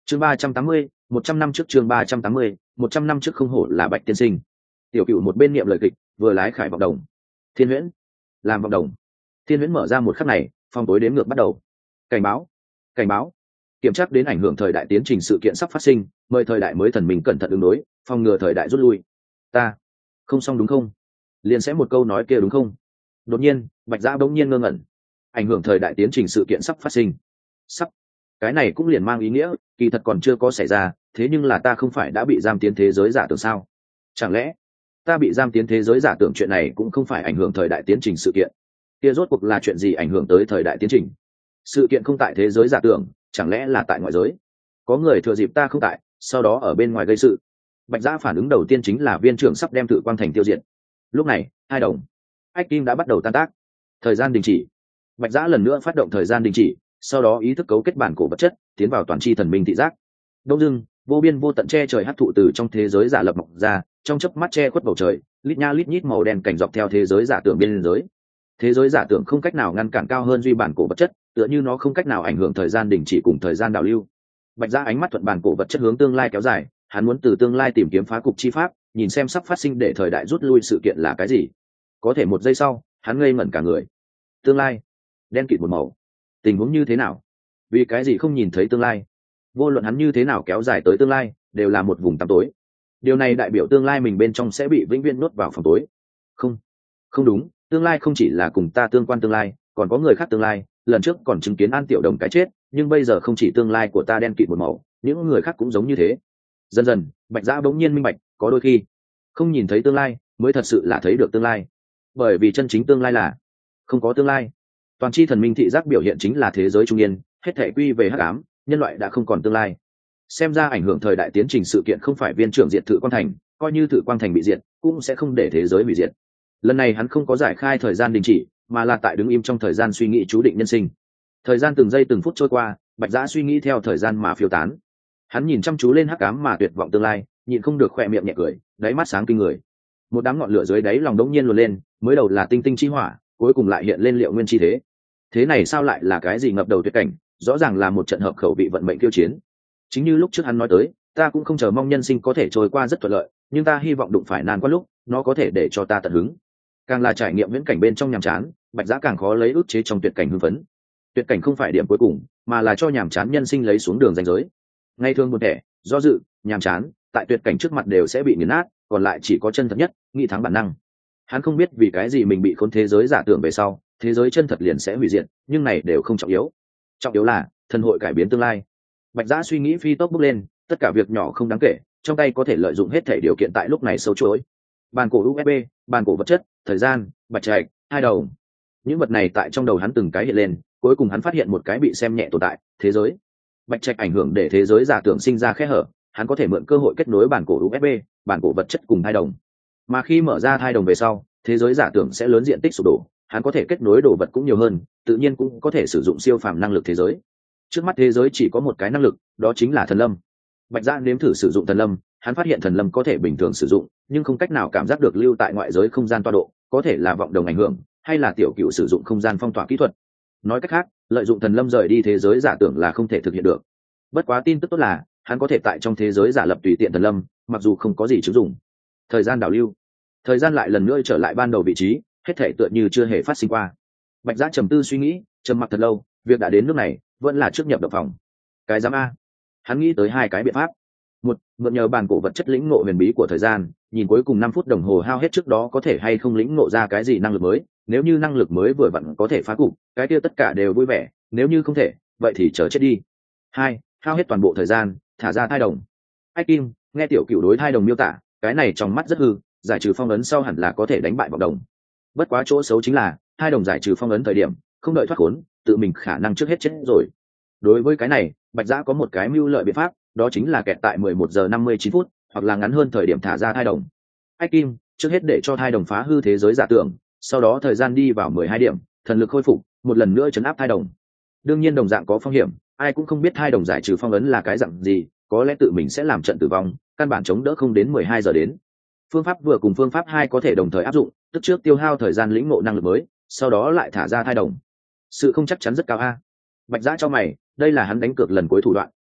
Chương 380, 100 năm trước. Chương 380, 100 năm trước. Không hổ là Bạch tiên sinh. Tiểu Cựu một bên niệm lời kịch, vừa lái khải vọng đồng. Thiên Huyễn, làm vọng đồng. Thiên Huyễn mở ra một khắc này, phòng tối đếm ngược bắt đầu. Cảnh báo, cảnh báo. Kiểm tra đến ảnh hưởng thời đại tiến trình sự kiện sắp phát sinh, mời thời đại mới thần mình cẩn thận ứng đối, phòng ngừa thời đại rút lui. Ta, không xong đúng không? Liền sẽ một câu nói kia đúng không? Đột nhiên, Bạch Dã bỗng nhiên ngơ ngẩn. Ảnh hưởng thời đại tiến trình sự kiện sắp phát sinh. Sắp. Cái này cũng liền mang ý nghĩa, kỳ thật còn chưa có xảy ra, thế nhưng là ta không phải đã bị giam tiến thế giới giả tưởng sao? Chẳng lẽ ta bị giam tiến thế giới giả tưởng chuyện này cũng không phải ảnh hưởng thời đại tiến trình sự kiện? Kia rốt cuộc là chuyện gì ảnh hưởng tới thời đại tiến trình? Sự kiện không tại thế giới giả tưởng, chẳng lẽ là tại ngoại giới? Có người thừa dịp ta không tại, sau đó ở bên ngoài gây sự. Bạch Dã phản ứng đầu tiên chính là viên trưởng sắp đem Thử Quang Thành tiêu diệt. Lúc này, hai đồng ách kim đã bắt đầu tan tác, thời gian đình chỉ. Bạch Dã lần nữa phát động thời gian đình chỉ, sau đó ý thức cấu kết bản cổ vật chất, tiến vào toàn chi thần minh thị giác. Đông dưng, vô biên vô tận che trời hấp thụ từ trong thế giới giả lập mọc ra, trong chớp mắt che khuất bầu trời, lít nha lít nhít màu đen cảnh dọc theo thế giới giả tưởng biên giới. Thế giới giả tưởng không cách nào ngăn cản cao hơn duy bản cổ vật chất, tựa như nó không cách nào ảnh hưởng thời gian đình chỉ cùng thời gian đảo lưu. Bạch Dã ánh mắt thuận bản cổ vật chất hướng tương lai kéo dài, hắn muốn từ tương lai tìm kiếm phá cục chi pháp, nhìn xem sắp phát sinh để thời đại rút lui sự kiện là cái gì. Có thể một giây sau, hắn ngây ngẩn cả người. Tương lai, đen kịt một màu. Tình huống như thế nào? Vì cái gì không nhìn thấy tương lai? Vô luận hắn như thế nào kéo dài tới tương lai, đều là một vùng tăm tối. Điều này đại biểu tương lai mình bên trong sẽ bị vĩnh viễn nuốt vào phòng tối. Không, không đúng, tương lai không chỉ là cùng ta tương quan tương lai, còn có người khác tương lai. Lần trước còn chứng kiến An Tiểu Đồng cái chết, nhưng bây giờ không chỉ tương lai của ta đen kịt một màu, những người khác cũng giống như thế. Dần dần, Bạch Dã bỗng nhiên minh bạch, có đôi khi không nhìn thấy tương lai mới thật sự là thấy được tương lai, bởi vì chân chính tương lai là không có tương lai. Toàn chi thần minh thị giác biểu hiện chính là thế giới trung niên, hết thể quy về hắc ám, nhân loại đã không còn tương lai. Xem ra ảnh hưởng thời đại tiến trình sự kiện không phải viên trưởng diệt Thử Quang Thành, coi như Thử Quang Thành bị diệt cũng sẽ không để thế giới bị diệt. Lần này hắn không có giải khai thời gian đình chỉ, mà là tại đứng im trong thời gian suy nghĩ chú định nhân sinh. Thời gian từng giây từng phút trôi qua, Bạch Dã suy nghĩ theo thời gian mà phiêu tán. Hắn nhìn chăm chú lên hắc ám mà tuyệt vọng tương lai, nhịn không được khỏe miệng nhẹ cười, đáy mắt sáng kinh người. Một đám ngọn lửa dưới đáy lòng đống nhiên luồn lên, mới đầu là tinh tinh chi hỏa, cuối cùng lại hiện lên liệu nguyên chi thế. Thế này sao lại là cái gì ngập đầu tuyệt cảnh, rõ ràng là một trận hợp khẩu vị vận mệnh tiêu chiến. Chính như lúc trước hắn nói tới, ta cũng không chờ mong nhân sinh có thể trôi qua rất thuận lợi, nhưng ta hy vọng đụng phải nan qua lúc, nó có thể để cho ta tận hứng. Càng là trải nghiệm viễn cảnh bên trong nhàm chán, Bạch Dã càng khó lấy ức chế trong tuyệt cảnh hưng phấn. Tuyệt cảnh không phải điểm cuối cùng, mà là cho nhàm chán nhân sinh lấy xuống đường ranh giới. Ngay thường buồn thẻ, do dự, nhàm chán, tại tuyệt cảnh trước mặt đều sẽ bị nghiền nát, còn lại chỉ có chân thật nhất, nghĩ thắng bản năng. Hắn không biết vì cái gì mình bị khốn thế giới giả tưởng về sau, thế giới chân thật liền sẽ hủy diệt, nhưng này đều không trọng yếu. Trọng yếu là thần hội cải biến tương lai. Bạch Dã suy nghĩ phi tốc bước lên, tất cả việc nhỏ không đáng kể, trong tay có thể lợi dụng hết thể điều kiện tại lúc này sâu chuỗi. Bàn cổ USB, bàn cổ vật chất, thời gian, bạch trạch, hai đầu. Những vật này tại trong đầu hắn từng cái hiện lên, cuối cùng hắn phát hiện một cái bị xem nhẹ tồn tại, thế giới. Bạch trạch ảnh hưởng để thế giới giả tưởng sinh ra khe hở, hắn có thể mượn cơ hội kết nối bản cổ USB, bản cổ vật chất cùng thai đồng. Mà khi mở ra thai đồng về sau, thế giới giả tưởng sẽ lớn diện tích sụp đổ, hắn có thể kết nối đồ vật cũng nhiều hơn, tự nhiên cũng có thể sử dụng siêu phàm năng lực thế giới. Trước mắt thế giới chỉ có một cái năng lực, đó chính là thần lâm. Bạch Dã nếm thử sử dụng thần lâm, hắn phát hiện thần lâm có thể bình thường sử dụng, nhưng không cách nào cảm giác được lưu tại ngoại giới không gian toa độ, có thể là vọng đồng ảnh hưởng, hay là Tiểu Cựu sử dụng không gian phong tỏa kỹ thuật. Nói cách khác, lợi dụng thần lâm rời đi thế giới giả tưởng là không thể thực hiện được. Bất quá tin tức tốt là, hắn có thể tại trong thế giới giả lập tùy tiện thần lâm, mặc dù không có gì chứng dụng. Thời gian đảo lưu, thời gian lại lần nữa trở lại ban đầu vị trí, hết thể tựa như chưa hề phát sinh qua. Bạch Dã trầm tư suy nghĩ, trầm mặc thật lâu, việc đã đến nước này, vẫn là trước nhập động phòng. Cái giám a, hắn nghĩ tới hai cái biện pháp. Một, mượn nhờ bản cổ vật chất lĩnh ngộ huyền bí của thời gian, nhìn cuối cùng 5 phút đồng hồ hao hết trước đó có thể hay không lĩnh ngộ ra cái gì năng lực mới, nếu như năng lực mới vừa vặn có thể phá cục, cái kia tất cả đều vui vẻ, nếu như không thể, vậy thì chờ chết đi. Hai, hao hết toàn bộ thời gian, thả ra thai đồng. Ách Kim, nghe Tiểu Cựu đối thai đồng miêu tả, cái này trong mắt rất hư, giải trừ phong ấn sau hẳn là có thể đánh bại vọng đồng. Bất quá chỗ xấu chính là, thai đồng giải trừ phong ấn thời điểm, không đợi thoát khốn, tự mình khả năng trước hết chết rồi. Đối với cái này, Bạch Dã có một cái mưu lợi biện pháp, đó chính là kẹt tại 11 giờ 59 phút, hoặc là ngắn hơn thời điểm thả ra thai đồng. Ách Kim, trước hết để cho thai đồng phá hư thế giới giả tưởng, sau đó thời gian đi vào 12 điểm, thần lực khôi phục, một lần nữa trấn áp thai đồng. Đương nhiên đồng dạng có phong hiểm, ai cũng không biết thai đồng giải trừ phong ấn là cái dạng gì, có lẽ tự mình sẽ làm trận tử vong, căn bản chống đỡ không đến 12 giờ đến. Phương pháp vừa cùng phương pháp 2 có thể đồng thời áp dụng, tức trước tiêu hao thời gian lĩnh ngộ năng lực mới, sau đó lại thả ra thai đồng. Sự không chắc chắn rất cao a. Bạch Dã cho mày, đây là hắn đánh cược lần cuối thủ đoạn,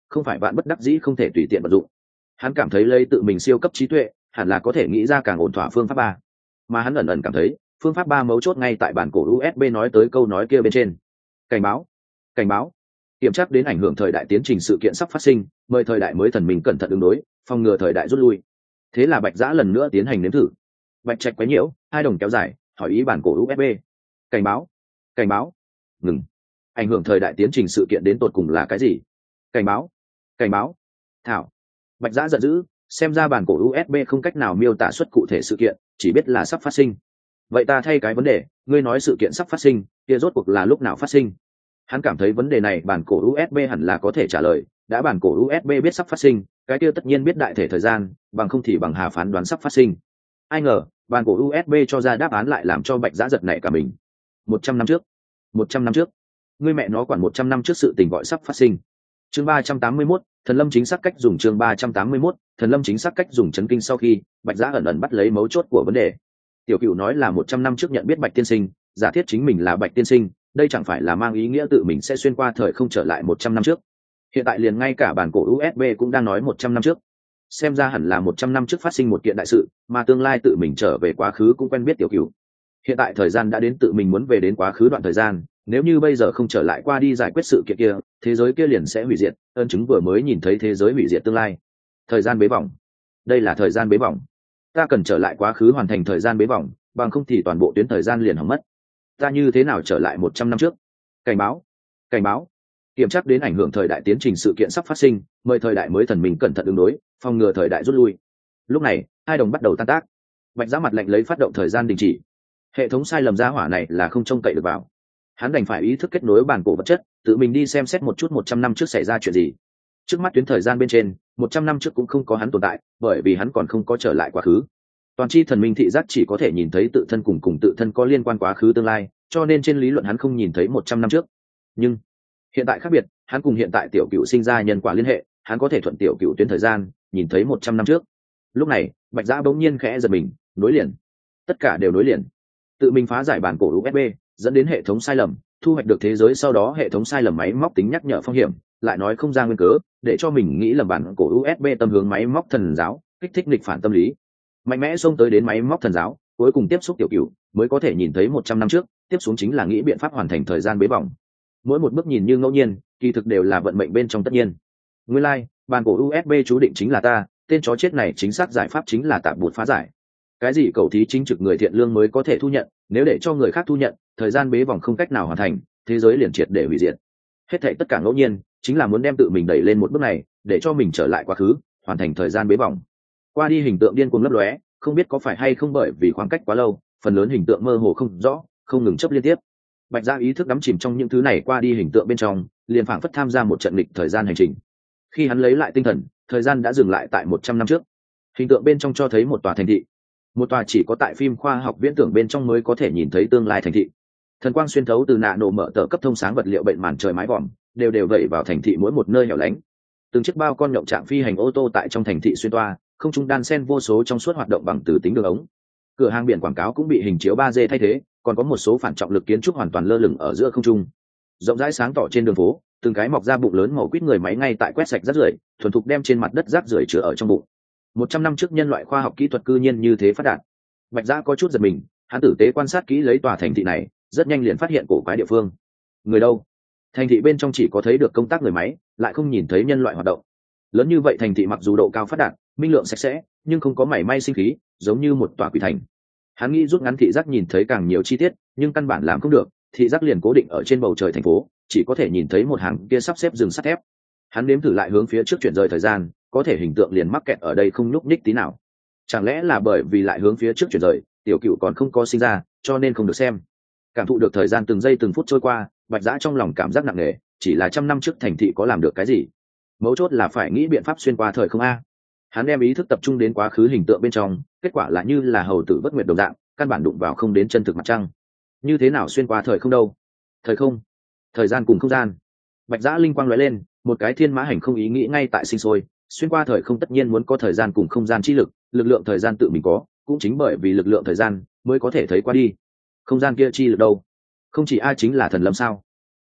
không phải vạn bất đắc dĩ không thể tùy tiện vận dụng. Hắn cảm thấy lấy tự mình siêu cấp trí tuệ hẳn là có thể nghĩ ra càng ổn thỏa phương pháp 3. Mà hắn ẩn ẩn cảm thấy phương pháp 3 mấu chốt ngay tại bản cổ USB nói tới câu nói kia bên trên. Cảnh báo, cảnh báo, kiểm tra đến ảnh hưởng thời đại tiến trình sự kiện sắp phát sinh, mời thời đại mới thần mình cẩn thận ứng đối, phòng ngừa thời đại rút lui. Thế là Bạch Giã lần nữa tiến hành nếm thử. Bạch Trạch quấy nhiễu, hai đồng kéo dài, hỏi ý bản cổ USB. Cảnh báo, cảnh báo, ngừng. Ảnh hưởng thời đại tiến trình sự kiện đến tột cùng là cái gì? Cảnh báo, cảnh báo, thảo. Bạch Giã giận dữ, xem ra bản cổ USB không cách nào miêu tả xuất cụ thể sự kiện, chỉ biết là sắp phát sinh. Vậy ta thay cái vấn đề, ngươi nói sự kiện sắp phát sinh, kia rốt cuộc là lúc nào phát sinh? Hắn cảm thấy vấn đề này bản cổ USB hẳn là có thể trả lời, đã bản cổ USB biết sắp phát sinh, cái kia tất nhiên biết đại thể thời gian, bằng không thì bằng hà phán đoán sắp phát sinh. Ai ngờ, bản cổ USB cho ra đáp án lại làm cho Bạch Giã giật nảy cả mình. 100 năm trước, 100 năm trước, ngươi mẹ nó quản 100 năm trước sự tình gọi sắp phát sinh. Chương 381, Thần Lâm chính xác cách dùng. Chương 381, Thần Lâm chính xác cách dùng. Chấn kinh sau khi, Bạch Giã ẩn ẩn bắt lấy mấu chốt của vấn đề. Tiểu Cửu nói là 100 năm trước nhận biết Bạch tiên sinh, giả thiết chính mình là Bạch tiên sinh, đây chẳng phải là mang ý nghĩa tự mình sẽ xuyên qua thời không trở lại 100 năm trước. Hiện tại liền ngay cả bản cổ USB cũng đang nói 100 năm trước. Xem ra hẳn là 100 năm trước phát sinh một kiện đại sự, mà tương lai tự mình trở về quá khứ cũng quen biết Tiểu Cửu. Hiện tại thời gian đã đến, tự mình muốn về đến quá khứ đoạn thời gian, nếu như bây giờ không trở lại qua đi giải quyết sự kiện kia, thế giới kia liền sẽ hủy diệt, ân chứng vừa mới nhìn thấy thế giới hủy diệt tương lai. Thời gian bế vòng. Đây là thời gian bế vòng. Ta cần trở lại quá khứ hoàn thành thời gian bế vòng, bằng không thì toàn bộ tuyến thời gian liền hỏng mất. Ta như thế nào trở lại 100 năm trước? Cảnh báo, cảnh báo, kiểm tra đến ảnh hưởng thời đại tiến trình sự kiện sắp phát sinh, mời thời đại mới thần mình cẩn thận ứng đối, phòng ngừa thời đại rút lui. Lúc này, hai đồng bắt đầu tan tác. Bạch Giã mặt lạnh lấy phát động thời gian đình chỉ. Hệ thống sai lầm ra hỏa này là không trông cậy được vào. Hắn đành phải ý thức kết nối bản cổ vật chất, tự mình đi xem xét một chút 100 năm trước xảy ra chuyện gì. Trước mắt tuyến thời gian bên trên, 100 năm trước cũng không có hắn tồn tại, bởi vì hắn còn không có trở lại quá khứ. Toàn chi thần minh thị giác chỉ có thể nhìn thấy tự thân cùng tự thân có liên quan quá khứ tương lai, cho nên trên lý luận hắn không nhìn thấy 100 năm trước. Nhưng hiện tại khác biệt, hắn cùng hiện tại Tiểu Cửu sinh ra nhân quả liên hệ, hắn có thể thuận Tiểu Cửu tuyến thời gian nhìn thấy 100 năm trước. Lúc này, Bạch Giã bỗng nhiên khẽ giật mình, nối liền. Tất cả đều nối liền. Tự mình phá giải bản cổ USB, dẫn đến hệ thống sai lầm, thu hoạch được thế giới sau đó hệ thống sai lầm máy móc tính nhắc nhở phong hiểm, lại nói không ra nguyên cớ, để cho mình nghĩ lầm bản cổ USB tâm hướng máy móc thần giáo, kích thích nghịch phản tâm lý. Mạnh mẽ xông tới đến máy móc thần giáo, cuối cùng tiếp xúc Tiểu Cửu, mới có thể nhìn thấy 100 năm trước, tiếp xuống chính là nghĩ biện pháp hoàn thành thời gian bế vòng. Mỗi một bước nhìn như ngẫu nhiên, kỳ thực đều là vận mệnh bên trong tất nhiên. Nguyên lai, bản cổ USB chú định chính là ta, tên chó chết này chính xác giải pháp chính là tạp bột phá giải. Cái gì cầu thí chính trực người thiện lương mới có thể thu nhận, nếu để cho người khác thu nhận, thời gian bế vòng không cách nào hoàn thành, thế giới liền triệt để hủy diệt. Hết thảy tất cả ngẫu nhiên, chính là muốn đem tự mình đẩy lên một bước này, để cho mình trở lại quá khứ, hoàn thành thời gian bế vòng. Qua đi hình tượng điên cuồng lấp lóe, không biết có phải hay không bởi vì khoảng cách quá lâu, phần lớn hình tượng mơ hồ không rõ, không ngừng chấp liên tiếp. Bạch Giã ý thức đắm chìm trong những thứ này qua đi hình tượng bên trong, liền phảng phất tham gia một trận lịch thời gian hành trình. Khi hắn lấy lại tinh thần, thời gian đã dừng lại tại 100 năm trước. Hình tượng bên trong cho thấy một tòa thành thị, một tòa chỉ có tại phim khoa học viễn tưởng bên trong mới có thể nhìn thấy tương lai thành thị. Thần quang xuyên thấu từ nạ nổ mở tờ cấp thông sáng vật liệu bệnh màn trời mái vòm, đều vẩy vào thành thị mỗi một nơi hẻo lánh. Từng chiếc bao con nhộng trạng phi hành ô tô tại trong thành thị xuyên toa, không trung đan sen vô số trong suốt hoạt động bằng từ tính đường ống. Cửa hàng biển quảng cáo cũng bị hình chiếu 3D thay thế, còn có một số phản trọng lực kiến trúc hoàn toàn lơ lửng ở giữa không trung. Rộng rãi sáng tỏ trên đường phố, từng cái mọc ra bụng lớn màu quýt người máy ngay tại quét sạch rác rưởi, thuần thục đem trên mặt đất rác rưởi chứa ở trong bụng. 100 năm trước nhân loại khoa học kỹ thuật cư nhiên như thế phát đạt. Bạch Giã có chút giật mình, hắn tử tế quan sát kỹ lấy tòa thành thị này, rất nhanh liền phát hiện cổ quái địa phương. Người đâu? Thành thị bên trong chỉ có thấy được công tác người máy, lại không nhìn thấy nhân loại hoạt động. Lớn như vậy thành thị mặc dù độ cao phát đạt, minh lượng sạch sẽ, nhưng không có mảy may sinh khí, giống như một tòa quỷ thành. Hắn nghĩ rút ngắn thị giác nhìn thấy càng nhiều chi tiết, nhưng căn bản làm không được, thị giác liền cố định ở trên bầu trời thành phố, chỉ có thể nhìn thấy một hàng kia sắp xếp rừng sắt thép. Hắn nếm thử lại hướng phía trước chuyển rời thời gian, có thể hình tượng liền mắc kẹt ở đây không nhúc nhích tí nào. Chẳng lẽ là bởi vì lại hướng phía trước chuyển rời, Tiểu Cửu còn không có sinh ra, cho nên không được xem. Cảm thụ được thời gian từng giây từng phút trôi qua, Bạch Giã trong lòng cảm giác nặng nề, chỉ là 100 năm trước thành thị có làm được cái gì? Mấu chốt là phải nghĩ biện pháp xuyên qua thời không a. Hắn đem ý thức tập trung đến quá khứ hình tượng bên trong, kết quả là như là hầu tử bất nguyệt đồng dạng, căn bản đụng vào không đến chân thực mặt trăng. Như thế nào xuyên qua thời không đâu? Thời không, thời gian cùng không gian. Bạch Giã linh quang lóe lên, một cái thiên mã hành không ý nghĩ ngay tại sinh sôi. Xuyên qua thời không tất nhiên muốn có thời gian cùng không gian chi lực, lực lượng thời gian tự mình có, cũng chính bởi vì lực lượng thời gian mới có thể thấy qua đi. Không gian kia chi lực đâu? Không chỉ ai chính là thần lâm sao?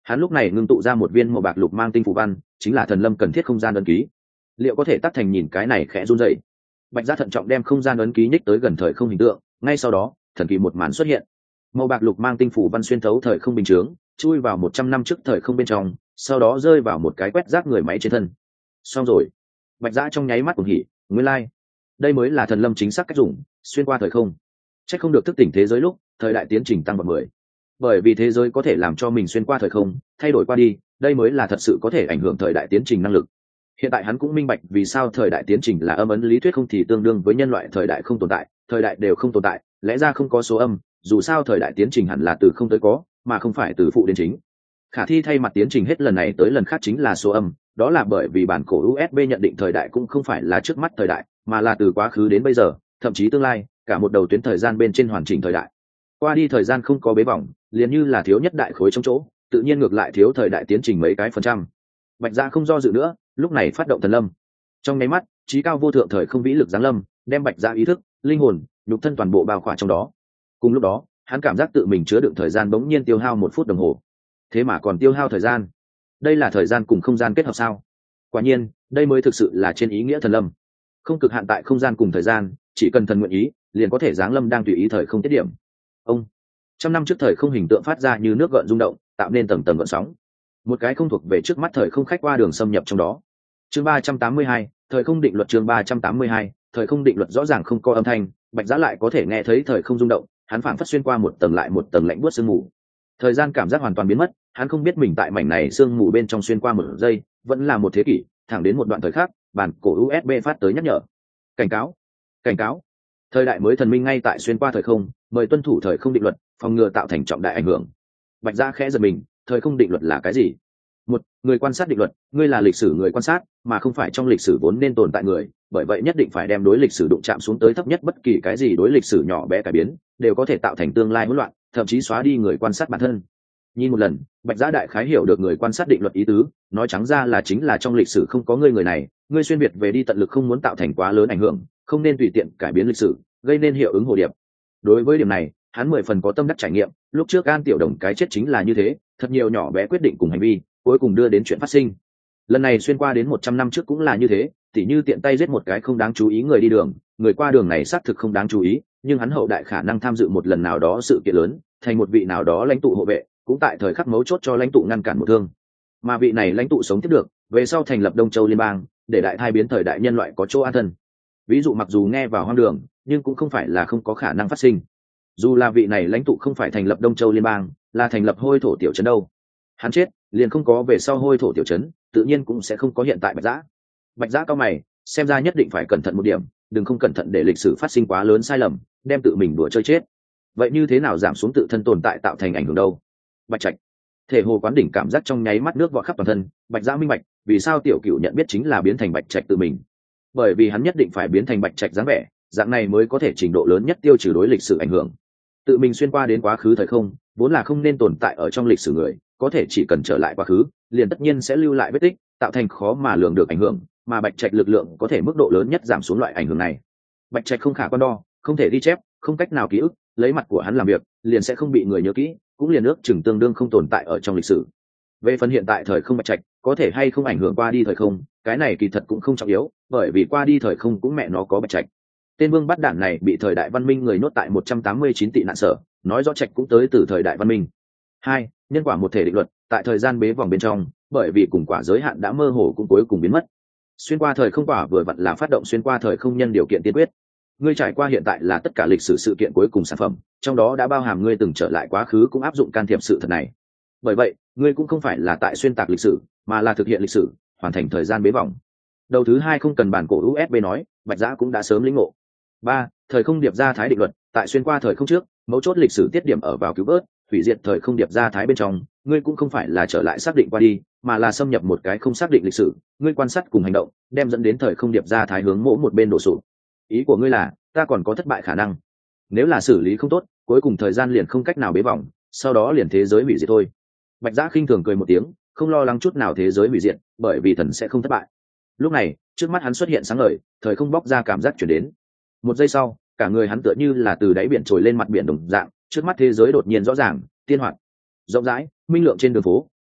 Hắn lúc này ngưng tụ ra một viên màu bạc lục mang tinh phù văn, chính là thần lâm cần thiết không gian ấn ký. Liệu có thể tác thành nhìn cái này khẽ run rẩy. Bạch Gia thận trọng đem không gian ấn ký nhích tới gần thời không hình tượng, ngay sau đó, thần kỳ một màn xuất hiện. Màu bạc lục mang tinh phù văn xuyên thấu thời không bình chướng, chui vào 100 năm trước thời không bên trong, sau đó rơi vào một cái quét rác người máy trên thân. Xong rồi. Bạch Gia trong nháy mắt cuồng hỉ, nguyên lai, đây mới là thần lâm chính xác cách dùng, xuyên qua thời không. Chắc không được thức tỉnh thế giới lúc, thời đại tiến trình tăng bậc 10. Bởi vì thế giới có thể làm cho mình xuyên qua thời không, thay đổi qua đi, đây mới là thật sự có thể ảnh hưởng thời đại tiến trình năng lực. Hiện tại hắn cũng minh bạch vì sao thời đại tiến trình là âm ấn lý thuyết không thì tương đương với nhân loại thời đại không tồn tại, thời đại đều không tồn tại, lẽ ra không có số âm, dù sao thời đại tiến trình hẳn là từ không tới có, mà không phải từ phụ đến chính. Khả thi thay mặt tiến trình hết lần này tới lần khác chính là số âm, đó là bởi vì bản cổ USB nhận định thời đại cũng không phải là trước mắt thời đại, mà là từ quá khứ đến bây giờ, thậm chí tương lai, cả một đầu tuyến thời gian bên trên hoàn chỉnh thời đại. Qua đi thời gian không có bế vòng, liền như là thiếu nhất đại khối trong chỗ, tự nhiên ngược lại thiếu thời đại tiến trình mấy cái phần trăm. Bạch Gia không do dự nữa, lúc này phát động thần lâm. Trong nháy mắt, trí cao vô thượng thời không vĩ lực giáng lâm, đem Bạch Gia ý thức, linh hồn, nhục thân toàn bộ bao khỏa trong đó. Cùng lúc đó, hắn cảm giác tự mình chứa đựng thời gian bỗng nhiên tiêu hao 1 phút đồng hồ. Thế mà còn tiêu hao thời gian. Đây là thời gian cùng không gian kết hợp sao? Quả nhiên, đây mới thực sự là trên ý nghĩa thần lâm. Không cực hạn tại không gian cùng thời gian, chỉ cần thần nguyện ý, liền có thể giáng lâm đang tùy ý thời không tiết điểm. Ông, trăm năm trước thời không hình tượng phát ra như nước gợn rung động, tạo nên tầng tầng gợn sóng. Một cái không thuộc về trước mắt thời không khách qua đường xâm nhập trong đó. Chương 382, thời không định luật. Chương 382, thời không định luật rõ ràng không có âm thanh, Bạch Giã lại có thể nghe thấy thời không rung động, hắn phảng phất xuyên qua một tầng lại một tầng lạnh buốt sương mù. Thời gian cảm giác hoàn toàn biến mất, hắn không biết mình tại mảnh này sương mù bên trong xuyên qua một giây, vẫn là một thế kỷ, thẳng đến một đoạn thời khác, bản cổ USB phát tới nhắc nhở. Cảnh cáo, cảnh cáo. Thời đại mới thần minh ngay tại xuyên qua thời không, mời tuân thủ thời không định luật, phòng ngừa tạo thành trọng đại ảnh hưởng. Bạch Giã khẽ giật mình, thời không định luật là cái gì? Một, người quan sát định luật, ngươi là lịch sử người quan sát, mà không phải trong lịch sử vốn nên tồn tại người, bởi vậy nhất định phải đem đối lịch sử đụng chạm xuống tới thấp nhất, bất kỳ cái gì đối lịch sử nhỏ bé cải biến, đều có thể tạo thành tương lai hỗn loạn, thậm chí xóa đi người quan sát bản thân. Nhìn một lần, Bạch Giã đại khái hiểu được người quan sát định luật ý tứ, nói trắng ra là chính là trong lịch sử không có người này, ngươi xuyên việt về đi tận lực không muốn tạo thành quá lớn ảnh hưởng, không nên tùy tiện cải biến lịch sử, gây nên hiệu ứng hồ điệp. Đối với điểm này, hắn 10 phần có tâm đắc trải nghiệm, lúc trước An Tiểu Đồng cái chết chính là như thế, thật nhiều nhỏ bé quyết định cùng hành vi, cuối cùng đưa đến chuyện phát sinh. Lần này xuyên qua đến 100 năm trước cũng là như thế, tỉ như tiện tay giết một cái không đáng chú ý người đi đường, người qua đường này xác thực không đáng chú ý, nhưng hắn hậu đại khả năng tham dự một lần nào đó sự kiện lớn, thành một vị nào đó lãnh tụ hộ vệ, cũng tại thời khắc mấu chốt cho lãnh tụ ngăn cản một thương. Mà vị này lãnh tụ sống tiếp được, về sau thành lập Đông Châu Liên bang, để đại thai biến thời đại nhân loại có chỗ an thân. Ví dụ mặc dù nghe vào hoang đường, nhưng cũng không phải là không có khả năng phát sinh. Dù là vị này lãnh tụ không phải thành lập Đông Châu Liên bang, là thành lập Hôi Thổ tiểu trấn đâu. Hắn chết, liền không có về sau Hôi Thổ tiểu trấn, tự nhiên cũng sẽ không có hiện tại Bạch Giã. Bạch Giã cao mày, xem ra nhất định phải cẩn thận một điểm, đừng không cẩn thận để lịch sử phát sinh quá lớn sai lầm, đem tự mình đùa chơi chết. Vậy như thế nào giảm xuống tự thân tồn tại tạo thành ảnh hưởng đâu? Bạch Trạch, thể hồ quán đỉnh cảm giác trong nháy mắt nước vọt khắp toàn thân. Bạch Giã minh bạch, vì sao tiểu cửu nhận biết chính là biến thành Bạch Trạch tự mình, bởi vì hắn nhất định phải biến thành Bạch Trạch dáng vẻ, dạng này mới có thể trình độ lớn nhất tiêu trừ đối lịch sử ảnh hưởng. Tự mình xuyên qua đến quá khứ thời không, vốn là không nên tồn tại ở trong lịch sử người, có thể chỉ cần trở lại quá khứ, liền tất nhiên sẽ lưu lại vết tích, tạo thành khó mà lường được ảnh hưởng, mà Bạch Trạch lực lượng có thể mức độ lớn nhất giảm xuống loại ảnh hưởng này. Bạch Trạch không khả quan đo, không thể ghi chép, không cách nào ký ức, lấy mặt của hắn làm việc, liền sẽ không bị người nhớ kỹ, cũng liền ước chừng tương đương không tồn tại ở trong lịch sử. Về phần hiện tại thời không Bạch Trạch, có thể hay không ảnh hưởng qua đi thời không, cái này kỳ thật cũng không trọng yếu, bởi vì qua đi thời không cũng mẹ nó có Bạch Trạch. Tên vương bắt đản này bị thời đại văn minh người nhốt tại 189 tị nạn sở, nói rõ Trạch cũng tới từ thời đại văn minh. 2. Nhân quả một thể định luật, tại thời gian bế vòng bên trong, bởi vì cùng quả giới hạn đã mơ hồ cũng cuối cùng biến mất. Xuyên qua thời không quả vừa vặn là phát động xuyên qua thời không nhân điều kiện tiên quyết. Ngươi trải qua hiện tại là tất cả lịch sử sự kiện cuối cùng sản phẩm, trong đó đã bao hàm ngươi từng trở lại quá khứ cũng áp dụng can thiệp sự thật này. Bởi vậy, ngươi cũng không phải là tại xuyên tạc lịch sử, mà là thực hiện lịch sử, hoàn thành thời gian bế vòng. Đầu thứ 2 không cần bản cổ USB nói, Bạch Giã cũng đã sớm lĩnh ngộ. 3. Thời không điệp ra thái định luật, tại xuyên qua thời không trước, mấu chốt lịch sử tiết điểm ở vào cứu vớt, hủy diệt thời không điệp ra thái bên trong, ngươi cũng không phải là trở lại xác định qua đi, mà là xâm nhập một cái không xác định lịch sử, ngươi quan sát cùng hành động, đem dẫn đến thời không điệp ra thái hướng mỗi một bên đổ sụp. Ý của ngươi là, ta còn có thất bại khả năng. Nếu là xử lý không tốt, cuối cùng thời gian liền không cách nào bế vòng, sau đó liền thế giới hủy diệt thôi. Bạch Giã khinh thường cười một tiếng, không lo lắng chút nào thế giới hủy diệt, bởi vì thần sẽ không thất bại. Lúc này, trước mắt hắn xuất hiện sáng ngời, thời không bóc ra cảm giác chuyển đến. Một giây sau, cả người hắn tựa như là từ đáy biển trồi lên mặt biển đồng dạng, trước mắt thế giới đột nhiên rõ ràng, tiên hoạt, rộng rãi, minh lượng trên đường phố,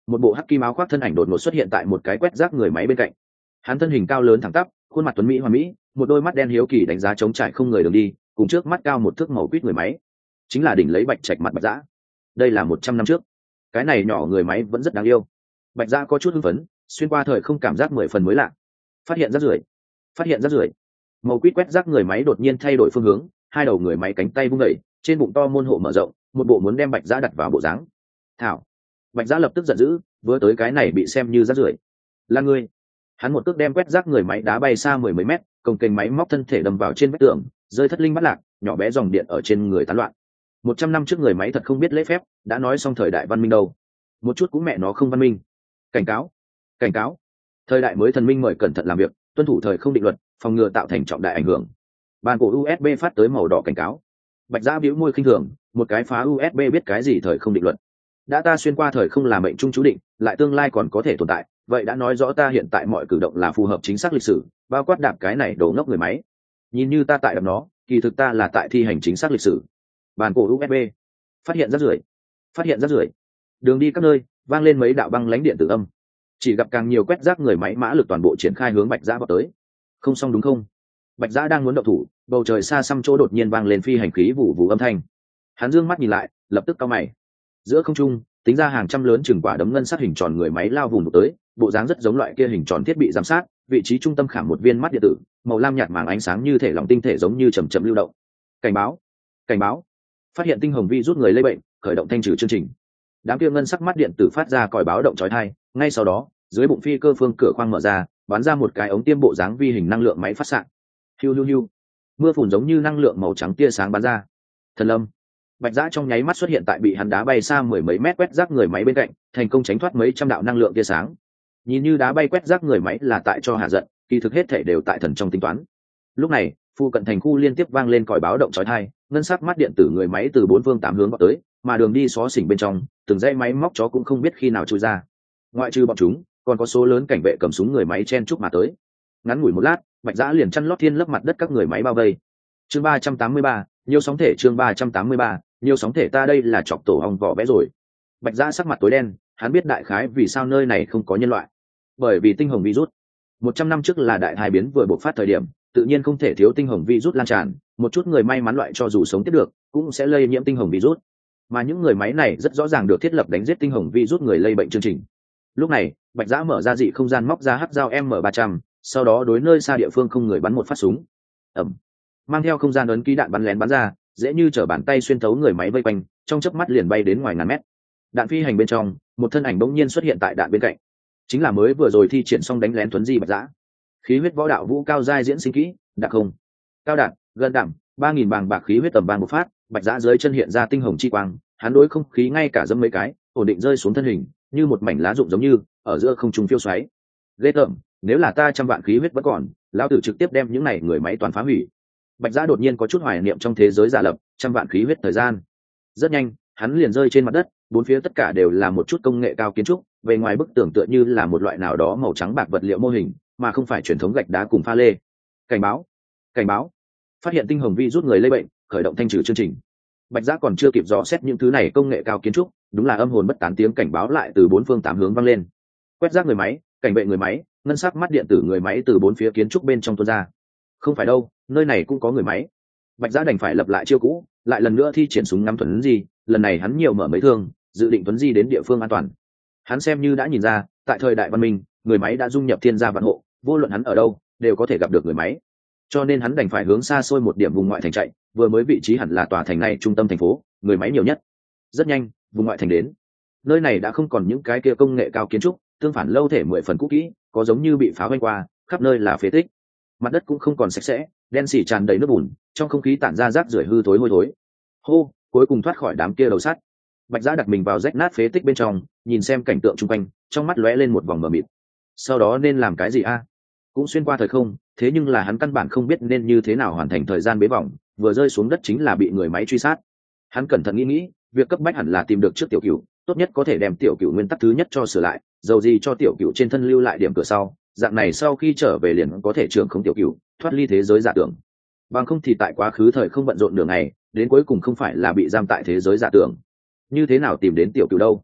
một bộ hắc kim áo khoác thân ảnh đột ngột xuất hiện tại một cái quét rác người máy bên cạnh. Hắn thân hình cao lớn thẳng tắp, khuôn mặt tuấn mỹ hoa mỹ, một đôi mắt đen hiếu kỳ đánh giá trống trải không người đường đi, cùng trước mắt cao một thước màu quýt người máy, chính là đỉnh lấy Bạch Trạch mặt Bạch Dã. Đây là 100 năm trước, cái này nhỏ người máy vẫn rất đáng yêu. Bạch Dã có chút hưng phấn, xuyên qua thời không cảm giác 10 phần mới lạ. Phát hiện rác rưởi, phát hiện rác rưởi. Màu quýt quét rác người máy đột nhiên thay đổi phương hướng, hai đầu người máy cánh tay vung đẩy, trên bụng to môn hộ mở rộng, một bộ muốn đem Bạch Dã đặt vào bộ dáng. Thảo. Bạch Dã lập tức giận dữ, vừa tới cái này bị xem như rác rưởi. Là ngươi. Hắn một cước đem quét rác người máy đá bay xa mười mấy mét, cồng kềnh máy móc thân thể đâm vào trên vách tường, rơi thất linh bắt lạc, nhỏ bé dòng điện ở trên người tán loạn. 100 năm trước người máy thật không biết lễ phép, đã nói xong thời đại văn minh đâu. Một chút cũng mẹ nó không văn minh. Cảnh cáo, cảnh cáo. Thời đại mới thần minh mời cẩn thận làm việc, tuân thủ thời không định luật, phòng ngừa tạo thành trọng đại ảnh hưởng. Bàn cổ USB phát tới màu đỏ cảnh cáo. Bạch Dã bĩu môi khinh thường, một cái phá USB biết cái gì thời không định luật. Đã ta xuyên qua thời không là mệnh trung chú định, lại tương lai còn có thể tồn tại, vậy đã nói rõ ta hiện tại mọi cử động là phù hợp chính xác lịch sử, bao quát đạp cái này đồ ngốc người máy. Nhìn như ta tại đạp nó, kỳ thực ta là tại thi hành chính xác lịch sử. Bàn cổ USB, phát hiện rác rưởi, phát hiện rác rưởi. Đường đi các nơi vang lên mấy đạo băng lãnh điện tử âm. Chỉ gặp càng nhiều quét rác người máy mã lực toàn bộ triển khai hướng Bạch Dã vào tới. Không xong đúng không? Bạch Dã đang muốn động thủ, bầu trời xa xăm chỗ đột nhiên vang lên phi hành khí vụ vụ âm thanh. Hắn dương mắt nhìn lại, lập tức cau mày. Giữa không trung, tính ra hàng trăm lớn chừng quả đấm ngân sắc hình tròn người máy lao vùng tới, bộ dáng rất giống loại kia hình tròn thiết bị giám sát, vị trí trung tâm khảm một viên mắt điện tử, màu lam nhạt màng ánh sáng như thể lỏng tinh thể giống như chậm chậm lưu động. Cảnh báo, cảnh báo, phát hiện tinh hồng vi rút người lây bệnh, khởi động thanh trừ chương trình. Đám kia ngân sắc mắt điện tử phát ra còi báo động chói tai, ngay sau đó, dưới bụng phi cơ phương cửa khoang mở ra, bắn ra một cái ống tiêm bộ dáng vi hình năng lượng máy phát xạ. Hiu hiu hiu. Mưa phùn giống như năng lượng màu trắng tia sáng bắn ra. Thần lâm. Bạch Dã trong nháy mắt xuất hiện tại bị hắn đá bay xa mười mấy mét quét rác người máy bên cạnh, thành công tránh thoát mấy trăm đạo năng lượng tia sáng. Nhìn như đá bay quét rác người máy là tại cho hạ giận, kỳ thực hết thể đều tại thần trong tính toán. Lúc này, phụ cận thành khu liên tiếp vang lên còi báo động chói tai, ngân sắc mắt điện tử người máy từ bốn phương tám hướng vào tới, mà đường đi xó xỉnh bên trong, từng dãy máy móc chó cũng không biết khi nào chui ra. Ngoại trừ bọn chúng, còn có số lớn cảnh vệ cầm súng người máy chen chúc mà tới. Ngắn ngủi một lát, Bạch Dã liền chăn lót thiên lấp mặt đất các người máy bao vây. Chương 383, nhiều sóng thể chương 383, nhiều sóng thể ta đây là chọc tổ ong vỏ vẽ rồi. Bạch Dã sắc mặt tối đen, hắn biết đại khái vì sao nơi này không có nhân loại. Bởi vì tinh hồng virus. 100 năm trước là đại tai biến vừa bộc phát thời điểm, tự nhiên không thể thiếu tinh hồng virus lan tràn, một chút người may mắn loại cho dù sống tiếp được, cũng sẽ lây nhiễm tinh hồng virus. Mà những người máy này rất rõ ràng được thiết lập đánh giết tinh hồng virus người lây bệnh chương trình. Lúc này, Bạch Dã mở ra dị không gian móc ra hắc dao M300, sau đó đối nơi xa địa phương không người bắn một phát súng. Ầm. Mang theo không gian ấn ký đạn bắn lén bắn ra, dễ như trở bàn tay xuyên thấu người máy vây quanh, trong chớp mắt liền bay đến ngoài ngàn mét. Đạn phi hành bên trong, một thân ảnh bỗng nhiên xuất hiện tại đạn bên cạnh, chính là mới vừa rồi thi triển xong đánh lén Tuấn Di Bạch Dã. Khí huyết võ đạo vũ cao giai diễn sinh kỹ, đặc không. Cao đạn, gần đảm, 3000 bàng bạc khí huyết tầm bang một phát, Bạch Dã dưới chân hiện ra tinh hồng chi quang, hắn đối không khí ngay cả dẫm mấy cái, ổn định rơi xuống thân hình, như một mảnh lá rụng giống như ở giữa không trung phiêu xoáy. Ghê tởm, nếu là ta trăm vạn khí huyết vẫn còn, lão tử trực tiếp đem những này người máy toàn phá hủy. Bạch Dã đột nhiên có chút hoài niệm trong thế giới giả lập, trăm vạn khí huyết thời gian. Rất nhanh, hắn liền rơi trên mặt đất, bốn phía tất cả đều là một chút công nghệ cao kiến trúc, bề ngoài bức tường tựa như là một loại nào đó màu trắng bạc vật liệu mô hình, mà không phải truyền thống gạch đá cùng pha lê. Cảnh báo, cảnh báo, phát hiện tinh hồng virus người lây bệnh, khởi động thanh trừ chương trình. Bạch Dã còn chưa kịp dò xét những thứ này công nghệ cao kiến trúc, đúng là âm hồn bất tán tiếng cảnh báo lại từ bốn phương tám hướng vang lên. Quét rác người máy, cảnh vệ người máy, ngân sắc mắt điện tử người máy từ bốn phía kiến trúc bên trong tuôn ra. Không phải đâu, nơi này cũng có người máy. Bạch Dã đành phải lập lại chiêu cũ, lại lần nữa thi triển súng ngắm Tuấn Di, lần này hắn nhiều mở mấy thương, dự định Tuấn Di đến địa phương an toàn. Hắn xem như đã nhìn ra, tại thời đại văn minh, người máy đã dung nhập thiên gia vạn hộ, vô luận hắn ở đâu, đều có thể gặp được người máy. Cho nên hắn đành phải hướng xa xôi một điểm vùng ngoại thành chạy, vừa mới vị trí hẳn là tòa thành này trung tâm thành phố, người máy nhiều nhất. Rất nhanh, vùng ngoại thành đến. Nơi này đã không còn những cái kia công nghệ cao kiến trúc, tương phản lâu thể 10 phần cũ kỹ, có giống như bị phá hoanh qua, khắp nơi là phế tích. Mặt đất cũng không còn sạch sẽ, đen xỉ tràn đầy nước bùn, trong không khí tản ra rác rưởi hư thối hôi thối. Hô, cuối cùng thoát khỏi đám kia đầu sắt. Bạch Dã đặt mình vào rách nát phế tích bên trong, nhìn xem cảnh tượng xung quanh, trong mắt lóe lên một vòng mờ mịt. Sau đó nên làm cái gì a? Cũng xuyên qua thời không, thế nhưng là hắn căn bản không biết nên như thế nào hoàn thành thời gian bế vòng, vừa rơi xuống đất chính là bị người máy truy sát. Hắn cẩn thận nghĩ, việc cấp bách hẳn là tìm được trước tiểu cửu, tốt nhất có thể đem tiểu cửu nguyên tắc thứ nhất cho sửa lại, dầu gì cho tiểu cửu trên thân lưu lại điểm cửa sau, dạng này sau khi trở về liền có thể trưởng không tiểu cửu, thoát ly thế giới giả tưởng. Bằng không thì tại quá khứ thời không bận rộn nửa ngày, đến cuối cùng không phải là bị giam tại thế giới giả tưởng. Như thế nào tìm đến tiểu cửu đâu?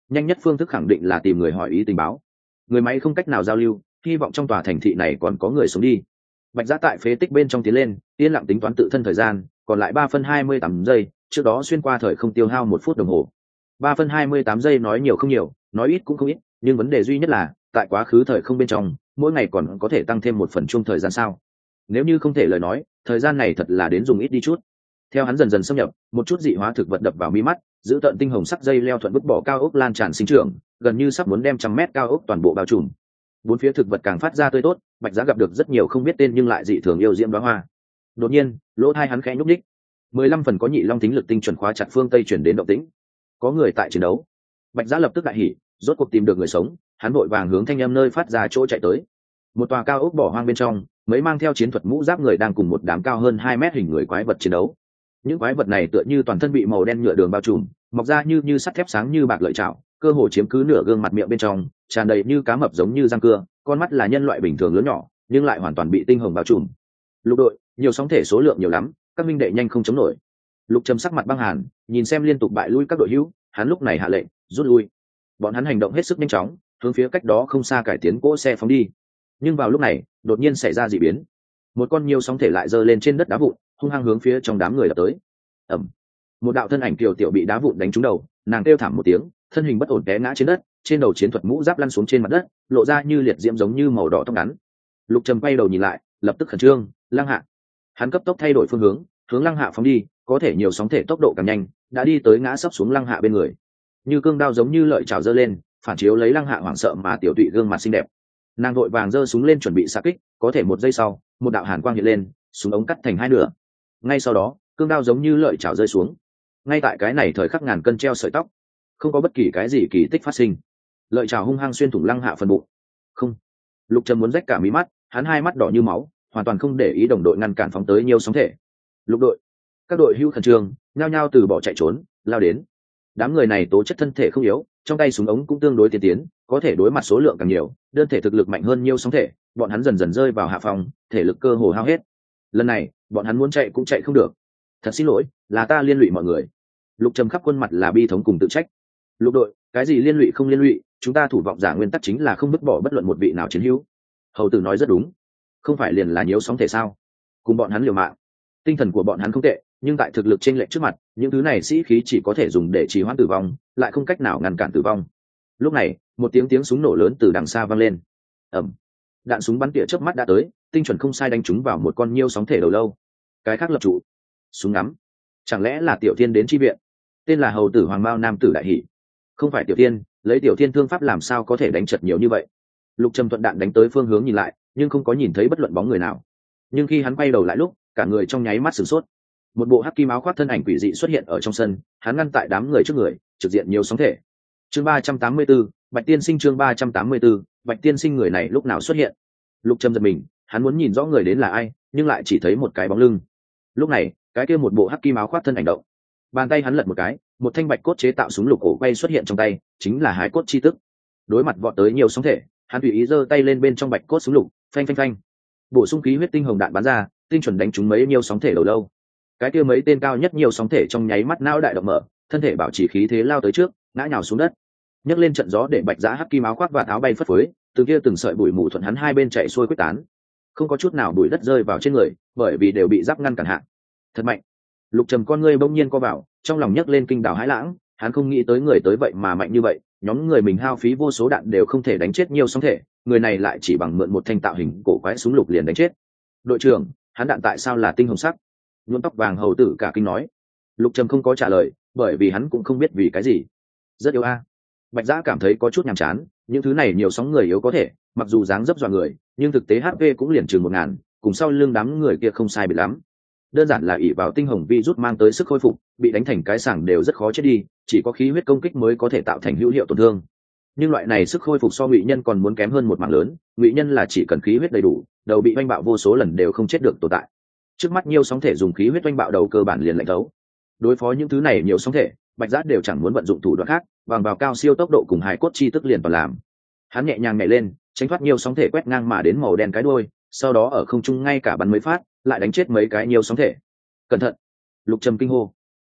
nhanh nhất phương thức khẳng định là tìm người hỏi ý tình báo. Người máy không cách nào giao lưu, hy vọng trong tòa thành thị này còn có người sống đi. Bạch Giã tại phế tích bên trong tiến lên, yên lặng tính toán tự thân thời gian, còn lại 3 phân 28 giây, trước đó xuyên qua thời không tiêu hao 1 phút đồng hồ. 3 phân 28 giây nói nhiều không nhiều, nói ít cũng không ít, nhưng vấn đề duy nhất là tại quá khứ thời không bên trong, mỗi ngày còn có thể tăng thêm 1 phần chung thời gian sao? Nếu như không thể lời nói, thời gian này thật là đến dùng ít đi chút. Theo hắn dần dần xâm nhập, một chút dị hóa thực vật đập vào mi mắt, giữ tận tinh hồng sắc dây leo thuận vứt bỏ cao ốc lan tràn sinh trưởng, gần như sắp muốn đem 100 mét cao ốc toàn bộ bao trùm. Bốn phía thực vật càng phát ra tươi tốt, Bạch Giá gặp được rất nhiều không biết tên nhưng lại dị thường yêu diễm đóa hoa. Đột nhiên, lỗ tai hắn khẽ nhúc nhích. 15 phần có nhị long tính lực tinh chuẩn khóa chặt phương tây chuyển đến động tĩnh. Có người tại chiến đấu. Bạch Giá lập tức đại hỉ, rốt cuộc tìm được người sống, hắn vội vàng hướng thanh âm nơi phát ra chỗ chạy tới. Một tòa cao ốc bỏ hoang bên trong, mấy mang theo chiến thuật mũ giáp người đang cùng một đám cao hơn 2 mét hình người quái vật chiến đấu. Những quái vật này tựa như toàn thân bị màu đen nhựa đường bao trùm, mọc ra như sắt thép sáng như bạc lợi chảo, cơ hồ chiếm cứ nửa gương mặt miệng bên trong, tràn đầy như cá mập giống như răng cưa, con mắt là nhân loại bình thường lớn nhỏ, nhưng lại hoàn toàn bị tinh hồng bao trùm. Lục đội, nhiều sóng thể số lượng nhiều lắm, các minh đệ nhanh không chống nổi. Lục Trầm sắc mặt băng hàn, nhìn xem liên tục bại lui các đội hữu, hắn lúc này hạ lệnh rút lui. Bọn hắn hành động hết sức nhanh chóng, hướng phía cách đó không xa cải tiến cỗ xe phóng đi. Nhưng vào lúc này, đột nhiên xảy ra dị biến. Một con nhiều sóng thể lại giơ lên trên đất đá vụn, hung hăng hướng phía trong đám người đập tới. Ầm! Một đạo thân ảnh kiều tiểu bị đá vụn đánh trúng đầu, nàng kêu thảm một tiếng, thân hình bất ổn té ngã trên đất, trên đầu chiến thuật mũ giáp lăn xuống trên mặt đất, lộ ra như liệt diễm giống như màu đỏ tóc ngắn. Lục Trầm quay đầu nhìn lại, lập tức khẩn trương, Lăng Hạ. Hắn cấp tốc thay đổi phương hướng, hướng Lăng Hạ phóng đi, có thể nhiều sóng thể tốc độ càng nhanh, đã đi tới ngã sấp xuống Lăng Hạ bên người. Như cương đao giống như lợi chảo giơ lên, phản chiếu lấy Lăng Hạ hoảng sợ mà tiểu tụy gương mặt xinh đẹp. Nàng vội vàng giơ súng lên chuẩn bị xạ kích, có thể 1 giây sau, một đạo hàn quang hiện lên, súng ống cắt thành 2 nửa. Ngay sau đó, cương đao giống như lợi chảo rơi xuống. Ngay tại cái này thời khắc ngàn cân treo sợi tóc, không có bất kỳ cái gì kỳ tích phát sinh. Lợi chảo hung hăng xuyên thủng Lăng Hạ phần bụng. Không. Lục Trầm muốn rách cả mí mắt, hắn hai mắt đỏ như máu, hoàn toàn không để ý đồng đội ngăn cản phóng tới nhiều sóng thể. Lục đội, các đội hưu khẩn trương, nhao nhao từ bỏ chạy trốn, lao đến. Đám người này tố chất thân thể không yếu, trong tay súng ống cũng tương đối tiên tiến, có thể đối mặt số lượng càng nhiều, đơn thể thực lực mạnh hơn nhiều sóng thể, bọn hắn dần dần rơi vào hạ phòng, thể lực cơ hồ hao hết. Lần này, bọn hắn muốn chạy cũng chạy không được. Thật xin lỗi, là ta liên lụy mọi người. Lục Trầm khắp khuôn mặt là bi thống cùng tự trách. Lục đội, cái gì liên lụy không liên lụy, chúng ta thủ vọng giả nguyên tắc chính là không vứt bỏ bất luận một vị nào chiến hữu. Hầu tử nói rất đúng, không phải liền là nhiễu sóng thể sao? Cùng bọn hắn liều mạng. Tinh thần của bọn hắn không tệ, nhưng tại thực lực chênh lệch trước mặt, những thứ này sĩ khí chỉ có thể dùng để trì hoãn tử vong, lại không cách nào ngăn cản tử vong. Lúc này, một tiếng súng nổ lớn từ đằng xa vang lên. Ầm. Đạn súng bắn tỉa chớp mắt đã tới, tinh chuẩn không sai đánh trúng vào một con nhiêu sóng thể đầu lâu. Cái khác lập trụ. Súng ngắm. Chẳng lẽ là Tiểu Thiên đến chi viện? Tên là hầu tử Hoàng Mao nam tử đại hỉ. Không phải Tiểu Thiên, lấy Tiểu Thiên thương pháp làm sao có thể đánh chật nhiều như vậy? Lục Trầm thuận đạn đánh tới phương hướng nhìn lại, nhưng không có nhìn thấy bất luận bóng người nào. Nhưng khi hắn quay đầu lại lúc, cả người trong nháy mắt sửng sốt. Một bộ hắc kim áo khoác thân ảnh quỷ dị xuất hiện ở trong sân, hắn ngăn tại đám người trước người, trực diện nhiều sóng thể. Chương 384, Bạch Tiên Sinh. Chương 384, Bạch Tiên Sinh. Người này lúc nào xuất hiện? Lục Trầm giật mình, hắn muốn nhìn rõ người đến là ai, nhưng lại chỉ thấy một cái bóng lưng. Lúc này, cái kia một bộ hắc kim áo khoác thân ảnh động, bàn tay hắn lật một cái, một thanh bạch cốt chế tạo súng lục cổ quay xuất hiện trong tay, chính là hái cốt chi tức. Đối mặt vọt tới nhiều sóng thể, hắn tùy ý giơ tay lên bên trong bạch cốt súng lục, phanh phanh phanh, bổ sung khí huyết tinh hồng đạn bắn ra, tinh chuẩn đánh trúng mấy nhiều sóng thể đầu lâu. Cái kia mấy tên cao nhất nhiều sóng thể trong nháy mắt não đại động mở, thân thể bảo trì khí thế lao tới trước, ngã nhào xuống đất. Nhấc lên trận gió để Bạch Giã hắc kim áo khoác và áo bay phất phới, từ kia từng sợi bụi mù thuận hắn hai bên chạy xuôi quyết tán, không có chút nào bụi đất rơi vào trên người, bởi vì đều bị giáp ngăn cản hạ. Thật mạnh. Lục Trầm con ngươi bỗng nhiên co vào, trong lòng nhấc lên kinh đảo hãi lãng, hắn không nghĩ tới người tới vậy mà mạnh như vậy, nhóm người mình hao phí vô số đạn đều không thể đánh chết nhiều sóng thể, người này lại chỉ bằng mượn một thanh tạo hình cổ quái súng lục liền đánh chết. Đội trưởng, hắn đạn tại sao là tinh hồng sắc? Nhuộm tóc vàng hầu tử cả kinh nói. Lục Trầm không có trả lời, bởi vì hắn cũng không biết vì cái gì. Rất yếu a. Bạch Giã cảm thấy có chút nhàm chán, những thứ này nhiều sóng người yếu có thể, mặc dù dáng dấp dọa người, nhưng thực tế HP cũng liền chừng 1000, cùng sau lưng đám người kia không sai biệt lắm. Đơn giản là ỷ vào tinh hồng virus mang tới sức khôi phục, bị đánh thành cái sảng đều rất khó chết đi, chỉ có khí huyết công kích mới có thể tạo thành hữu hiệu tổn thương. Nhưng loại này sức khôi phục so ngụy nhân còn muốn kém hơn một mảng lớn, ngụy nhân là chỉ cần khí huyết đầy đủ, đầu bị oanh bạo vô số lần đều không chết được tồn tại. Trước mắt nhiều sóng thể dùng khí huyết oanh bạo đầu cơ bản liền lạnh thấu. Đối phó những thứ này nhiều sóng thể, Bạch Giác đều chẳng muốn vận dụng thủ đoạn khác, bằng vào cao siêu tốc độ cùng hài cốt chi tức liền toàn làm. Hắn nhẹ nhàng nhảy lên, tránh thoát nhiều sóng thể quét ngang mà đến màu đen cái đuôi, sau đó ở không trung ngay cả bắn mấy phát, lại đánh chết mấy cái nhiều sóng thể. Cẩn thận! Lục Trầm kinh hô.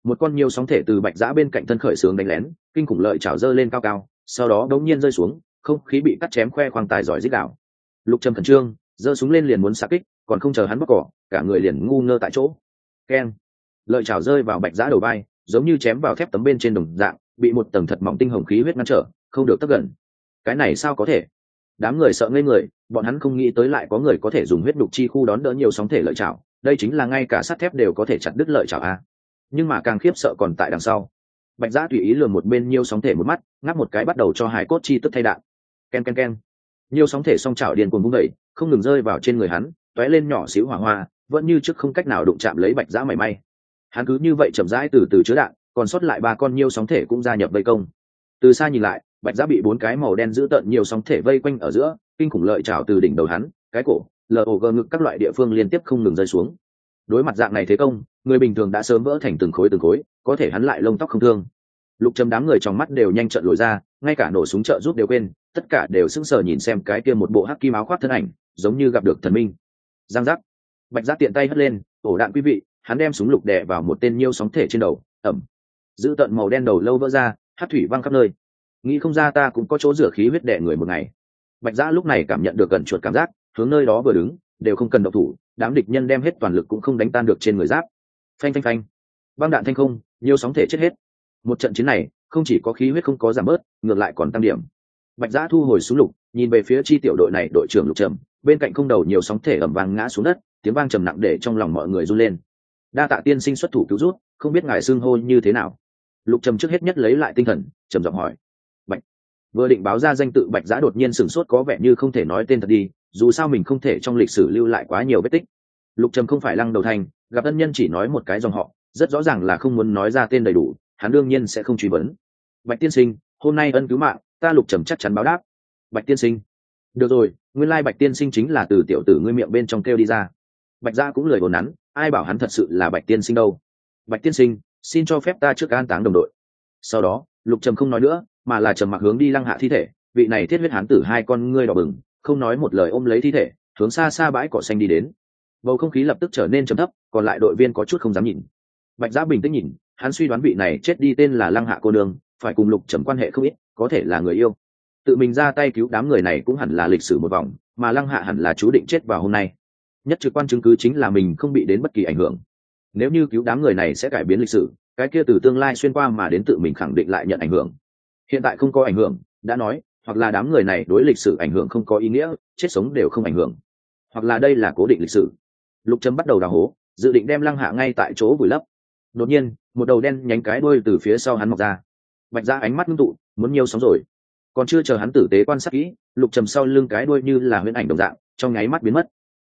một con nhiều sóng thể từ bạch giã bên cạnh thân khởi sướng đánh lén, kinh khủng lợi chảo dơ lên cao cao, sau đó đống nhiên rơi xuống, không khí bị cắt chém khoe khoang tài giỏi dích đảo. Lục Trầm khẩn trương giơ súng lên liền muốn xạ kích, còn không chờ hắn bóc cỏ, cả người liền ngu ngơ tại chỗ. Keng! Lợi chảo rơi vào bạch giã đầu vai, giống như chém vào thép tấm bên trên đồng dạng, bị một tầng thật mỏng tinh hồng khí huyết ngăn trở, không được tấp gần. Cái này sao có thể? Đám người sợ ngây người, bọn hắn không nghĩ tới lại có người có thể dùng huyết đục chi khu đón đỡ nhiều sóng thể lợi chảo, đây chính là ngay cả sắt thép đều có thể chặt đứt lợi chảo a. Nhưng mà càng khiếp sợ còn tại đằng sau. Bạch giã tùy ý lườm một bên nhiều sóng thể một mắt, ngáp một cái bắt đầu cho hải cốt chi tức thay đạn. Ken ken ken. Nhiều sóng thể song chảo điên cuồng vung dậy, không ngừng rơi vào trên người hắn, tóe lên nhỏ xíu hỏa hoa, vẫn như trước không cách nào đụng chạm lấy bạch giã mảy may. Hắn cứ như vậy chậm rãi từ từ chứa đạn, còn sót lại ba con nhiều sóng thể cũng gia nhập vây công. Từ xa nhìn lại, bạch giã bị bốn cái màu đen giữ tợn nhiều sóng thể vây quanh ở giữa, kinh khủng lợi chảo từ đỉnh đầu hắn, cái cổ, log ngực các loại địa phương liên tiếp không ngừng rơi xuống. Đối mặt dạng này thế công, người bình thường đã sớm vỡ thành từng khối, có thể hắn lại lông tóc không thương. Lục Trầm đám người trong mắt đều nhanh trợn lồi ra, ngay cả nổ súng trợ giúp đều quên, tất cả đều sững sờ nhìn xem cái kia một bộ hắc kim áo khoác thân ảnh, giống như gặp được thần minh. Giang giác, bạch giã tiện tay hất lên, ổ đạn quý vị, hắn đem súng lục đè vào một tên nhiêu sóng thể trên đầu, ẩm, giữ tận màu đen đầu lâu vỡ ra, hắc thủy văng khắp nơi. Nghĩ không ra ta cũng có chỗ rửa khí huyết đè người một ngày. Bạch giã lúc này cảm nhận được gần chuột cảm giác, hướng nơi đó vừa đứng, đều không cần động thủ, đám địch nhân đem hết toàn lực cũng không đánh tan được trên người giáp. Phanh phanh phanh, băng đạn thanh không, nhiều sóng thể chết hết. Một trận chiến này không chỉ có khí huyết không có giảm bớt, ngược lại còn tăng điểm. Bạch giã thu hồi súng lục, nhìn về phía chi tiểu đội này đội trưởng Lục Trầm, bên cạnh không đầu nhiều sóng thể ẩm vang ngã xuống đất, tiếng vang trầm nặng để trong lòng mọi người run lên. Đa tạ tiên sinh xuất thủ cứu rút, không biết ngài xưng hô như thế nào? Lục Trầm trước hết nhất lấy lại tinh thần, trầm giọng hỏi. Bạch. Vừa định báo ra danh tự, bạch giã đột nhiên sửng sốt, có vẻ như không thể nói tên thật đi, dù sao mình không thể trong lịch sử lưu lại quá nhiều vết tích. Lục Trầm không phải Lăng Đầu Thành, gặp ân nhân chỉ nói một cái dòng họ, rất rõ ràng là không muốn nói ra tên đầy đủ, hắn đương nhiên sẽ không truy vấn. Bạch tiên sinh, hôm nay ân cứu mạng, ta Lục Trầm chắc chắn báo đáp. Bạch tiên sinh. Được rồi, nguyên lai Bạch tiên sinh chính là từ tiểu tử ngươi miệng bên trong kêu đi ra. Bạch giã cũng lười vồn nắn, ai bảo hắn thật sự là Bạch tiên sinh đâu. Bạch tiên sinh, xin cho phép ta trước an táng đồng đội. Sau đó Lục Trầm không nói nữa, mà là trầm mặc hướng đi Lăng Hạ thi thể. Vị này thiết huyết hán tử hai con ngươi đỏ bừng, không nói một lời ôm lấy thi thể, hướng xa xa bãi cỏ xanh đi đến. Bầu không khí lập tức trở nên trầm thấp, còn lại đội viên có chút không dám nhìn. Bạch giã bình tĩnh nhìn, hắn suy đoán vị này chết đi tên là Lăng Hạ cô nương, phải cùng Lục Trầm quan hệ không ít, có thể là người yêu. Tự mình ra tay cứu đám người này cũng hẳn là lịch sử một vòng, mà Lăng Hạ hẳn là chú định chết vào hôm nay. Nhất trực quan chứng cứ chính là mình không bị đến bất kỳ ảnh hưởng. Nếu như cứu đám người này sẽ cải biến lịch sử, cái kia từ tương lai xuyên qua mà đến tự mình khẳng định lại nhận ảnh hưởng. Hiện tại không có ảnh hưởng, đã nói, hoặc là đám người này đối lịch sử ảnh hưởng không có ý nghĩa, chết sống đều không ảnh hưởng, hoặc là đây là cố định lịch sử. Lục Trầm bắt đầu đào hố, dự định đem Lăng Hạ ngay tại chỗ vùi lấp. Đột nhiên một đầu đen nhánh cái đuôi từ phía sau hắn mọc ra. Bạch giã ánh mắt ngưng tụ, muốn nhiều sóng rồi. Còn chưa chờ hắn tử tế quan sát kỹ, Lục Trầm sau lưng cái đuôi như là huyễn ảnh đồng dạng, trong nháy mắt biến mất.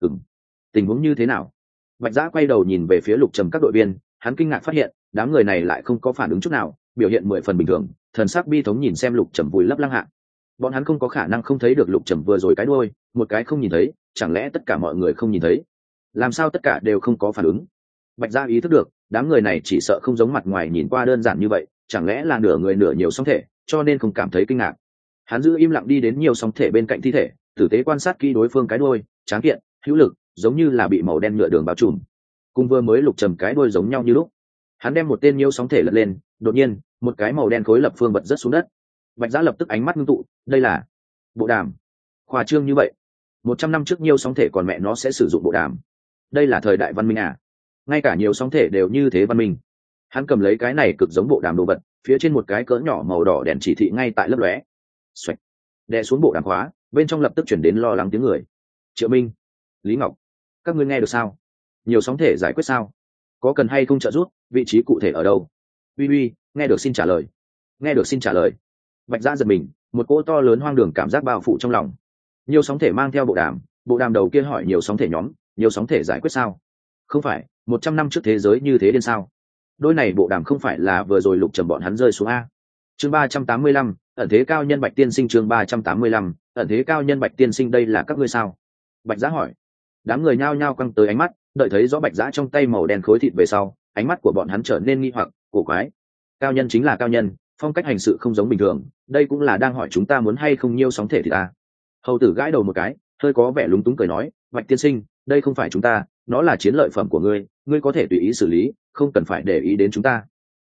Tình huống như thế nào? Bạch giã quay đầu nhìn về phía Lục Trầm các đội viên, hắn kinh ngạc phát hiện đám người này lại không có phản ứng chút nào, biểu hiện 10 phần bình thường, thần sắc bi thống nhìn xem Lục Trầm vùi lấp Lăng Hạ. Bọn hắn không có khả năng không thấy được Lục Trầm vừa rồi cái đuôi, một cái không nhìn thấy, chẳng lẽ tất cả mọi người không nhìn thấy? Làm sao tất cả đều không có phản ứng? Bạch giã ý thức được, đám người này chỉ sợ không giống mặt ngoài nhìn qua đơn giản như vậy, chẳng lẽ là nửa người nửa nhiều sóng thể, cho nên không cảm thấy kinh ngạc. Hắn giữ im lặng đi đến nhiều sóng thể bên cạnh thi thể, tử tế quan sát kỹ đối phương cái đuôi, tráng kiện, hữu lực, giống như là bị màu đen nhựa đường bao trùm. Cùng vừa mới Lục Trầm cái đuôi giống nhau như lúc. Hắn đem một tên nhiều sóng thể lật lên, đột nhiên một cái màu đen khối lập phương bật rớt xuống đất. Bạch giã lập tức ánh mắt ngưng tụ, đây là bộ đàm. Khoa trương như vậy, 100 năm trước nhiều sóng thể còn mẹ nó sẽ sử dụng bộ đàm. Đây là thời đại văn minh à? Ngay cả nhiều sóng thể đều như thế văn minh. Hắn cầm lấy cái này cực giống bộ đàm đồ vật, phía trên một cái cỡ nhỏ màu đỏ đèn chỉ thị ngay tại lấp lóe. Xoạch, đè xuống bộ đàm khóa, bên trong lập tức chuyển đến lo lắng tiếng người. Triệu Minh, Lý Ngọc, các ngươi nghe được sao? Nhiều sóng thể giải quyết sao? Có cần hay không trợ giúp? Vị trí cụ thể ở đâu? Uy uy, nghe được xin trả lời. Nghe được xin trả lời. Bạch giã giật mình, một cỗ to lớn hoang đường cảm giác bao phủ trong lòng. Nhiều sóng thể mang theo bộ đàm đầu kia hỏi nhiều sóng thể nhóm, nhiều sóng thể giải quyết sao? Không phải, 100 năm trước thế giới như thế điên sao? Đôi này bộ đàm không phải là vừa rồi Lục Trầm bọn hắn rơi xuống a? Chương 385, ẩn thế cao nhân Bạch tiên sinh. Chương 385, ẩn thế cao nhân Bạch tiên sinh, đây là các ngươi sao? Bạch giã hỏi. Đám người nhao nhao quăng tới ánh mắt, đợi thấy rõ Bạch giã trong tay màu đen khối thịt về sau, ánh mắt của bọn hắn trở nên nghi hoặc, cổ quái. Cao nhân chính là cao nhân, phong cách hành sự không giống bình thường, đây cũng là đang hỏi chúng ta muốn hay không nhiêu sóng thể thì ta. Hầu tử gãi đầu một cái, hơi có vẻ lúng túng cười nói, Bạch tiên sinh, đây không phải chúng ta, nó là chiến lợi phẩm của ngươi, ngươi có thể tùy ý xử lý, không cần phải để ý đến chúng ta.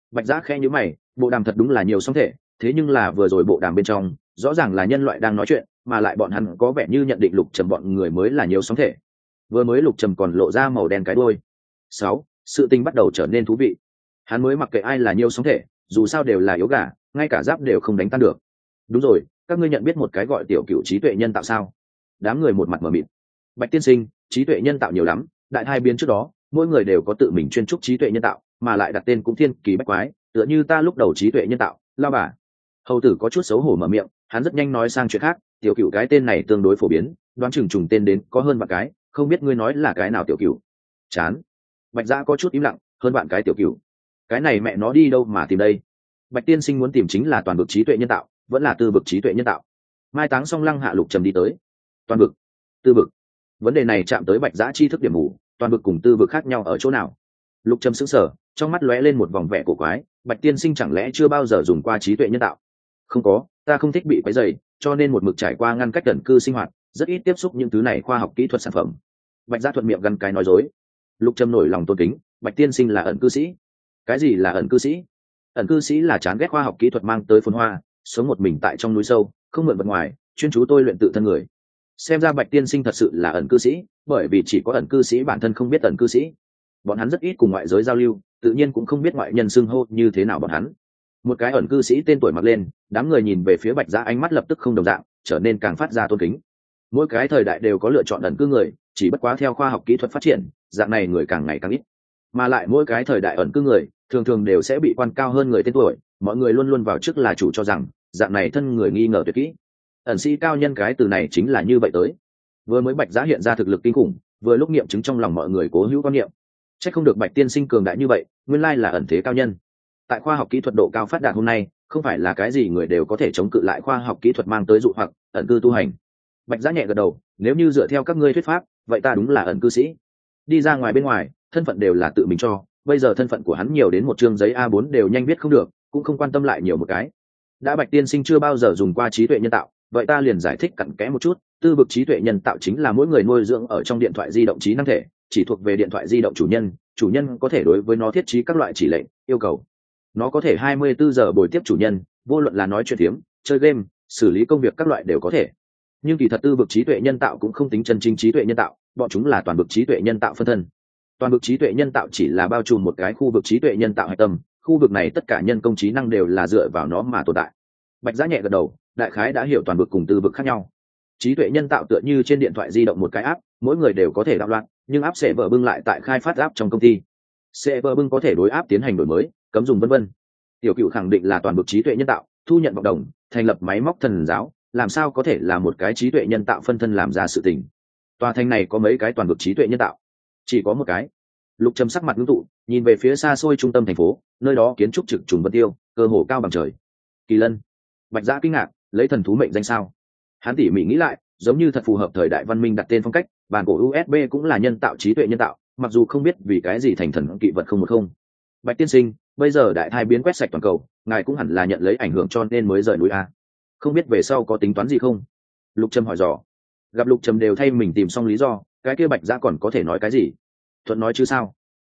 Bạch Giã khẽ nhíu mày, bộ đàm thật đúng là nhiều sóng thể, thế nhưng là vừa rồi bộ đàm bên trong rõ ràng là nhân loại đang nói chuyện, mà lại bọn hắn có vẻ như nhận định Lục Trầm bọn người mới là nhiều sóng thể. Vừa mới Lục Trầm còn lộ ra màu đen cái đuôi. 6. Sự tình bắt đầu trở nên thú vị. Hắn mới mặc kệ ai là nhiều sóng thể, dù sao đều là yếu gà, ngay cả giáp đều không đánh tan được. Đúng rồi, các ngươi nhận biết một cái gọi tiểu cựu trí tuệ nhân tạo sao? Đám người một mặt mờ mịt. Bạch tiên sinh, trí tuệ nhân tạo nhiều lắm, đại hai biến trước đó mỗi người đều có tự mình chuyên trúc trí tuệ nhân tạo, mà lại đặt tên cũng thiên kỳ bách quái, tựa như ta lúc đầu trí tuệ nhân tạo lao bà. Hầu tử có chút xấu hổ mở miệng, hắn rất nhanh nói sang chuyện khác. Tiểu cựu cái tên này tương đối phổ biến, đoán chừng trùng tên đến có hơn vạn cái, không biết ngươi nói là cái nào tiểu cựu? Chán. Bạch Giã có chút im lặng, hơn vạn cái tiểu cựu, cái này mẹ nó đi đâu mà tìm đây? Bạch tiên sinh muốn tìm chính là toàn vực trí tuệ nhân tạo, vẫn là tư vực trí tuệ nhân tạo? Mai táng xong Lăng Hạ Lục Trầm đi tới. Toàn vực, tư vực, vấn đề này chạm tới Bạch Giã tri thức điểm mù. Toàn vực cùng tư vực khác nhau ở chỗ nào? Lục Trầm sững sờ, trong mắt lóe lên một vòng vẻ cổ quái. Bạch tiên sinh chẳng lẽ chưa bao giờ dùng qua trí tuệ nhân tạo? Không có, ta không thích bị quấy rầy, cho nên một mực trải qua ngăn cách ẩn cư sinh hoạt, rất ít tiếp xúc những thứ này khoa học kỹ thuật sản phẩm. Bạch Giã thuận miệng gắn cái nói dối. Lục Trầm nổi lòng tôn kính. Bạch tiên sinh là ẩn cư sĩ? Cái gì là ẩn cư sĩ? Ẩn cư sĩ là chán ghét khoa học kỹ thuật mang tới phồn hoa, sống một mình tại trong núi sâu, không mượn vật ngoài, chuyên chú tôi luyện tự thân người. Xem ra Bạch tiên sinh thật sự là ẩn cư sĩ, bởi vì chỉ có ẩn cư sĩ bản thân không biết ẩn cư sĩ. Bọn hắn rất ít cùng ngoại giới giao lưu, tự nhiên cũng không biết ngoại nhân xưng hô như thế nào bọn hắn. Một cái ẩn cư sĩ tên tuổi mặc lên, đám người nhìn về phía Bạch Giã ánh mắt lập tức không đồng dạng, trở nên càng phát ra tôn kính. Mỗi cái thời đại đều có lựa chọn ẩn cư người, chỉ bất quá theo khoa học kỹ thuật phát triển, dạng này người càng ngày càng ít. Mà lại mỗi cái thời đại ẩn cư người thường thường đều sẽ bị quan cao hơn người tên tuổi, mọi người luôn luôn vào trước là chủ cho rằng dạng này thân người nghi ngờ tuyệt kỹ. Ẩn sĩ cao nhân cái từ này chính là như vậy tới. Vừa mới Bạch Giã hiện ra thực lực kinh khủng, vừa lúc nghiệm chứng trong lòng mọi người cố hữu quan niệm. Chắc không được Bạch tiên sinh cường đại như vậy, nguyên lai là ẩn thế cao nhân. Tại khoa học kỹ thuật độ cao phát đạt hôm nay, không phải là cái gì người đều có thể chống cự lại khoa học kỹ thuật mang tới dụ hoặc ẩn cư tu hành. Bạch Giã nhẹ gật đầu, nếu như dựa theo các ngươi thuyết pháp, vậy ta đúng là ẩn cư sĩ. Đi ra ngoài bên ngoài, thân phận đều là tự mình cho, bây giờ thân phận của hắn nhiều đến một chương giấy A4 đều nhanh viết không được, cũng không quan tâm lại nhiều một cái. Đã Bạch tiên sinh chưa bao giờ dùng qua trí tuệ nhân tạo, vậy ta liền giải thích cặn kẽ một chút. Tư vực trí tuệ nhân tạo chính là mỗi người nuôi dưỡng ở trong điện thoại di động trí năng thể, chỉ thuộc về điện thoại di động chủ nhân có thể đối với nó thiết trí các loại chỉ lệnh, yêu cầu. Nó có thể 24 giờ bồi tiếp chủ nhân, vô luận là nói chuyện phiếm, chơi game, xử lý công việc các loại đều có thể. Nhưng kỳ thật tư vực trí tuệ nhân tạo cũng không tính chân chính trí tuệ nhân tạo, bọn chúng là toàn vực trí tuệ nhân tạo phân thân. Toàn vực trí tuệ nhân tạo chỉ là bao trùm một cái khu vực trí tuệ nhân tạo hạch tâm, khu vực này tất cả nhân công trí năng đều là dựa vào nó mà tồn tại. Bạch Giã nhẹ gật đầu, đại khái đã hiểu toàn vực cùng tư vực khác nhau. Trí tuệ nhân tạo tựa như trên điện thoại di động một cái app, mỗi người đều có thể đạo loạn, nhưng app sẽ vở bưng lại tại khai phát app trong công ty. Sẽ vở bưng có thể đối app tiến hành đổi mới, cấm dùng vân vân. Tiểu Cựu khẳng định là toàn vực trí tuệ nhân tạo, thu nhận vọng đồng, thành lập máy móc thần giáo, làm sao có thể là một cái trí tuệ nhân tạo phân thân làm ra sự tình. Tòa thành này có mấy cái toàn vực trí tuệ nhân tạo? Chỉ có một cái. Lục Trầm sắc mặt ngưng tụ, nhìn về phía xa xôi trung tâm thành phố, nơi đó kiến trúc trực trùng vân tiêu, cơ hồ cao bằng trời. Kỳ lân. Bạch Giã kinh ngạc, lấy thần thú mệnh danh sao? Hắn tỉ mỉ nghĩ lại, giống như thật phù hợp thời đại văn minh đặt tên phong cách. Bản cổ USB cũng là nhân tạo trí tuệ nhân tạo, mặc dù không biết vì cái gì thành thần kỵ vật 010. Bạch tiên sinh, bây giờ đại thai biến quét sạch toàn cầu, ngài cũng hẳn là nhận lấy ảnh hưởng cho nên mới rời núi a. Không biết về sau có tính toán gì không? Lục Trầm hỏi dò. Gặp Lục Trầm đều thay mình tìm xong lý do, cái kia Bạch Giã còn có thể nói cái gì? Thuận nói chứ sao?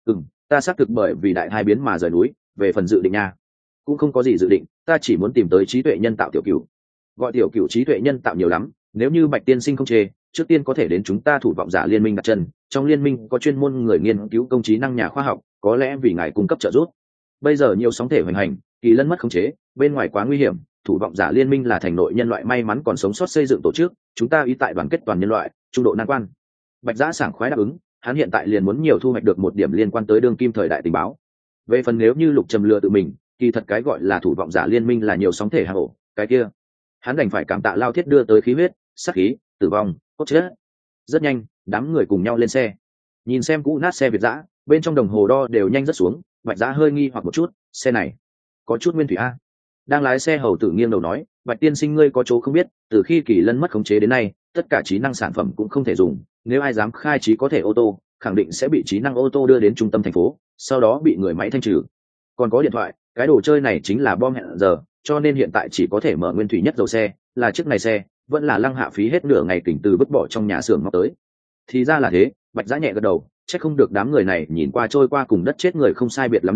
Ta xác thực bởi vì đại thai biến mà rời núi, về phần dự định nha, cũng không có gì dự định, ta chỉ muốn tìm tới trí tuệ nhân tạo tiểu cửu. Gọi tiểu cửu trí tuệ nhân tạo nhiều lắm, nếu như Bạch tiên sinh không chê, trước tiên có thể đến chúng ta thủ vọng giả liên minh đặt chân, trong liên minh có chuyên môn người nghiên cứu công trí năng nhà khoa học, có lẽ vì ngài cung cấp trợ giúp. Bây giờ nhiều sóng thể hoành hành, kỳ lân mất khống chế, bên ngoài quá nguy hiểm, thủ vọng giả liên minh là thành nội nhân loại may mắn còn sống sót xây dựng tổ chức, chúng ta ý tại đoàn kết toàn nhân loại, trung độ nan quan. Bạch Giã sảng khoái đáp ứng, hắn hiện tại liền muốn nhiều thu hoạch được một điểm liên quan tới đương kim thời đại tình báo. Về phần nếu như Lục Trầm lừa tự mình, kỳ thật cái gọi là thủ vọng giả liên minh là nhiều sóng thể hạ hộ, cái kia hắn đành phải cảm tạ Lao Thiết đưa tới khí huyết, sát khí, tử vong, cốt chết. Rất nhanh, đám người cùng nhau lên xe. Nhìn xem cũ nát xe Việt Giã, bên trong đồng hồ đo đều nhanh rất xuống. Bạch Giã hơi nghi hoặc một chút, xe này có chút nguyên thủy a. Đang lái xe hầu tử nghiêng đầu nói, Bạch tiên sinh ngươi có chỗ không biết, từ khi kỳ lân mất khống chế đến nay, tất cả trí năng sản phẩm cũng không thể dùng, nếu ai dám khai trí có thể ô tô, khẳng định sẽ bị trí năng ô tô đưa đến trung tâm thành phố, sau đó bị người máy thanh trừ. Còn có điện thoại, cái đồ chơi này chính là bom hẹn giờ, cho nên hiện tại chỉ có thể mở nguyên thủy nhất dầu xe, là chiếc này xe vẫn là Lăng Hạ phí hết nửa ngày tỉnh từ vứt bỏ trong nhà xưởng móc tới. Thì ra là thế. Bạch Giã nhẹ gật đầu, chắc không được đám người này nhìn qua trôi qua cùng đất chết người không sai biệt lắm đâu,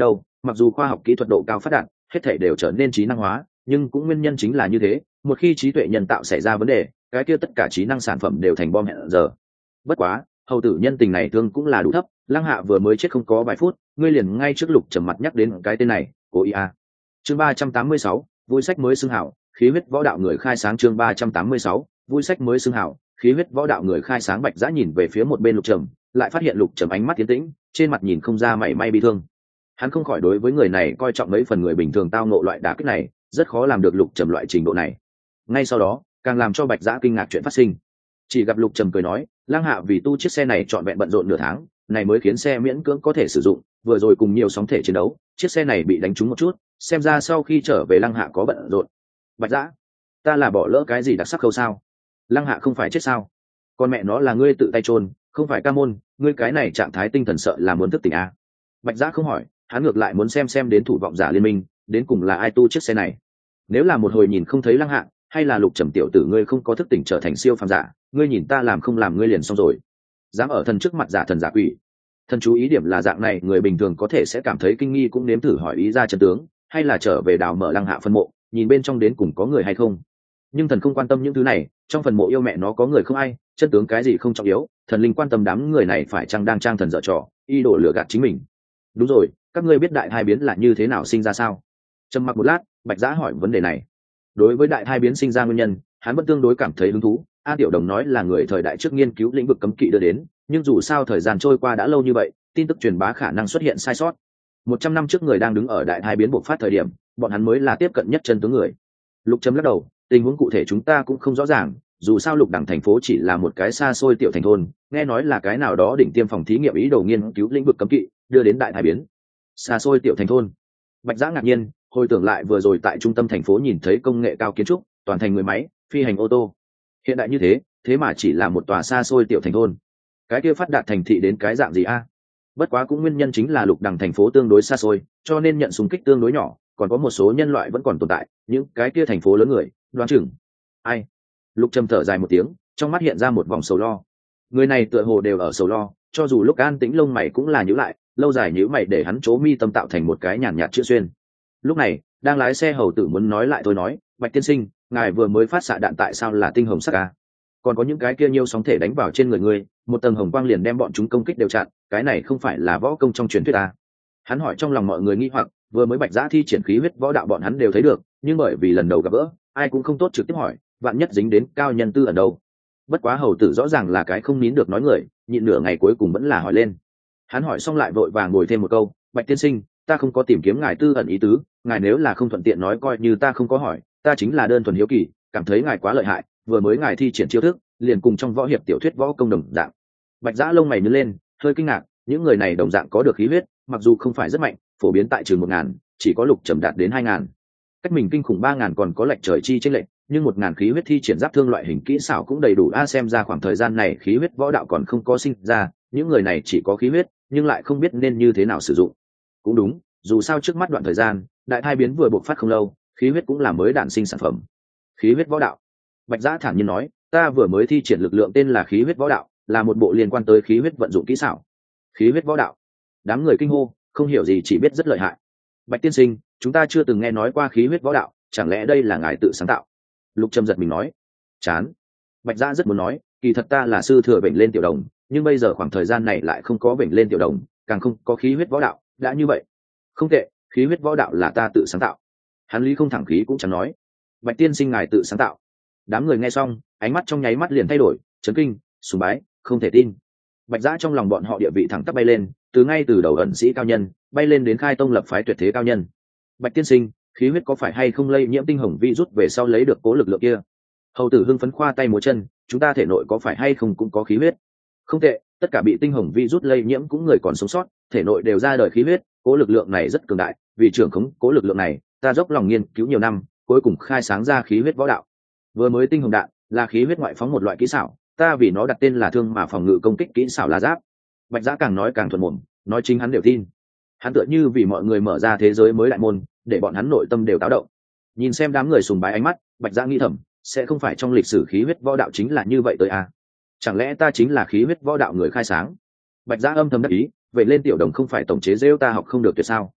mặc dù khoa học kỹ thuật độ cao phát đạt, hết thể đều trở nên trí năng hóa, nhưng cũng nguyên nhân chính là như thế, một khi trí tuệ nhân tạo xảy ra vấn đề, cái kia tất cả trí năng sản phẩm đều thành bom hẹn giờ. Bất quá hầu tử nhân tình này thương cũng là đủ thấp, Lăng Hạ vừa mới chết không có vài phút, ngươi liền ngay trước Lục Trầm mặt nhắc đến cái tên này, cố ý à. Chương 386, vui sách mới xưng hảo, khí huyết võ đạo người khai sáng. Chương 386, vui sách mới xưng hảo, khí huyết võ đạo người khai sáng. Bạch Giã nhìn về phía một bên Lục Trầm, lại phát hiện Lục Trầm ánh mắt tiến tĩnh, trên mặt nhìn không ra mảy may bi thương. Hắn không khỏi đối với người này coi trọng mấy phần, người bình thường tao ngộ loại đả kích này, rất khó làm được Lục Trầm loại trình độ này. Ngay sau đó, càng làm cho Bạch Giã kinh ngạc chuyện phát sinh. Chỉ gặp Lục Trầm cười nói, Lăng Hạ vì tu chiếc xe này trọn vẹn bận rộn nửa tháng, này mới khiến xe miễn cưỡng có thể sử dụng, vừa rồi cùng nhiều sóng thể chiến đấu, chiếc xe này bị đánh trúng một chút, xem ra sau khi trở về Lăng Hạ có bận rộn. Bạch Giã, ta là bỏ lỡ cái gì đặc sắc khâu sao? Lăng Hạ không phải chết sao? Con mẹ nó là ngươi tự tay chôn, không phải ca môn, ngươi cái này trạng thái tinh thần sợ là muốn thức tỉnh à? Bạch Giã không hỏi, hắn ngược lại muốn xem đến thủ vọng giả liên minh đến cùng là ai tu chiếc xe này. Nếu là một hồi nhìn không thấy Lăng Hạ, hay là Lục Trầm tiểu tử ngươi không có thức tỉnh trở thành siêu phàm giả, ngươi nhìn ta làm không làm ngươi liền xong rồi. Dám ở thần trước mặt giả thần giả quỷ. Thần chú ý điểm là dạng này, người bình thường có thể sẽ cảm thấy kinh nghi, cũng nếm thử hỏi ý ra chân tướng, hay là trở về đào mở Lăng Hạ phân mộ, nhìn bên trong đến cùng có người hay không. Nhưng thần không quan tâm những thứ này, trong phần mộ yêu mẹ nó có người không ai, chân tướng cái gì không trọng yếu, thần linh quan tâm đám người này phải chăng đang trang thần dở trò, y đổ lừa gạt chính mình. Đúng rồi, các ngươi biết đại thai biến là như thế nào sinh ra sao? Trầm mặc một lát, Bạch Giã hỏi vấn đề này. Đối với đại thai biến sinh ra nguyên nhân, hắn vẫn tương đối cảm thấy hứng thú. An Tiểu Đồng nói là người thời đại trước nghiên cứu lĩnh vực cấm kỵ đưa đến, nhưng dù sao thời gian trôi qua đã lâu như vậy, tin tức truyền bá khả năng xuất hiện sai sót. 100 năm trước người đang đứng ở đại thai biến bộc phát thời điểm, bọn hắn mới là tiếp cận nhất chân tướng người. Lục Trầm lắc đầu, tình huống cụ thể chúng ta cũng không rõ ràng, dù sao Lục Đẳng thành phố chỉ là một cái xa xôi tiểu thành thôn, nghe nói là cái nào đó đỉnh tiêm phòng thí nghiệm ý đồ nghiên cứu lĩnh vực cấm kỵ, đưa đến đại thai biến. Xa xôi tiểu thành thôn. Bạch Giã ngạc nhiên, hồi tưởng lại vừa rồi tại trung tâm thành phố nhìn thấy công nghệ cao kiến trúc, toàn thành người máy, phi hành ô tô. Hiện đại như thế, thế mà chỉ là một tòa xa xôi tiểu thành thôn. Cái kia phát đạt thành thị đến cái dạng gì a? Bất quá cũng nguyên nhân chính là Lục Đằng thành phố tương đối xa xôi, cho nên nhận xung kích tương đối nhỏ, còn có một số nhân loại vẫn còn tồn tại, những cái kia thành phố lớn người, đoán chừng. Ai? Lục Trầm thở dài một tiếng, trong mắt hiện ra một vòng sầu lo. Người này tựa hồ đều ở sầu lo, cho dù lúc an tĩnh lông mày cũng là nhíu lại, lâu dài nhíu mày để hắn chố mi tâm tạo thành một cái nhàn nhạt chữ xuyên. Lúc này, đang lái xe hầu tử muốn nói lại thôi nói, Bạch tiên sinh, ngài vừa mới phát xạ đạn tại sao là tinh hồng sắc a? Còn có những cái kia nhiêu sóng thể đánh vào trên người ngươi, một tầng hồng quang liền đem bọn chúng công kích đều chặn, cái này không phải là võ công trong truyền thuyết à? Hắn hỏi trong lòng mọi người nghi hoặc, vừa mới Bạch Giã thi triển khí huyết võ đạo bọn hắn đều thấy được, nhưng bởi vì lần đầu gặp gỡ, ai cũng không tốt trực tiếp hỏi, vạn nhất dính đến cao nhân tư ở đâu. Bất quá hầu tử rõ ràng là cái không nín được nói người, nhịn nửa ngày cuối cùng vẫn là hỏi lên. Hắn hỏi xong lại vội vàng ngồi thêm một câu, Bạch tiên sinh, ta không có tìm kiếm ngài tư ẩn ý tứ, ngài nếu là không thuận tiện nói coi như ta không có hỏi, ta chính là đơn thuần hiếu kỳ, cảm thấy ngài quá lợi hại, vừa mới ngài thi triển chiêu thức, liền cùng trong võ hiệp tiểu thuyết võ công đồng dạng. Bạch Giã lông mày nhướng lên, hơi kinh ngạc, những người này đồng dạng có được khí huyết, mặc dù không phải rất mạnh, phổ biến tại trường 1000, chỉ có Lục Trầm đạt đến 2000. Cách mình kinh khủng 3000 còn có lệch trời chi chênh lệch, nhưng 1000 khí huyết thi triển giáp thương loại hình kỹ xảo cũng đầy đủ a, xem ra khoảng thời gian này khí huyết võ đạo còn không có sinh ra, những người này chỉ có khí huyết, nhưng lại không biết nên như thế nào sử dụng. Cũng đúng, dù sao trước mắt đoạn thời gian, đại thai biến vừa bộc phát không lâu, khí huyết cũng là mới đản sinh sản phẩm. Khí huyết võ đạo. Bạch Giã thản nhiên nói, ta vừa mới thi triển lực lượng tên là khí huyết võ đạo, là một bộ liên quan tới khí huyết vận dụng kỹ xảo. Khí huyết võ đạo. Đám người kinh hô, không hiểu gì chỉ biết rất lợi hại. Bạch tiên sinh, chúng ta chưa từng nghe nói qua khí huyết võ đạo, chẳng lẽ đây là ngài tự sáng tạo? Lục Trầm giật mình nói. Chán. Bạch Giã rất muốn nói, kỳ thật ta là sư thừa bệnh lên tiểu đồng, nhưng bây giờ khoảng thời gian này lại không có bệnh lên tiểu đồng, càng không có khí huyết võ đạo, đã như vậy. Không tệ, khí huyết võ đạo là ta tự sáng tạo. Hắn lý không thẳng khí cũng chẳng nói. Bạch tiên sinh ngài tự sáng tạo. Đám người nghe xong, ánh mắt trong nháy mắt liền thay đổi, chấn kinh, sùng bái, không thể tin. Bạch Giã trong lòng bọn họ địa vị thẳng tắp bay lên, ngay từ đầu ẩn sĩ cao nhân, bay lên đến khai tông lập phái tuyệt thế cao nhân. Bạch tiên sinh, khí huyết có phải hay không lây nhiễm tinh hồng vi rút về sau lấy được cố lực lượng kia? Hầu tử hưng phấn khoa tay múa chân, chúng ta thể nội có phải hay không cũng có khí huyết? Không tệ, tất cả bị tinh hồng vi rút lây nhiễm cũng người còn sống sót, thể nội đều ra đời khí huyết, cố lực lượng này rất cường đại, vì trưởng khống cố lực lượng này, ta dốc lòng nghiên cứu nhiều năm, cuối cùng khai sáng ra khí huyết võ đạo. Vừa mới tinh hồng đạn là khí huyết ngoại phóng một loại kỹ xảo, ta vì nó đặt tên là thương mà phòng ngự công kích kỹ xảo là giáp. Bạch Giã càng nói càng thuận mồm, nói chính hắn đều tin. Hắn tựa như vì mọi người mở ra thế giới mới đại môn, để bọn hắn nội tâm đều táo động. Nhìn xem đám người sùng bái ánh mắt, Bạch Giã nghĩ thầm, sẽ không phải trong lịch sử khí huyết võ đạo chính là như vậy tới à? Chẳng lẽ ta chính là khí huyết võ đạo người khai sáng? Bạch Giã âm thầm đắc ý, vậy lên tiểu đồng không phải tổng chế rêu ta học không được tuyệt sao?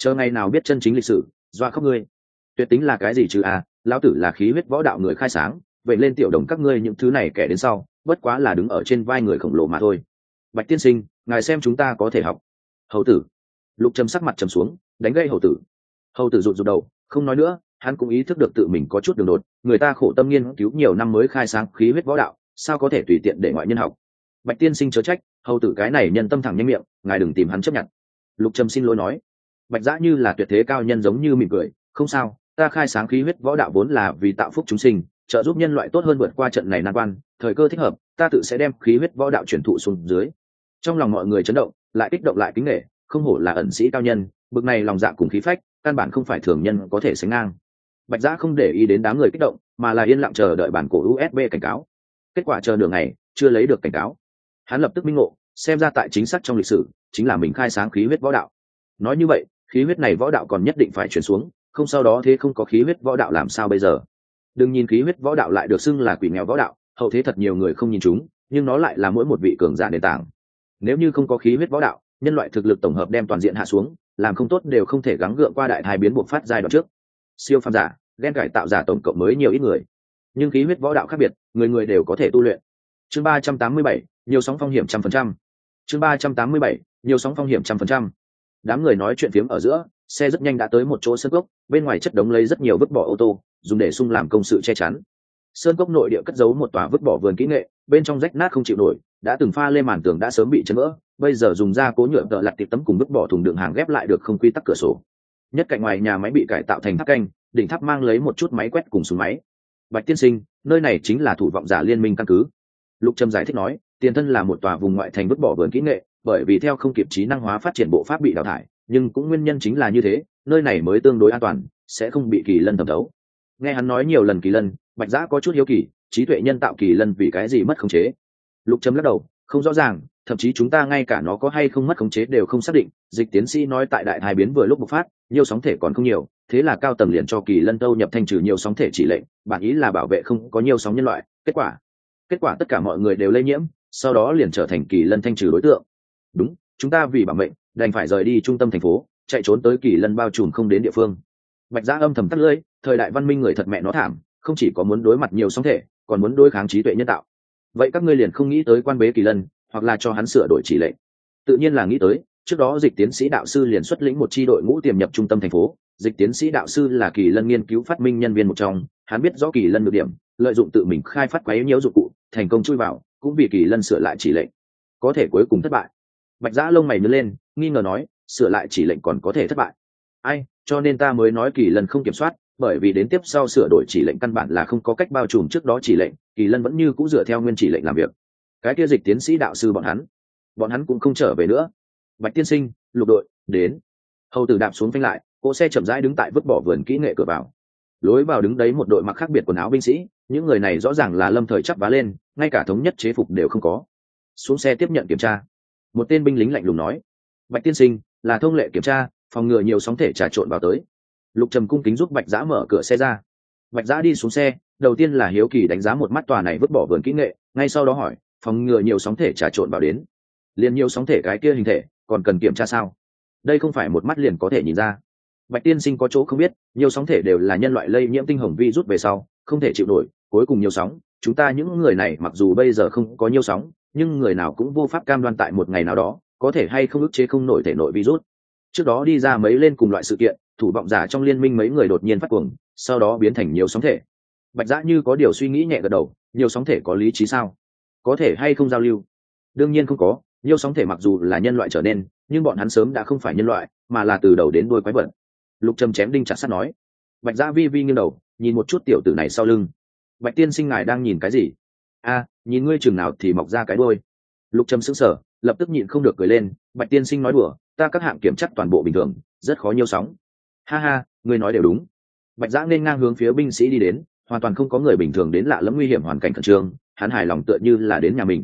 chờ ngày nào biết chân chính lịch sử doa khóc ngươi. Tuyệt tính là cái gì chứ à, lão tử là khí huyết võ đạo người khai sáng, vậy lên tiểu đồng các ngươi những thứ này kẻ đến sau bất quá là đứng ở trên vai người khổng lồ mà thôi. Bạch tiên sinh, ngài xem chúng ta có thể học. Hầu tử. Lục Trầm sắc mặt trầm xuống, đánh gây hầu tử. Hầu tử rụt rụt đầu, không nói nữa. Hắn cũng ý thức được tự mình có chút đường đột, người ta khổ tâm nghiên cứu nhiều năm mới khai sáng khí huyết võ đạo, sao có thể tùy tiện để ngoại nhân học. Bạch tiên sinh chớ trách, hầu tử cái này nhân tâm thẳng nhanh miệng, ngài đừng tìm hắn chấp nhận. Lục Trầm xin lỗi nói. Bạch Dã như là tuyệt thế cao nhân giống như mỉm cười, không sao, ta khai sáng khí huyết võ đạo vốn là vì tạo phúc chúng sinh, trợ giúp nhân loại tốt hơn vượt qua trận này nan quan, thời cơ thích hợp, ta tự sẽ đem khí huyết võ đạo truyền thụ xuống dưới. Trong lòng mọi người chấn động, lại kích động lại kính nể, không hổ là ẩn sĩ cao nhân, bực này lòng dạ cùng khí phách, căn bản không phải thường nhân có thể sánh ngang. Bạch Dã không để ý đến đám người kích động, mà là yên lặng chờ đợi bản cổ USB cảnh cáo. Kết quả chờ nửa ngày, chưa lấy được cảnh cáo. Hắn lập tức minh ngộ, xem ra tại chính xác trong lịch sử, chính là mình khai sáng khí huyết võ đạo. Nói như vậy, khí huyết này võ đạo còn nhất định phải truyền xuống, không sau đó thế không có khí huyết võ đạo làm sao bây giờ? Đừng nhìn khí huyết võ đạo lại được xưng là quỷ nghèo võ đạo, hậu thế thật nhiều người không nhìn chúng, nhưng nó lại là mỗi một vị cường giả nền tảng. Nếu như không có khí huyết võ đạo, nhân loại thực lực tổng hợp đem toàn diện hạ xuống, làm không tốt đều không thể gắng gượng qua đại thai biến buộc phát giai đoạn trước. Siêu phàm giả, gen cải tạo giả tổng cộng mới nhiều ít người, nhưng khí huyết võ đạo khác biệt, người người đều có thể tu luyện. Chương 387, nhiều sóng phong hiểm 100%. Chương 387, nhiều sóng phong hiểm 100%. Đám người nói chuyện phiếm ở giữa, xe rất nhanh đã tới một chỗ sơn cốc, bên ngoài chất đống lấy rất nhiều vứt bỏ ô tô, dùng để xung làm công sự che chắn. Sơn cốc nội địa cất giấu một tòa vứt bỏ vườn kỹ nghệ, bên trong rách nát không chịu nổi, đã từng pha lên màn tường đã sớm bị chấn vỡ, bây giờ dùng da cố nhựa tợ lặt tiệp tấm cùng vứt bỏ thùng đựng hàng ghép lại được không quy tắc cửa sổ. Nhất cạnh ngoài nhà máy bị cải tạo thành tháp canh, đỉnh tháp mang lấy một chút máy quét cùng súng máy. Bạch tiên sinh, nơi này chính là thủ vọng giả liên minh căn cứ. Lục Trầm giải thích nói, tiền thân là một tòa vùng ngoại thành vứt bỏ vườn kỹ nghệ, bởi vì theo không kịp trí năng hóa phát triển bộ pháp bị đào thải, nhưng cũng nguyên nhân chính là như thế, nơi này mới tương đối an toàn, sẽ không bị kỳ lân thẩm thấu. Nghe hắn nói nhiều lần kỳ lân, Bạch Dã có chút hiếu kỳ, trí tuệ nhân tạo kỳ lân vì cái gì mất khống chế? Lục Trầm lắc đầu, không rõ ràng, thậm chí chúng ta ngay cả nó có hay không mất khống chế đều không xác định. Dịch tiến sĩ nói tại đại thai biến vừa lúc bộc phát, nhiều sóng thể còn không nhiều, thế là cao tầng liền cho kỳ lân tâu nhập thanh trừ nhiều sóng thể chỉ lệnh, bản ý là bảo vệ không có nhiều sóng nhân loại. Kết quả tất cả mọi người đều lây nhiễm, sau đó liền trở thành kỳ lân thanh trừ đối tượng. Đúng, chúng ta vì bảo mệnh đành phải rời đi trung tâm thành phố, chạy trốn tới kỳ lân bao trùm không đến địa phương. Bạch Dã âm thầm tắt lưỡi, thời đại văn minh người thật mẹ nó thảm, không chỉ có muốn đối mặt nhiều sóng thể, còn muốn đối kháng trí tuệ nhân tạo. Vậy các ngươi liền không nghĩ tới quan bế kỳ lân, hoặc là cho hắn sửa đổi chỉ lệnh? Tự nhiên là nghĩ tới, trước đó Dịch tiến sĩ đạo sư liền xuất lĩnh một chi đội ngũ tiềm nhập trung tâm thành phố. Dịch tiến sĩ đạo sư là kỳ lân nghiên cứu phát minh nhân viên một trong, hắn biết rõ kỳ lân được điểm, lợi dụng tự mình khai phát quấy nhiễu dụng cụ, thành công chui vào, cũng vì kỳ lân sửa lại chỉ lệnh, có thể cuối cùng thất bại. Bạch Dã lông mày nhướng lên, nghi ngờ nói, sửa lại chỉ lệnh còn có thể thất bại? Ai, cho nên ta mới nói kỳ lân không kiểm soát, bởi vì đến tiếp sau sửa đổi chỉ lệnh căn bản là không có cách bao trùm trước đó chỉ lệnh, kỳ lân vẫn như cũ dựa theo nguyên chỉ lệnh làm việc. Cái kia Dịch tiến sĩ đạo sư bọn hắn cũng không trở về nữa. Bạch tiên sinh, lục đội đến. Hầu tử đạp xuống phanh lại, cỗ xe chậm rãi đứng tại vứt bỏ vườn kỹ nghệ cửa vào. Lối vào đứng đấy một đội mặc khác biệt quần áo binh sĩ, những người này rõ ràng là lâm thời chắp vá lên, ngay cả thống nhất chế phục đều không có. Xuống xe tiếp nhận kiểm tra. Một tên binh lính lạnh lùng nói, Bạch tiên sinh, là thông lệ kiểm tra, phòng ngừa nhiều sóng thể trà trộn vào tới. Lục Trầm cung kính giúp Bạch Dã mở cửa xe ra. Bạch Dã đi xuống xe, đầu tiên là hiếu kỳ đánh giá một mắt tòa này vứt bỏ vườn kỹ nghệ, ngay sau đó hỏi, phòng ngừa nhiều sóng thể trà trộn vào đến. Liền nhiều sóng thể cái kia hình thể, còn cần kiểm tra sao? Đây không phải một mắt liền có thể nhìn ra. Bạch tiên sinh có chỗ không biết, nhiều sóng thể đều là nhân loại lây nhiễm tinh hồng virus về sau, không thể chịu nổi, cuối cùng nhiều sóng, chúng ta những người này mặc dù bây giờ không có nhiều sóng, nhưng người nào cũng vô pháp cam đoan tại một ngày nào đó, có thể hay không ức chế không nổi thể nội virus. Trước đó đi ra mấy lên cùng loại sự kiện, thủ vọng giả trong liên minh mấy người đột nhiên phát cuồng, sau đó biến thành nhiều sóng thể. Bạch Dã như có điều suy nghĩ nhẹ gật đầu, nhiều sóng thể có lý trí sao? Có thể hay không giao lưu? Đương nhiên không có, nhiều sóng thể mặc dù là nhân loại trở nên, nhưng bọn hắn sớm đã không phải nhân loại, mà là từ đầu đến đuôi quái vật. Lục Trầm chém đinh chặt sắt nói. Bạch Dã vi vi nghiêng đầu, nhìn một chút tiểu tử này sau lưng. Bạch tiên sinh ngài đang nhìn cái gì? A, nhìn ngươi chừng nào thì mọc ra cái đuôi. Lục Trầm sững sờ, lập tức nhịn không được cười lên. Bạch tiên sinh nói đùa, ta các hạng kiểm chắc toàn bộ bình thường, rất khó nhiều sóng. Ha ha, ngươi nói đều đúng. Bạch Dã nên ngang hướng phía binh sĩ đi đến, hoàn toàn không có người bình thường đến lạ lẫm nguy hiểm hoàn cảnh khẩn trương, hắn hài lòng tựa như là đến nhà mình.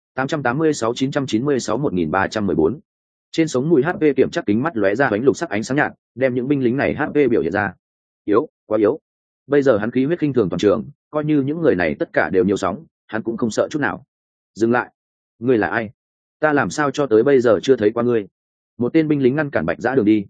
886-996-1314. Trên sống mùi HP kiểm chắc kính mắt lóe ra ánh lục sắc ánh sáng nhạt, đem những binh lính này HP biểu hiện ra. Yếu, quá yếu. Bây giờ hắn khí huyết khinh thường toàn trường, coi như những người này tất cả đều nhiều sóng, hắn cũng không sợ chút nào. Dừng lại. Ngươi là ai? Ta làm sao cho tới bây giờ chưa thấy qua ngươi? Một tên binh lính ngăn cản Bạch Dã đường đi.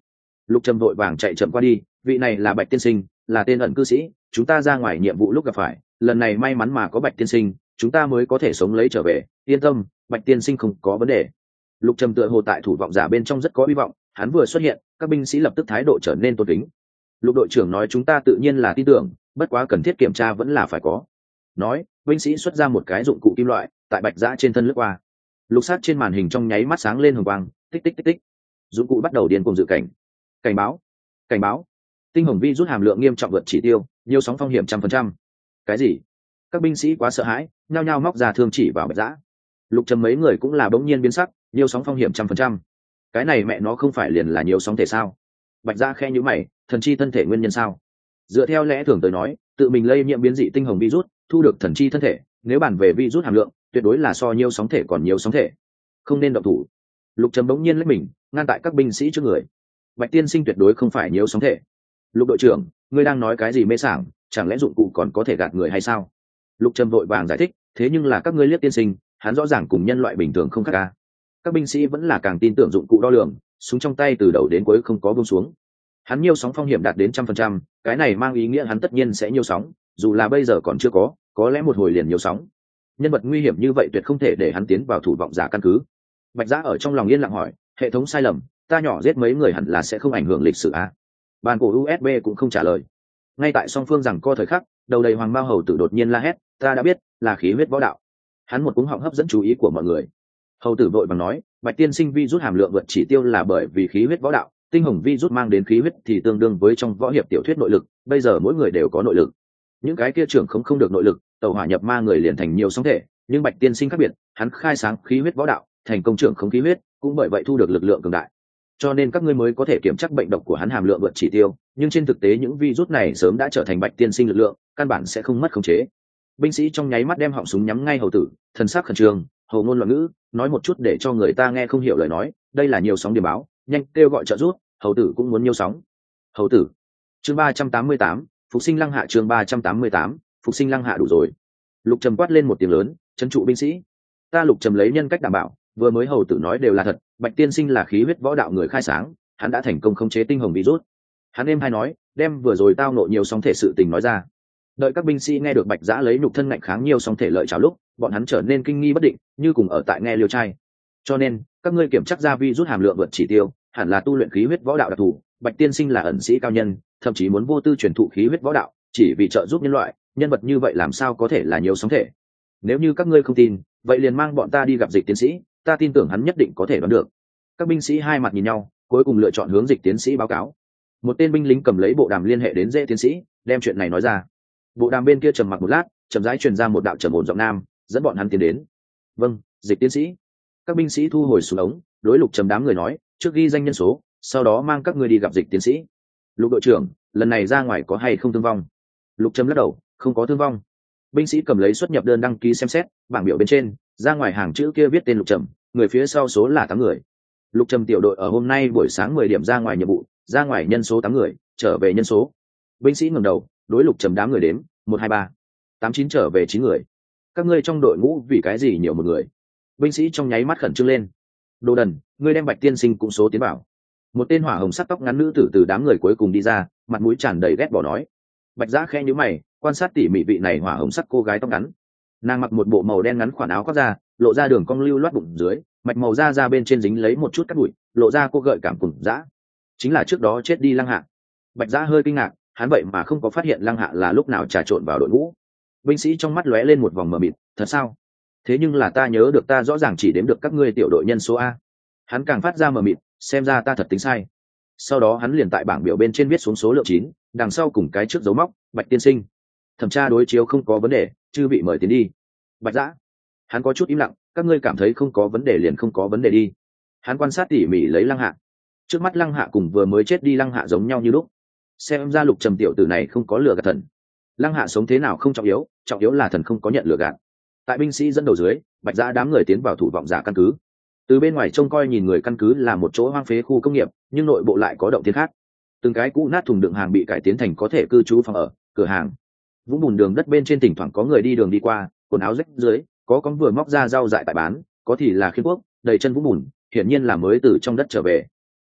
Lục Trầm vội vàng chạy chậm qua đi, vị này là Bạch tiên sinh, là tên ẩn cư sĩ, chúng ta ra ngoài nhiệm vụ lúc gặp phải, lần này may mắn mà có Bạch tiên sinh, chúng ta mới có thể sống lấy trở về, yên tâm, Bạch tiên sinh không có vấn đề. Lục Trầm tựa hồ tại thủ vọng giả bên trong rất có hy vọng, hắn vừa xuất hiện, các binh sĩ lập tức thái độ trở nên tôn kính. Lục đội trưởng nói chúng ta tự nhiên là tin tưởng, bất quá cần thiết kiểm tra vẫn là phải có. Nói, binh sĩ xuất ra một cái dụng cụ kim loại, tại Bạch Dã trên thân lướt qua. Lục sát trên màn hình trong nháy mắt sáng lên hồng quang, tích tích tích tích. Dụng cụ bắt đầu điên cuồng dự cảnh. Cảnh báo, cảnh báo, tinh hồng vi rút hàm lượng nghiêm trọng vượt chỉ tiêu, nhiều sóng phong hiểm 100%. Cái gì? Các binh sĩ quá sợ hãi, nhao nhao móc ra thương chỉ vào Bạch Dã. Lục Trầm mấy người cũng là bỗng nhiên biến sắc, nhiều sóng phong hiểm 100%. Cái này mẹ nó không phải liền là nhiều sóng thể sao? Bạch Dã khe nhíu mày, thần chi thân thể nguyên nhân sao? Dựa theo lẽ thường tới nói, tự mình lây nhiễm biến dị tinh hồng virus, thu được thần chi thân thể, nếu bàn về virus hàm lượng, tuyệt đối là so nhiều sóng thể còn nhiều sóng thể. Không nên động thủ. Lục Trầm bỗng nhiên lấy mình, ngăn tại các binh sĩ trước người. Bạch tiên sinh tuyệt đối không phải nhiều sóng thể. Lục đội trưởng, ngươi đang nói cái gì mê sảng, chẳng lẽ dụng cụ còn có thể gạt người hay sao? Lục Trầm vội vàng giải thích, thế nhưng là các ngươi liếc tiên sinh, hắn rõ ràng cùng nhân loại bình thường không khác ca. Các binh sĩ vẫn là càng tin tưởng dụng cụ đo lường, súng trong tay từ đầu đến cuối không có buông xuống. Hắn nhiều sóng phong hiểm đạt đến 100%, cái này mang ý nghĩa hắn tất nhiên sẽ nhiều sóng, dù là bây giờ còn chưa có lẽ một hồi liền nhiều sóng. Nhân vật nguy hiểm như vậy tuyệt không thể để hắn tiến vào thủ vọng giả căn cứ. Bạch Dã ở trong lòng yên lặng hỏi, hệ thống sai lầm, ta nhỏ giết mấy người hẳn là sẽ không ảnh hưởng lịch sử à? Bàn cổ USB cũng không trả lời. Ngay tại song phương rằng co thời khắc, đầu đầy hoàng mao hầu tử đột nhiên la hét, ta đã biết, là khí huyết võ đạo. Hắn một cú họng hấp dẫn chú ý của mọi người. Hầu tử vội vàng nói, Bạch tiên sinh vi rút hàm lượng vượt chỉ tiêu là bởi vì khí huyết võ đạo, tinh hồng vi rút mang đến khí huyết thì tương đương với trong võ hiệp tiểu thuyết nội lực, bây giờ mỗi người đều có nội lực. Những cái kia trưởng không được nội lực, tẩu hỏa nhập ma người liền thành nhiều sóng thể, nhưng Bạch tiên sinh khác biệt, hắn khai sáng khí huyết võ đạo, thành công trưởng không khí huyết, cũng bởi vậy thu được lực lượng cường đại. Cho nên các ngươi mới có thể kiểm chắc bệnh độc của hắn hàm lượng vượt chỉ tiêu, nhưng trên thực tế những virus này sớm đã trở thành Bạch tiên sinh lực lượng, căn bản sẽ không mất khống chế. Binh sĩ trong nháy mắt đem họng súng nhắm ngay hầu tử, thần sắc khẩn trương, hầu ngôn loạn ngữ, nói một chút để cho người ta nghe không hiểu lời nói, đây là nhiều sóng điểm báo, nhanh kêu gọi trợ giúp, hầu tử cũng muốn nhiều sóng. Hầu tử. Chương 388, phục sinh lăng hạ. Chương 388, phục sinh lăng hạ đủ rồi. Lục Trầm quát lên một tiếng lớn, trấn trụ binh sĩ. Ta Lục Trầm lấy nhân cách đảm bảo, vừa mới hầu tử nói đều là thật, Bạch tiên sinh là khí huyết võ đạo người khai sáng, hắn đã thành công khống chế tinh hồng virus. Hắn êm hay nói, đem vừa rồi tao nộ nhiều sóng thể sự tình nói ra. Đợi các binh sĩ nghe được Bạch Dã lấy nhục thân ngạnh kháng nhiều sóng thể lợi chào lúc, bọn hắn trở nên kinh nghi bất định, như cùng ở tại nghe liêu trai. Cho nên, các ngươi kiểm chắc ra virus hàm lượng vượt chỉ tiêu, hẳn là tu luyện khí huyết võ đạo đặc thù, Bạch tiên sinh là ẩn sĩ cao nhân, thậm chí muốn vô tư truyền thụ khí huyết võ đạo, chỉ vì trợ giúp nhân loại, nhân vật như vậy làm sao có thể là nhiều sóng thể. Nếu như các ngươi không tin, vậy liền mang bọn ta đi gặp Dịch tiến sĩ, ta tin tưởng hắn nhất định có thể đoán được. Các binh sĩ hai mặt nhìn nhau, cuối cùng lựa chọn hướng Dịch tiến sĩ báo cáo. Một tên binh lính cầm lấy bộ đàm liên hệ đến Dễ tiến sĩ, đem chuyện này nói ra. Bộ đàm bên kia trầm mặc một lát, chậm rãi truyền ra một đạo trầm ổn giọng nam, dẫn bọn hắn tiến đến. Vâng, Dịch tiến sĩ. Các binh sĩ thu hồi xuống ống, đối Lục Trầm đám người nói, trước ghi danh nhân số, sau đó mang các ngươi đi gặp Dịch tiến sĩ. Lục đội trưởng, lần này ra ngoài có hay không thương vong? Lục Trầm lắc đầu, không có thương vong. Binh sĩ cầm lấy xuất nhập đơn đăng ký xem xét, bảng biểu bên trên, ra ngoài hàng chữ kia viết tên Lục Trầm, người phía sau số là 8 người. Lục Trầm tiểu đội ở hôm nay buổi sáng 10 điểm ra ngoài nhiệm vụ, ra ngoài nhân số 8 người, trở về nhân số. Binh sĩ ngẩng đầu, đối Lục Trầm đám người đếm, 1 2 3, 8 9 trở về 9 người. Các ngươi trong đội ngũ vì cái gì nhiều một người? Binh sĩ trong nháy mắt khẩn trương lên. Đồ đần, ngươi đem Bạch tiên sinh cũng số tiến vào. Một tên hỏa hồng sắc tóc ngắn nữ tử từ đám người cuối cùng đi ra, mặt mũi tràn đầy ghét bỏ nói. Bạch Dã khẽ nhíu mày, quan sát tỉ mỉ vị này hỏa hồng sắc cô gái tóc ngắn. Nàng mặc một bộ màu đen ngắn khoản áo khoác da, lộ ra đường cong lưu loát bụng dưới, mạch màu da ra bên trên dính lấy một chút cát bụi, lộ ra cô gợi cảm cùng dã. Chính là trước đó chết đi Lăng Hạ. Bạch Dã hơi kinh ngạc, hắn vậy mà không có phát hiện Lăng Hạ là lúc nào trà trộn vào đội ngũ. Binh sĩ trong mắt lóe lên một vòng mờ mịt, thật sao? Thế nhưng là ta nhớ được ta rõ ràng chỉ đếm được các ngươi tiểu đội nhân số A. Hắn càng phát ra mờ mịt, xem ra ta thật tính sai. Sau đó hắn liền tại bảng biểu bên trên viết xuống số lượng 9, đằng sau cùng cái trước dấu móc, Bạch tiên sinh. Thẩm tra đối chiếu không có vấn đề, chư vị mời tiến đi. Bạch Dã. Hắn có chút im lặng, các ngươi cảm thấy không có vấn đề liền không có vấn đề đi. Hắn quan sát tỉ mỉ lấy Lăng Hạ. Trước mắt Lăng Hạ cùng vừa mới chết đi Lăng Hạ giống nhau như lúc. Xem ra Lục Trầm tiểu tử này không có lừa gạt thần. Lăng Hạ sống thế nào không trọng yếu là thần không có nhận lừa gạt. Tại binh sĩ dẫn đầu dưới, Bạch Dã đám người tiến vào thủ vọng giả căn cứ. Từ bên ngoài trông coi nhìn người căn cứ là một chỗ hoang phế khu công nghiệp, nhưng nội bộ lại có động thiên khác. Từng cái cũ nát thùng đựng hàng bị cải tiến thành có thể cư trú phòng ở, cửa hàng. Vũng bùn đường đất bên trên thỉnh thoảng có người đi đường đi qua, quần áo rách dưới, có con vừa móc ra rau dại tại bán, có thì là khiên quốc, đầy chân vũng bùn, hiển nhiên là mới từ trong đất trở về.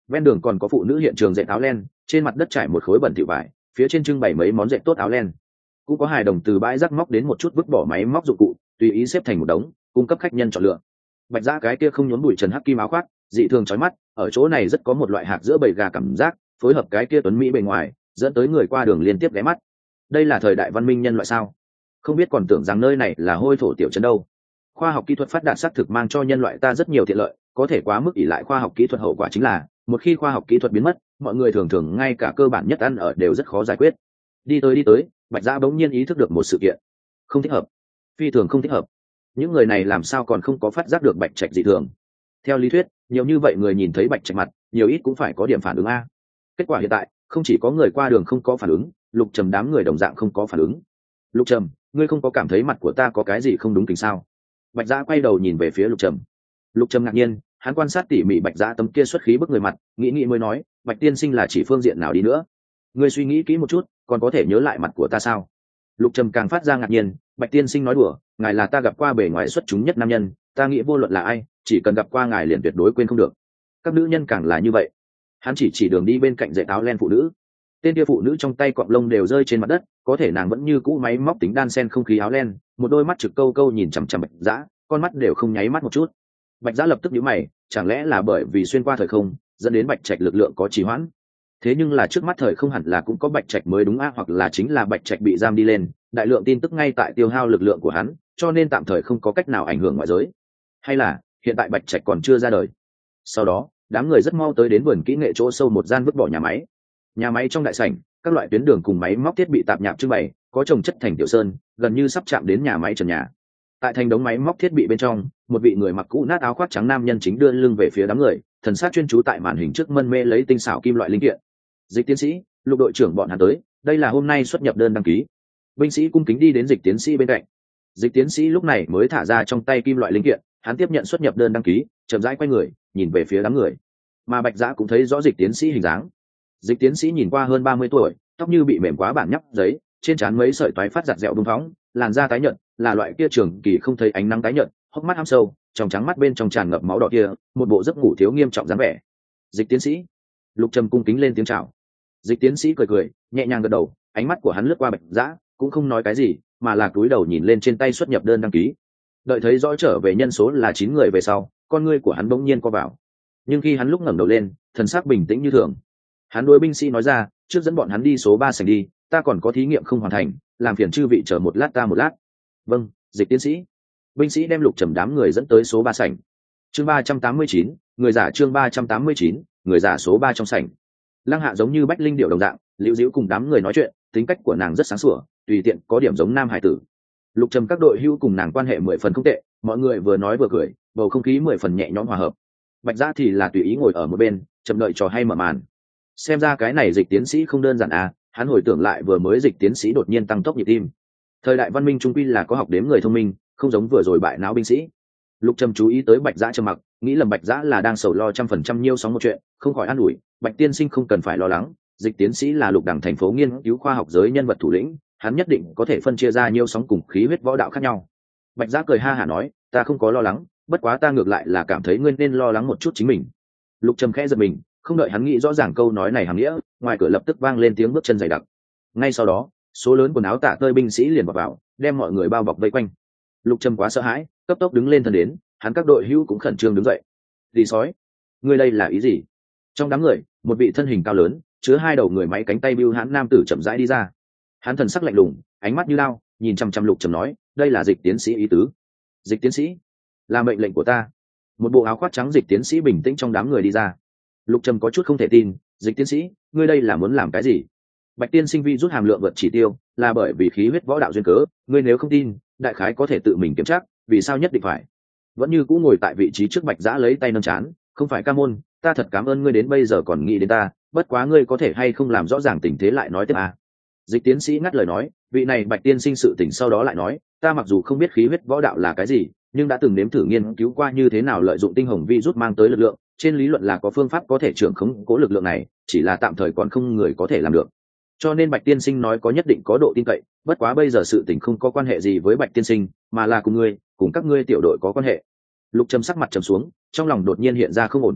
Ven đường còn có phụ nữ hiện trường dệt áo len, trên mặt đất trải một khối bẩn thỉu vải, phía trên trưng bày mấy món dệt tốt áo len. Cũng có hài đồng từ bãi rác móc đến một chút vứt bỏ máy móc dụng cụ, tùy ý xếp thành một đống, cung cấp khách nhân chọn lựa. Bạch Dã cái kia không nhốn bụi trần hắc kim áo khoác, dị thường chói mắt, ở chỗ này rất có một loại hạt giữa bầy gà cảm giác, phối hợp cái kia tuấn mỹ bề ngoài, dẫn tới người qua đường liên tiếp ghé mắt. Đây là thời đại văn minh nhân loại sao? Không biết còn tưởng rằng nơi này là hôi thổ tiểu trấn đâu. Khoa học kỹ thuật phát đạt xác thực mang cho nhân loại ta rất nhiều tiện lợi, có thể quá mức ỷ lại khoa học kỹ thuật, hậu quả chính là một khi khoa học kỹ thuật biến mất, mọi người thường thường ngay cả cơ bản nhất ăn ở đều rất khó giải quyết. Đi tới, Bạch Dã bỗng nhiên ý thức được một sự kiện. Không thích hợp, phi thường không thích hợp. Những người này làm sao còn không có phát giác được Bạch Trạch dị thường? Theo lý thuyết, nhiều như vậy người nhìn thấy Bạch Trạch mặt, nhiều ít cũng phải có điểm phản ứng a. Kết quả hiện tại, không chỉ có người qua đường không có phản ứng, Lục Trầm đám người đồng dạng không có phản ứng. Lục Trầm, ngươi không có cảm thấy mặt của ta có cái gì không đúng tình sao? Bạch Dã quay đầu nhìn về phía Lục Trầm. Lục Trầm ngạc nhiên, hắn quan sát tỉ mỉ Bạch Dã tấm kia xuất khí bức người mặt, nghĩ mới nói, Bạch tiên sinh là chỉ phương diện nào đi nữa? Ngươi suy nghĩ kỹ một chút, còn có thể nhớ lại mặt của ta sao? Lục Trầm càng phát ra ngạc nhiên, Bạch tiên sinh nói đùa, ngài là ta gặp qua bề ngoài xuất chúng nhất nam nhân, ta nghĩ vô luận là ai, chỉ cần gặp qua ngài liền tuyệt đối quên không được. Các nữ nhân càng là như vậy. Hắn chỉ đường đi bên cạnh dãy áo len phụ nữ. Tên kia phụ nữ trong tay cọng lông đều rơi trên mặt đất, có thể nàng vẫn như cũ máy móc tính đan sen không khí áo len, một đôi mắt trực câu câu nhìn chằm chằm Bạch Dã, con mắt đều không nháy mắt một chút. Bạch Dã lập tức nhíu mày, chẳng lẽ là bởi vì xuyên qua thời không, dẫn đến Bạch Trạch lực lượng có trì hoãn? Thế nhưng là trước mắt thời không hẳn là cũng có Bạch Trạch mới đúng a, hoặc là chính là Bạch Trạch bị giam đi lên, đại lượng tin tức ngay tại tiêu hao lực lượng của hắn, cho nên tạm thời không có cách nào ảnh hưởng ngoại giới. Hay là hiện tại Bạch Trạch còn chưa ra đời? Sau đó, đám người rất mau tới đến vườn kỹ nghệ chỗ sâu một gian vứt bỏ nhà máy. Nhà máy trong đại sảnh, các loại tuyến đường cùng máy móc thiết bị tạp nhạp trưng bày, có trồng chất thành tiểu sơn, gần như sắp chạm đến nhà máy trần nhà. Tại thành đống máy móc thiết bị bên trong, một vị người mặc cũ nát áo khoác trắng nam nhân chính đưa lưng về phía đám người, thần sắc chuyên chú tại màn hình trước mân mê lấy tinh xảo kim loại linh kiện. Dịch tiến sĩ, Lục đội trưởng bọn hắn tới, đây là hôm nay xuất nhập đơn đăng ký. Binh sĩ cung kính đi đến Dịch tiến sĩ bên cạnh. Dịch tiến sĩ lúc này mới thả ra trong tay kim loại linh kiện, hắn tiếp nhận xuất nhập đơn đăng ký, chậm rãi quay người, nhìn về phía đám người. Mà Bạch Dã cũng thấy rõ Dịch tiến sĩ hình dáng. Dịch tiến sĩ nhìn qua hơn 30 tuổi, tóc như bị mềm quá bản nhắp giấy, trên trán mấy sợi toái phát giặt dẹo bung phóng, làn da tái nhợt, là loại kia trường kỳ không thấy ánh nắng tái nhợt, hốc mắt hăm sâu, trong trắng mắt bên trong tràn ngập máu đỏ kia, một bộ giấc ngủ thiếu nghiêm trọng dáng vẻ. Dịch tiến sĩ. Lục Trầm cung kính lên tiếng chào. Dịch tiến sĩ cười, nhẹ nhàng gật đầu, ánh mắt của hắn lướt qua Bạch Dã, cũng không nói cái gì, mà là cúi đầu nhìn lên trên tay xuất nhập đơn đăng ký. Đợi thấy rõ trở về nhân số là 9 người về sau, con ngươi của hắn bỗng nhiên co vào. Nhưng khi hắn lúc ngẩng đầu lên, thần sắc bình tĩnh như thường. Hắn đối binh sĩ nói ra, trước dẫn bọn hắn đi số 3 sảnh đi, ta còn có thí nghiệm không hoàn thành, làm phiền chư vị chờ một lát ta một lát. Vâng, Dịch tiến sĩ. Binh sĩ đem Lục Trầm đám người dẫn tới số 3 sảnh. Chương 389, người giả chương 389, người giả số 3 trong sảnh. Lăng Hạ giống như bách linh điệu đồng dạng, liễu diễu cùng đám người nói chuyện, tính cách của nàng rất sáng sủa, tùy tiện có điểm giống nam hải tử. Lục Trầm các đội hữu cùng nàng quan hệ 10 phần không tệ, mọi người vừa nói vừa cười, bầu không khí 10 phần nhẹ nhõm hòa hợp. Bạch Dã thì là tùy ý ngồi ở một bên, chậm đợi trò hay mở màn. Xem ra cái này Dịch tiến sĩ không đơn giản à, hắn hồi tưởng lại vừa mới Dịch tiến sĩ đột nhiên tăng tốc nhịp tim. Thời đại văn minh trung quy là có học đếm người thông minh, không giống vừa rồi bại não binh sĩ. Lục Trầm chú ý tới Bạch Dã trầm mặc, nghĩ lầm Bạch Dã là đang sầu lo 100% nhiêu sóng một chuyện, không khỏi an ủi, Bạch tiên sinh không cần phải lo lắng, Dịch tiến sĩ là Lục đẳng thành phố nghiên cứu khoa học giới nhân vật thủ lĩnh, hắn nhất định có thể phân chia ra nhiêu sóng cùng khí huyết võ đạo khác nhau. Bạch Dã cười ha hả nói, ta không có lo lắng, bất quá ta ngược lại là cảm thấy ngươi nên lo lắng một chút chính mình. Lục Trầm khẽ giật mình, không đợi hắn nghĩ rõ ràng câu nói này hàm nghĩa, ngoài cửa lập tức vang lên tiếng bước chân dày đặc. Ngay sau đó, số lớn quần áo tả tơi binh sĩ liền vào, đem mọi người bao bọc vây quanh. Lục Trầm quá sợ hãi, cấp tốc đứng lên thân đến, hắn các đội hữu cũng khẩn trương đứng dậy. Đi sói, ngươi đây là ý gì? Trong đám người, một vị thân hình cao lớn, chứa 2 đầu người máy cánh tay bưu hãn nam tử chậm rãi đi ra. Hắn thần sắc lạnh lùng, ánh mắt như lao, nhìn chăm chăm Lục Trầm nói, đây là Dịch tiến sĩ ý tứ. Dịch tiến sĩ, là mệnh lệnh của ta. Một bộ áo khoác trắng Dịch tiến sĩ bình tĩnh trong đám người đi ra. Lục Trầm có chút không thể tin, Dịch tiến sĩ, ngươi đây là muốn làm cái gì? Bạch tiên sinh vi rút hàm lượng vượt chỉ tiêu, là bởi vì khí huyết võ đạo duyên cớ, ngươi nếu không tin, đại khái có thể tự mình kiểm tra, vì sao nhất định phải? Vẫn như cũ ngồi tại vị trí trước Bạch Dã lấy tay nâng chán, không phải ca môn, ta thật cảm ơn ngươi đến bây giờ còn nghĩ đến ta, bất quá ngươi có thể hay không làm rõ ràng tình thế lại nói tiếp à? Dịch tiến sĩ ngắt lời nói, vị này Bạch tiên sinh sự tình sau đó lại nói, ta mặc dù không biết khí huyết võ đạo là cái gì, nhưng đã từng nếm thử nghiên cứu qua như thế nào lợi dụng tinh hồng vi rút mang tới lực lượng, trên lý luận là có phương pháp có thể trưởng khống cố lực lượng này, chỉ là tạm thời còn không người có thể làm được. Cho nên Bạch tiên sinh nói có nhất định có độ tin cậy, bất quá bây giờ sự tình không có quan hệ gì với Bạch tiên sinh, mà là cùng ngươi, cùng các ngươi tiểu đội có quan hệ. Lục Trầm sắc mặt trầm xuống, trong lòng đột nhiên hiện ra không ổn cảm giác,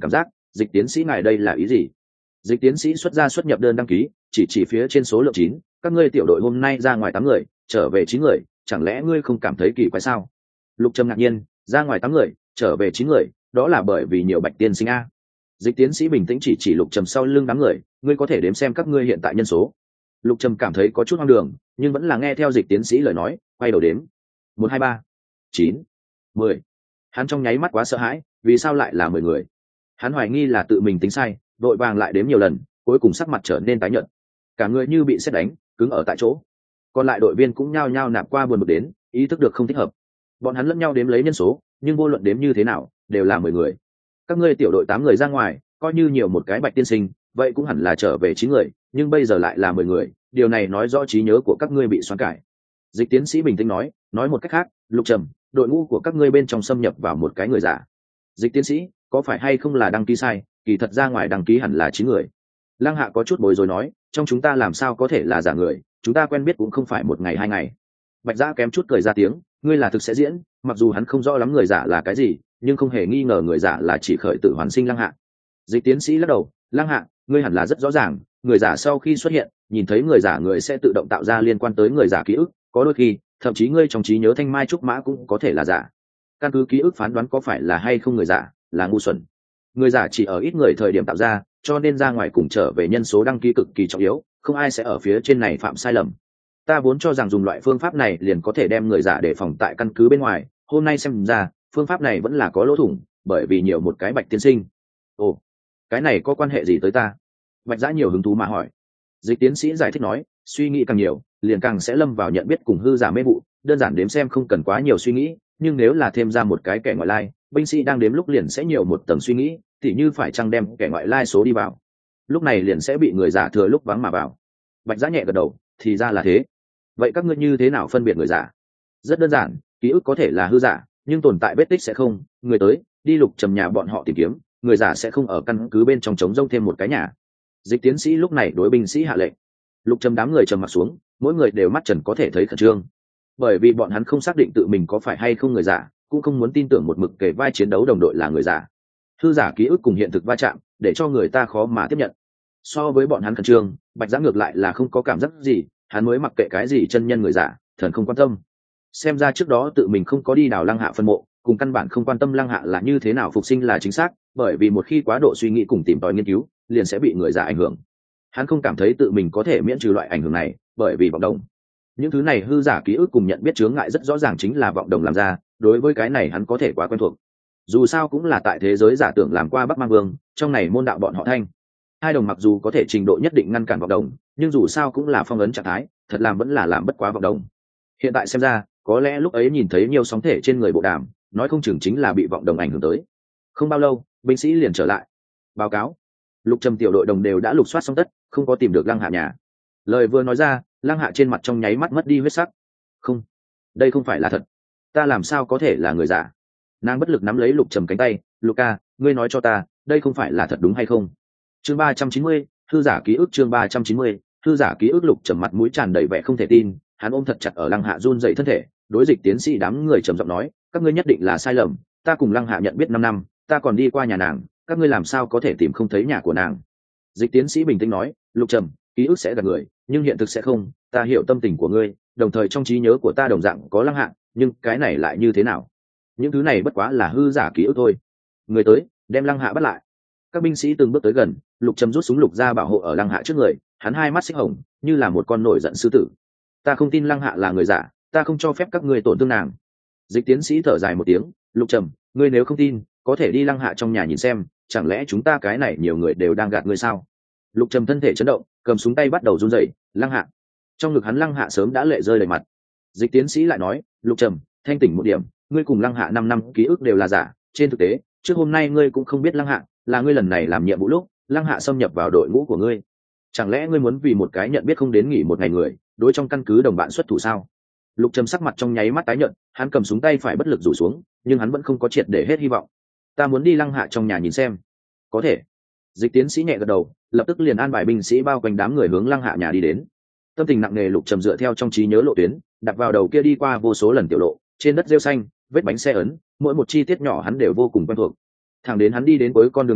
Dịch tiến sĩ ngài đây là ý gì? Dịch tiến sĩ xuất ra xuất nhập đơn đăng ký, chỉ phía trên số lượng 9, các ngươi tiểu đội hôm nay ra ngoài 8 người, trở về 9 người, chẳng lẽ ngươi không cảm thấy kỳ quái sao? Lục Trầm ngạc nhiên, ra ngoài 8 người, trở về 9 người, đó là bởi vì nhiều Bạch tiên sinh a. Dịch tiến sĩ bình tĩnh chỉ Lục Trầm sau lưng đám người, ngươi có thể đếm xem các ngươi hiện tại nhân số. Lục Trầm cảm thấy có chút hoang đường, nhưng vẫn là nghe theo dịch tiến sĩ lời nói, quay đầu đếm. 1 2 3 9 10. Hắn trong nháy mắt quá sợ hãi, vì sao lại là 10 người? Hắn hoài nghi là tự mình tính sai, đội vàng lại đếm nhiều lần, cuối cùng sắc mặt trở nên tái nhợt, cả người như bị sét đánh, cứng ở tại chỗ. Còn lại đội viên cũng nhao nhao nạp qua buồn bực đến, ý thức được không thích hợp. Bọn hắn lẫn nhau đếm lấy nhân số, nhưng vô luận đếm như thế nào, đều là 10 người. Các ngươi tiểu đội 8 người ra ngoài, coi như nhiều một cái Bạch tiên sinh, vậy cũng hẳn là trở về 9 người, nhưng bây giờ lại là 10 người, điều này nói rõ trí nhớ của các ngươi bị xoắn cải. Dịch tiến sĩ bình tĩnh nói một cách khác, Lục Trầm, đội ngũ của các ngươi bên trong xâm nhập vào một cái người giả. Dịch tiến sĩ, có phải hay không là đăng ký sai, kỳ thật ra ngoài đăng ký hẳn là 9 người. Lăng Hạ có chút bối rối nói, trong chúng ta làm sao có thể là giả người, chúng ta quen biết cũng không phải 1 ngày 2 ngày. Bạch Giã kém chút cười ra tiếng, ngươi là thực sẽ diễn, mặc dù hắn không rõ lắm người giả là cái gì, nhưng không hề nghi ngờ người giả là chỉ khởi tử hoàn sinh Lăng Hạ. Dịch tiến sĩ lắc đầu, Lăng Hạ, ngươi hẳn là rất rõ ràng, người giả sau khi xuất hiện, nhìn thấy người giả người sẽ tự động tạo ra liên quan tới người giả ký ức, có đôi khi, thậm chí ngươi trong trí nhớ thanh mai trúc mã cũng có thể là giả. Căn cứ ký ức phán đoán có phải là hay không người giả, là ngu xuẩn. Người giả chỉ ở ít người thời điểm tạo ra, cho nên ra ngoài cùng trở về nhân số đăng ký cực kỳ trọng yếu, không ai sẽ ở phía trên này phạm sai lầm. Ta vốn cho rằng dùng loại phương pháp này liền có thể đem người giả để phòng tại căn cứ bên ngoài, hôm nay xem ra phương pháp này vẫn là có lỗ thủng, bởi vì nhiều một cái Bạch tiên sinh. Ồ, cái này có quan hệ gì tới ta? Bạch Giã nhiều hứng thú mà hỏi. Dịch tiến sĩ giải thích nói, suy nghĩ càng nhiều, liền càng sẽ lâm vào nhận biết cùng hư giả mê vụ, đơn giản đếm xem không cần quá nhiều suy nghĩ, nhưng nếu là thêm ra một cái kẻ ngoại lai, binh sĩ đang đếm lúc liền sẽ nhiều một tầng suy nghĩ, tỉ như phải chăng đem kẻ ngoại lai số đi vào. Lúc này liền sẽ bị người giả thừa lúc vắng mà vào. Bạch Giã nhẹ gật đầu, thì ra là thế. Vậy các ngươi như thế nào phân biệt người giả? Rất đơn giản, ký ức có thể là hư giả, nhưng tồn tại vết tích sẽ không, người tới, đi Lục Trầm nhà bọn họ tìm kiếm, người giả sẽ không ở căn cứ bên trong trống rông thêm một cái nhà. Dịch tiến sĩ lúc này đối binh sĩ hạ lệnh. Lục Trầm đám người trầm mặt xuống, mỗi người đều mắt trần có thể thấy khẩn trương, bởi vì bọn hắn không xác định tự mình có phải hay không người giả, cũng không muốn tin tưởng một mực kể vai chiến đấu đồng đội là người giả. Hư giả ký ức cùng hiện thực va chạm, để cho người ta khó mà tiếp nhận. So với bọn hắn khẩn trương, Bạch Giã ngược lại là không có cảm giác gì, hắn mới mặc kệ cái gì chân nhân người giả, thần không quan tâm. Xem ra trước đó tự mình không có đi đào Lăng Hạ phân mộ, cùng căn bản không quan tâm Lăng Hạ là như thế nào phục sinh là chính xác, bởi vì một khi quá độ suy nghĩ cùng tìm tòi nghiên cứu, liền sẽ bị người giả ảnh hưởng. Hắn không cảm thấy tự mình có thể miễn trừ loại ảnh hưởng này, bởi vì vọng đồng. Những thứ này hư giả ký ức cùng nhận biết chướng ngại rất rõ ràng chính là vọng đồng làm ra, đối với cái này hắn có thể quá quen thuộc. Dù sao cũng là tại thế giới giả tưởng làm qua Bắc Mang Vương, trong này môn đạo bọn họ Thanh. Hai đồng mặc dù có thể trình độ nhất định ngăn cản vọng đồng, nhưng dù sao cũng là phong ấn trạng thái, thật làm vẫn là làm bất quá vọng đồng. Hiện tại xem ra, có lẽ lúc ấy nhìn thấy nhiều sóng thể trên người bộ đàm, nói không chừng chính là bị vọng đồng ảnh hưởng tới. Không bao lâu, binh sĩ liền trở lại. Báo cáo, Lục Trầm tiểu đội đồng đều đã lục soát xong tất, không có tìm được Lăng Hạ nhà. Lời vừa nói ra, Lăng Hạ trên mặt trong nháy mắt mất đi huyết sắc. Không, đây không phải là thật, ta làm sao có thể là người giả? Nàng bất lực nắm lấy Lục Trầm cánh tay, Luca, ngươi nói cho ta, đây không phải là thật đúng hay không? Chương 390, hư giả ký ức. Chương 390, hư giả ký ức. Lục Trầm mặt mũi tràn đầy vẻ không thể tin, hắn ôm thật chặt ở Lăng Hạ run dậy thân thể, đối Dịch tiến sĩ đám người trầm giọng nói, các ngươi nhất định là sai lầm, ta cùng Lăng Hạ nhận biết 5 năm, ta còn đi qua nhà nàng, các ngươi làm sao có thể tìm không thấy nhà của nàng? Dịch tiến sĩ bình tĩnh nói, Lục Trầm, ký ức sẽ gạt người, nhưng hiện thực sẽ không, ta hiểu tâm tình của ngươi, đồng thời trong trí nhớ của ta đồng dạng có Lăng Hạ, nhưng cái này lại như thế nào? Những thứ này bất quá là hư giả ký ức thôi. Người tới, đem Lăng Hạ bắt lại. Các binh sĩ từng bước tới gần, Lục Trầm rút súng lục ra bảo hộ ở Lăng Hạ trước người, hắn hai mắt xích hồng, như là một con nổi giận sư tử. Ta không tin Lăng Hạ là người giả, ta không cho phép các ngươi tổn thương nàng. Dịch tiến sĩ thở dài một tiếng, Lục Trầm, ngươi nếu không tin, có thể đi Lăng Hạ trong nhà nhìn xem, chẳng lẽ chúng ta cái này nhiều người đều đang gạt ngươi sao? Lục Trầm thân thể chấn động, cầm súng tay bắt đầu run rẩy. Lăng Hạ. Trong ngực hắn Lăng Hạ sớm đã lệ rơi đầy mặt. Dịch tiến sĩ lại nói, Lục Trầm, thanh tỉnh một điểm, ngươi cùng Lăng Hạ 5 năm ký ức đều là giả, trên thực tế, trước hôm nay ngươi cũng không biết Lăng Hạ, là ngươi lần này làm nhiệm vụ lúc, Lăng Hạ xâm nhập vào đội ngũ của ngươi. Chẳng lẽ ngươi muốn vì một cái nhận biết không đến nghỉ một ngày người, đối trong căn cứ đồng bạn xuất thủ sao? Lục Trầm sắc mặt trong nháy mắt tái nhợt, hắn cầm súng tay phải bất lực rủ xuống, nhưng hắn vẫn không có triệt để hết hy vọng. Ta muốn đi Lăng Hạ trong nhà nhìn xem. Có thể. Dịch tiến sĩ nhẹ gật đầu, lập tức liền an bài binh sĩ bao quanh đám người hướng Lăng Hạ nhà đi đến. Tâm tình nặng nề Lục Trầm dựa theo trong trí nhớ lộ tuyến, đặt vào đầu kia đi qua vô số lần tiểu lộ, trên đất rêu xanh, vết bánh xe ấn, mỗi một chi tiết nhỏ hắn đều vô cùng quen thuộc. Thẳng đến hắn đi đến cuối con đường nhỏ,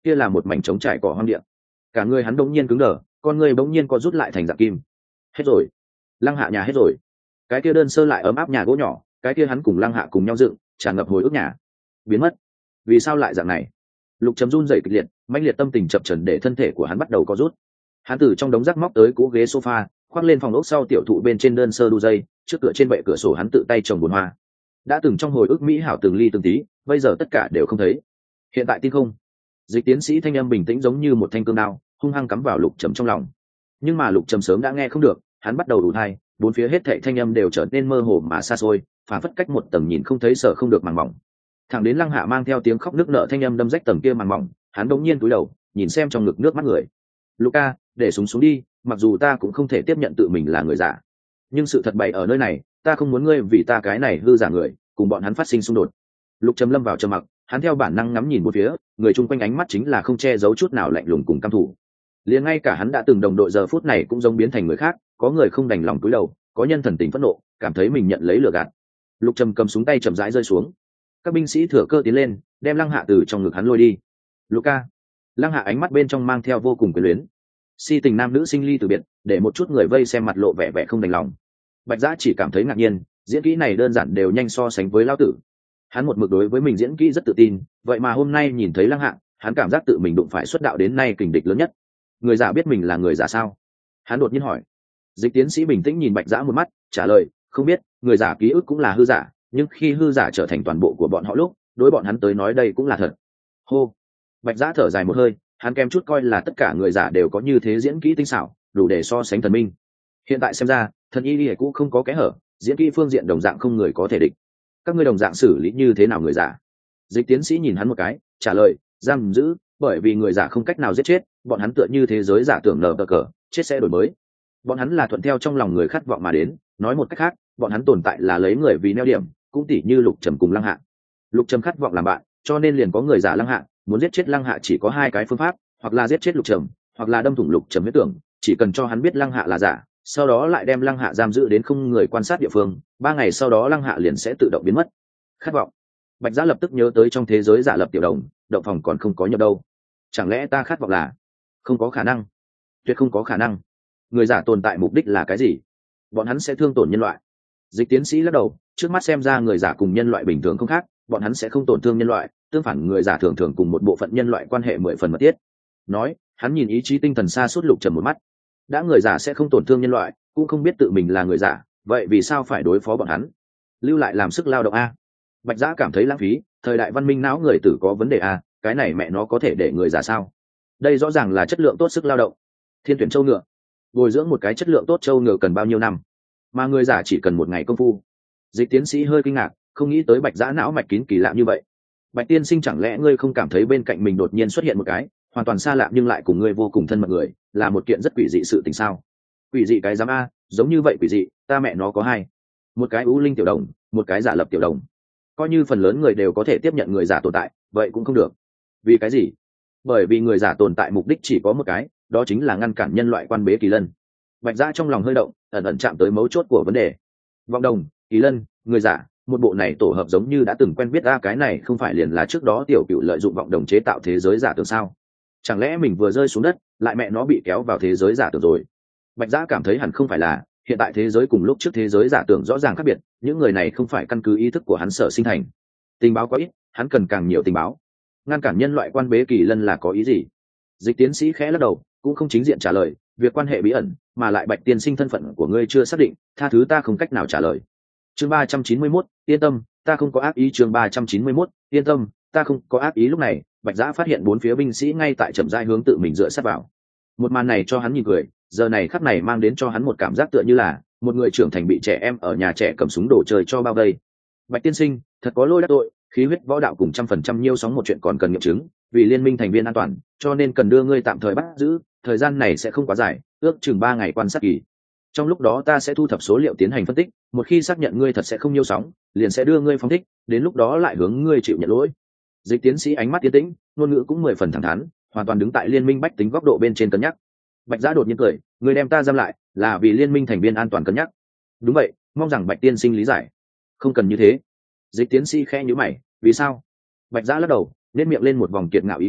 kia là một mảnh trống trải cỏ hoang địa. Cả người hắn bỗng nhiên cứng đờ, con người bỗng nhiên co rút lại thành dạng kim. Hết rồi, Lăng Hạ nhà hết rồi. Cái kia đơn sơ lại ấm áp nhà gỗ nhỏ, cái kia hắn cùng Lăng Hạ cùng nhau dựng, tràn ngập hồi ức nhà, biến mất. Vì sao lại dạng này? Lục Trầm run rẩy kịch liệt, mãnh liệt tâm tình chập chờn để thân thể của hắn bắt đầu co rút. Hắn từ trong đống rác móc tới cũ ghế sofa, khoác lên phòng ốc sau tiểu thụ bên trên đơn sơ đu dây, trước cửa trên bệ cửa sổ hắn tự tay trồng bồn hoa. Đã từng trong hồi ức mỹ hảo từng ly từng tí, bây giờ tất cả đều không thấy. Hiện tại tin không? Dịch tiến sĩ thanh âm bình tĩnh giống như một thanh cương đao, hung hăng cắm vào Lục Trầm trong lòng. Nhưng mà Lục Trầm sớm đã nghe không được, hắn bắt đầu đủ thai, bốn phía hết thảy thanh âm đều trở nên mơ hồ mà xa xôi, phản phất cách một tầng nhìn không thấy sợ không được màng mỏng. Thẳng đến Lăng Hạ mang theo tiếng khóc nức nở thanh âm đâm rách tầng kia màng mỏng, hắn đống nhiên cúi đầu, nhìn xem trong ngực nước mắt người. Luca, để súng xuống đi, mặc dù ta cũng không thể tiếp nhận tự mình là người giả, nhưng sự thật bày ở nơi này, ta không muốn ngươi vì ta cái này hư giả người cùng bọn hắn phát sinh xung đột. Lục Trầm lâm vào trầm mặc, hắn theo bản năng ngắm nhìn một phía, người chung quanh ánh mắt chính là không che giấu chút nào lạnh lùng cùng căm thù. Liền ngay cả hắn đã từng đồng đội giờ phút này cũng giống biến thành người khác, có người không đành lòng cúi đầu, có nhân thần tình phẫn nộ, cảm thấy mình nhận lấy lừa gạt. Lục Trầm cầm súng tay chậm rãi rơi xuống, các binh sĩ thừa cơ tiến lên, đem Lăng Hạ từ trong ngực hắn lôi đi. Luca. Lăng Hạ ánh mắt bên trong mang theo vô cùng quyến luyến. Si tình nam nữ sinh ly từ biệt, để một chút người vây xem mặt lộ vẻ vẻ không đành lòng. Bạch Giã chỉ cảm thấy ngạc nhiên, diễn kỹ này đơn giản đều nhanh so sánh với lão tử. Hắn một mực đối với mình diễn kỹ rất tự tin, vậy mà hôm nay nhìn thấy Lăng Hạ, hắn cảm giác tự mình đụng phải xuất đạo đến nay kình địch lớn nhất. Người giả biết mình là người giả sao? Hắn đột nhiên hỏi. Dịch tiến sĩ bình tĩnh nhìn Bạch Giã một mắt, trả lời, không biết, người giả ký ức cũng là hư giả, nhưng khi hư giả trở thành toàn bộ của bọn họ lúc, đối bọn hắn tới nói đây cũng là thật. Hô. Bạch Giã thở dài một hơi, hắn kém chút coi là tất cả người giả đều có như thế diễn kỹ tinh xảo, đủ để so sánh thần minh. Hiện tại xem ra, thần y lìa cũng không có kẽ hở, diễn kỹ phương diện đồng dạng không người có thể địch. Các ngươi đồng dạng xử lý như thế nào người giả? Dịch tiến sĩ nhìn hắn một cái, trả lời, giam giữ, bởi vì người giả không cách nào giết chết, bọn hắn tựa như thế giới giả tưởng nở cờ, chết sẽ đổi mới. Bọn hắn là thuận theo trong lòng người khát vọng mà đến, nói một cách khác, bọn hắn tồn tại là lấy người vì neo điểm, cũng tỉ như Lục Trầm cùng Lăng Hạ. Lục Trầm khát vọng làm bạn, cho nên liền có người giả Lăng Hạ, muốn giết chết Lăng Hạ chỉ có hai cái phương pháp, hoặc là giết chết Lục Trầm, hoặc là đâm thủng Lục Trầm huyết tưởng, chỉ cần cho hắn biết Lăng Hạ là giả, sau đó lại đem Lăng Hạ giam giữ đến không người quan sát địa phương, 3 ngày sau đó Lăng Hạ liền sẽ tự động biến mất. Khát vọng. Bạch Giã lập tức nhớ tới trong thế giới giả lập tiểu đồng, động phòng còn không có nhập đâu. Chẳng lẽ ta khát vọng là? Không có khả năng, tuyệt không có khả năng. Người giả tồn tại mục đích là cái gì? Bọn hắn sẽ thương tổn nhân loại. Dịch tiến sĩ lắc đầu, trước mắt xem ra người giả cùng nhân loại bình thường không khác, bọn hắn sẽ không tổn thương nhân loại, tương phản người giả thường thường cùng một bộ phận nhân loại quan hệ 10 phần mật thiết. Nói, hắn nhìn ý chí tinh thần xa suốt Lục Trầm một mắt. Đã người giả sẽ không tổn thương nhân loại, cũng không biết tự mình là người giả, vậy vì sao phải đối phó bọn hắn? Lưu lại làm sức lao động a? Bạch Giã cảm thấy lãng phí, thời đại văn minh não người tử có vấn đề a, cái này mẹ nó có thể để người giả sao? Đây rõ ràng là chất lượng tốt sức lao động. Thiên tuyển châu ngựa, bồi dưỡng một cái chất lượng tốt châu ngựa cần bao nhiêu năm, mà người giả chỉ cần 1 ngày công phu. Dịch tiến sĩ hơi kinh ngạc, không nghĩ tới Bạch Giã não mạch kín kỳ lạ như vậy. Bạch tiên sinh, chẳng lẽ ngươi không cảm thấy bên cạnh mình đột nhiên xuất hiện một cái hoàn toàn xa lạ nhưng lại cùng ngươi vô cùng thân mật người, là một kiện rất quỷ dị sự tình sao? Quỷ dị cái giám a, giống như vậy quỷ dị, ta mẹ nó có hai. Một cái ưu linh tiểu đồng, một cái giả lập tiểu đồng. Coi như phần lớn người đều có thể tiếp nhận người giả tồn tại, vậy cũng không được. Vì cái gì? Bởi vì người giả tồn tại mục đích chỉ có một cái, đó chính là ngăn cản nhân loại quan bế kỳ lân. Bạch Giã trong lòng hơi động, ẩn ẩn chạm tới mấu chốt của vấn đề. Vọng đồng, kỳ lân, người giả, một bộ này tổ hợp giống như đã từng quen biết. Cái này không phải liền là trước đó Tiểu Cựu lợi dụng vọng đồng chế tạo thế giới giả tưởng sao? Chẳng lẽ mình vừa rơi xuống đất, lại mẹ nó bị kéo vào thế giới giả tưởng rồi? Bạch Giã cảm thấy hẳn không phải là, hiện tại thế giới cùng lúc trước thế giới giả tưởng rõ ràng khác biệt, những người này không phải căn cứ ý thức của hắn sở sinh thành. Tình báo có ít, hắn cần càng nhiều tình báo. Ngăn cản nhân loại quan bế kỳ lân là có ý gì? Dịch tiến sĩ khẽ lắc đầu, cũng không chính diện trả lời, việc quan hệ bí ẩn, mà lại Bạch tiên sinh thân phận của ngươi chưa xác định, tha thứ ta không cách nào trả lời. Chương 391, yên tâm, ta không có ác ý. Chương 391, yên tâm, ta không có ác ý. Lúc này, Bạch Giã phát hiện 4 phía binh sĩ ngay tại chậm rãi hướng tự mình dựa sát vào. Một màn này cho hắn nhìn cười, giờ này khắc này mang đến cho hắn một cảm giác tựa như là một người trưởng thành bị trẻ em ở nhà trẻ cầm súng đồ chơi cho bao vây. Bạch tiên sinh, thật có lỗi đắc tội, khí huyết võ đạo cùng 100% nhiêu sóng một chuyện còn cần nghiệm chứng, vì liên minh thành viên an toàn, cho nên cần đưa ngươi tạm thời bắt giữ, thời gian này sẽ không quá dài, ước chừng 3 ngày quan sát kỳ. Trong lúc đó ta sẽ thu thập số liệu tiến hành phân tích, một khi xác nhận ngươi thật sẽ không nhiêu sóng, liền sẽ đưa ngươi phóng thích, đến lúc đó lại hướng ngươi chịu nhận lỗi. Dịch tiến sĩ ánh mắt tiến tĩnh, ngôn ngữ cũng 10 phần thẳng thắn, hoàn toàn đứng tại liên minh bách tính góc độ bên trên cân nhắc. Bạch Giã đột nhiên cười, ngươi đem ta giam lại là vì liên minh thành viên an toàn cân nhắc. Đúng vậy, mong rằng Bạch tiên sinh lý giải. Không cần như thế. Dịch tiến sĩ khẽ nhíu mày, vì sao? Bạch Giã lắc đầu, nét miệng lên một vòng kiệt ngạo ý cười,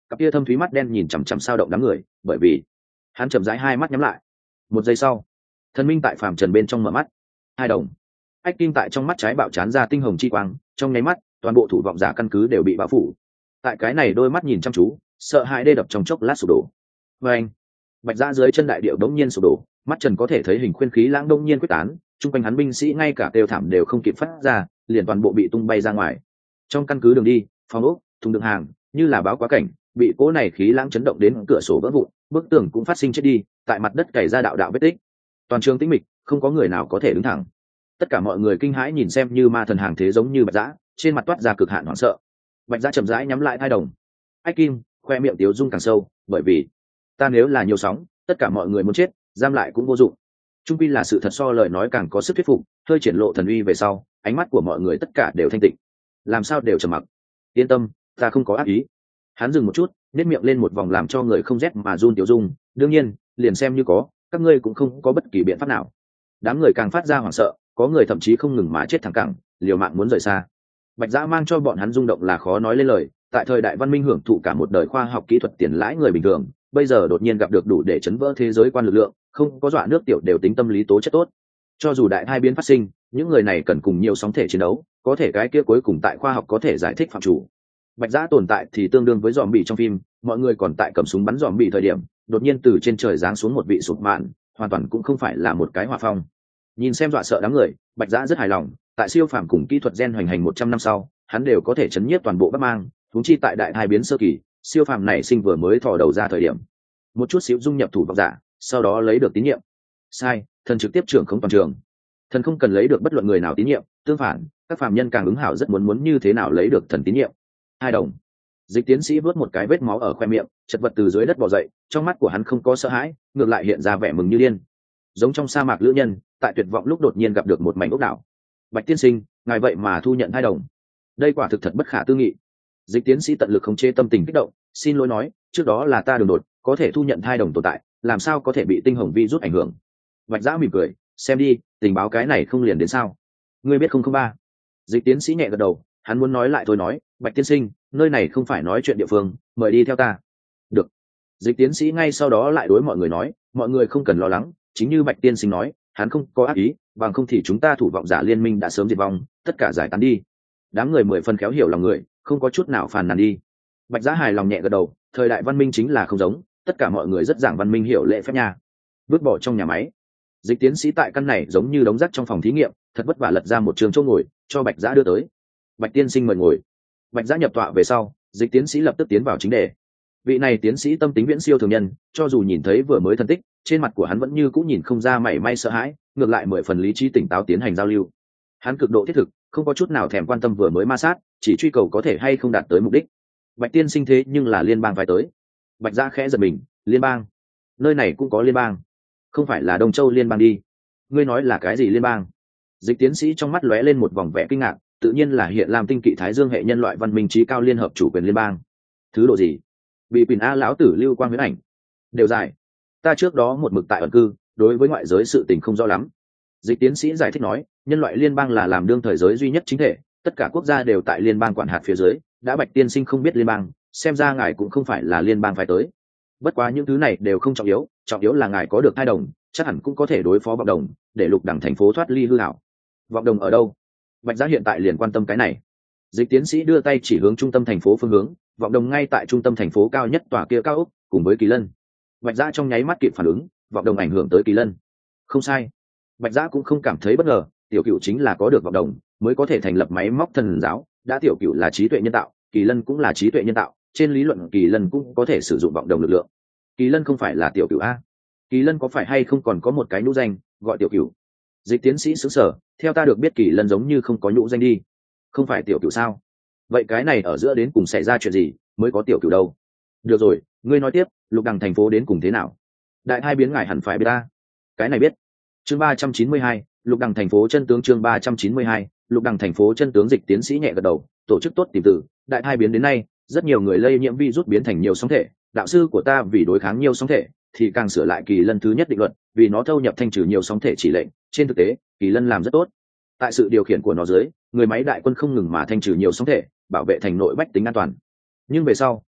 cặp kia thâm thúy mắt đen nhìn chằm chằm sao động đám người, bởi vì hắn chậm rãi hai mắt nhắm lại. Một giây sau, thần minh tại phàm trần bên trong mở mắt. Hai đồng ách kim tại trong mắt trái bạo chán ra tinh hồng chi quang, trong nháy mắt toàn bộ thủ vọng giả căn cứ đều bị bao phủ. Tại cái này đôi mắt nhìn chăm chú, sợ hãi đê đập trong chốc lát sụp đổ. Và anh, Bạch Giã dưới chân đại điệu đống nhiên sụp đổ, mắt trần có thể thấy hình khuyên khí lãng đông nhiên quyết tán, chung quanh hắn binh sĩ ngay cả kêu thảm đều không kịp phát ra, liền toàn bộ bị tung bay ra ngoài. Trong căn cứ đường đi, phòng ốc, thùng đựng hàng, như là báo quá cảnh, bị cỗ này khí lãng chấn động đến cửa sổ vỡ vụn, bức tường cũng phát sinh chết đi, tại mặt đất cày ra đạo đạo vết tích. Toàn trường tĩnh mịch, không có người nào có thể đứng thẳng. Tất cả mọi người kinh hãi nhìn xem như ma thần hàng thế giống như Bạch Giã, trên mặt toát ra cực hạn hoảng sợ. Bạch Giã chậm rãi nhắm lại hai đồng. Ách Kim khoe miệng tiếu dung càng sâu, bởi vì ta nếu là nhiều sóng, tất cả mọi người muốn chết, giam lại cũng vô dụng. Trung quy là sự thật so lời nói càng có sức thuyết phục, hơi triển lộ thần uy về sau, ánh mắt của mọi người tất cả đều thanh tịnh. Làm sao đều trầm mặc. Yên tâm, ta không có ác ý. Hắn dừng một chút, nét miệng lên một vòng làm cho người không rét mà run tiểu dung, đương nhiên, liền xem như có, các ngươi cũng không có bất kỳ biện pháp nào. Đám người càng phát ra hoảng sợ, có người thậm chí không ngừng mà chết thẳng cẳng, liều mạng muốn rời xa. Bạch Giã mang cho bọn hắn rung động là khó nói lên lời, tại thời đại văn minh hưởng thụ cả một đời khoa học kỹ thuật tiền lãi người bình thường, bây giờ đột nhiên gặp được đủ để chấn vỡ thế giới quan lực lượng, không có dọa nước tiểu đều tính tâm lý tố chất tốt. Cho dù đại hai biến phát sinh, những người này cần cùng nhiều sóng thể chiến đấu, có thể cái kia cuối cùng tại khoa học có thể giải thích phạm chủ. Bạch Giã tồn tại thì tương đương với zombie trong phim, mọi người còn tại cầm súng bắn zombie thời điểm, đột nhiên từ trên trời giáng xuống một vị sụp mạn, hoàn toàn cũng không phải là một cái hỏa phong. Nhìn xem dọa sợ đám người, Bạch Giã rất hài lòng, tại siêu phàm cùng kỹ thuật gen hoành hành 100 năm sau, hắn đều có thể chấn nhiếp toàn bộ Bắc Mang, huống chi tại đại hai biến sơ kỳ, siêu phàm này sinh vừa mới thò đầu ra thời điểm, một chút xíu dung nhập thủ vọng giả, sau đó lấy được tín nhiệm. Sai, thần trực tiếp trưởng không toàn trường. Thần không cần lấy được bất luận người nào tín nhiệm, tương phản, các phàm nhân càng ứng hảo rất muốn như thế nào lấy được thần tín nhiệm. Hai đồng. Dịch tiến sĩ vớt một cái vết máu ở khoe miệng, chật vật từ dưới đất bò dậy, trong mắt của hắn không có sợ hãi, ngược lại hiện ra vẻ mừng như điên. Giống trong sa mạc lữ nhân, tại tuyệt vọng lúc đột nhiên gặp được một mảnh ốc đảo. Bạch tiên sinh, ngài vậy mà thu nhận hai đồng. Đây quả thực thật bất khả tư nghị. Dịch tiến sĩ tận lực khống chế tâm tình kích động, xin lỗi nói, trước đó là ta đường đột, có thể thu nhận hai đồng tồn tại, làm sao có thể bị tinh hồng vi rút ảnh hưởng. Bạch Giã mỉm cười, xem đi, tình báo cái này không liền đến sao? Ngươi biết 003. Dịch tiến sĩ nhẹ gật đầu, hắn muốn nói lại thôi nói, Bạch tiên sinh, nơi này không phải nói chuyện địa phương, mời đi theo ta. Được. Dịch tiến sĩ ngay sau đó lại đối mọi người nói, mọi người không cần lo lắng, chính như Bạch tiên sinh nói, hắn không có ác ý, bằng không thì chúng ta thủ vọng giả liên minh đã sớm diệt vong, tất cả giải tán đi. Đám người 10 phần khéo hiểu lòng người, không có chút nào phàn nàn đi. Bạch Giã hài lòng nhẹ gật đầu, thời đại văn minh chính là không giống, tất cả mọi người rất giảng văn minh hiểu lễ phép nha. Vứt bỏ trong nhà máy, Dịch tiến sĩ tại căn này giống như đống rác trong phòng thí nghiệm, thật vất vả lật ra một trường chỗ ngồi cho Bạch Giã đưa tới. Bạch tiên sinh mời ngồi. Bạch Giã nhập tọa về sau, Dịch tiến sĩ lập tức tiến vào chính đề. Vị này tiến sĩ tâm tính viễn siêu thường nhân, cho dù nhìn thấy vừa mới phân tích, trên mặt của hắn vẫn như cũng nhìn không ra mảy may sợ hãi, ngược lại 10 phần lý trí tỉnh táo tiến hành giao lưu. Hắn cực độ thiết thực, không có chút nào thèm quan tâm vừa mới ma sát, chỉ truy cầu có thể hay không đạt tới mục đích. Bạch tiên sinh thế nhưng là liên bang phải tới. Bạch Giã khẽ giật mình, liên bang? Nơi này cũng có liên bang? Không phải là Đông Châu liên bang đi? Ngươi nói là cái gì liên bang? Dịch tiến sĩ trong mắt lóe lên một vòng vẻ kinh ngạc, tự nhiên là hiện làm tinh kỵ thái dương hệ nhân loại văn minh trí cao liên hợp chủ quyền liên bang. Thứ độ gì? Bị Pìn A lão tử lưu quang huyễn ảnh. Đều dài. Ta trước đó một mực tại ẩn cư, đối với ngoại giới sự tình không rõ lắm. Dịch tiến sĩ giải thích nói, nhân loại liên bang là làm đương thời giới duy nhất chính thể, tất cả quốc gia đều tại liên bang quản hạt phía dưới, đã Bạch tiên sinh không biết liên bang, xem ra ngài cũng không phải là liên bang phải tới. Bất quá những thứ này đều không trọng yếu là ngài có được hai đồng, chắc hẳn cũng có thể đối phó vọng đồng, để lục đẳng thành phố thoát ly hư hảo. Vọng đồng ở đâu? Bạch Giã hiện tại liền quan tâm cái này. Dịch tiến sĩ đưa tay chỉ hướng trung tâm thành phố phương hướng, vọng đồng ngay tại trung tâm thành phố cao nhất tòa kia cao ốc, cùng với Kỳ Lân. Bạch Giã trong nháy mắt kịp phản ứng, vọng đồng ảnh hưởng tới Kỳ Lân. Không sai. Bạch Giã cũng không cảm thấy bất ngờ, tiểu cửu chính là có được vọng đồng mới có thể thành lập máy móc thần giáo, đã tiểu cửu là trí tuệ nhân tạo, Kỳ Lân cũng là trí tuệ nhân tạo, trên lý luận Kỳ Lân cũng có thể sử dụng vọng đồng lực lượng. Kỳ Lân không phải là tiểu cửu a? Kỳ Lân có phải hay không còn có một cái nhũ danh gọi tiểu cửu? Dịch tiến sĩ sững sờ, theo ta được biết Kỳ Lân giống như không có nhũ danh đi. Không phải tiểu cửu sao? Vậy cái này ở giữa đến cùng xảy ra chuyện gì mới có tiểu cửu đâu? Được rồi, ngươi nói tiếp, lục đằng thành phố đến cùng thế nào? Đại hai biến ngài hẳn phải biết ta. Cái này biết. Chương 392, lục đằng thành phố chân tướng. Chương 392, lục đằng thành phố chân tướng. Dịch tiến sĩ nhẹ gật đầu, tổ chức tốt tìm từ. Đại hai biến đến nay, rất nhiều người lây nhiễm virus biến thành nhiều sóng thể, đạo sư của ta vì đối kháng nhiều sóng thể thì càng sửa lại Kỳ Lân thứ nhất định luật, vì nó thâu nhập thanh trừ nhiều sóng thể chỉ lệnh. Trên thực tế, Kỳ Lân làm rất tốt. Tại sự điều khiển của nó dưới, người máy đại quân không ngừng mà thanh trừ nhiều sóng thể, bảo vệ thành nội bách tính an toàn. Nhưng về sau,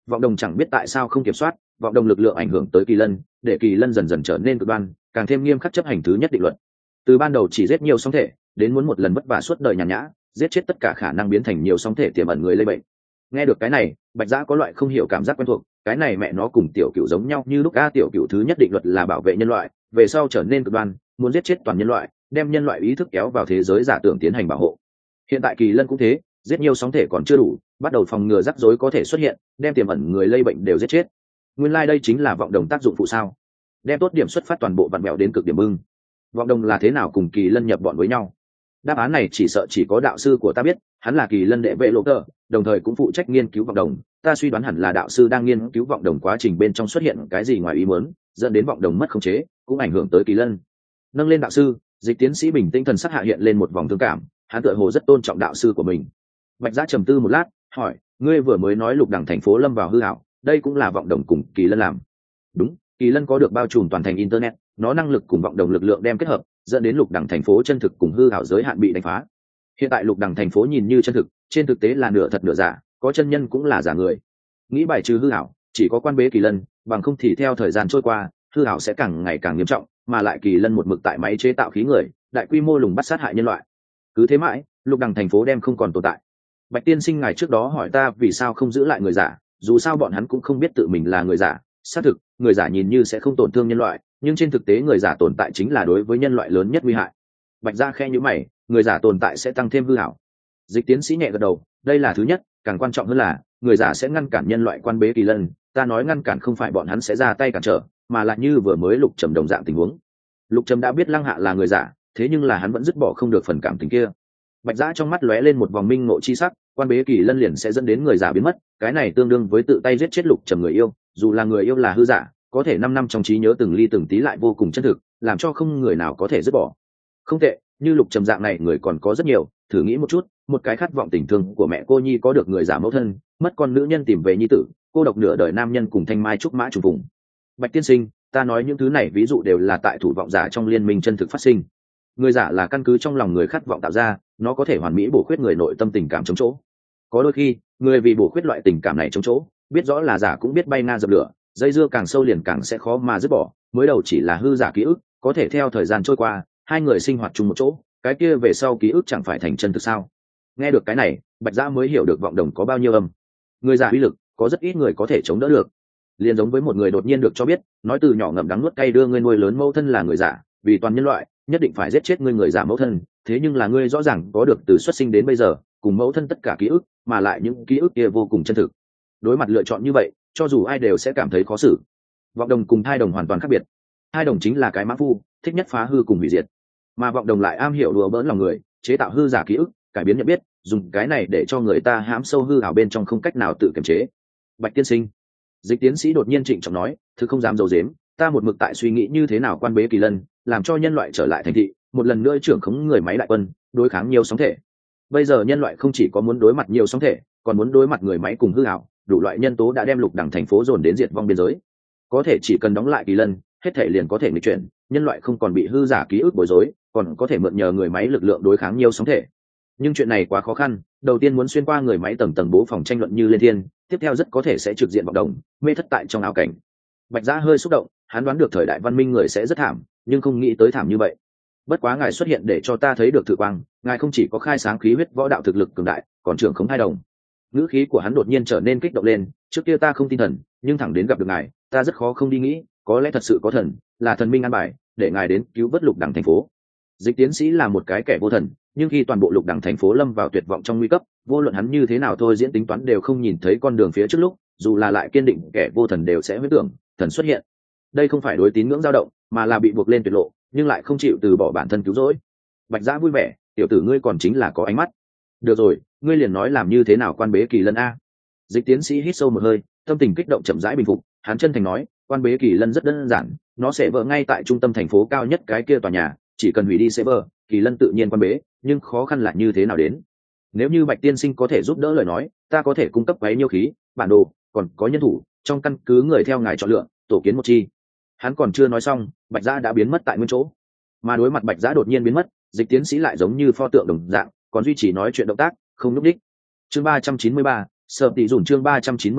vọng đồng chẳng biết tại sao không kiểm soát, vọng đồng lực lượng ảnh hưởng tới kỳ lân, để kỳ lân dần dần trở nên cực đoan, càng thêm nghiêm khắc chấp hành thứ nhất định luật. Từ ban đầu chỉ giết nhiều sóng thể, đến muốn một lần vất vả suốt đời nhàn nhã, giết chết tất cả khả năng biến thành nhiều sóng thể tiềm ẩn người lây bệnh. Nghe được cái này, Bạch Giã có loại không hiểu cảm giác quen thuộc, cái này mẹ nó cùng tiểu cựu giống nhau như lúc. Tiểu cựu thứ nhất định luật là bảo vệ nhân loại, về sau trở nên cực đoan, muốn giết chết toàn nhân loại, đem nhân loại ý thức kéo vào thế giới giả tưởng tiến hành bảo hộ. Hiện tại kỳ lân cũng thế, giết nhiều sóng thể còn chưa đủ, bắt đầu phòng ngừa rắc rối có thể xuất hiện, đem tiềm ẩn người lây bệnh đều giết chết. Nguyên lai、đây chính là vọng đồng tác dụng phụ sao? Đem tốt điểm xuất phát toàn bộ vặn vẹo đến cực điểm bưng. Vọng đồng là thế nào cùng kỳ lân nhập bọn với nhau? Đáp án này chỉ sợ chỉ có đạo sư của ta biết, hắn là kỳ lân đệ vệ lộ tờ, đồng thời cũng phụ trách nghiên cứu vọng đồng. Ta suy đoán hẳn là đạo sư đang nghiên cứu vọng đồng quá trình bên trong xuất hiện cái gì ngoài ý muốn, dẫn đến vọng đồng mất khống chế, cũng ảnh hưởng tới kỳ lân. Nâng lên đạo sư, Dịch tiến sĩ bình tĩnh thần sắc hạ hiện lên một vòng thương cảm, hắn tựa hồ rất tôn trọng đạo sư của mình. Bạch Giã trầm tư một lát, hỏi: ngươi vừa mới nói lục đẳng thành phố lâm vào hư hảo, đây cũng là vọng đồng cùng kỳ lân làm? Đúng, kỳ lân có được bao trùm toàn thành internet, nó năng lực cùng vọng đồng lực lượng đem kết hợp, dẫn đến lục đẳng thành phố chân thực cùng hư hảo giới hạn bị đánh phá. Hiện tại lục đẳng thành phố nhìn như chân thực, trên thực tế là nửa thật nửa giả, có chân nhân cũng là giả người. Nghĩ bài trừ hư hảo, chỉ có quan bế kỳ lân, bằng không thì theo thời gian trôi qua, hư hảo sẽ càng ngày càng nghiêm trọng, mà lại kỳ lân một mực tại máy chế tạo khí người, đại quy mô lùng bắt sát hại nhân loại. Cứ thế mãi, lục đẳng thành phố đem không còn tồn tại. Bạch tiên sinh ngài trước đó hỏi ta vì sao không giữ lại người giả, dù sao bọn hắn cũng không biết tự mình là người giả. Xác thực, người giả nhìn như sẽ không tổn thương nhân loại, nhưng trên thực tế người giả tồn tại chính là đối với nhân loại lớn nhất nguy hại. Bạch Giã khẽ nhíu mày, người giả tồn tại sẽ tăng thêm hư hảo. Dịch tiến sĩ nhẹ gật đầu, đây là thứ nhất, càng quan trọng hơn là người giả sẽ ngăn cản nhân loại quan bế kỳ lân. Ta nói ngăn cản không phải bọn hắn sẽ ra tay cản trở, mà là như vừa mới Lục Trầm đồng dạng tình huống. Lục Trầm đã biết Lăng Hạ là người giả, thế nhưng là hắn vẫn dứt bỏ không được phần cảm tình kia. Bạch Giã trong mắt lóe lên một vòng minh ngộ chi sắc, quan bế kỳ lân liền sẽ dẫn đến người giả biến mất, cái này tương đương với tự tay giết chết Lục Trầm người yêu, dù là người yêu là hư giả, có thể 5 năm trong trí nhớ từng ly từng tí lại vô cùng chân thực, làm cho không người nào có thể dứt bỏ. Không tệ, như Lục Trầm dạng này người còn có rất nhiều, thử nghĩ một chút, một cái khát vọng tình thương của mẹ cô nhi có được người giả mẫu thân, mất con nữ nhân tìm về nhi tử, cô độc nửa đời nam nhân cùng thanh mai trúc mã trùng vùng. Bạch tiên sinh, ta nói những thứ này ví dụ đều là tại thủ vọng giả trong liên minh chân thực phát sinh. Người giả là căn cứ trong lòng người khát vọng tạo ra, nó có thể hoàn mỹ bổ khuyết người nội tâm tình cảm chống chỗ. Có đôi khi, người vì bổ khuyết loại tình cảm này chống chỗ, biết rõ là giả cũng biết bay nga dập lửa, dây dưa càng sâu liền càng sẽ khó mà dứt bỏ. Mới đầu chỉ là hư giả ký ức, có thể theo thời gian trôi qua, hai người sinh hoạt chung một chỗ, cái kia về sau ký ức chẳng phải thành chân thực sao? Nghe được cái này, Bạch Giã mới hiểu được vọng đồng có bao nhiêu âm. Người giả uy lực, có rất ít người có thể chống đỡ được. Liền giống với một người đột nhiên được cho biết, nói từ nhỏ ngậm đắng nuốt cay đưa ngươi nuôi lớn mẫu thân là người giả, vì toàn nhân loại, nhất định phải giết chết ngươi người giả mẫu thân, thế nhưng là ngươi rõ ràng có được từ xuất sinh đến bây giờ, cùng mẫu thân tất cả ký ức, mà lại những ký ức kia vô cùng chân thực. Đối mặt lựa chọn như vậy, cho dù ai đều sẽ cảm thấy khó xử. Vọng đồng cùng thai đồng hoàn toàn khác biệt. Thai đồng chính là cái mã phu, thích nhất phá hư cùng hủy diệt, mà vọng đồng lại am hiểu đùa bỡn lòng người, chế tạo hư giả ký ức, cải biến nhận biết, dùng cái này để cho người ta hãm sâu hư ảo bên trong không cách nào tự kiềm chế. Bạch tiên sinh, Dịch tiến sĩ đột nhiên trịnh trọng nói, thứ không dám giấu giếm, ta một mực tại suy nghĩ như thế nào quan bế kỳ lân, làm cho nhân loại trở lại thành thị, một lần nữa trưởng khống người máy đại quân, đối kháng nhiều sóng thể. Bây giờ nhân loại không chỉ có muốn đối mặt nhiều sóng thể, còn muốn đối mặt người máy cùng hư ảo, đủ loại nhân tố đã đem lục đẳng thành phố dồn đến diệt vong biên giới. Có thể chỉ cần đóng lại kỳ lân, hết thể liền có thể nghịch chuyển, nhân loại không còn bị hư giả ký ức bối rối, còn có thể mượn nhờ người máy lực lượng đối kháng nhiều sóng thể. Nhưng chuyện này quá khó khăn, đầu tiên muốn xuyên qua người máy tầng tầng bố phòng tranh luận như lên thiên, tiếp theo rất có thể sẽ trực diện vọng đồng, mê thất tại trong ảo cảnh. Bạch Giã hơi xúc động, hắn đoán được thời đại văn minh người sẽ rất thảm, nhưng không nghĩ tới thảm như vậy. Bất quá ngài xuất hiện để cho ta thấy được thử quang, ngài không chỉ có khai sáng khí huyết võ đạo thực lực cường đại, còn trưởng khống thai đồng. Ngữ khí của hắn đột nhiên trở nên kích động lên, trước kia ta không tin thần, nhưng thẳng đến gặp được ngài, ta rất khó không đi nghĩ, có lẽ thật sự có thần, là thần minh an bài, để ngài đến cứu vớt lục đẳng thành phố. Dịch tiến sĩ là một cái kẻ vô thần, nhưng khi toàn bộ lục đẳng thành phố lâm vào tuyệt vọng trong nguy cấp, vô luận hắn như thế nào thôi diễn tính toán đều không nhìn thấy con đường phía trước lúc, dù là lại kiên định kẻ vô thần đều sẽ huyết tưởng thần xuất hiện. Đây không phải đối tín ngưỡng dao động, mà là bị buộc lên tuyệt lộ, nhưng lại không chịu từ bỏ bản thân cứu rỗi. Bạch Giã vui vẻ, tiểu tử ngươi còn chính là có ánh mắt. Được rồi, ngươi liền nói làm như thế nào quan bế kỳ lân a. Dịch tiến sĩ hít sâu một hơi, tâm tình kích động chậm rãi bình phục, hắn chân thành nói, quan bế kỳ lân rất đơn giản, nó sẽ vỡ ngay tại trung tâm thành phố cao nhất cái kia tòa nhà, chỉ cần hủy đi sẽ vỡ, kỳ lân tự nhiên quan bế, nhưng khó khăn là như thế nào đến. Nếu như Bạch tiên sinh có thể giúp đỡ lời nói, ta có thể cung cấp bấy nhiêu khí, bản đồ, còn có nhân thủ, trong căn cứ người theo ngài chọn lựa, tổ kiến một chi. Hắn còn chưa nói xong, Bạch Giã đã biến mất tại nguyên chỗ. Mà đối mặt Bạch Giã đột nhiên biến mất, Dịch tiến sĩ lại giống như pho tượng đồng dạng, còn duy trì nói chuyện động tác, không nhúc đích. Chương 393, Sợ tỷ dùn chương 393,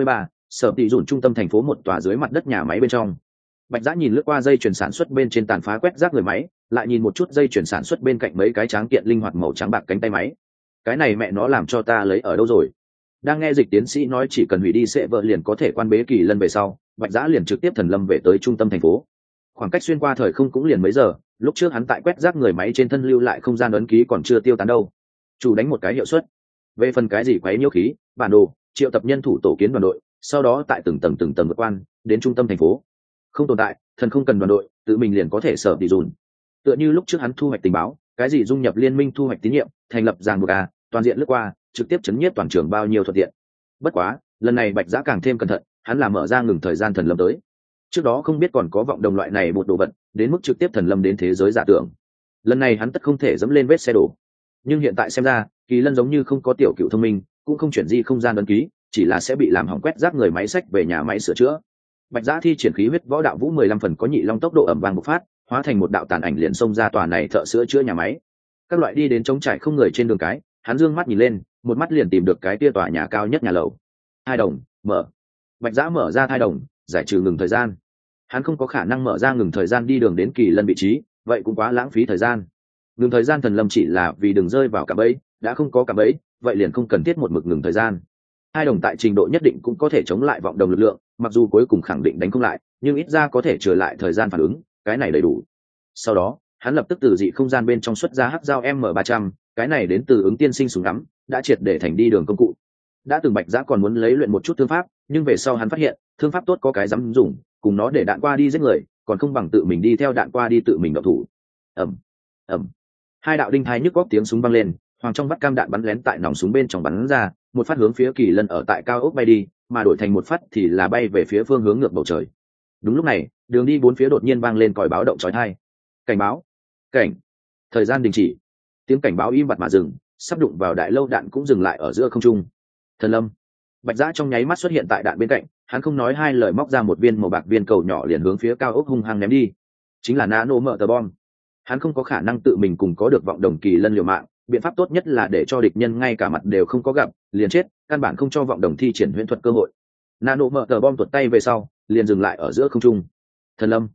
Sở tỷ dùn trung tâm thành phố một tòa dưới mặt đất nhà máy bên trong. Bạch Dã nhìn lướt qua dây chuyển sản xuất bên trên tàn phá quét rác người máy, lại nhìn một chút dây chuyển sản xuất bên cạnh mấy cái tráng kiện linh hoạt màu trắng bạc cánh tay máy. Cái này mẹ nó làm cho ta lấy ở đâu rồi? Đang nghe Dịch tiến sĩ nói chỉ cần hủy đi sẽ vợ liền có thể quan bế Kỳ Lân về sau, Bạch Dã liền trực tiếp thần lâm về tới trung tâm thành phố. Khoảng cách xuyên qua thời không cũng liền mấy giờ, lúc trước hắn tại quét rác người máy trên thân lưu lại không gian ấn ký còn chưa tiêu tán đâu. Chủ đánh một cái hiệu suất. Về phần cái gì quấy nhiễu khí, bản đồ, triệu tập nhân thủ tổ kiến đoàn đội, sau đó tại từng tầng vượt quan đến trung tâm thành phố. Không tồn tại, thần không cần đoàn đội, tự mình liền có thể sở tỷ dùn. Tựa như lúc trước hắn thu hoạch tình báo, cái gì dung nhập liên minh thu hoạch tín nhiệm, thành lập ràng buộc toàn diện lướt qua, trực tiếp chấn nhiếp toàn trường bao nhiêu thuận tiện. Bất quá, lần này Bạch Dã càng thêm cẩn thận, hắn là mở ra ngừng thời gian thần lâm tới. Trước đó không biết còn có vọng đồng loại này một đồ vật, đến mức trực tiếp thần lâm đến thế giới giả tưởng. Lần này hắn tất không thể dẫm lên vết xe đổ. Nhưng hiện tại xem ra, Kỳ Lân giống như không có tiểu cựu thông minh, cũng không chuyển di không gian ấn ký, chỉ là sẽ bị làm hỏng quét rác người máy sách về nhà máy sửa chữa. Bạch Dã thi triển khí huyết võ đạo vũ 15 phần có nhị long tốc độ ầm vang bộc phát, hóa thành một đạo tàn ảnh liền xông ra tòa này thợ sửa chữa nhà máy. Các loại đi đến trống trải không người trên đường cái, hắn dương mắt nhìn lên, một mắt liền tìm được cái kia tòa nhà cao nhất nhà lầu. Thai đồng, mở. Bạch Dã mở ra thai đồng, giải trừ ngừng thời gian. Hắn không có khả năng mở ra ngừng thời gian đi đường đến Kỳ Lân vị trí, vậy cũng quá lãng phí thời gian. Ngừng thời gian thần lâm chỉ là vì đừng rơi vào cạm bẫy, đã không có cạm bẫy, vậy liền không cần thiết một mực ngừng thời gian. Hai đồng tại trình độ nhất định cũng có thể chống lại vọng đồng lực lượng, mặc dù cuối cùng khẳng định đánh không lại, nhưng ít ra có thể trở lại thời gian phản ứng, cái này đầy đủ. Sau đó, hắn lập tức từ dị không gian bên trong xuất ra hắc dao M300, cái này đến từ ứng tiên sinh súng ngắm, đã triệt để thành đi đường công cụ. Đã từng Bạch Dã còn muốn lấy luyện một chút thương pháp, nhưng về sau hắn phát hiện, thương pháp tốt có cái dám dùng, cùng nó để đạn qua đi giết người, còn không bằng tự mình đi theo đạn qua đi tự mình động thủ. Ầm. Hai đạo đinh thái nhức góc tiếng súng vang lên, hoàng trong bắt cam đạn bắn lén tại nòng súng bên trong bắn ra, một phát hướng phía Kỳ Lân ở tại cao ốc bay đi, mà đổi thành một phát thì là bay về phía phương hướng ngược bầu trời. Đúng lúc này, đường đi bốn phía đột nhiên vang lên còi báo động chói tai. Cảnh báo, cảnh, thời gian đình chỉ. Tiếng cảnh báo im bặt mà dừng, sắp đụng vào đại lâu đạn cũng dừng lại ở giữa không trung. Thần lâm. Bạch Dã trong nháy mắt xuất hiện tại đạn bên cạnh, hắn không nói hai lời móc ra một viên màu bạc viên cầu nhỏ liền hướng phía cao ốc hung hăng ném đi. Chính là nano mở tờ bom. Hắn không có khả năng tự mình cùng có được vọng đồng Kỳ Lân liều mạng, biện pháp tốt nhất là để cho địch nhân ngay cả mặt đều không có gặp, liền chết, căn bản không cho vọng đồng thi triển huyễn thuật cơ hội. Nano mở tờ bom tuột tay về sau, liền dừng lại ở giữa không trung. Thần lâm.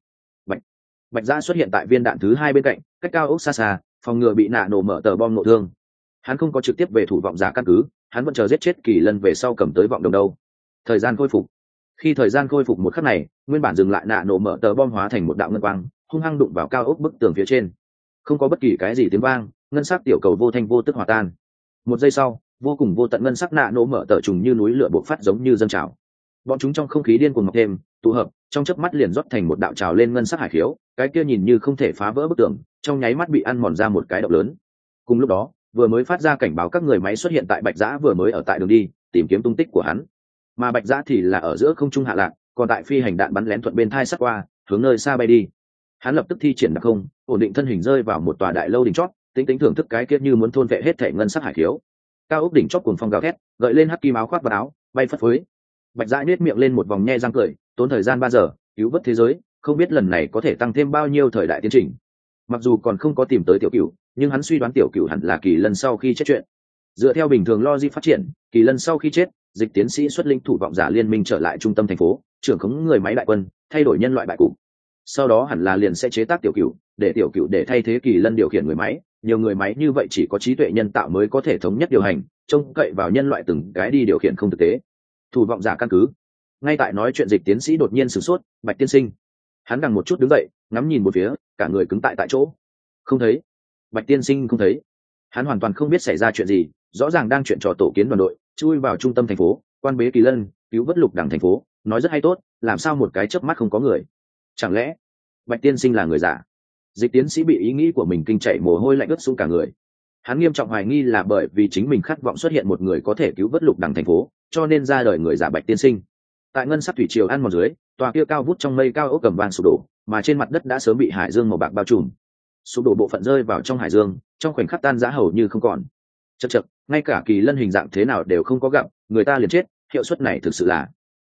Bạch Dã xuất hiện tại viên đạn thứ hai bên cạnh, cách cao ốc xa xa, phòng ngừa bị nano mở tờ bom nổ thương. Hắn không có trực tiếp về thủ vọng giả căn cứ, hắn vẫn chờ giết chết Kỳ Lân về sau cầm tới vọng đồng đâu. Thời gian khôi phục. Khi thời gian khôi phục một khắc này, nguyên bản dừng lại nano mở tờ bom hóa thành một đạo ngân quang, hung hăng đụng vào cao ốc bức tường phía trên. Không có bất kỳ cái gì tiếng vang, ngân sắc tiểu cầu vô thanh vô tức hòa tan. Một giây sau, vô cùng vô tận ngân sắc nano mở tờ trùng như núi lửa bộc phát giống như dâng trào. Bọn chúng trong không khí điên cuồng mọc thêm, tụ hợp, trong chớp mắt liền rót thành một đạo trào lên ngân sắc hải khiếu, cái kia nhìn như không thể phá vỡ bức tường, trong nháy mắt bị ăn mòn ra một cái động lớn. Cùng lúc đó, vừa mới phát ra cảnh báo các người máy xuất hiện tại Bạch Dã vừa mới ở tại đường đi, tìm kiếm tung tích của hắn. Mà Bạch Dã thì là ở giữa không trung hạ lạc, còn tại phi hành đạn bắn lén thuận bên thai sát qua, hướng nơi xa bay đi. Hắn lập tức thi triển đặc không, ổn định thân hình rơi vào một tòa đại lâu đỉnh chót, tính thưởng thức cái kia như muốn thôn vệ hết thể ngân sắc hải khiếu. Cao ốc đỉnh chót cuồng phong gào thét, gợi lên hắc kim áo khoác và áo, bay phất phới. Bạch Dã nhếch miệng lên một vòng nhe răng cười, tốn thời gian 3 giờ, cứu vớt thế giới, không biết lần này có thể tăng thêm bao nhiêu thời đại tiến trình. Mặc dù còn không có tìm tới tiểu cửu, nhưng hắn suy đoán tiểu cửu hẳn là Kỳ Lân sau khi chết chuyện. Dựa theo bình thường logic phát triển, Kỳ Lân sau khi chết, Dịch tiến sĩ xuất linh thủ vọng giả liên minh trở lại trung tâm thành phố, trưởng khống người máy đại quân, thay đổi nhân loại bại cục. Sau đó hẳn là liền sẽ chế tác tiểu cửu, để tiểu cửu để thay thế Kỳ Lân điều khiển người máy, nhiều người máy như vậy chỉ có trí tuệ nhân tạo mới có thể thống nhất điều hành, trông cậy vào nhân loại từng cái đi điều khiển không thực tế. Thủ vọng giả căn cứ. Ngay tại nói chuyện Dịch tiến sĩ đột nhiên sửng sốt, Bạch tiên sinh. Hắn đằng một chút đứng dậy, ngắm nhìn một phía, cả người cứng tại chỗ. Không thấy. Bạch tiên sinh không thấy. Hắn hoàn toàn không biết xảy ra chuyện gì, rõ ràng đang chuyện trò tổ kiến đoàn đội, chui vào trung tâm thành phố, quan bế Kỳ Lân, cứu vớt lục đẳng thành phố, nói rất hay tốt, làm sao một cái chớp mắt không có người? Chẳng lẽ Bạch tiên sinh là người giả? Dịch tiến sĩ bị ý nghĩ của mình kinh chạy mồ hôi lạnh ướt sũng cả người. Hắn nghiêm trọng hoài nghi là bởi vì chính mình khát vọng xuất hiện một người có thể cứu vớt lục đẳng thành phố, cho nên ra đời người giả Bạch tiên sinh. Tại ngân sắc thủy triều ăn một dưới, tòa kia cao vút trong mây cao ốc cầm vàng sụp đổ, mà trên mặt đất đã sớm bị hải dương màu bạc bao trùm. Sụp đổ bộ phận rơi vào trong hải dương, trong khoảnh khắc tan rã hầu như không còn. Chậc, ngay cả Kỳ Lân hình dạng thế nào đều không có gặp, người ta liền chết, hiệu suất này thực sự là.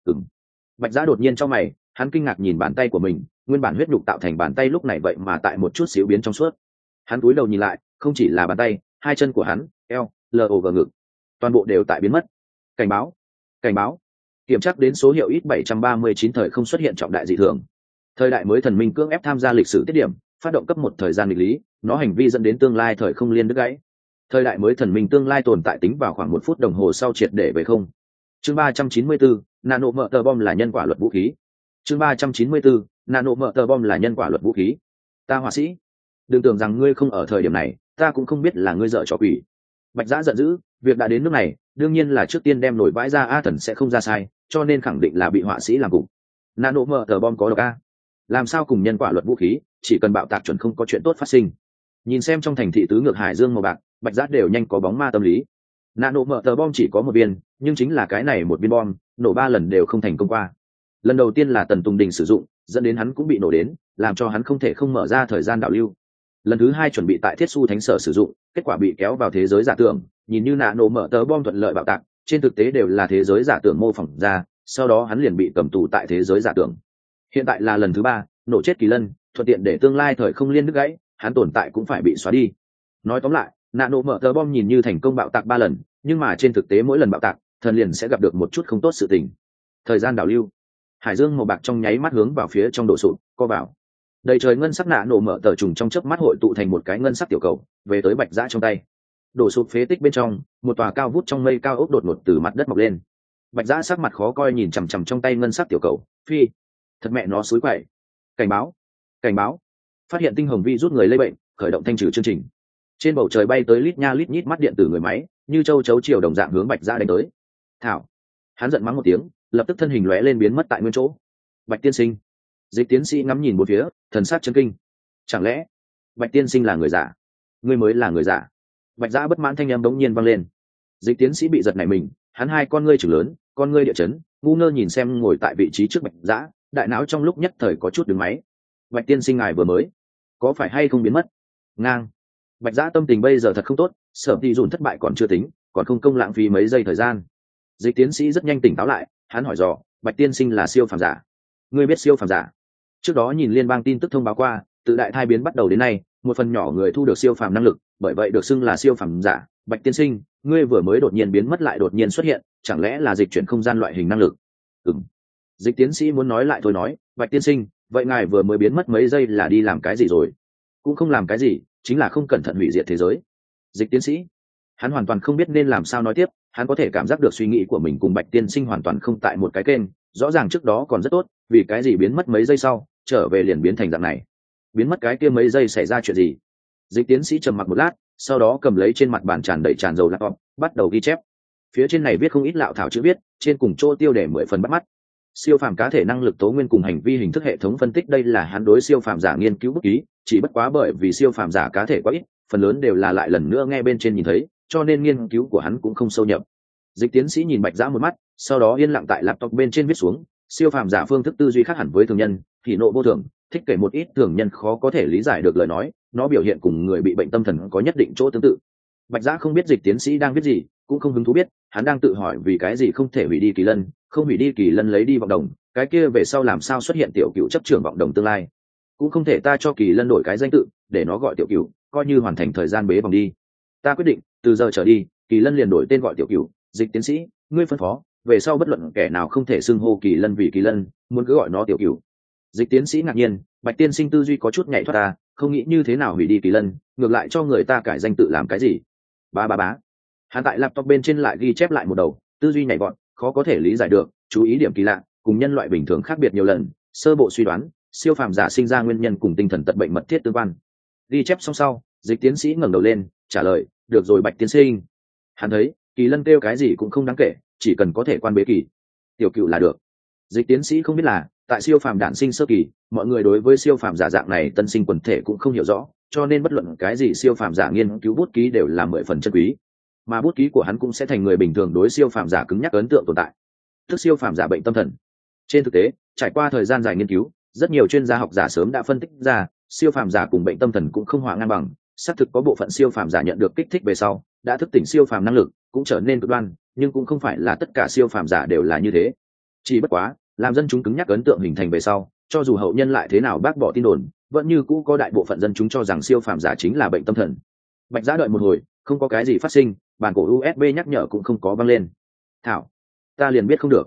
Bạch Dã đột nhiên trong mày, hắn kinh ngạc nhìn bàn tay của mình, nguyên bản huyết nhục tạo thành bàn tay lúc này vậy mà tại một chút xíu biến trong suốt. Hắn cúi đầu nhìn lại, không chỉ là bàn tay, hai chân của hắn, eo, lg ngực, toàn bộ đều tại biến mất. Cảnh báo, cảnh báo. Kiểm tra đến số hiệu ít 739 thời không xuất hiện trọng đại dị thường. Thời đại mới thần minh cưỡng ép tham gia lịch sử tiết điểm, phát động cấp một thời gian nghịch lý, nó hành vi dẫn đến tương lai thời không liên đứt gãy. Thời đại mới thần minh tương lai tồn tại tính vào khoảng 1 phút đồng hồ sau triệt để về không. Chương 394, nano mỡ tờ bom là nhân quả luật vũ khí. Chương 394, nano mỡ tờ bom là nhân quả luật vũ khí. Ta họa sĩ, đừng tưởng rằng ngươi không ở thời điểm này, ta cũng không biết là ngươi dở trò quỷ. Bạch Giã giận dữ, việc đã đến nước này, đương nhiên là trước tiên đem nổi bãi ra, A Thần sẽ không ra sai, cho nên khẳng định là bị họa sĩ làm cục. Nano mỡ tờ bom có độc a, làm sao cùng nhân quả luật vũ khí, chỉ cần bạo tạc chuẩn không có chuyện tốt phát sinh. Nhìn xem trong thành thị tứ ngược hải dương màu bạc, Bạch Giã đều nhanh có bóng ma tâm lý. Nano mỡ tờ bom chỉ có một viên, nhưng chính là cái này một viên bom, nổ 3 lần đều không thành công qua. Lần đầu tiên là Tần Tùng Đình sử dụng, dẫn đến hắn cũng bị nổ đến, làm cho hắn không thể không mở ra thời gian đảo lưu. Lần thứ 2 chuẩn bị tại Thiết Su Thánh Sở sử dụng, kết quả bị kéo vào thế giới giả tưởng, nhìn như nano mỡ tờ bom thuận lợi bạo tạc, trên thực tế đều là thế giới giả tưởng mô phỏng ra, sau đó hắn liền bị cầm tù tại thế giới giả tưởng. Hiện tại là lần thứ 3, nổ chết Kỳ Lân, thuận tiện để tương lai thời không liên đứt gãy, hắn tồn tại cũng phải bị xóa đi. Nói tóm lại, nano mỡ tờ bom nhìn như thành công bạo tạc 3 lần, nhưng mà trên thực tế mỗi lần bạo tạc, thần liền sẽ gặp được một chút không tốt sự tình. Thời gian đảo lưu, hải dương màu bạc trong nháy mắt hướng vào phía trong đổ sụp, co vào. Đầy trời ngân sắc nano mỡ tờ trùng trong chớp mắt hội tụ thành một cái ngân sắc tiểu cầu, về tới Bạch Giã trong tay. Đổ sụp phế tích bên trong, một tòa cao vút trong mây cao ốc đột ngột từ mặt đất mọc lên. Bạch Giã sắc mặt khó coi nhìn chằm chằm trong tay ngân sắc tiểu cầu, phi, thật mẹ nó xúi quậy. Cảnh báo, cảnh báo, phát hiện tinh hồng vi rút người lây bệnh, khởi động thanh trừ chương trình. Trên bầu trời bay tới lít nha lít nhít mắt điện tử người máy, như châu chấu chiều đồng dạng hướng Bạch Giã đánh tới. Thảo, hắn giận mắng một tiếng, lập tức thân hình lóe lên biến mất tại nguyên chỗ. Bạch tiên sinh, Dịch tiến sĩ ngắm nhìn bốn phía, thần sắc chấn kinh. Chẳng lẽ Bạch tiên sinh là người giả? Ngươi mới là người giả. Bạch Giã bất mãn thanh âm bỗng nhiên vang lên. Dịch tiến sĩ bị giật nảy mình, hắn hai con ngươi trừng lớn, con ngươi địa chấn, ngu ngơ nhìn xem ngồi tại vị trí trước Bạch Giã, đại não trong lúc nhất thời có chút đứng máy. Bạch tiên sinh ngài vừa mới có phải hay không biến mất? Ngang. Bạch Giã tâm tình bây giờ thật không tốt, Sở Tỷ Dùn thất bại còn chưa tính, còn không công lãng phí mấy giây thời gian. Dịch tiến sĩ rất nhanh tỉnh táo lại, hắn hỏi dò, Bạch tiên sinh là siêu phàm giả? Ngươi biết siêu phàm giả? Trước đó nhìn liên bang tin tức thông báo qua, từ đại thai biến bắt đầu đến nay, một phần nhỏ người thu được siêu phàm năng lực, bởi vậy được xưng là siêu phàm giả. Bạch tiên sinh, ngươi vừa mới đột nhiên biến mất lại đột nhiên xuất hiện, chẳng lẽ là dịch chuyển không gian loại hình năng lực? Ừm. Dịch tiến sĩ muốn nói lại thôi nói, Bạch tiên sinh, vậy ngài vừa mới biến mất mấy giây là đi làm cái gì rồi? Cũng không làm cái gì, chính là không cẩn thận hủy diệt thế giới. Dịch tiến sĩ, hắn hoàn toàn không biết nên làm sao nói tiếp, hắn có thể cảm giác được suy nghĩ của mình cùng Bạch tiên sinh hoàn toàn không tại một cái kênh, rõ ràng trước đó còn rất tốt, vì cái gì biến mất mấy giây sau, trở về liền biến thành dạng này? Biến mất cái kia mấy giây xảy ra chuyện gì? Dịch tiến sĩ trầm mặc một lát, sau đó cầm lấy trên mặt bàn tràn đầy tràn dầu laptop, bắt đầu ghi chép. Phía trên này viết không ít lạo thảo chữ viết, trên cùng chỗ tiêu đề 10 phần bắt mắt. Siêu phàm cá thể năng lực tố nguyên cùng hành vi hình thức hệ thống phân tích, đây là hắn đối siêu phàm giả nghiên cứu bút ký, chỉ bất quá bởi vì siêu phàm giả cá thể quá ít, phần lớn đều là lại lần nữa nghe bên trên nhìn thấy, cho nên nghiên cứu của hắn cũng không sâu nhập. Dịch tiến sĩ nhìn Bạch Giã một mắt, sau đó yên lặng tại laptop bên trên viết xuống, siêu phàm giả phương thức tư duy khác hẳn với thường nhân, thì nộ vô thường, thích kể một ít thường nhân khó có thể lý giải được lời nói, nó biểu hiện cùng người bị bệnh tâm thần có nhất định chỗ tương tự. Bạch Giã không biết Dịch tiến sĩ đang viết gì, cũng không hứng thú biết, hắn đang tự hỏi vì cái gì không thể hủy đi Kỳ Lân, không hủy đi Kỳ Lân lấy đi vọng đồng, cái kia về sau làm sao xuất hiện tiểu cựu chấp trưởng vọng đồng tương lai, cũng không thể ta cho Kỳ Lân đổi cái danh tự để nó gọi tiểu cựu, coi như hoàn thành thời gian bế vòng đi. Ta quyết định từ giờ trở đi Kỳ Lân liền đổi tên gọi tiểu cựu. Dịch tiến sĩ, ngươi phân phó về sau bất luận kẻ nào không thể xưng hô Kỳ Lân vì Kỳ Lân, muốn cứ gọi nó tiểu cựu. Dịch tiến sĩ ngạc nhiên, Bạch tiên sinh tư duy có chút nhảy thoát ta, không nghĩ như thế nào hủy đi Kỳ Lân, ngược lại cho người ta cải danh tự làm cái gì? Bá. Hắn tại laptop bên trên lại ghi chép lại một đầu, tư duy nhảy vọt, khó có thể lý giải được, chú ý điểm kỳ lạ, cùng nhân loại bình thường khác biệt nhiều lần, sơ bộ suy đoán, siêu phàm giả sinh ra nguyên nhân cùng tinh thần tật bệnh mật thiết tương quan. Ghi chép xong sau, Dịch tiến sĩ ngẩng đầu lên, trả lời, được rồi Bạch tiên sinh. Hắn thấy, Kỳ Lân kêu cái gì cũng không đáng kể, chỉ cần có thể quan bế kỳ tiểu cựu là được. Dịch tiến sĩ không biết là, tại siêu phàm đản sinh sơ kỳ, mọi người đối với siêu phàm giả dạng này tân sinh quần thể cũng không hiểu rõ, cho nên bất luận cái gì siêu phàm giả nghiên cứu bút ký đều là 10 phần chân quý, mà bút ký của hắn cũng sẽ thành người bình thường đối siêu phàm giả cứng nhắc ấn tượng tồn tại, tức siêu phàm giả bệnh tâm thần. Trên thực tế, trải qua thời gian dài nghiên cứu, rất nhiều chuyên gia học giả sớm đã phân tích ra, siêu phàm giả cùng bệnh tâm thần cũng không hòa ngang bằng, xác thực có bộ phận siêu phàm giả nhận được kích thích về sau, đã thức tỉnh siêu phàm năng lực, cũng trở nên cực đoan, nhưng cũng không phải là tất cả siêu phàm giả đều là như thế. Chỉ bất quá, làm dân chúng cứng nhắc ấn tượng hình thành về sau, cho dù hậu nhân lại thế nào bác bỏ tin đồn, vẫn như cũ có đại bộ phận dân chúng cho rằng siêu phàm giả chính là bệnh tâm thần. Bạch Giã đợi một hồi, không có cái gì phát sinh, bàn cổ USB nhắc nhở cũng không có vang lên. Thảo, ta liền biết không được.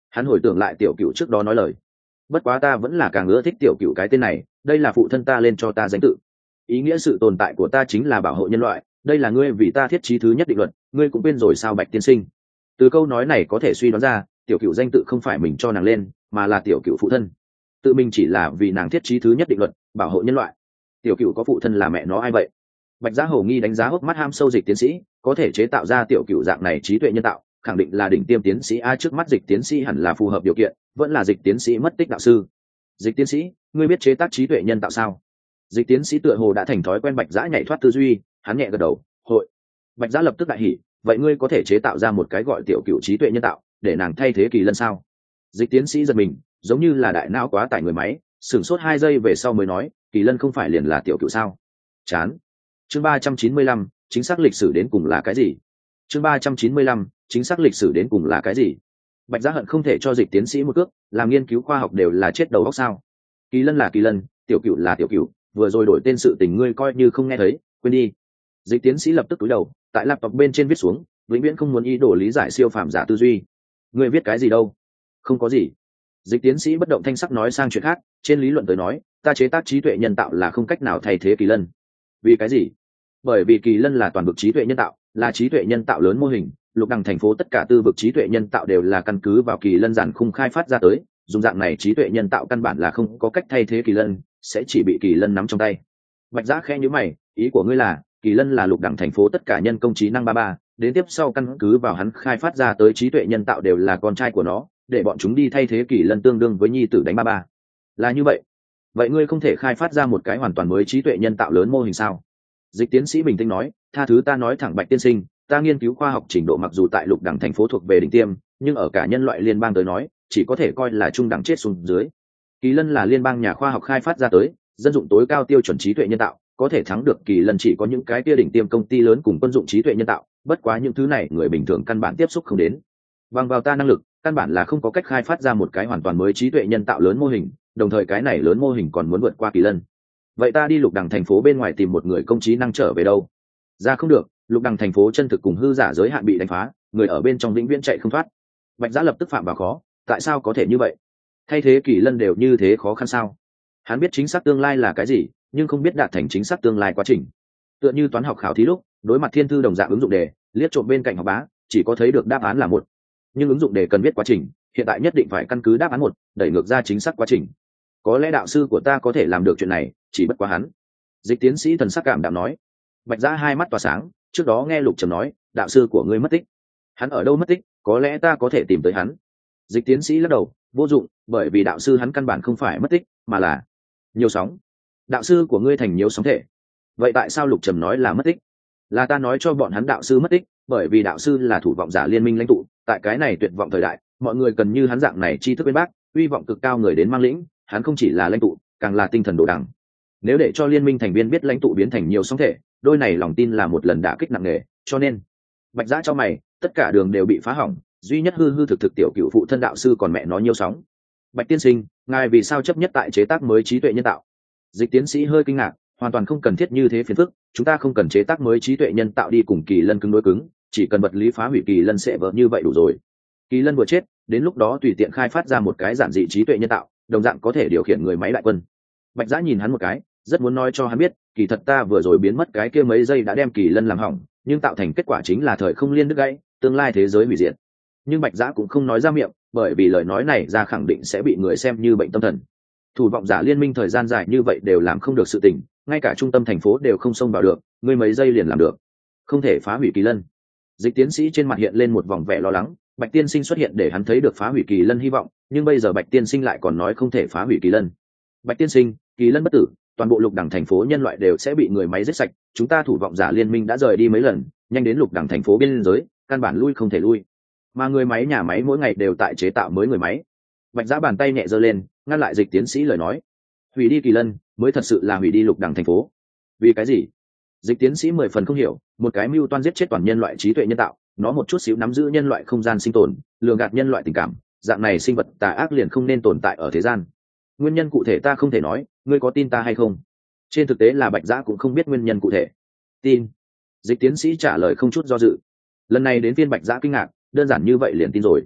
Hắn hồi tưởng lại tiểu cựu trước đó nói lời, bất quá ta vẫn là càng ưa thích tiểu cựu cái tên này, đây là phụ thân ta lên cho ta danh tự. Ý nghĩa sự tồn tại của ta chính là bảo hộ nhân loại, đây là ngươi vì ta thiết trí thứ nhất định luật, ngươi cũng quên rồi sao Bạch tiên sinh? Từ câu nói này có thể suy đoán ra tiểu cựu danh tự không phải mình cho nàng lên, mà là tiểu cựu phụ thân tự mình chỉ là vì nàng thiết trí thứ nhất định luật, bảo hộ nhân loại. Tiểu cựu có phụ thân là mẹ nó ai vậy? Bạch Giá Hầu nghi đánh giá hốc mắt ham sâu Dịch tiến sĩ, có thể chế tạo ra tiểu cựu dạng này trí tuệ nhân tạo, khẳng định là đỉnh tiêm tiến sĩ a. Trước mắt Dịch tiến sĩ hẳn là phù hợp điều kiện, vẫn là Dịch tiến sĩ mất tích đạo sư. Dịch tiến sĩ, ngươi biết chế tác trí tuệ nhân tạo sao? Dịch tiến sĩ tựa hồ đã thành thói quen Bạch Giá nhảy thoát tư duy, hắn nhẹ gật đầu, hội. Bạch Giá lập tức đại hỉ, vậy ngươi có thể chế tạo ra một cái gọi tiểu cựu trí tuệ nhân tạo để nàng thay thế Kỳ Lân sao? Dịch tiến sĩ giật mình, giống như là đại não quá tải người máy, sửng sốt 2 giây về sau mới nói, Kỳ Lân không phải liền là tiểu cựu sao? Chán. Chương 395, chính xác lịch sử đến cùng là cái gì? Chương 395, chính xác lịch sử đến cùng là cái gì? Bạch Giá hận không thể cho Dịch tiến sĩ một cước, làm nghiên cứu khoa học đều là chết đầu óc sao? Kỳ Lân là Kỳ Lân, tiểu cựu là tiểu cựu, vừa rồi đổi tên sự tình ngươi coi như không nghe thấy, quên đi. Dịch tiến sĩ lập tức cúi đầu, tại laptop bên trên viết xuống, vĩnh viễn không muốn ý đồ lý giải siêu phàm giả tư duy. Ngươi viết cái gì đâu? Không có gì. Dịch tiến sĩ bất động thanh sắc nói sang chuyện khác, trên lý luận tới nói, ta chế tác trí tuệ nhân tạo là không cách nào thay thế Kỳ Lân. Vì cái gì? Bởi vì Kỳ Lân là toàn vực trí tuệ nhân tạo, là trí tuệ nhân tạo lớn mô hình, lục đẳng thành phố tất cả tư vực trí tuệ nhân tạo đều là căn cứ vào Kỳ Lân giản khung khai phát ra tới, dùng dạng này trí tuệ nhân tạo căn bản là không có cách thay thế Kỳ Lân, sẽ chỉ bị Kỳ Lân nắm trong tay. Bạch Giá khẽ nhíu mày, ý của ngươi là Kỳ Lân là lục đẳng thành phố tất cả nhân công trí năng 33, đến tiếp sau căn cứ vào hắn khai phát ra tới trí tuệ nhân tạo đều là con trai của nó, để bọn chúng đi thay thế Kỳ Lân tương đương với nhi tử đánh 33. Là như vậy. Vậy ngươi không thể khai phát ra một cái hoàn toàn mới trí tuệ nhân tạo lớn mô hình sao? Dịch tiến sĩ bình tĩnh nói, tha thứ ta nói thẳng Bạch tiên sinh, ta nghiên cứu khoa học trình độ mặc dù tại lục đẳng thành phố thuộc về đỉnh tiêm, nhưng ở cả nhân loại liên bang tới nói, chỉ có thể coi là trung đẳng chết xuống dưới. Kỳ Lân là liên bang nhà khoa học khai phát ra tới, dân dụng tối cao tiêu chuẩn trí tuệ nhân tạo, có thể thắng được Kỳ Lân chỉ có những cái kia đỉnh tiêm công ty lớn cùng quân dụng trí tuệ nhân tạo, bất quá những thứ này người bình thường căn bản tiếp xúc không đến. Bằng vào ta năng lực, căn bản là không có cách khai phát ra một cái hoàn toàn mới trí tuệ nhân tạo lớn mô hình, đồng thời cái này lớn mô hình còn muốn vượt qua Kỳ Lân. Vậy ta đi lục đẳng thành phố bên ngoài tìm một người công trí năng trở về đâu? Ra không được, lục đẳng thành phố chân thực cùng hư giả giới hạn bị đánh phá, người ở bên trong vĩnh viễn chạy không thoát. Bạch Giá lập tức phạm vào khó, tại sao có thể như vậy? Thay thế Kỳ Lân đều như thế khó khăn sao? Hắn biết chính xác tương lai là cái gì, nhưng không biết đạt thành chính xác tương lai quá trình. Tựa như toán học khảo thí lúc, đối mặt thiên thư đồng dạng ứng dụng đề, liếc trộm bên cạnh học bá, chỉ có thấy được đáp án là một, nhưng ứng dụng đề cần viết quá trình, hiện tại nhất định phải căn cứ đáp án một, đẩy ngược ra chính xác quá trình. Có lẽ đạo sư của ta có thể làm được chuyện này, chỉ bất quá hắn. Dịch tiến sĩ thần sắc cảm đạm nói. Bạch Giá hai mắt tỏa sáng, trước đó nghe Lục Trầm nói, đạo sư của ngươi mất tích. Hắn ở đâu mất tích, có lẽ ta có thể tìm tới hắn. Dịch tiến sĩ lắc đầu, vô dụng, bởi vì đạo sư hắn căn bản không phải mất tích, mà là nhiều sóng. Đạo sư của ngươi thành nhiều sóng thể. Vậy tại sao Lục Trầm nói là mất tích? Là ta nói cho bọn hắn đạo sư mất tích, bởi vì đạo sư là thủ vọng giả liên minh lãnh tụ, tại cái này tuyệt vọng thời đại, mọi người cần như hắn dạng này tri thức bên bác, uy vọng cực cao người đến mang lĩnh, hắn không chỉ là lãnh tụ, càng là tinh thần đồ đẳng. Nếu để cho liên minh thành viên biết lãnh tụ biến thành nhiều sóng thể, đôi này lòng tin là một lần đả kích nặng nề, cho nên Bạch Giá cho mày, tất cả đường đều bị phá hỏng, duy nhất hư hư thực thực tiểu cựu phụ thân đạo sư còn mẹ nó nhiều sóng. Bạch tiên sinh, ngài vì sao chấp nhất tại chế tác mới trí tuệ nhân tạo? Dịch tiến sĩ hơi kinh ngạc, hoàn toàn không cần thiết như thế phiền phức, chúng ta không cần chế tác mới trí tuệ nhân tạo đi cùng Kỳ Lân cứng đối cứng, chỉ cần vật lý phá hủy Kỳ Lân sẽ vỡ như vậy đủ rồi. Kỳ Lân vừa chết, đến lúc đó tùy tiện khai phát ra một cái giản dị trí tuệ nhân tạo, đồng dạng có thể điều khiển người máy đại quân. Bạch Giá nhìn hắn một cái, rất muốn nói cho hắn biết, kỳ thật ta vừa rồi biến mất cái kia mấy giây đã đem Kỳ Lân làm hỏng, nhưng tạo thành kết quả chính là thời không liên đứt gãy, tương lai thế giới hủy diệt. Nhưng Bạch Giá cũng không nói ra miệng, bởi vì lời nói này ra khẳng định sẽ bị người xem như bệnh tâm thần. Thủ vọng giả liên minh thời gian dài như vậy đều làm không được sự tình, ngay cả trung tâm thành phố đều không xông vào được, ngươi mấy giây liền làm được, không thể phá hủy Kỳ Lân. Dịch tiến sĩ trên mặt hiện lên một vòng vẻ lo lắng, Bạch tiên sinh xuất hiện để hắn thấy được phá hủy Kỳ Lân hy vọng, nhưng bây giờ Bạch tiên sinh lại còn nói không thể phá hủy Kỳ Lân. Bạch tiên sinh, Kỳ Lân bất tử, toàn bộ lục đẳng thành phố nhân loại đều sẽ bị người máy giết sạch, chúng ta thủ vọng giả liên minh đã rời đi mấy lần, nhanh đến lục đẳng thành phố biên giới, căn bản lui không thể lui, mà người máy nhà máy mỗi ngày đều tại chế tạo mới người máy. Bạch Giá bàn tay nhẹ giơ lên, ngăn lại dịch tiến sĩ lời nói. Hủy đi Kỳ Lân mới thật sự là hủy đi lục đẳng thành phố. Vì cái gì? Dịch tiến sĩ 10 phần không hiểu, một cái mưu toan giết chết toàn nhân loại trí tuệ nhân tạo, nó một chút xíu nắm giữ nhân loại không gian sinh tồn, lường gạt nhân loại tình cảm, dạng này sinh vật tà ác liền không nên tồn tại ở thế gian. Nguyên nhân cụ thể ta không thể nói, ngươi có tin ta hay không? Trên thực tế là Bạch Giá cũng không biết nguyên nhân cụ thể. Tin. Dịch tiến sĩ trả lời không chút do dự. Lần này đến phiên Bạch Giá kinh ngạc, đơn giản như vậy liền tin rồi.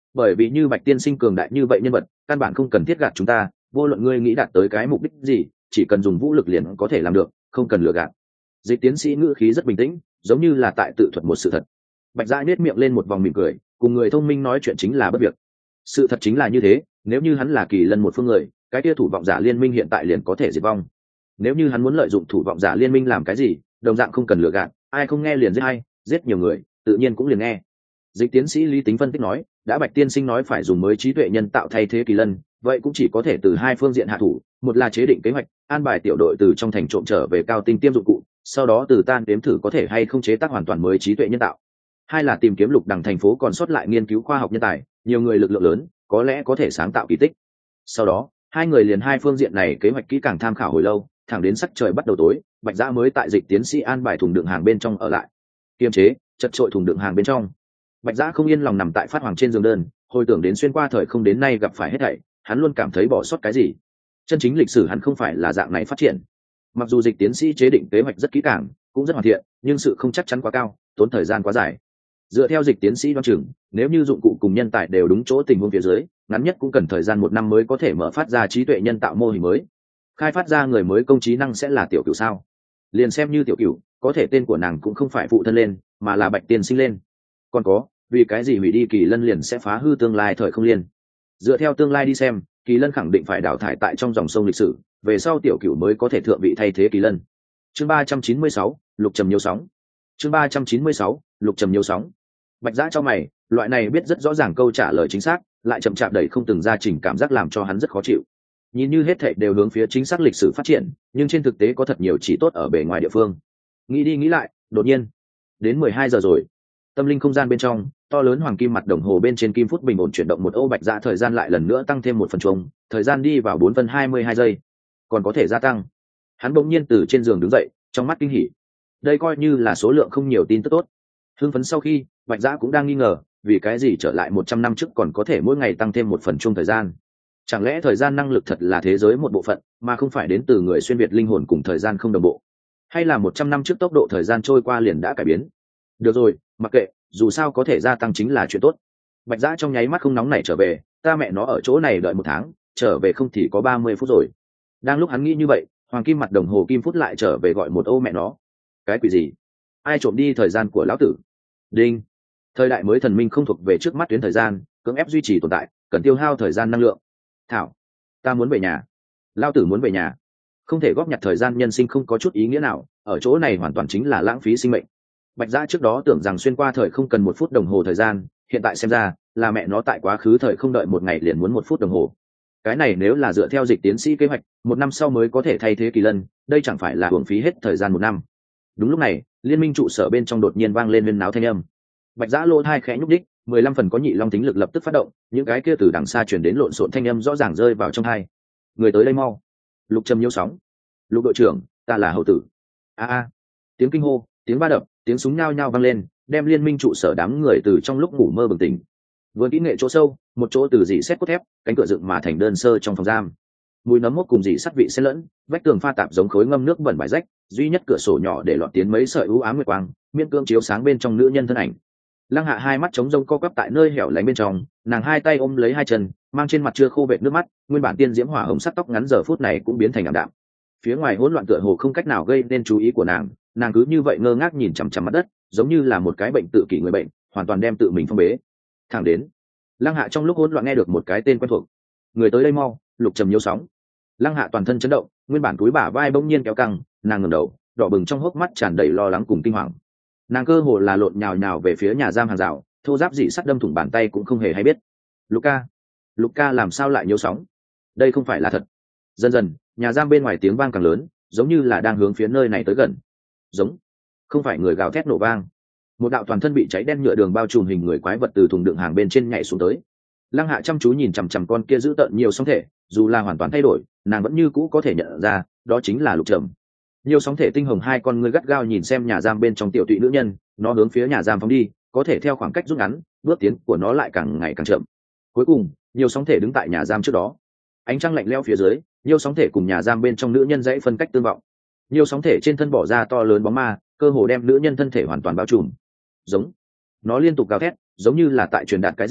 bởi vì như Bạch tiên sinh cường đại như vậy nhân vật, căn bản không cần thiết gạt chúng ta, vô luận ngươi nghĩ đạt tới cái mục đích gì, chỉ cần dùng vũ lực liền có thể làm được, không cần lừa gạt. Dịch tiến sĩ ngữ khí rất bình tĩnh, giống như là tại tự thuật một sự thật. Bạch Dã nhếch miệng lên một vòng mỉm cười, cùng người thông minh nói chuyện chính là bất việc. Sự thật chính là như thế, nếu như hắn là Kỳ Lân một phương người, cái kia thủ vọng giả liên minh hiện tại liền có thể diệt vong. Nếu như hắn muốn lợi dụng thủ vọng giả liên minh làm cái gì, đồng dạng không cần lừa gạt, ai không nghe liền giết hay, giết nhiều người, tự nhiên cũng liền nghe. Dịch tiến sĩ Lý Tính phân tích nói, đã Bạch tiên sinh nói phải dùng mới trí tuệ nhân tạo thay thế Kỳ Lân, vậy cũng chỉ có thể từ hai phương diện hạ thủ, một là chế định kế hoạch, an bài tiểu đội từ trong thành trộm trở về cao tinh tiêm dụng cụ, sau đó từ tan đếm thử có thể hay không chế tác hoàn toàn mới trí tuệ nhân tạo. Hai là tìm kiếm lục đằng thành phố còn sót lại nghiên cứu khoa học nhân tài, nhiều người lực lượng lớn, có lẽ có thể sáng tạo kỳ tích. Sau đó, hai người liền hai phương diện này kế hoạch kỹ càng tham khảo hồi lâu, thẳng đến sắc trời bắt đầu tối, Bạch Dã mới tại Dịch tiến sĩ an bài thùng đựng hàng bên trong ở lại. Kiềm chế, chật trội thùng đựng hàng bên trong. Bạch Dã không yên lòng nằm tại phát hoàng trên giường đơn, hồi tưởng đến xuyên qua thời không đến nay gặp phải hết thảy, hắn luôn cảm thấy bỏ sót cái gì. Chân chính lịch sử hắn không phải là dạng này phát triển. Mặc dù Dịch tiến sĩ chế định kế hoạch rất kỹ càng, cũng rất hoàn thiện, nhưng sự không chắc chắn quá cao, tốn thời gian quá dài. Dựa theo Dịch tiến sĩ đoán chừng, nếu như dụng cụ cùng nhân tài đều đúng chỗ tình huống phía dưới, ngắn nhất cũng cần thời gian 1 năm mới có thể mở phát ra trí tuệ nhân tạo mô hình mới. Khai phát ra người mới công trí năng sẽ là Tiểu Cửu sao? Liền xem như Tiểu Cửu, có thể tên của nàng cũng không phải phụ thân lên, mà là Bạch tiên sinh lên. Còn có, vì cái gì hủy đi Kỳ Lân liền sẽ phá hư tương lai thời không liên? Dựa theo tương lai đi xem, Kỳ Lân khẳng định phải đào thải tại trong dòng sông lịch sử, về sau Tiểu Cửu mới có thể thượng vị thay thế Kỳ Lân. Chương 396, Lục Trầm nhiều sóng. Chương 396, Lục Trầm nhiều sóng. Bạch Dã cho mày, loại này biết rất rõ ràng câu trả lời chính xác, lại chậm chạp đẩy không từng ra trình cảm giác làm cho hắn rất khó chịu. Nhìn như hết thảy đều hướng phía chính xác lịch sử phát triển, nhưng trên thực tế có thật nhiều chỉ tốt ở bề ngoài địa phương. Nghĩ đi nghĩ lại, đột nhiên, đến 12 giờ rồi. Tâm linh không gian bên trong, to lớn hoàng kim mặt đồng hồ bên trên kim phút bình ổn chuyển động một ô. Bạch Dã thời gian lại lần nữa tăng thêm 1 phần chung, thời gian đi vào 4 phân 22 giây, còn có thể gia tăng. Hắn bỗng nhiên từ trên giường đứng dậy, trong mắt kinh hỉ. Đây coi như là số lượng không nhiều tin tức tốt. Hưng phấn sau khi, Bạch Dã cũng đang nghi ngờ, vì cái gì trở lại 100 năm trước còn có thể mỗi ngày tăng thêm 1 phần chung thời gian. Chẳng lẽ thời gian năng lực thật là thế giới một bộ phận, mà không phải đến từ người xuyên việt linh hồn cùng thời gian không đồng bộ? Hay là 100 năm trước tốc độ thời gian trôi qua liền đã cải biến? Được rồi, mặc kệ, dù sao có thể gia tăng chính là chuyện tốt. Bạch Dã trong nháy mắt không nóng nảy trở về, ta mẹ nó ở chỗ này đợi 1 tháng, trở về không thì có 30 phút rồi. Đang lúc hắn nghĩ như vậy, hoàng kim mặt đồng hồ kim phút lại trở về gọi một ô mẹ nó. Cái quỷ gì? Ai trộm đi thời gian của lão tử? Đinh. Thời đại mới thần minh không thuộc về trước mắt tuyến thời gian, cưỡng ép duy trì tồn tại, cần tiêu hao thời gian năng lượng. Thảo, ta muốn về nhà. Lão tử muốn về nhà. Không thể góp nhặt thời gian nhân sinh không có chút ý nghĩa nào, ở chỗ này hoàn toàn chính là lãng phí sinh mệnh. Bạch Dã trước đó tưởng rằng xuyên qua thời không cần 1 phút đồng hồ thời gian, hiện tại xem ra là mẹ nó tại quá khứ thời không đợi 1 ngày liền muốn 1 phút đồng hồ. Cái này nếu là dựa theo Dịch tiến sĩ kế hoạch, 1 năm sau mới có thể thay thế Kỳ Lân, đây chẳng phải là uổng phí hết thời gian 1 năm. Đúng lúc này, liên minh trụ sở bên trong đột nhiên vang lên huyên náo thanh âm. Bạch Dã lỗ tai khẽ nhúc đích, 15 phần có nhị long tính lực lập tức phát động, những cái kia từ đằng xa truyền đến lộn xộn thanh âm rõ ràng rơi vào trong tai. Người tới đây mau. Lục Trầm nhiễu sóng. Lục đội trưởng, ta là hầu tử. A. Tiếng kinh hô, tiếng va đập, tiếng súng nhao nhao vang lên, đem liên minh trụ sở đám người từ trong lúc ngủ mơ bừng tỉnh. Vườn kỹ nghệ chỗ sâu, một chỗ từ dỉ sét cốt thép, cánh cửa dựng mà thành đơn sơ trong phòng giam. Mùi nấm mốc cùng dỉ sắt vị xen lẫn, vách tường pha tạp giống khối ngâm nước bẩn bãi rách, duy nhất cửa sổ nhỏ để lọt tiến mấy sợi u ám nguyệt quang, miên cương chiếu sáng bên trong nữ nhân thân ảnh. Lăng Hạ hai mắt trống rông co quắp tại nơi hẻo lánh bên trong, nàng hai tay ôm lấy hai chân, mang trên mặt chưa khô vệt nước mắt, nguyên bản tiên diễm hỏa hồng sắc tóc ngắn giờ phút này cũng biến thành ảm đạm. Phía ngoài hỗn loạn tựa hồ không cách nào gây nên chú ý của nàng, nàng cứ như vậy ngơ ngác nhìn chằm chằm mặt đất, giống như là một cái bệnh tự kỷ người bệnh, hoàn toàn đem tự mình phong bế. Thẳng đến, Lăng Hạ trong lúc hỗn loạn nghe được một cái tên quen thuộc. Người tới đây mau, Lục Trầm nhiễu sóng. Lăng Hạ toàn thân chấn động, nguyên bản túi bả vai bỗng nhiên kéo căng, nàng ngẩng đầu, đỏ bừng trong hốc mắt tràn đầy lo lắng cùng kinh hoàng. Nàng cơ hồ là lộn nhào nhào về phía nhà giam hàng rào, thô giáp dị sắt đâm thủng bàn tay cũng không hề hay biết. Luca làm sao lại nhiễu sóng? Đây không phải là thật. Dần dần, nhà giam bên ngoài tiếng vang càng lớn, giống như là đang hướng phía nơi này tới gần. Giống, không phải người gào thét nổ vang. Một đạo toàn thân bị cháy đen nhựa đường bao trùm hình người quái vật từ thùng đựng hàng bên trên nhảy xuống tới. Lăng Hạ chăm chú nhìn chằm chằm con kia giữ tợn nhiều sóng thể, dù là hoàn toàn thay đổi, nàng vẫn như cũ có thể nhận ra, đó chính là Lục Trầm. Nhiều sóng thể tinh hồng hai con ngươi gắt gao nhìn xem nhà giam bên trong tiểu tụy nữ nhân, nó hướng phía nhà giam phóng đi, có thể theo khoảng cách rút ngắn, bước tiến của nó lại càng ngày càng chậm. Cuối cùng, nhiều sóng thể đứng tại nhà giam trước đó. Ánh trăng lạnh lẽo phía dưới, nhiều sóng thể cùng nhà giam bên trong nữ nhân dãy phân cách tương vọng. Nhiều sóng thể trên thân bỏ ra to lớn bóng ma, cơ hồ đem nữ nhân thân thể hoàn toàn bao trùm. Giống, nó liên tục gào thét, giống như là tại truyền đạt cái gì,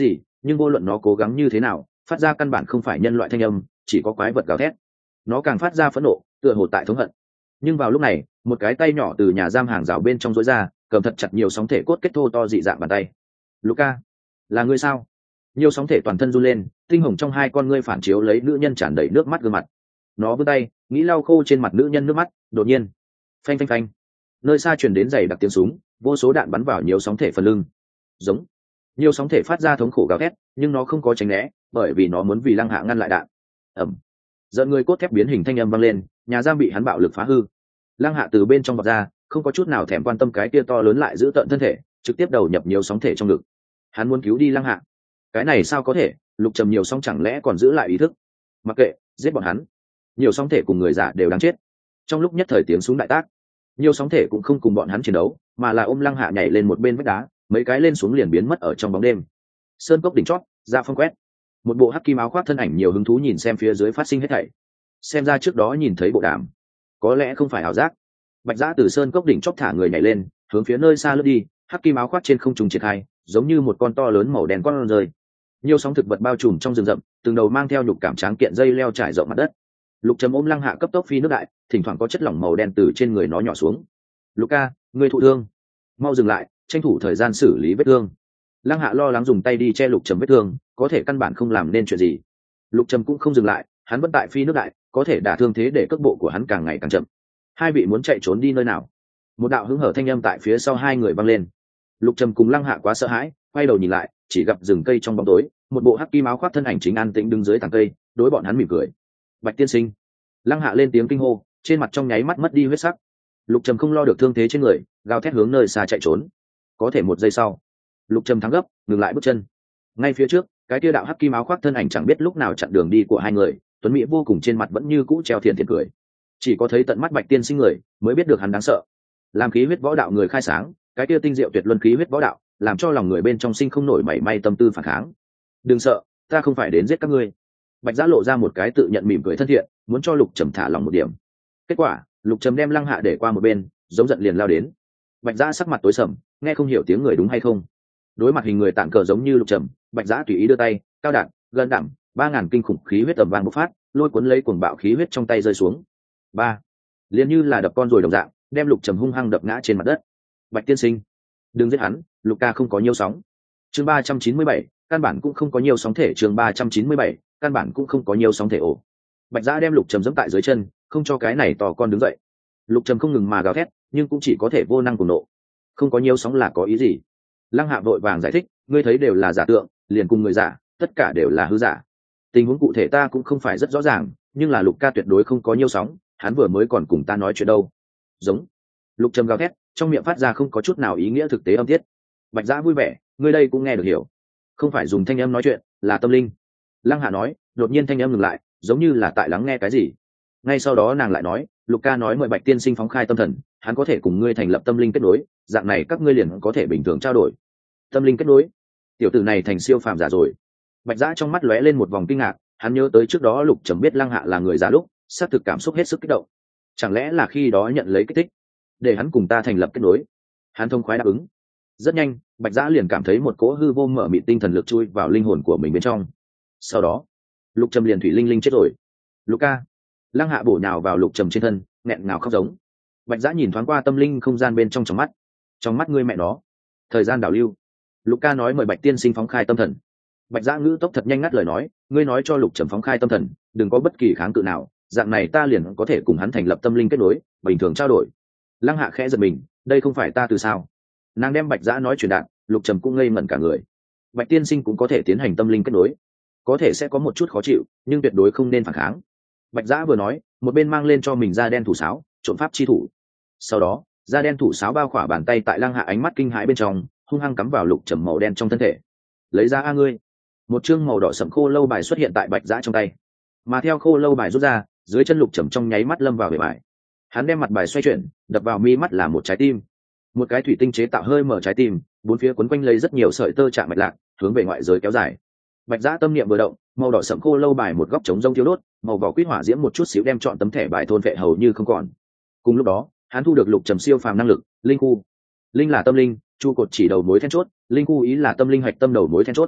nhưng vô luận nó cố gắng như thế nào phát ra căn bản không phải nhân loại thanh âm, chỉ có quái vật gào thét. Nó càng phát ra phẫn nộ, tựa hồ tại thống hận. Nhưng vào lúc này một cái tay nhỏ từ nhà giam hàng rào bên trong rối ra, cầm thật chặt nhiều sóng thể cốt kết thô to dị dạng bàn tay. Luca, là ngươi sao? Nhiều sóng thể toàn thân run lên, tinh hồng trong hai con ngươi phản chiếu lấy nữ nhân tràn đầy nước mắt gương mặt. Nó vươn tay nghĩ lau khô trên mặt nữ nhân nước mắt, đột nhiên phanh phanh phanh, nơi xa truyền đến giày đặc tiếng súng, vô số đạn bắn vào nhiều sóng thể phần lưng. Giống nhiều sóng thể phát ra thống khổ gào thét, nhưng nó không có tránh né, bởi vì nó muốn vì Lăng Hạ ngăn lại đạn. Ẩm, giận người cốt thép biến hình thanh âm vang lên, nhà giam bị hắn bạo lực phá hư. Lăng Hạ từ bên trong vọt ra, không có chút nào thèm quan tâm cái kia to lớn lại giữ tợn thân thể, trực tiếp đầu nhập nhiều sóng thể trong ngực. Hắn muốn cứu đi Lăng Hạ. Cái này sao có thể? Lục Trầm nhiều sóng chẳng lẽ còn giữ lại ý thức? Mặc kệ, giết bọn hắn. Nhiều sóng thể cùng người giả đều đáng chết. Trong lúc nhất thời tiếng súng đại tác, nhiều sóng thể cũng không cùng bọn hắn chiến đấu, mà là ôm Lăng Hạ nhảy lên một bên vách đá, mấy cái lên xuống liền biến mất ở trong bóng đêm. Sơn cốc đỉnh chót, ra phong quét. Một bộ hắc kim áo khoác thân ảnh nhiều hứng thú nhìn xem phía dưới phát sinh hết thảy. Xem ra trước đó nhìn thấy bộ đàm, có lẽ không phải ảo giác. Bạch Giã từ sơn cốc đỉnh chót thả người nhảy lên, hướng phía nơi xa lướt đi, hắc kim áo khoác trên không trung triển khai, giống như một con to lớn màu đen con rơi. Nhiều sóng thực vật bao trùm trong rừng rậm, từng đầu mang theo nhục cảm tráng kiện dây leo trải rộng mặt đất. Lục Trầm ôm Lăng Hạ cấp tốc phi nước đại, thỉnh thoảng có chất lỏng màu đen từ trên người nó nhỏ xuống. Luca, ngươi thụ thương, mau dừng lại, tranh thủ thời gian xử lý vết thương. Lăng Hạ lo lắng dùng tay đi che Lục Trầm vết thương, có thể căn bản không làm nên chuyện gì. Lục Trầm cũng không dừng lại, hắn vẫn tại phi nước đại, có thể đả thương thế để cước bộ của hắn càng ngày càng chậm. Hai vị muốn chạy trốn đi nơi nào? Một đạo hứng hở thanh âm tại phía sau hai người vang lên. Lục Trầm cùng Lăng Hạ quá sợ hãi, quay đầu nhìn lại, chỉ gặp rừng cây trong bóng tối, một bộ hắc kim áo khoác thân ảnh chính an tĩnh đứng dưới tàng cây, đối bọn hắn mỉm cười. Bạch tiên sinh. Lăng Hạ lên tiếng kinh hô, trên mặt trong nháy mắt mất đi huyết sắc. Lục Trầm không lo được thương thế trên người, gào thét hướng nơi xa chạy trốn. Có thể một giây sau, Lục Trầm thắng gấp, ngừng lại bước chân. Ngay phía trước, cái tia đạo hắc kim áo khoác thân ảnh chẳng biết lúc nào chặn đường đi của hai người, tuấn mỹ vô cùng, trên mặt vẫn như cũ treo thiện thiện cười. Chỉ có thấy tận mắt Bạch tiên sinh người mới biết được hắn đáng sợ. Làm khí huyết võ đạo người khai sáng, cái tia tinh diệu tuyệt luân khí huyết võ đạo, làm cho lòng người bên trong sinh không nổi mảy may tâm tư phản kháng. Đừng sợ, ta không phải đến giết các ngươi. Bạch Giã lộ ra một cái tự nhận mỉm cười thân thiện, muốn cho Lục Trầm thả lòng một điểm. Kết quả, Lục Trầm đem Lăng Hạ để qua một bên, giống giận liền lao đến. Bạch Giã sắc mặt tối sầm, nghe không hiểu tiếng người đúng hay không. Đối mặt hình người tạng cờ giống như Lục Trầm, Bạch Giã tùy ý đưa tay, cao đạn, gần đẳng, 3000 kinh khủng khí huyết tầm vang bộc phát, lôi cuốn lấy cuồng bạo khí huyết trong tay rơi xuống. Ba, liền như là đập con rồi đồng dạng, đem Lục Trầm hung hăng đập ngã trên mặt đất. Bạch tiên sinh, đừng giết hắn, Luca không có nhiều sóng. Chương 397, căn bản cũng không có nhiều sóng thể. Chương 397, căn bản cũng không có nhiều sóng thể. Ổ. Bạch Giã đem Lục Trầm giẫm tại dưới chân, không cho cái này to con đứng dậy. Lục Trầm không ngừng mà gào thét, nhưng cũng chỉ có thể vô năng cùng nộ. Không có nhiều sóng là có ý gì? Lăng Hạ vội vàng giải thích, ngươi thấy đều là giả tượng, liền cùng người giả, tất cả đều là hư giả. Tình huống cụ thể ta cũng không phải rất rõ ràng, nhưng là Luca tuyệt đối không có nhiều sóng, hắn vừa mới còn cùng ta nói chuyện đâu. Giống. Lục Trầm gào thét, trong miệng phát ra không có chút nào ý nghĩa thực tế âm tiết. Bạch Giã vui vẻ, ngươi đây cũng nghe được hiểu. Không phải dùng thanh âm nói chuyện, là tâm linh. Lăng Hạ nói, đột nhiên thanh âm ngừng lại, giống như là tại lắng nghe cái gì. Ngay sau đó nàng lại nói, Luca nói mời Bạch tiên sinh phóng khai tâm thần, hắn có thể cùng ngươi thành lập tâm linh kết nối, dạng này các ngươi liền có thể bình thường trao đổi. Tâm linh kết nối? Tiểu tử này thành siêu phàm giả rồi. Bạch Giã trong mắt lóe lên một vòng kinh ngạc, hắn nhớ tới trước đó Lục Trầm biết Lăng Hạ là người giả lúc, xác thực cảm xúc hết sức kích động. Chẳng lẽ là khi đó nhận lấy kích thích, để hắn cùng ta thành lập kết nối? Hắn thông khoái đáp ứng. Rất nhanh, Bạch Giã liền cảm thấy một cỗ hư vô mở mịt tinh thần lực chui vào linh hồn của mình bên trong. Sau đó, Lục Trầm liền thủy linh linh chết rồi. Luca. Lăng Hạ bổ nhào vào Lục Trầm trên thân, nghẹn ngào khóc giống. Bạch Giã nhìn thoáng qua tâm linh không gian bên trong mắt ngươi mẹ nó. Thời gian đảo lưu. Luca nói mời Bạch tiên sinh phóng khai tâm thần. Bạch Giã ngữ tốc thật nhanh ngắt lời nói, ngươi nói cho Lục Trầm phóng khai tâm thần, đừng có bất kỳ kháng cự nào, dạng này ta liền có thể cùng hắn thành lập tâm linh kết nối, bình thường trao đổi. Lăng Hạ khẽ giật mình, đây không phải ta từ sao? Nàng đem Bạch Giã nói truyền đạt, Lục Trầm cũng ngây ngẩn cả người. Bạch tiên sinh cũng có thể tiến hành tâm linh kết nối, có thể sẽ có một chút khó chịu, nhưng tuyệt đối không nên phản kháng. Bạch Giã vừa nói, một bên mang lên cho mình da đen thủ sáo, trộn pháp chi thủ. Sau đó, da đen thủ sáo bao khỏa bàn tay tại Lăng Hạ ánh mắt kinh hãi bên trong, hung hăng cắm vào Lục Trầm màu đen trong thân thể. Lấy ra a ngươi. Một chương màu đỏ sẫm khô lâu bài xuất hiện tại Bạch Giã trong tay, mà theo khô lâu bài rút ra, dưới chân Lục Trầm trong nháy mắt lâm vào bề bài. Hắn đem mặt bài xoay chuyển, đập vào mi mắt là một trái tim, một cái thủy tinh chế tạo hơi mở trái tim, bốn phía quấn quanh lấy rất nhiều sợi tơ chạm mạch lạc, hướng về ngoại giới kéo dài. Bạch Giã tâm niệm vừa động, màu đỏ sẫm khô lâu bài một góc trống rông thiếu đốt, màu vỏ quýt hỏa diễm một chút xíu đem chọn tấm thẻ bài thôn vệ hầu như không còn. Cùng lúc đó, hắn thu được Lục Trầm siêu phàm năng lực, linh khu. Linh là tâm linh, trụ cột chỉ đầu mối then chốt, linh khu ý là tâm linh hạch tâm đầu mối then chốt.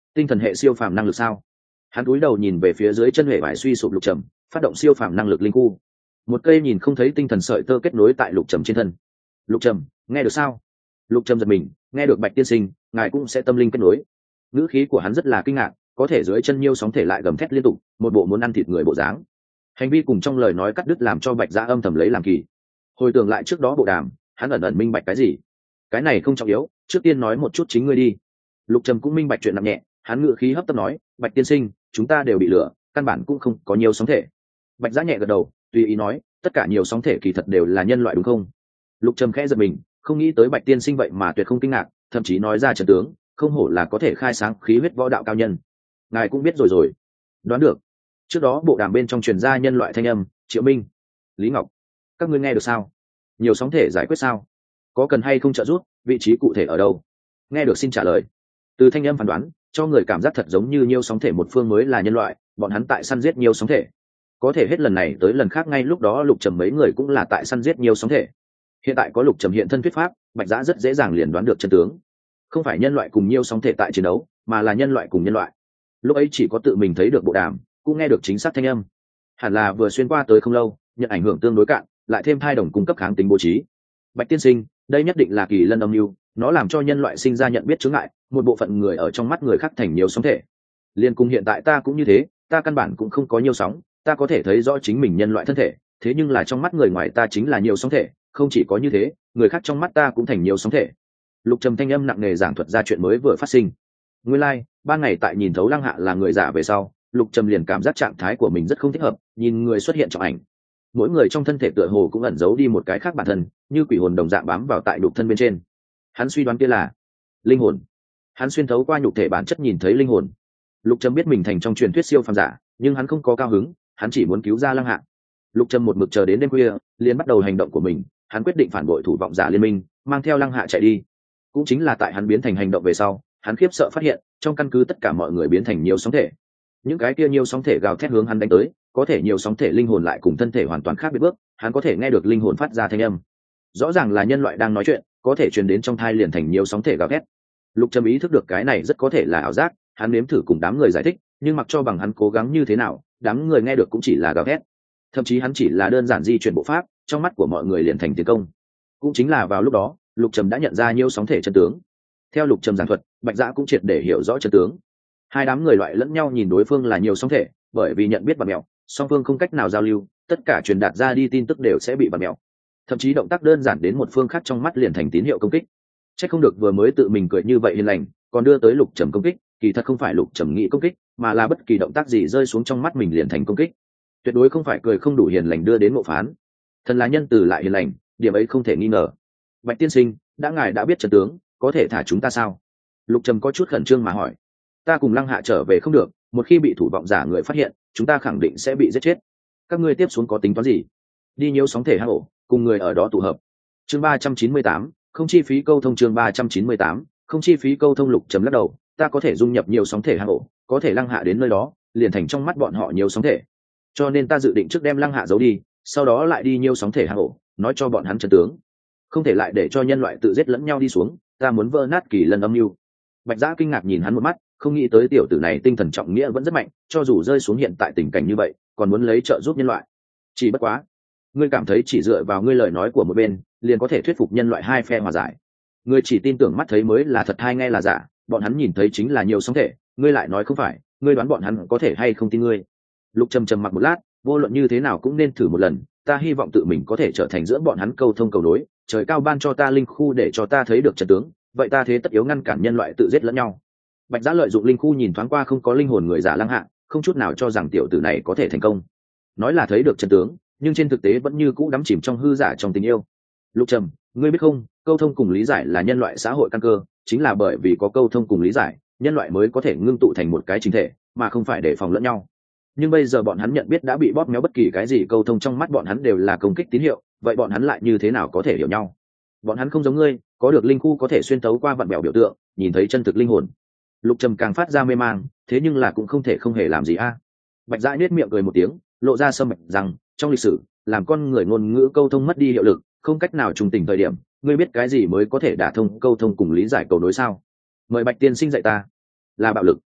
tinh thần hệ siêu phàm năng lực sao? Hắn cúi đầu nhìn về phía dưới chân hệ vải suy sụp Lục Trầm, phát động siêu phàm năng lực linh khu. Một cây nhìn không thấy tinh thần sợi tơ kết nối tại Lục Trầm trên thân. Lục Trầm, nghe được sao? Lục Trầm giật mình, nghe được Bạch tiên sinh, ngài cũng sẽ tâm linh kết nối. Ngữ khí của hắn rất là kinh ngạc, có thể dưới chân nhiêu sóng thể lại gầm thét liên tục, một bộ muốn ăn thịt người bộ dáng. Hành vi cùng trong lời nói cắt đứt làm cho Bạch Giã âm thầm lấy làm kỳ. Hồi tưởng lại trước đó bộ đàm, hắn ẩn ẩn minh bạch cái gì. Cái này không trọng yếu, trước tiên nói một chút chính ngươi đi. Lục Trầm cũng minh bạch chuyện nặng nhẹ, hắn ngữ khí hấp tấp nói, Bạch tiên sinh, chúng ta đều bị lừa, căn bản cũng không có nhiều sóng thể. Bạch Giã nhẹ gật đầu, tùy ý nói, tất cả nhiều sóng thể kỳ thật đều là nhân loại đúng không? Lục Trầm khẽ giật mình, không nghĩ tới Bạch tiên sinh vậy mà tuyệt không kinh ngạc, thậm chí nói ra trận tướng, không hổ là có thể khai sáng khí huyết võ đạo cao nhân. Ngài cũng biết rồi. Đoán được. Trước đó bộ đàm bên trong truyền ra nhân loại thanh âm, Triệu Minh, Lý Ngọc, các ngươi nghe được sao? Nhiều sóng thể giải quyết sao? Có cần hay không trợ giúp, vị trí cụ thể ở đâu? Nghe được xin trả lời. Từ thanh âm phán đoán, cho người cảm giác thật giống như nhiều sóng thể một phương mới là nhân loại, bọn hắn tại săn giết nhiều sóng thể. Có thể hết lần này tới lần khác ngay lúc đó Lục Trầm mấy người cũng là tại săn giết nhiều sóng thể. Hiện tại có Lục Trầm hiện thân thuyết pháp, Bạch Giã rất dễ dàng liền đoán được chân tướng. Không phải nhân loại cùng nhiều sóng thể tại chiến đấu, mà là nhân loại cùng nhân loại. Lúc ấy chỉ có tự mình thấy được bộ đàm, cũng nghe được chính xác thanh âm. Hẳn là vừa xuyên qua tới không lâu, nhận ảnh hưởng tương đối cạn, lại thêm thai đồng cung cấp kháng tính bố trí. Bạch tiên sinh, đây nhất định là kỳ lân âm mưu, nó làm cho nhân loại sinh ra nhận biết chướng ngại, một bộ phận người ở trong mắt người khác thành nhiều sóng thể. Liên cùng hiện tại ta cũng như thế, ta căn bản cũng không có nhiều sóng, ta có thể thấy rõ chính mình nhân loại thân thể, thế nhưng là trong mắt người ngoài ta chính là nhiều sóng thể, không chỉ có như thế, người khác trong mắt ta cũng thành nhiều sóng thể. Lục Trầm thanh âm nặng nề giảng thuật ra chuyện mới vừa phát sinh. Nguyên lai, ban ngày tại nhìn thấu Lăng Hạ là người giả về sau, Lục Trầm liền cảm giác trạng thái của mình rất không thích hợp, nhìn người xuất hiện trong ảnh. Mỗi người trong thân thể tựa hồ cũng ẩn giấu đi một cái khác bản thân, như quỷ hồn đồng dạng bám vào tại nhục thân bên trên. Hắn suy đoán kia là linh hồn. Hắn xuyên thấu qua nhục thể bản chất nhìn thấy linh hồn. Lục Trầm biết mình thành trong truyền thuyết siêu phàm giả, nhưng hắn không có cao hứng, hắn chỉ muốn cứu ra Lăng Hạ. Lục Trầm một mực chờ đến đêm khuya, liền bắt đầu hành động của mình, hắn quyết định phản bội thủ vọng giả liên minh, mang theo Lăng Hạ chạy đi. Cũng chính là tại hắn biến thành hành động về sau, hắn khiếp sợ phát hiện, trong căn cứ tất cả mọi người biến thành nhiều sóng thể. Những cái kia nhiều sóng thể gào thét hướng hắn đánh tới, có thể nhiều sóng thể linh hồn lại cùng thân thể hoàn toàn khác biệt bước, hắn có thể nghe được linh hồn phát ra thanh âm. Rõ ràng là nhân loại đang nói chuyện, có thể truyền đến trong thai liền thành nhiều sóng thể gào thét. Lục Trầm ý thức được cái này rất có thể là ảo giác, hắn nếm thử cùng đám người giải thích, nhưng mặc cho bằng hắn cố gắng như thế nào, đám người nghe được cũng chỉ là gào thét. Thậm chí hắn chỉ là đơn giản di chuyển bộ pháp, trong mắt của mọi người liền thành tiến công. Cũng chính là vào lúc đó, Lục Trầm đã nhận ra nhiều sóng thể chân tướng. Theo Lục Trầm giảng thuật, Bạch Giã cũng triệt để hiểu rõ chân tướng. Hai đám người loại lẫn nhau nhìn đối phương là nhiều sóng thể, bởi vì nhận biết bạt mèo, song phương không cách nào giao lưu, tất cả truyền đạt ra đi tin tức đều sẽ bị bạt mèo. Thậm chí động tác đơn giản đến một phương khác trong mắt liền thành tín hiệu công kích. Chắc không được vừa mới tự mình cười như vậy hiền lành, còn đưa tới Lục Trầm công kích, kỳ thật không phải Lục Trầm nghĩ công kích, mà là bất kỳ động tác gì rơi xuống trong mắt mình liền thành công kích. Tuyệt đối không phải cười không đủ hiền lành đưa đến ngộ phán. Thần là nhân từ lại hiền lành, điểm ấy không thể nghi ngờ. Bạch tiên sinh, đã ngài đã biết trận tướng, có thể thả chúng ta sao? Lục Trầm có chút khẩn trương mà hỏi. Ta cùng Lăng Hạ trở về không được, một khi bị thủ vọng giả người phát hiện, chúng ta khẳng định sẽ bị giết chết. Các ngươi tiếp xuống có tính toán gì? Đi nhiễu sóng thể hang ổ, cùng người ở đó tụ hợp. Chương 398, không chi phí câu thông. Chương 398, không chi phí câu thông. Lục Trầm lắc đầu, ta có thể dung nhập nhiều sóng thể hang ổ, có thể Lăng Hạ đến nơi đó, liền thành trong mắt bọn họ nhiều sóng thể. Cho nên ta dự định trước đem Lăng Hạ giấu đi, sau đó lại đi nhiễu sóng thể hang ổ, nói cho bọn hắn chân tướng. Không thể lại để cho nhân loại tự giết lẫn nhau đi xuống, ta muốn vỡ nát kỳ lân âm mưu. Bạch Giã kinh ngạc nhìn hắn một mắt, không nghĩ tới tiểu tử này tinh thần trọng nghĩa vẫn rất mạnh, cho dù rơi xuống hiện tại tình cảnh như vậy, còn muốn lấy trợ giúp nhân loại. Chỉ bất quá, ngươi cảm thấy chỉ dựa vào ngươi lời nói của một bên, liền có thể thuyết phục nhân loại hai phe hòa giải. Ngươi chỉ tin tưởng mắt thấy mới là thật, hay nghe là giả, bọn hắn nhìn thấy chính là nhiều sóng thể, ngươi lại nói không phải, ngươi đoán bọn hắn có thể hay không tin ngươi. Lục Trầm trầm mặc một lát, vô luận như thế nào cũng nên thử một lần, ta hy vọng tự mình có thể trở thành giữa bọn hắn câu thông cầu nối, trời cao ban cho ta linh khu để cho ta thấy được trận tướng, vậy ta thế tất yếu ngăn cản nhân loại tự giết lẫn nhau. Bạch Giã lợi dụng linh khu nhìn thoáng qua không có linh hồn người giả Lăng Hạ, không chút nào cho rằng tiểu tử này có thể thành công. Nói là thấy được trận tướng, nhưng trên thực tế vẫn như cũ đắm chìm trong hư giả trong tình yêu. Lục Trầm, ngươi biết không, câu thông cùng lý giải là nhân loại xã hội căn cơ, chính là bởi vì có câu thông cùng lý giải, nhân loại mới có thể ngưng tụ thành một cái chính thể, mà không phải để phòng lẫn nhau. Nhưng bây giờ bọn hắn nhận biết đã bị bóp méo, bất kỳ cái gì câu thông trong mắt bọn hắn đều là công kích tín hiệu, vậy bọn hắn lại như thế nào có thể hiểu nhau? Bọn hắn không giống ngươi, có được linh khu có thể xuyên tấu qua vặn bèo biểu tượng, nhìn thấy chân thực linh hồn. Lục Trầm càng phát ra mê mang, thế nhưng là cũng không thể không hề làm gì a. Bạch Giã nhếch miệng cười một tiếng, lộ ra sâm bạch rằng, trong lịch sử, làm con người ngôn ngữ câu thông mất đi hiệu lực, không cách nào trùng tình thời điểm, ngươi biết cái gì mới có thể đả thông câu thông cùng lý giải cầu nối sao? Mời Bạch tiên sinh dạy ta. Là bạo lực.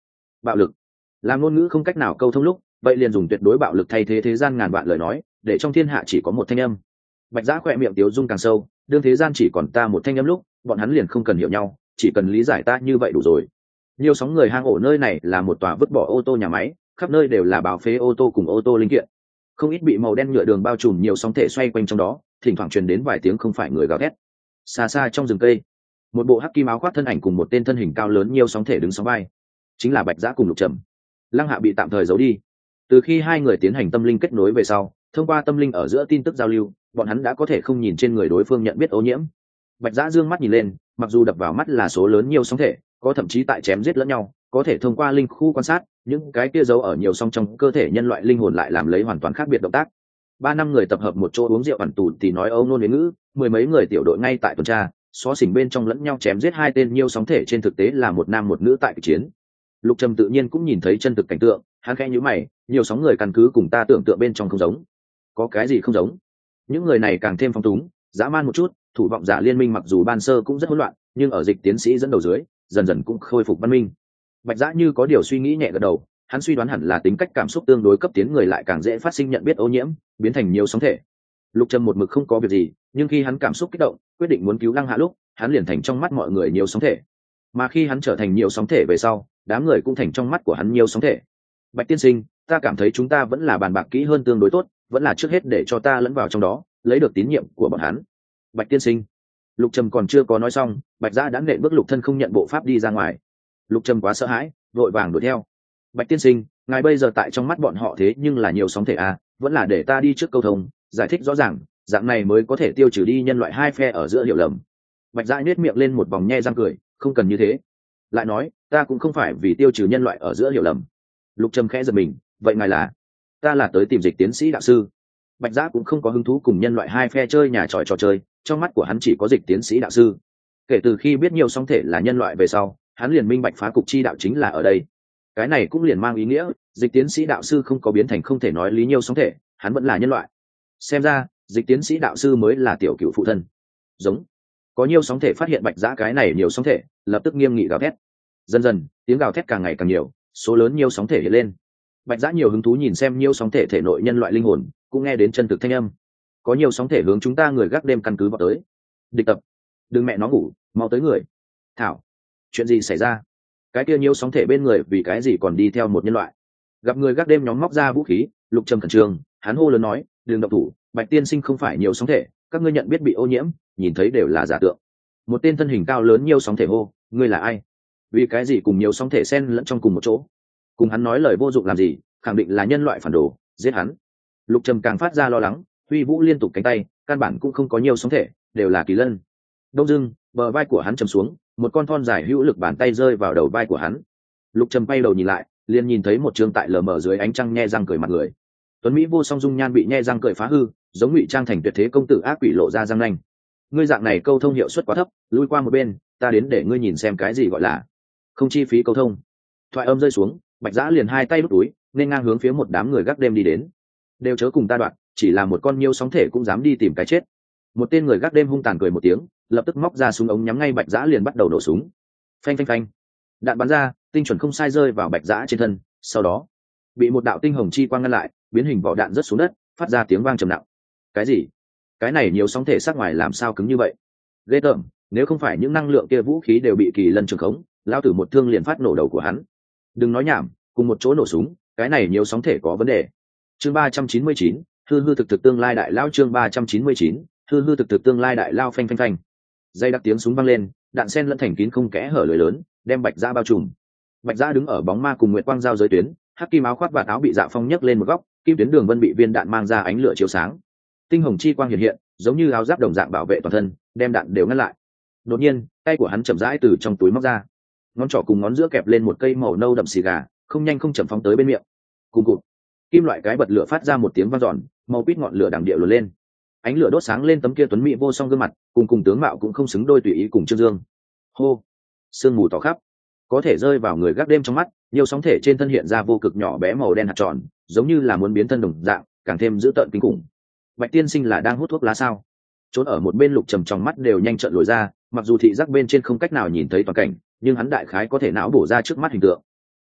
bạo lực. Làm ngôn ngữ không cách nào câu thông lúc, vậy liền dùng tuyệt đối bạo lực thay thế thế gian ngàn vạn lời nói, để trong thiên hạ chỉ có một thanh âm. Bạch Giã khỏe miệng tiếu dung càng sâu, đương thế gian chỉ còn ta một thanh âm lúc, bọn hắn liền không cần hiểu nhau, chỉ cần lý giải ta như vậy đủ rồi. Nhiều sóng người hang ổ nơi này là một tòa vứt bỏ ô tô nhà máy, khắp nơi đều là báo phế ô tô cùng ô tô linh kiện. Không ít bị màu đen nhựa đường bao trùm nhiều sóng thể xoay quanh trong đó, thỉnh thoảng truyền đến vài tiếng không phải người gào thét. Xa xa trong rừng cây, một bộ hắc kim áo khoác thân ảnh cùng một tên thân hình cao lớn nhiều sóng thể đứng sóng vai, chính là Bạch Giã cùng Lục Trầm. Lăng Hạ bị tạm thời giấu đi. Từ khi hai người tiến hành tâm linh kết nối về sau, thông qua tâm linh ở giữa tin tức giao lưu, bọn hắn đã có thể không nhìn trên người đối phương nhận biết ô nhiễm. Bạch Giã dương mắt nhìn lên, mặc dù đập vào mắt là số lớn nhiều sóng thể, có thậm chí tại chém giết lẫn nhau, có thể thông qua linh khu quan sát, những cái kia giấu ở nhiều song trong cơ thể nhân loại linh hồn lại làm lấy hoàn toàn khác biệt động tác. 3 năm người tập hợp một chỗ uống rượu ẩn tù thì nói âu nôn đến ngữ, mười mấy người tiểu đội ngay tại tuần tra, xó xỉnh bên trong lẫn nhau chém giết hai tên nhiều sóng thể, trên thực tế là một nam một nữ tại kịch chiến. Lục Trầm tự nhiên cũng nhìn thấy chân thực cảnh tượng, hắn khẽ nhíu mày, nhiều sóng người căn cứ cùng ta tưởng tượng bên trong không giống. Có cái gì không giống? Những người này càng thêm phong túng, dã man một chút, thủ vọng giả liên minh mặc dù ban sơ cũng rất hỗn loạn, nhưng ở Dịch tiến sĩ dẫn đầu dưới, dần dần cũng khôi phục văn minh. Bạch Giã như có điều suy nghĩ nhẹ gật đầu, hắn suy đoán hẳn là tính cách cảm xúc tương đối cấp tiến người lại càng dễ phát sinh nhận biết ô nhiễm, biến thành nhiều sóng thể. Lục Trầm một mực không có việc gì, nhưng khi hắn cảm xúc kích động, quyết định muốn cứu Lăng Hạ lúc, hắn liền thành trong mắt mọi người nhiều sóng thể. Mà khi hắn trở thành nhiều sóng thể về sau, đám người cũng thành trong mắt của hắn nhiều sóng thể. Bạch tiên sinh, ta cảm thấy chúng ta vẫn là bàn bạc kỹ hơn tương đối tốt, vẫn là trước hết để cho ta lẫn vào trong đó, lấy được tín nhiệm của bọn hắn. Bạch tiên sinh. Lục Trầm còn chưa có nói xong, Bạch Giã đã nện bước Lục Thân không nhận bộ pháp đi ra ngoài. Lục Trầm quá sợ hãi, vội vàng đuổi theo. Bạch tiên sinh, ngài bây giờ tại trong mắt bọn họ thế nhưng là nhiều sóng thể à, vẫn là để ta đi trước câu thông, giải thích rõ ràng, dạng này mới có thể tiêu trừ đi nhân loại hai phe ở giữa hiểu lầm. Bạch Giã nhếch miệng lên một vòng nhe răng cười, không cần như thế. Lại nói, ta cũng không phải vì tiêu trừ nhân loại ở giữa hiểu lầm. Lục Trầm khẽ giật mình, vậy ngài là? Ta là tới tìm Dịch tiến sĩ đạo sư. Bạch Giã cũng không có hứng thú cùng nhân loại hai phe chơi nhà trò chơi, trong mắt của hắn chỉ có Dịch tiến sĩ đạo sư. Kể từ khi biết nhiều song thể là nhân loại về sau, hắn liền minh bạch phá cục chi đạo chính là ở đây. Cái này cũng liền mang ý nghĩa, Dịch tiến sĩ đạo sư không có biến thành không thể nói lý nhiều song thể, hắn vẫn là nhân loại. Xem ra, Dịch tiến sĩ đạo sư mới là tiểu cửu phụ thân. Giống. Có nhiều sóng thể phát hiện Bạch Giã cái này nhiều sóng thể, lập tức nghiêm nghị gào thét. Dần dần, tiếng gào thét càng ngày càng nhiều, số lớn nhiều sóng thể hiện lên. Bạch Giã nhiều hứng thú nhìn xem nhiều sóng thể thể nội nhân loại linh hồn, cũng nghe đến chân thực thanh âm. Có nhiều sóng thể hướng chúng ta người gác đêm căn cứ vào tới. Địch tập, đừng mẹ nó ngủ, mau tới người. Thảo, chuyện gì xảy ra? Cái kia nhiều sóng thể bên người vì cái gì còn đi theo một nhân loại? Gặp người gác đêm nhóm móc ra vũ khí, Lục Trầm khẩn trương, hắn hô lớn nói, đừng động thủ, Bạch tiên sinh không phải nhiều sóng thể, các ngươi nhận biết bị ô nhiễm, nhìn thấy đều là giả tượng. Một tên thân hình cao lớn nhiều sóng thể hô, ngươi là ai? Vì cái gì cùng nhiều sóng thể xen lẫn trong cùng một chỗ? Cùng hắn nói lời vô dụng làm gì, khẳng định là nhân loại phản đồ, giết hắn. Lục Trầm càng phát ra lo lắng, huy vũ liên tục cánh tay, căn bản cũng không có nhiều sóng thể, đều là kỳ lân. Đông dưng, bờ vai của hắn trầm xuống, một con thon dài hữu lực bàn tay rơi vào đầu vai của hắn. Lục Trầm bay đầu nhìn lại, liền nhìn thấy một trương tại lờ mờ dưới ánh trăng nhe răng cười mặt người. Tuấn Mỹ vô song dung nhan bị nhe răng cười phá hư, giống ngụy trang thành tuyệt thế công tử ác quỷ lộ ra răng nanh. Ngươi dạng này câu thông hiệu suất quá thấp, lui qua một bên, ta đến để ngươi nhìn xem cái gì gọi là không chi phí câu thông. Thoại âm rơi xuống, Bạch Giã liền hai tay đút túi, nên ngang hướng phía một đám người gác đêm đi đến. Đều chớ cùng ta đoạn, chỉ là một con nhiêu sóng thể cũng dám đi tìm cái chết. Một tên người gác đêm hung tàn cười một tiếng, lập tức móc ra súng ống nhắm ngay Bạch Giã liền bắt đầu nổ súng. Phanh phanh phanh, đạn bắn ra, tinh chuẩn không sai rơi vào Bạch Giã trên thân, sau đó bị một đạo tinh hồng chi quang ngăn lại, biến hình vỏ đạn rớt xuống đất, phát ra tiếng vang trầm nặng. Cái gì? Cái này nhiều sóng thể sắc ngoài làm sao cứng như vậy? Ghê tởm, nếu không phải những năng lượng kia vũ khí đều bị kỳ lân trường khống, lao tử một thương liền phát nổ đầu của hắn. Đừng nói nhảm, cùng một chỗ nổ súng, cái này nhiều sóng thể có vấn đề. Chương 399, hư hư thực thực tương lai đại lao. Chương 399, hư hư thực thực tương lai đại lao. Phanh phanh phanh, dây đặc tiếng súng vang lên, đạn sen lẫn thành kín không kẽ hở lưới lớn, đem Bạch Giã bao trùm. Bạch Giã đứng ở bóng ma cùng nguyệt quang giao giới tuyến, hắc kim áo khoác và áo bị Dạ Phong nhấc lên một góc, kim tuyến đường vân bị viên đạn mang ra ánh lửa chiếu sáng. Tinh hồng chi quang hiện hiện, giống như áo giáp đồng dạng bảo vệ toàn thân, đem đạn đều ngăn lại. Đột nhiên, tay của hắn chậm rãi từ trong túi móc ra, ngón trỏ cùng ngón giữa kẹp lên một cây màu nâu đậm xì gà, không nhanh không chậm phóng tới bên miệng. Cùng cụt, kim loại cái bật lửa phát ra một tiếng vang dọn, màu quýt ngọn lửa đằng địa lùa lên. Ánh lửa đốt sáng lên tấm kia tuấn mỹ vô song gương mặt, cùng tướng mạo cũng không xứng đôi tùy ý cùng Trương Dương. Hô, sương mù tỏ khắp, có thể rơi vào người gác đêm trong mắt, nhiều sóng thể trên thân hiện ra vô cực nhỏ bé màu đen hạt tròn, giống như là muốn biến thân đồng dạng, càng thêm dữ tợn kinh khủng. Bạch tiên sinh là đang hút thuốc lá sao? Trốn ở một bên Lục Trầm trong mắt đều nhanh trợn lồi ra, mặc dù thị giác bên trên không cách nào nhìn thấy toàn cảnh, nhưng hắn đại khái có thể não bổ ra trước mắt hình tượng.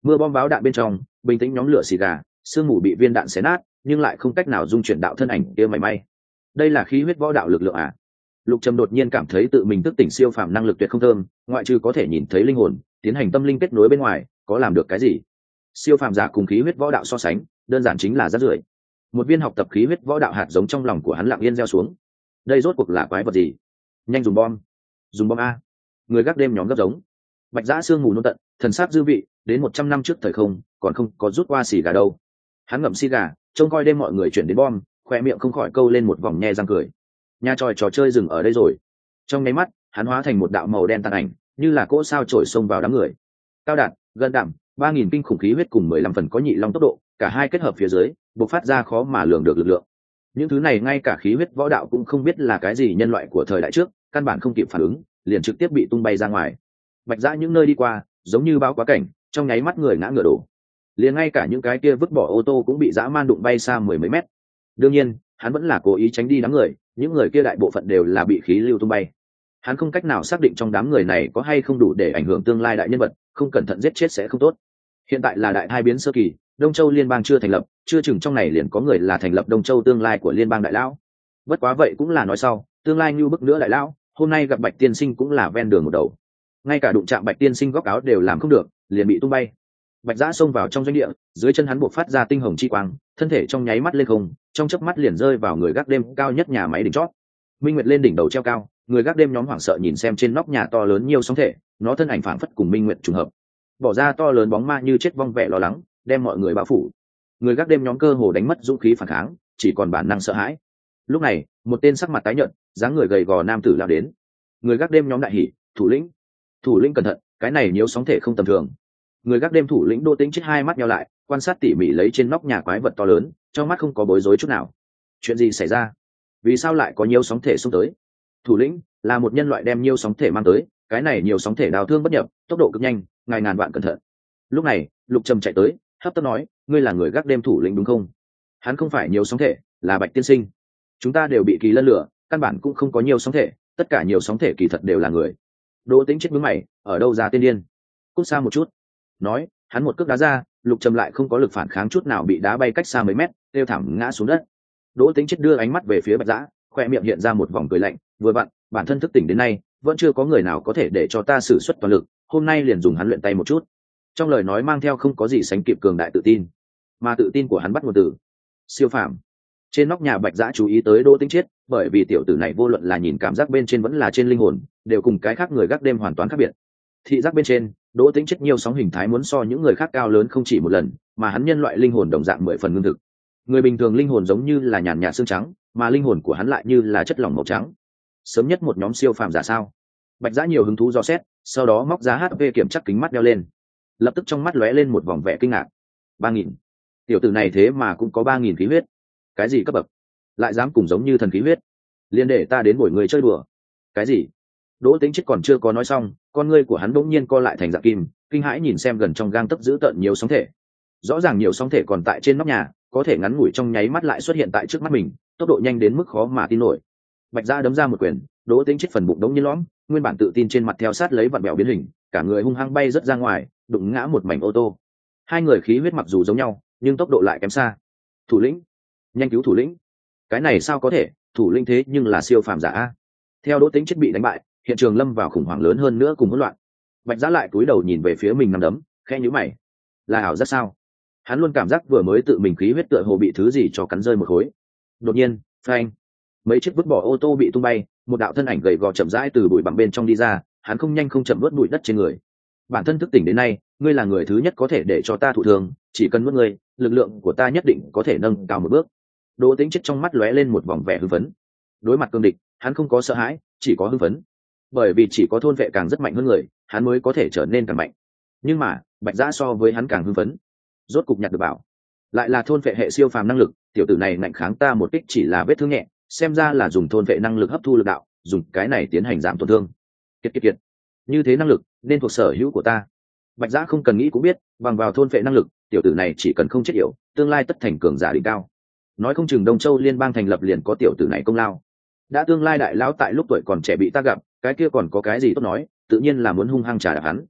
Mưa bom báo đạn bên trong bình tĩnh nhóm lửa xì gà, sương mù bị viên đạn xé nát nhưng lại không cách nào dung chuyển đạo thân ảnh kia mảy may. Đây là khí huyết võ đạo lực lượng à? Lục Trầm đột nhiên cảm thấy tự mình thức tỉnh siêu phàm năng lực tuyệt không thơm, ngoại trừ có thể nhìn thấy linh hồn, tiến hành tâm linh kết nối bên ngoài, có làm được cái gì? Siêu phàm giả cùng khí huyết võ đạo so sánh, đơn giản chính là rác rưởi. Một viên học tập khí huyết võ đạo hạt giống trong lòng của hắn lặng yên gieo xuống. Đây rốt cuộc là quái vật gì? Nhanh dùng bom! Dùng bom a! Người gác đêm nhóm gấp giống. Bạch Dã sương mù nôn tận, thần sắc dư vị, đến 100 năm trước thời không, còn không có rút qua xì gà đâu. Hắn ngậm xì gà, trông coi đêm mọi người chuyển đến bom, khoe miệng không khỏi câu lên một vòng nhe răng cười. Nhà trò chơi dừng ở đây rồi. Trong nháy mắt, hắn hóa thành một đạo màu đen tàn ảnh, như là cỗ sao trổi xông vào đám người. Cao đạn, gần đạm, 3000 kinh khủng khí huyết cùng 15 phần có nhị long tốc độ, cả hai kết hợp phía dưới, bộc phát ra khó mà lường được lực lượng. Những thứ này ngay cả khí huyết võ đạo cũng không biết là cái gì nhân loại của thời đại trước, căn bản không kịp phản ứng, liền trực tiếp bị tung bay ra ngoài. Bạch Dã những nơi đi qua, giống như báo quá cảnh, trong nháy mắt người ngã ngựa đổ. Liền ngay cả những cái kia vứt bỏ ô tô cũng bị dã man đụng bay xa mười mấy mét. Đương nhiên, hắn vẫn là cố ý tránh đi đám người, những người kia đại bộ phận đều là bị khí lưu tung bay. Hắn không cách nào xác định trong đám người này có hay không đủ để ảnh hưởng tương lai đại nhân vật, không cẩn thận giết chết sẽ không tốt. Hiện tại là đại thai biến sơ kỳ, Đông Châu liên bang chưa thành lập, chưa chừng trong này liền có người là thành lập Đông Châu tương lai của liên bang đại lão. Bất quá vậy cũng là nói sau, tương lai như bức nữa đại lão, hôm nay gặp Bạch tiên sinh cũng là ven đường một đầu. Ngay cả đụng chạm Bạch tiên sinh góc áo đều làm không được, liền bị tung bay. Bạch Dã xông vào trong doanh địa, dưới chân hắn buộc phát ra tinh hồng chi quang, thân thể trong nháy mắt lên không, trong chớp mắt liền rơi vào người gác đêm cao nhất nhà máy đỉnh chót. Minh Nguyệt lên đỉnh đầu treo cao, người gác đêm nhóm hoảng sợ nhìn xem trên nóc nhà to lớn nhiều sóng thể, nó thân ảnh phảng phất cùng Minh Nguyệt trùng hợp. Bỏ ra to lớn bóng ma như chết vong vẻ lo lắng, đem mọi người bao phủ. Người gác đêm nhóm cơ hồ đánh mất dũng khí phản kháng, chỉ còn bản năng sợ hãi. Lúc này, một tên sắc mặt tái nhợt, dáng người gầy gò nam tử lao đến. Người gác đêm nhóm đại hỉ, thủ lĩnh cẩn thận, cái này nhiều sóng thể không tầm thường. Người gác đêm thủ lĩnh Đỗ Tĩnh chết hai mắt nheo lại, quan sát tỉ mỉ lấy trên nóc nhà quái vật to lớn, trong mắt không có bối rối chút nào. Chuyện gì xảy ra? Vì sao lại có nhiều sóng thể xông tới? Thủ lĩnh là một nhân loại đem nhiều sóng thể mang tới, cái này nhiều sóng thể đào thương bất nhập, tốc độ cực nhanh, ngài ngàn vạn cẩn thận. Lúc này, Lục Trầm chạy tới, hấp tấp nói, ngươi là người gác đêm thủ lĩnh đúng không? Hắn không phải nhiều sóng thể, là Bạch tiên sinh. Chúng ta đều bị kỳ lân lửa, căn bản cũng không có nhiều sóng thể, tất cả nhiều sóng thể kỳ thật đều là người. Đỗ Tĩnh chết nhướng mày, ở đâu ra tên điên? Cút xa một chút. Nói, hắn một cước đá ra, Lục Trầm lại không có lực phản kháng chút nào bị đá bay cách xa mấy mét, kêu thảm ngã xuống đất. Đỗ Tĩnh chết đưa ánh mắt về phía Bạch Dã, khoe miệng hiện ra một vòng cười lạnh, vừa vặn, bản thân thức tỉnh đến nay, vẫn chưa có người nào có thể để cho ta sử xuất toàn lực, hôm nay liền dùng hắn luyện tay một chút. Trong lời nói mang theo không có gì sánh kịp cường đại tự tin, mà tự tin của hắn bắt nguồn từ siêu phàm. Trên nóc nhà Bạch Dã chú ý tới Đỗ Tĩnh chết, bởi vì tiểu tử này vô luận là nhìn cảm giác bên trên vẫn là trên linh hồn, đều cùng cái khác người gác đêm hoàn toàn khác biệt. Thị giác bên trên, Đỗ Tĩnh chết nhiều sóng hình thái muốn so những người khác cao lớn không chỉ một lần, mà hắn nhân loại linh hồn đồng dạng 10 phần ngưng thực. Người bình thường linh hồn giống như là nhàn nhạt xương trắng, mà linh hồn của hắn lại như là chất lỏng màu trắng. Sớm nhất một nhóm siêu phàm giả sao? Bạch Dã nhiều hứng thú dò xét, sau đó móc ra HP kiểm chắc kính mắt đeo lên. Lập tức trong mắt lóe lên một vòng vẻ kinh ngạc. 3000. Tiểu tử này thế mà cũng có 3000 khí huyết. Cái gì cấp bậc? Lại dám cùng giống như thần khí huyết. Liên để ta đến buổi người chơi đùa. Cái gì? Đỗ Tĩnh chết còn chưa có nói xong, con ngươi của hắn bỗng nhiên co lại thành dạng kim, kinh hãi nhìn xem gần trong gang tấc giữ tợn nhiều sóng thể. Rõ ràng nhiều sóng thể còn tại trên nóc nhà, có thể ngắn ngủi trong nháy mắt lại xuất hiện tại trước mắt mình, tốc độ nhanh đến mức khó mà tin nổi. Bạch Dã đấm ra một quyền, Đỗ Tĩnh chết phần bụng đống như lõm, nguyên bản tự tin trên mặt theo sát lấy vặn bèo biến hình, cả người hung hăng bay rất ra ngoài, đụng ngã một mảnh ô tô. Hai người khí huyết mặc dù giống nhau, nhưng tốc độ lại kém xa. Thủ lĩnh, nhanh cứu thủ lĩnh! Cái này sao có thể, thủ lĩnh thế nhưng là siêu phàm giả a. Theo Đỗ Tĩnh chết bị đánh bại, hiện trường lâm vào khủng hoảng lớn hơn nữa cùng hỗn loạn. Bạch Dã lại cúi đầu nhìn về phía mình nằm đấm, khẽ nhíu mày. Là ảo giác sao? Hắn luôn cảm giác vừa mới tự mình khí huyết tựa hồ bị thứ gì cho cắn rơi một khối. Đột nhiên, phanh! Mấy chiếc vứt bỏ ô tô bị tung bay, một đạo thân ảnh gầy gò chậm rãi từ bụi bặm bên trong đi ra, hắn không nhanh không chậm vớt bụi đất trên người. Bản thân thức tỉnh đến nay, ngươi là người thứ nhất có thể để cho ta thụ thương, chỉ cần nuốt ngươi, lực lượng của ta nhất định có thể nâng cao một bước. Đỗ Tĩnh chết trong mắt lóe lên một vòng vẻ hưng phấn. Đối mặt cương địch, hắn không có sợ hãi, chỉ có hưng phấn. Bởi vì chỉ có thôn vệ càng rất mạnh hơn người, hắn mới có thể trở nên càng mạnh. Nhưng mà, Bạch Dã so với hắn càng hưng phấn. Rốt cục nhặt được bảo, lại là thôn vệ hệ siêu phàm năng lực, tiểu tử này ngạnh kháng ta một kích chỉ là vết thương nhẹ, xem ra là dùng thôn vệ năng lực hấp thu lực đạo, dùng cái này tiến hành giảm tổn thương. Kiệt. Như thế năng lực nên thuộc sở hữu của ta. Bạch Dã không cần nghĩ cũng biết, bằng vào thôn vệ năng lực, tiểu tử này chỉ cần không chết yểu, tương lai tất thành cường giả đỉnh cao. Nói không chừng Đông Châu liên bang thành lập liền có tiểu tử này công lao. Đã tương lai đại lão tại lúc tuổi còn trẻ bị ta gặp, cái kia còn có cái gì tốt nói, tự nhiên là muốn hung hăng trả đạp hắn.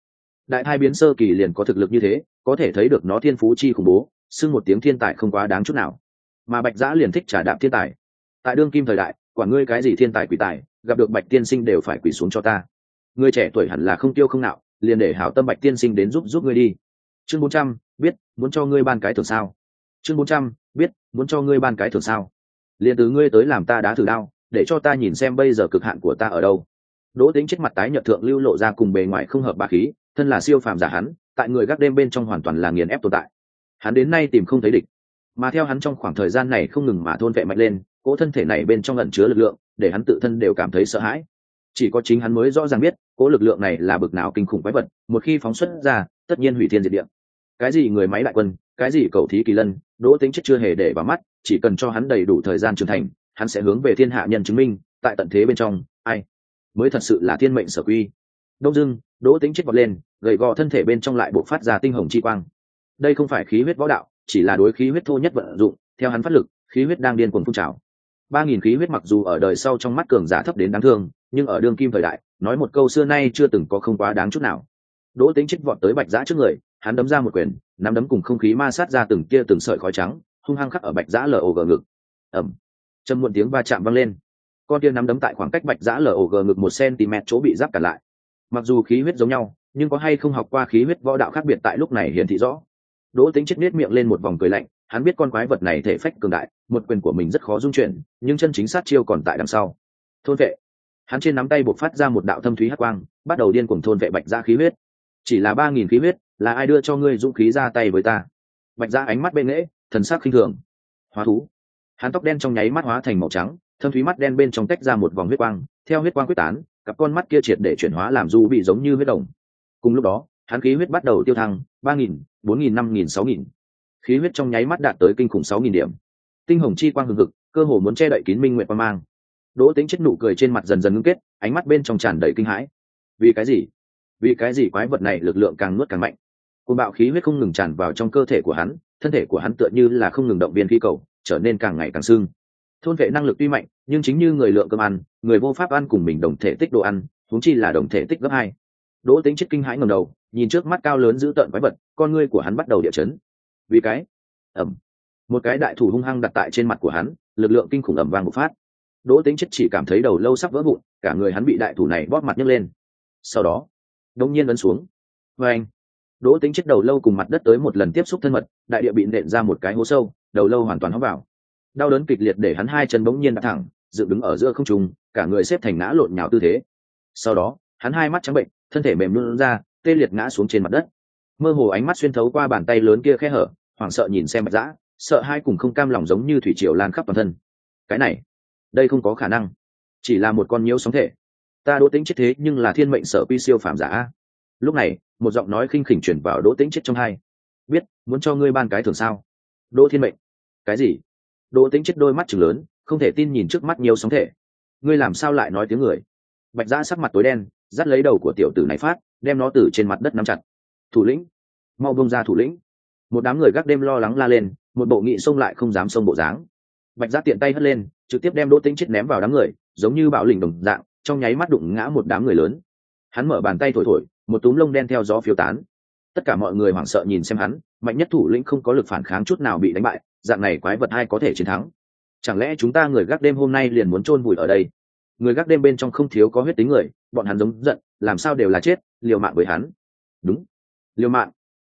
đại thai biến sơ kỳ liền có thực lực như thế, có thể thấy được nó thiên phú chi khủng bố, xưng một tiếng thiên tài không quá đáng chút nào. Mà Bạch Giã liền thích trả đạm thiên tài. Tại đương kim thời đại, quản ngươi cái gì thiên tài quỷ tài, gặp được Bạch tiên sinh đều phải quỳ xuống cho ta. Người trẻ tuổi hẳn là không tiêu không nạo, liền để hảo tâm Bạch tiên sinh đến giúp ngươi đi. Chương 400, biết, muốn cho ngươi ban cái thưởng sao? Chương 400, biết, muốn cho ngươi ban cái thưởng sao? Liền từ ngươi tới làm ta đá thử đao, để cho ta nhìn xem bây giờ cực hạn của ta ở đâu. Đỗ Tĩnh chết mặt tái nhợt thượng lưu lộ ra cùng bề ngoài không hợp bá khí, thân là siêu phàm giả hắn, tại người gác đêm bên trong hoàn toàn là nghiền ép tồn tại. Hắn đến nay tìm không thấy địch, mà theo hắn trong khoảng thời gian này không ngừng mà thôn vệ mạnh lên, cỗ thân thể này bên trong ẩn chứa lực lượng, để hắn tự thân đều cảm thấy sợ hãi. Chỉ có chính hắn mới rõ ràng biết, cỗ lực lượng này là bực nào kinh khủng quái vật, một khi phóng xuất ra, tất nhiên hủy thiên diệt địa. Cái gì người máy đại quân, cái gì cầu thí kỳ lân, Đỗ Tĩnh chết chưa hề để vào mắt, chỉ cần cho hắn đầy đủ thời gian trưởng thành, hắn sẽ hướng về thiên hạ nhân chứng minh, tại tận thế bên trong, ai mới thật sự là thiên mệnh sở quy. Đông dưng, Đỗ Tĩnh chết vọt lên, gầy gò thân thể bên trong lại bộc phát ra tinh hồng chi quang. Đây không phải khí huyết võ đạo, chỉ là đối khí huyết thô nhất vận dụng, theo hắn phát lực, khí huyết đang điên cuồng phun trào. 3000 khí huyết mặc dù ở đời sau trong mắt cường giả thấp đến đáng thương, nhưng ở đương kim thời đại, nói một câu xưa nay chưa từng có không quá đáng chút nào. Đỗ Tĩnh chết vọt tới Bạch Giã trước người, hắn đấm ra một quyền, nắm đấm cùng không khí ma sát ra từng tia từng sợi khói trắng, hung hăng khắc ở Bạch Giã log ngực. Ầm. Trầm muộn tiếng va chạm vang lên. Con tia nắm đấm tại khoảng cách Bạch Giã log ngực 1 cm chỗ bị giáp cả lại. Mặc dù khí huyết giống nhau, nhưng có hay không học qua khí huyết võ đạo khác biệt tại lúc này hiển thị rõ. Đỗ Tĩnh chết nết miệng lên một vòng cười lạnh, hắn biết con quái vật này thể phách cường đại, một quyền của mình rất khó dung chuyển, nhưng chân chính sát chiêu còn tại đằng sau. Thôn vệ. Hắn trên nắm tay bộc phát ra một đạo thâm thúy hắc quang, bắt đầu điên cuồng thôn vệ Bạch Giã khí huyết. Chỉ là 3000 khí huyết, là ai đưa cho ngươi dũng khí ra tay với ta? Bạch Giã ánh mắt bên nghễ, thần sắc khinh thường. Hóa thú. Hắn tóc đen trong nháy mắt hóa thành màu trắng, thâm thúy mắt đen bên trong tách ra một vòng huyết quang, theo huyết quang quyết tán, cặp con mắt kia triệt để chuyển hóa làm du bị giống như huyết đồng. Cùng lúc đó, hắn khí huyết bắt đầu tiêu thăng, 3000, 4000, 5000, 6000. Khí huyết trong nháy mắt đạt tới kinh khủng 6000 điểm. Tinh hồng chi quang hừng hực, cơ hồ muốn che đậy kín minh nguyệt quang mang. Đỗ Tĩnh chết nụ cười trên mặt dần dần ngưng kết, ánh mắt bên trong tràn đầy kinh hãi. Vì cái gì? Vì cái gì quái vật này lực lượng càng nuốt càng mạnh? Cuồng bạo khí huyết không ngừng tràn vào trong cơ thể của hắn, thân thể của hắn tựa như là không ngừng động viên khí cầu, trở nên càng ngày càng sưng. Thôn vệ năng lực tuy mạnh, nhưng chính như người lượng cơm ăn, người vô pháp ăn cùng mình đồng thể tích đồ ăn, huống chi là đồng thể tích gấp 2. Đỗ Tĩnh chết kinh hãi ngẩng đầu, nhìn trước mắt cao lớn dữ tợn quái vật, con ngươi của hắn bắt đầu địa chấn. Vì cái? Ầm. Một cái đại thủ hung hăng đặt tại trên mặt của hắn, lực lượng kinh khủng ầm vang bộc phát. Đỗ Tĩnh chết chỉ cảm thấy đầu lâu sắp vỡ vụn, cả người hắn bị đại thủ này bóp mặt nhấc lên. Sau đó, đột nhiên ấn xuống. Oeng. Đỗ Tĩnh chết đầu lâu cùng mặt đất tới một lần tiếp xúc thân mật, đại địa bị nện ra một cái hố sâu, đầu lâu hoàn toàn hốc vào. Đau đớn kịch liệt để hắn hai chân bỗng nhiên đặt thẳng, dựng đứng ở giữa không trung, cả người xếp thành ngã lộn nhào tư thế. Sau đó, hắn hai mắt trắng bệnh, thân thể mềm nhũn ra, tê liệt ngã xuống trên mặt đất. Mơ hồ ánh mắt xuyên thấu qua bàn tay lớn kia khe hở, hoảng sợ nhìn xem Bạch Giã, sợ hai cùng không cam lòng giống như thủy triều lan khắp toàn thân. Cái này, đây không có khả năng, chỉ là một con nhiễu sóng thể. Ta Đỗ Tĩnh chết thế nhưng là thiên mệnh sở quy siêu phàm giả. Lúc này, một giọng nói khinh khỉnh truyền vào Đỗ Tĩnh chết trong tai. Biết, muốn cho ngươi ban cái thưởng sao? Đỗ Thiên Mệnh. Cái gì? Đỗ Tĩnh chết đôi mắt trừng lớn, không thể tin nhìn trước mắt nhiều sóng thể. Ngươi làm sao lại nói tiếng người? Bạch Giã sắc mặt tối đen, dắt lấy đầu của tiểu tử này phát, đem nó từ trên mặt đất nắm chặt. Thủ lĩnh, mau buông ra thủ lĩnh! Một đám người gác đêm lo lắng la lên, một bộ nghị xông lại không dám xông bộ dáng. Bạch Giã tiện tay hất lên, trực tiếp đem Đỗ Tĩnh chết ném vào đám người, giống như bạo lĩnh đồng dạng, trong nháy mắt đụng ngã một đám người lớn. Hắn mở bàn tay thổi thổi, một túm lông đen theo gió phiêu tán. Tất cả mọi người hoảng sợ nhìn xem hắn, mạnh nhất thủ lĩnh không có lực phản kháng chút nào bị đánh bại, dạng này quái vật ai có thể chiến thắng? Chẳng lẽ chúng ta người gác đêm hôm nay liền muốn chôn vùi ở đây? Người gác đêm bên trong không thiếu có huyết tính người, bọn hắn giống giận, làm sao đều là chết, liều mạng với hắn. Đúng, liều mạng.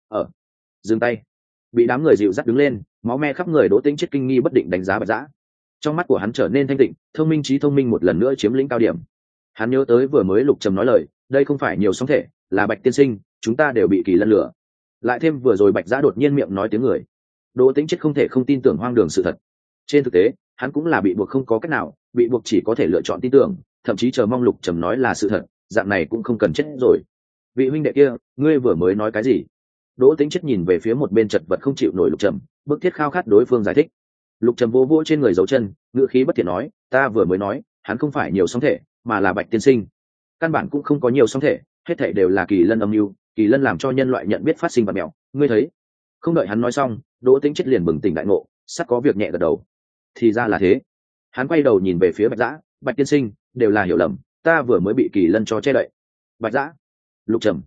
Dừng tay. Bị đám người dịu dắt đứng lên, máu me khắp người. Đỗ Tĩnh chết kinh nghi bất định đánh giá Bạch Giã. Trong mắt của hắn trở nên thanh tịnh, thông minh trí thông minh một lần nữa chiếm lĩnh cao điểm. Hắn nhớ tới vừa mới Lục Trầm nói lời, đây không phải nhiều sóng thể, là Bạch tiên sinh, chúng ta đều bị kỳ lân lửa. Lại thêm vừa rồi Bạch Giã đột nhiên miệng nói tiếng người. Đỗ Tĩnh chết không thể không tin tưởng hoang đường sự thật. Trên thực tế, hắn cũng là bị buộc không có cách nào, bị buộc chỉ có thể lựa chọn tin tưởng, thậm chí chờ mong Lục Trầm nói là sự thật, dạng này cũng không cần chết rồi. Vị huynh đệ kia, ngươi vừa mới nói cái gì? Đỗ Tĩnh chết nhìn về phía một bên chật vật không chịu nổi Lục Trầm, bức thiết khao khát đối phương giải thích. Lục Trầm vô vô trên người dấu chân, ngữ khí bất thiện nói, ta vừa mới nói, hắn không phải nhiều sóng thể, mà là Bạch tiên sinh. Căn bản cũng không có nhiều sóng thể, hết thảy đều là kỳ lân âm mưu, kỳ lân làm cho nhân loại nhận biết phát sinh vật mèo, ngươi thấy? Không đợi hắn nói xong, Đỗ Tĩnh chết liền bừng tỉnh đại ngộ, sắp có việc nhẹ gật đầu. Thì ra là thế. Hắn quay đầu nhìn về phía Bạch Giã, Bạch tiên sinh, đều là hiểu lầm, ta vừa mới bị kỳ lân cho che đậy. Bạch Giã, Lục Trầm,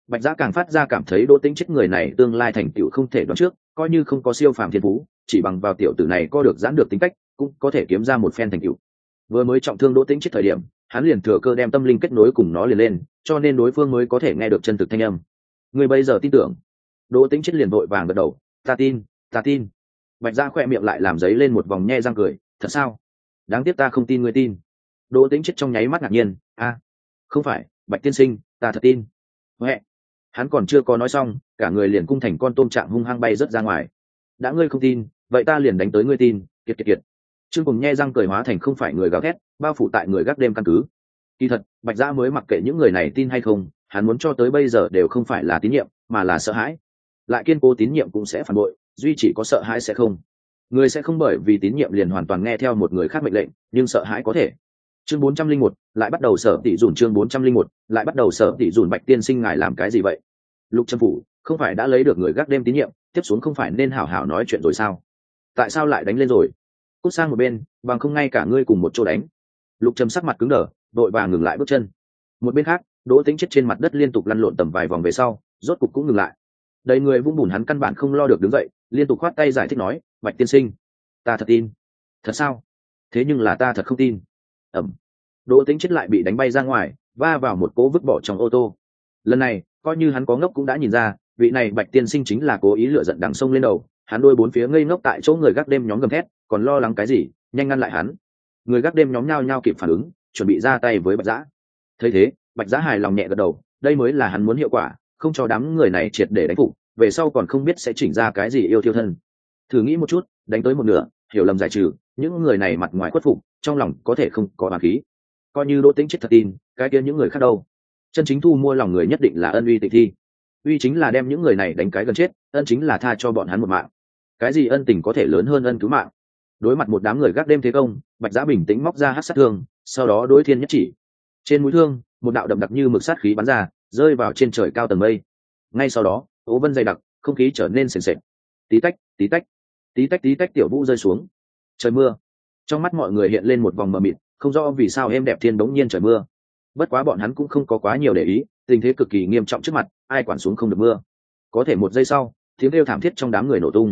Bạch Giã càng phát ra cảm thấy Đỗ Tĩnh Chiết người này tương lai thành tựu không thể đoán trước, coi như không có siêu phàm thiên phú, chỉ bằng vào tiểu tử này có được giãn được tính cách, cũng có thể kiếm ra một phen thành tựu. Vừa mới trọng thương Đỗ Tĩnh Chiết thời điểm, hắn liền thừa cơ đem tâm linh kết nối cùng nó liền lên, cho nên đối phương mới có thể nghe được chân thực thanh âm. Người bây giờ tin tưởng? Đỗ Tĩnh Chiết liền vội vàng gật đầu, ta tin, ta tin. Bạch Giã khỏe miệng lại làm giấy lên một vòng nhe răng cười, thật sao? Đáng tiếc ta không tin ngươi tin. Đỗ Tĩnh Chiết trong nháy mắt ngạc nhiên, không phải, Bạch tiên sinh, ta thật tin. Huệ. Hắn còn chưa có nói xong, cả người liền cung thành con tôm trạng hung hăng bay rớt ra ngoài. Đã ngươi không tin, vậy ta liền đánh tới ngươi tin, kiệt kiệt kiệt. Trương Cùng nhe răng cười hóa thành không phải người gào thét, bao phủ tại người gác đêm căn cứ. Kỳ thật, Bạch Giã mới mặc kệ những người này tin hay không, hắn muốn cho tới bây giờ đều không phải là tín nhiệm, mà là sợ hãi. Lại kiên cố tín nhiệm cũng sẽ phản bội, duy chỉ có sợ hãi sẽ không. Người sẽ không bởi vì tín nhiệm liền hoàn toàn nghe theo một người khác mệnh lệnh, nhưng sợ hãi có thể. Chương 401, lại bắt đầu sở tỷ dùn chương 401, lại bắt đầu sở tỷ dùn. Bạch tiên sinh ngài làm cái gì vậy? Lục Trâm Phủ, không phải đã lấy được người gác đêm tín nhiệm, tiếp xuống không phải nên hảo hảo nói chuyện rồi sao? Tại sao lại đánh lên rồi? Cút sang một bên, bằng không ngay cả ngươi cùng một chỗ đánh. Lục Trâm sắc mặt cứng đờ, vội vàng ngừng lại bước chân. Một bên khác, Đỗ Tĩnh Chiết trên mặt đất liên tục lăn lộn tầm vài vòng về sau, rốt cục cũng ngừng lại. Đầy người vung bùn hắn căn bản không lo được đứng dậy, liên tục khoát tay giải thích nói, Bạch tiên sinh, ta thật tin. Thật sao? Thế nhưng là ta thật không tin. Ẩm. Đỗ Tĩnh Chiết lại bị đánh bay ra ngoài, va vào một cố vứt bỏ trong ô tô. Lần này, coi như hắn có ngốc cũng đã nhìn ra, vị này Bạch tiên sinh chính là cố ý lựa giận đằng sông lên đầu. Hắn đôi bốn phía ngây ngốc tại chỗ người gác đêm nhóm gầm thét, còn lo lắng cái gì, nhanh ngăn lại hắn. Người gác đêm nhóm nhao nhao kịp phản ứng, chuẩn bị ra tay với Bạch Giã. Thấy thế, Bạch Giã hài lòng nhẹ gật đầu, đây mới là hắn muốn hiệu quả, không cho đám người này triệt để đánh phục, về sau còn không biết sẽ chỉnh ra cái gì yêu thiêu thân. Thử nghĩ một chút, đánh tới một nửa, hiểu lầm giải trừ, những người này mặt ngoài khuất phục, trong lòng có thể không có oán khí. Coi như Đỗ Tĩnh Chiết thật tin, cái kia những người khác đâu? Chân chính thu mua lòng người nhất định là ân uy tịch thi. Uy chính là đem những người này đánh cái gần chết, ân chính là tha cho bọn hắn một mạng. Cái gì ân tình có thể lớn hơn ân cứu mạng? Đối mặt một đám người gác đêm thế công, Bạch Giã bình tĩnh móc ra hắc sát thương, sau đó đối thiên nhất chỉ. Trên mũi thương, một đạo đậm đặc như mực sát khí bắn ra, rơi vào trên trời cao tầng mây. Ngay sau đó, ố vân dày đặc, không khí trở nên sền sệt. Tí tách, tí tách, tí tách tí tách tiểu vũ rơi xuống. Trời mưa. Trong mắt mọi người hiện lên một vòng mờ mịt, không rõ vì sao êm đẹp thiên bỗng nhiên trời mưa. Bất quá bọn hắn cũng không có quá nhiều để ý, tình thế cực kỳ nghiêm trọng trước mặt, ai quản xuống không được mưa. Có thể một giây sau, tiếng kêu thảm thiết trong đám người nổ tung.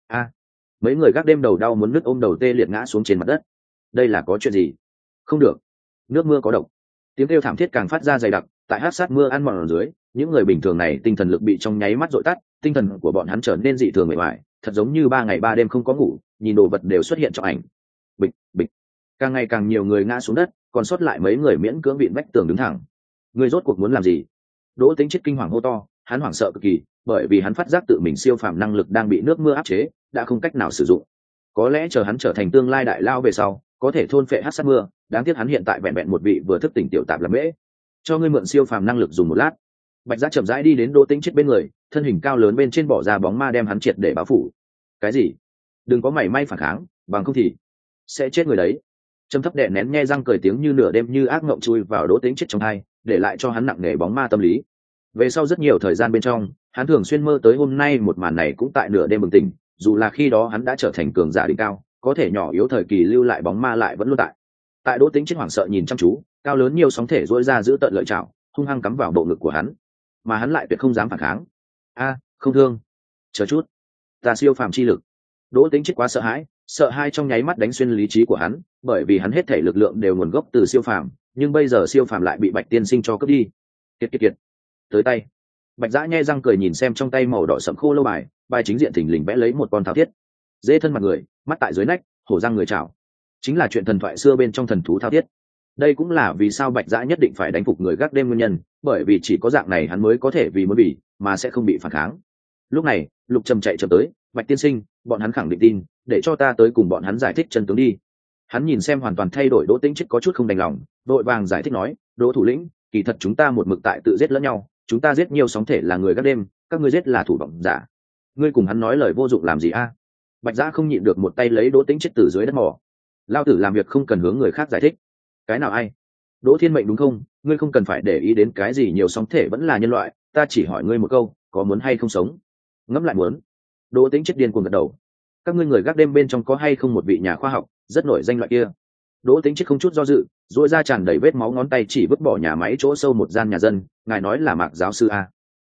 Mấy người gác đêm đầu đau muốn nứt ôm đầu tê liệt ngã xuống trên mặt đất. Đây là có chuyện gì? Không được, nước mưa có độc. Tiếng kêu thảm thiết càng phát ra dày đặc, tại hát sát mưa ăn mòn ở dưới, những người bình thường này tinh thần lực bị trong nháy mắt dội tắt, tinh thần của bọn hắn trở nên dị thường mệt mỏi, thật giống như 3 ngày 3 đêm không có ngủ, nhìn đồ vật đều xuất hiện trong ảnh. Bịch bịch, càng ngày càng nhiều người ngã xuống đất, còn sót lại mấy người miễn cưỡng vịn vách tường đứng thẳng. Người rốt cuộc muốn làm gì? Đỗ Tĩnh Chiết kinh hoàng hô to, hắn hoảng sợ cực kỳ, bởi vì hắn phát giác tự mình siêu phàm năng lực đang bị nước mưa áp chế, đã không cách nào sử dụng. Có lẽ chờ hắn trở thành tương lai đại lao về sau, có thể thôn phệ hắc sát mưa, đáng tiếc hắn hiện tại vẹn vẹn một vị vừa thức tỉnh tiểu tạp làm mễ. Cho ngươi mượn siêu phàm năng lực dùng một lát. Bạch Giã chậm rãi đi đến Đỗ Tĩnh Chiết bên người, thân hình cao lớn bên trên bỏ ra bóng ma đem hắn triệt để bao phủ. Cái gì? Đừng có mảy may phản kháng, bằng không thì sẽ chết người đấy. Trầm thấp đè nén nhe răng cười tiếng như nửa đêm như ác ngộng chui vào Đỗ Tĩnh Chiết trong tai, để lại cho hắn nặng nề bóng ma tâm lý. Về sau rất nhiều thời gian bên trong, hắn thường xuyên mơ tới hôm nay một màn này cũng tại nửa đêm bừng tỉnh, dù là khi đó hắn đã trở thành cường giả đỉnh cao, có thể nhỏ yếu thời kỳ lưu lại bóng ma lại vẫn luôn tại. Tại Đỗ Tĩnh Chiết hoảng sợ nhìn chăm chú, cao lớn nhiều sóng thể rũa ra giữ tận lợi chảo, hung hăng cắm vào bộ ngực của hắn, mà hắn lại tuyệt không dám phản kháng. Không thương. Chờ chút, ta siêu phàm chi lực. Đỗ Tĩnh Chiết quá sợ hãi trong nháy mắt đánh xuyên lý trí của hắn, bởi vì hắn hết thể lực lượng đều nguồn gốc từ siêu phàm, nhưng bây giờ siêu phàm lại bị Bạch tiên sinh cho cướp đi. Kiệt. Tới tay. Bạch Giã nhe răng cười nhìn xem trong tay màu đỏ sẫm khô lâu bài chính diện thình lình vẽ lấy một con thao thiết, dê thân mặt người, mắt tại dưới nách, hổ răng người chảo, chính là chuyện thần thoại xưa bên trong thần thú thao thiết. Đây cũng là vì sao Bạch Giã nhất định phải đánh phục người gác đêm nguyên nhân, bởi vì chỉ có dạng này hắn mới có thể vì muốn bị mà sẽ không bị phản kháng. Lúc này, Lục Trầm chạy chậm tới, Bạch tiên sinh, bọn hắn khẳng định tin, để cho ta tới cùng bọn hắn giải thích chân tướng đi. Hắn nhìn xem hoàn toàn thay đổi Đỗ Tĩnh Chiết có chút không đành lòng, đội vàng giải thích nói, Đỗ thủ lĩnh, kỳ thật chúng ta một mực tại tự giết lẫn nhau, chúng ta giết nhiều sóng thể là người gác đêm, các ngươi giết là thủ vọng giả. Ngươi cùng hắn nói lời vô dụng làm gì a? Bạch Giã không nhịn được một tay lấy Đỗ Tĩnh Chiết từ dưới đất mò. Lao tử làm việc không cần hướng người khác giải thích. Cái nào ai? Đỗ Thiên Mệnh đúng không? Ngươi không cần phải để ý đến cái gì nhiều sóng thể vẫn là nhân loại, ta chỉ hỏi ngươi một câu, có muốn hay không sống? Ngẫm lại muốn. Đỗ Tĩnh Chiết điên cuồng gật đầu. Các ngươi người gác đêm bên trong có hay không một vị nhà khoa học rất nổi danh loại kia? Đỗ Tĩnh Chiết không chút do dự, duỗi ra tràn đầy vết máu ngón tay chỉ vứt bỏ nhà máy chỗ sâu một gian nhà dân, ngài nói là Mạc giáo sư a?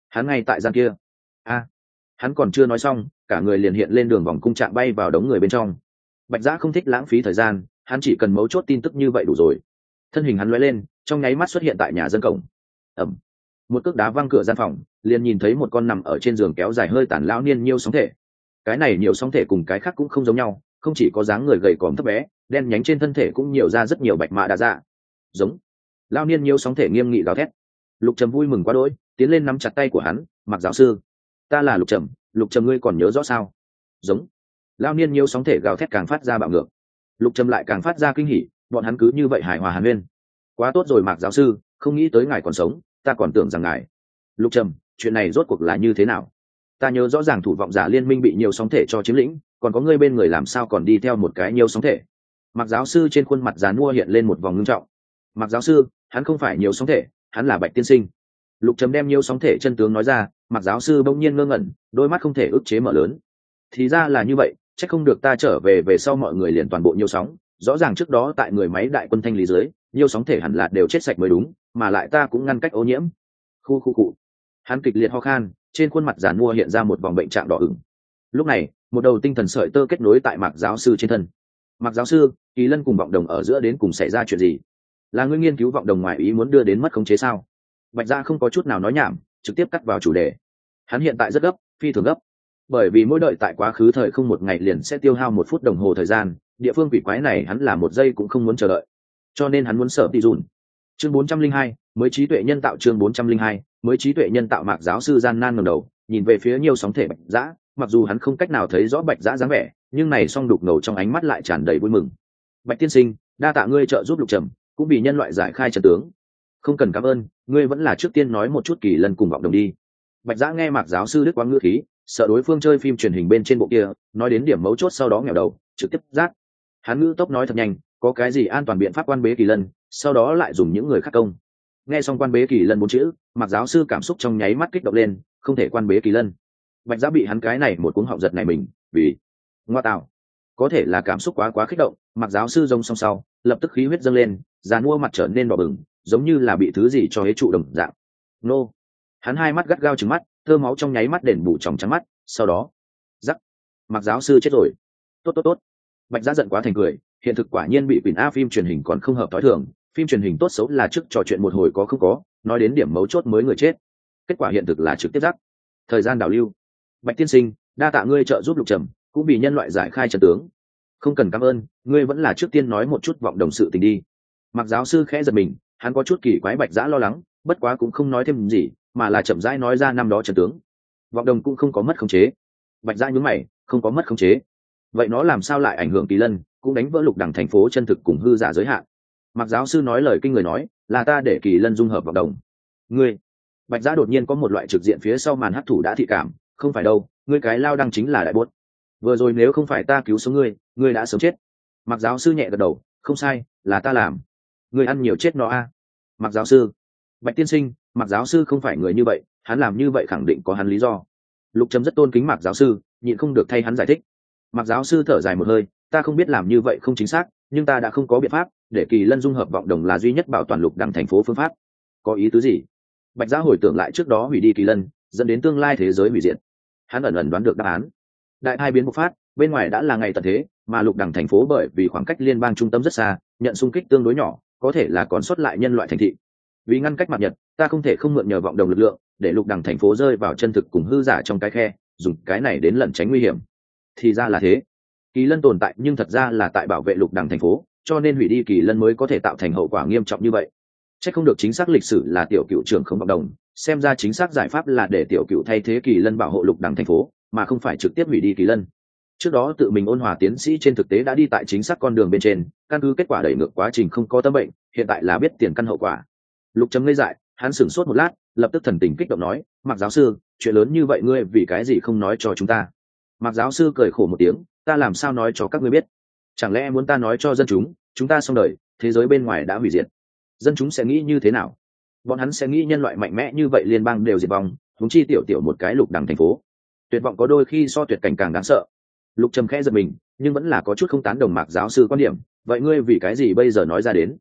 Hắn ngay tại gian kia. A. Hắn còn chưa nói xong, cả người liền hiện lên đường vòng cung trạng bay vào đống người bên trong. Bạch Giã không thích lãng phí thời gian, hắn chỉ cần mấu chốt tin tức như vậy đủ rồi. Thân hình hắn lóe lên, trong nháy mắt xuất hiện tại nhà dân cổng. Ẩm. Một cước đá văng cửa gian phòng, liền nhìn thấy một con nằm ở trên giường kéo dài hơi tàn lão niên nhiều sóng thể. Cái này nhiều sóng thể cùng cái khác cũng không giống nhau, không chỉ có dáng người gầy còm thấp bé, đen nhánh trên thân thể cũng nhiều ra rất nhiều bạch mạ đa dạ. Giống. Lão niên nhiều sóng thể nghiêm nghị gào thét. Lục Trầm vui mừng quá đỗi, tiến lên nắm chặt tay của hắn, "Mặc giáo sư, ta là Lục Trầm, Lục Trầm ngươi còn nhớ rõ sao?" Giống. Lão niên nhiều sóng thể gào thét càng phát ra bạo ngược. Lục Trầm lại càng phát ra kinh hỉ, bọn hắn cứ như vậy hài hòa hàn huyên. "Quá tốt rồi Mạc giáo sư, không nghĩ tới ngài còn sống, ta còn tưởng rằng ngài..." "Lục Trầm, chuyện này rốt cuộc là như thế nào? Ta nhớ rõ ràng thủ vọng giả liên minh bị nhiều sóng thể cho chiếm lĩnh, còn có ngươi bên người làm sao còn đi theo một cái nhiều sóng thể?" Mạc giáo sư trên khuôn mặt già nua hiện lên một vòng ngưng trọng. "Mạc giáo sư, hắn không phải nhiều sóng thể, hắn là Bạch tiên sinh." Lục Trầm đem nhiều sóng thể chân tướng nói ra. Mạc giáo sư bỗng nhiên ngơ ngẩn, đôi mắt không thể ức chế mở lớn. "Thì ra là như vậy, chắc không được ta trở về sau mọi người liền toàn bộ nhiều sóng, rõ ràng trước đó tại người máy đại quân thanh lý dưới, nhiều sóng thể hẳn là đều chết sạch mới đúng, mà lại ta cũng ngăn cách ô nhiễm." Khu. Hắn kịch liệt ho khan, trên khuôn mặt giàn mua hiện ra một vòng bệnh trạng đỏ ửng. Lúc này, một đầu tinh thần sợi tơ kết nối tại Mạc giáo sư trên thân. "Mạc giáo sư, Kỳ Lân cùng vọng đồng ở giữa đến cùng xảy ra chuyện gì? Là ngươi nghiên cứu vọng đồng ngoài ý muốn đưa đến mất khống chế sao?" Bạch Gia không có chút nào nói nhảm, trực tiếp cắt vào chủ đề. Hắn hiện tại rất gấp, phi thường gấp, bởi vì mỗi đợi tại quá khứ thời không một ngày liền sẽ tiêu hao 1 phút đồng hồ thời gian, địa phương quỷ quái này hắn là 1 giây cũng không muốn chờ đợi, cho nên hắn muốn sợ tỷ dùn. Chương 402, mới trí tuệ nhân tạo. Chương 402, mới trí tuệ nhân tạo. Mạc giáo sư gian nan ngẩng đầu, nhìn về phía nhiều sóng thể Bạch Giã, mặc dù hắn không cách nào thấy rõ Bạch Giã dáng vẻ, nhưng này song đục ngầu trong ánh mắt lại tràn đầy vui mừng. "Bạch tiên sinh, đa tạ ngươi trợ giúp Lục Trầm, cũng vì nhân loại giải khai trận tướng." "Không cần cảm ơn, ngươi vẫn là trước tiên nói một chút Kỳ Lân cùng vọng đồng đi." Bạch Giã nghe Mạc giáo sư đứt quãng ngữ khí, sợ đối phương chơi phim truyền hình bên trên bộ kia, nói đến điểm mấu chốt sau đó nghèo đầu, trực tiếp giác. Hắn ngữ tốc nói thật nhanh, có cái gì an toàn biện pháp quan bế Kỳ Lân, sau đó lại dùng những người khác công. Nghe xong quan bế Kỳ Lân 4 chữ, Mạc giáo sư cảm xúc trong nháy mắt kích động lên, không thể quan bế Kỳ Lân. Bạch Giã bị hắn cái này một cuống họng giật này mình, vì ngoa tạo, có thể là cảm xúc quá kích động. Mạc giáo sư rông song sau, lập tức khí huyết dâng lên, giàn mua mặt trở nên đỏ bừng, giống như là bị thứ gì cho hế trụ đồng dạng. Nô. Hắn hai mắt gắt gao trừng mắt, thơ máu trong nháy mắt đền bù tròng trắng mắt, sau đó rắc. Mạc giáo sư chết rồi. Tốt. Bạch Giã giận quá thành cười, hiện thực quả nhiên bị Quỳnh A phim truyền hình còn không hợp tối thường, phim truyền hình tốt xấu là trước trò chuyện một hồi có không có, nói đến điểm mấu chốt mới người chết. Kết quả hiện thực là trực tiếp rắc. Thời gian đảo lưu. "Bạch tiên sinh, đa tạ ngươi trợ giúp Lục Trầm, cũng vì nhân loại giải khai trận tướng." "Không cần cảm ơn, ngươi vẫn là trước tiên nói một chút vọng đồng sự tình đi." Mạc giáo sư khẽ giật mình, hắn có chút kỳ quái Bạch Giã lo lắng, bất quá cũng không nói thêm gì, mà là chậm rãi nói ra năm đó trận tướng. "Vọng đồng cũng không có mất khống chế." Bạch Giã nhướng mày, "Không có mất khống chế, vậy nó làm sao lại ảnh hưởng Kỳ Lân, cũng đánh vỡ lục đẳng thành phố chân thực cùng hư giả giới hạn?" Mạc giáo sư nói lời kinh người nói, "Là ta để Kỳ Lân dung hợp vọng đồng." "Ngươi..." Bạch Giã đột nhiên có một loại trực diện phía sau màn hắc thủ đã thị cảm, "Không phải đâu, ngươi cái lao đăng chính là đại bốt. Vừa rồi nếu không phải ta cứu sống ngươi, ngươi đã sớm chết." Mạc giáo sư nhẹ gật đầu, "Không sai, là ta làm. Ngươi ăn nhiều chết nó a." Mạc giáo sư. "Bạch tiên sinh, Mạc giáo sư không phải người như vậy, hắn làm như vậy khẳng định có hắn lý do." Lục Trầm rất tôn kính Mạc giáo sư, nhịn không được thay hắn giải thích. Mạc giáo sư thở dài một hơi, "Ta không biết làm như vậy không chính xác, nhưng ta đã không có biện pháp, để Kỳ Lân dung hợp vọng đồng là duy nhất bảo toàn lục đẳng thành phố phương pháp." "Có ý tứ gì?" Bạch Giã hồi tưởng lại trước đó hủy đi Kỳ Lân, dẫn đến tương lai thế giới hủy diệt. Hắn ẩn đoán được đáp án. Đại hai biến bộc phát, bên ngoài đã là ngày tận thế, mà lục đẳng thành phố bởi vì khoảng cách liên bang trung tâm rất xa, nhận xung kích tương đối nhỏ, có thể là còn sót lại nhân loại thành thị. Vì ngăn cách mặt nhật, ta không thể không mượn nhờ vọng đồng lực lượng, để lục đẳng thành phố rơi vào chân thực cùng hư giả trong cái khe, dùng cái này đến lẩn tránh nguy hiểm. Thì ra là thế. Kỳ Lân tồn tại nhưng thật ra là tại bảo vệ lục đẳng thành phố, cho nên hủy đi Kỳ Lân mới có thể tạo thành hậu quả nghiêm trọng như vậy. Chắc không được chính xác lịch sử là tiểu cựu trưởng không vọng đồng, xem ra chính xác giải pháp là để tiểu cựu thay thế Kỳ Lân bảo hộ lục đẳng thành phố, mà không phải trực tiếp hủy đi Kỳ Lân. Trước đó tự mình ôn hòa tiến sĩ trên thực tế đã đi tại chính xác con đường bên trên, căn cứ kết quả đẩy ngược quá trình không có tâm bệnh, hiện tại là biết tiền căn hậu quả. Lục Trầm ngây dại, hắn sửng sốt một lát, lập tức thần tình kích động nói, "Mạc giáo sư, chuyện lớn như vậy ngươi vì cái gì không nói cho chúng ta?" Mạc giáo sư cười khổ một tiếng, "Ta làm sao nói cho các ngươi biết? Chẳng lẽ muốn ta nói cho dân chúng ta xong đời, thế giới bên ngoài đã hủy diệt, dân chúng sẽ nghĩ như thế nào? Bọn hắn sẽ nghĩ nhân loại mạnh mẽ như vậy liên bang đều diệt vong, huống chi tiểu một cái lục đẳng thành phố. Tuyệt vọng có đôi khi so tuyệt cảnh càng đáng sợ." Lục Trầm khẽ giật mình, nhưng vẫn là có chút không tán đồng Mạc giáo sư quan điểm, "Vậy ngươi vì cái gì bây giờ nói ra đến?"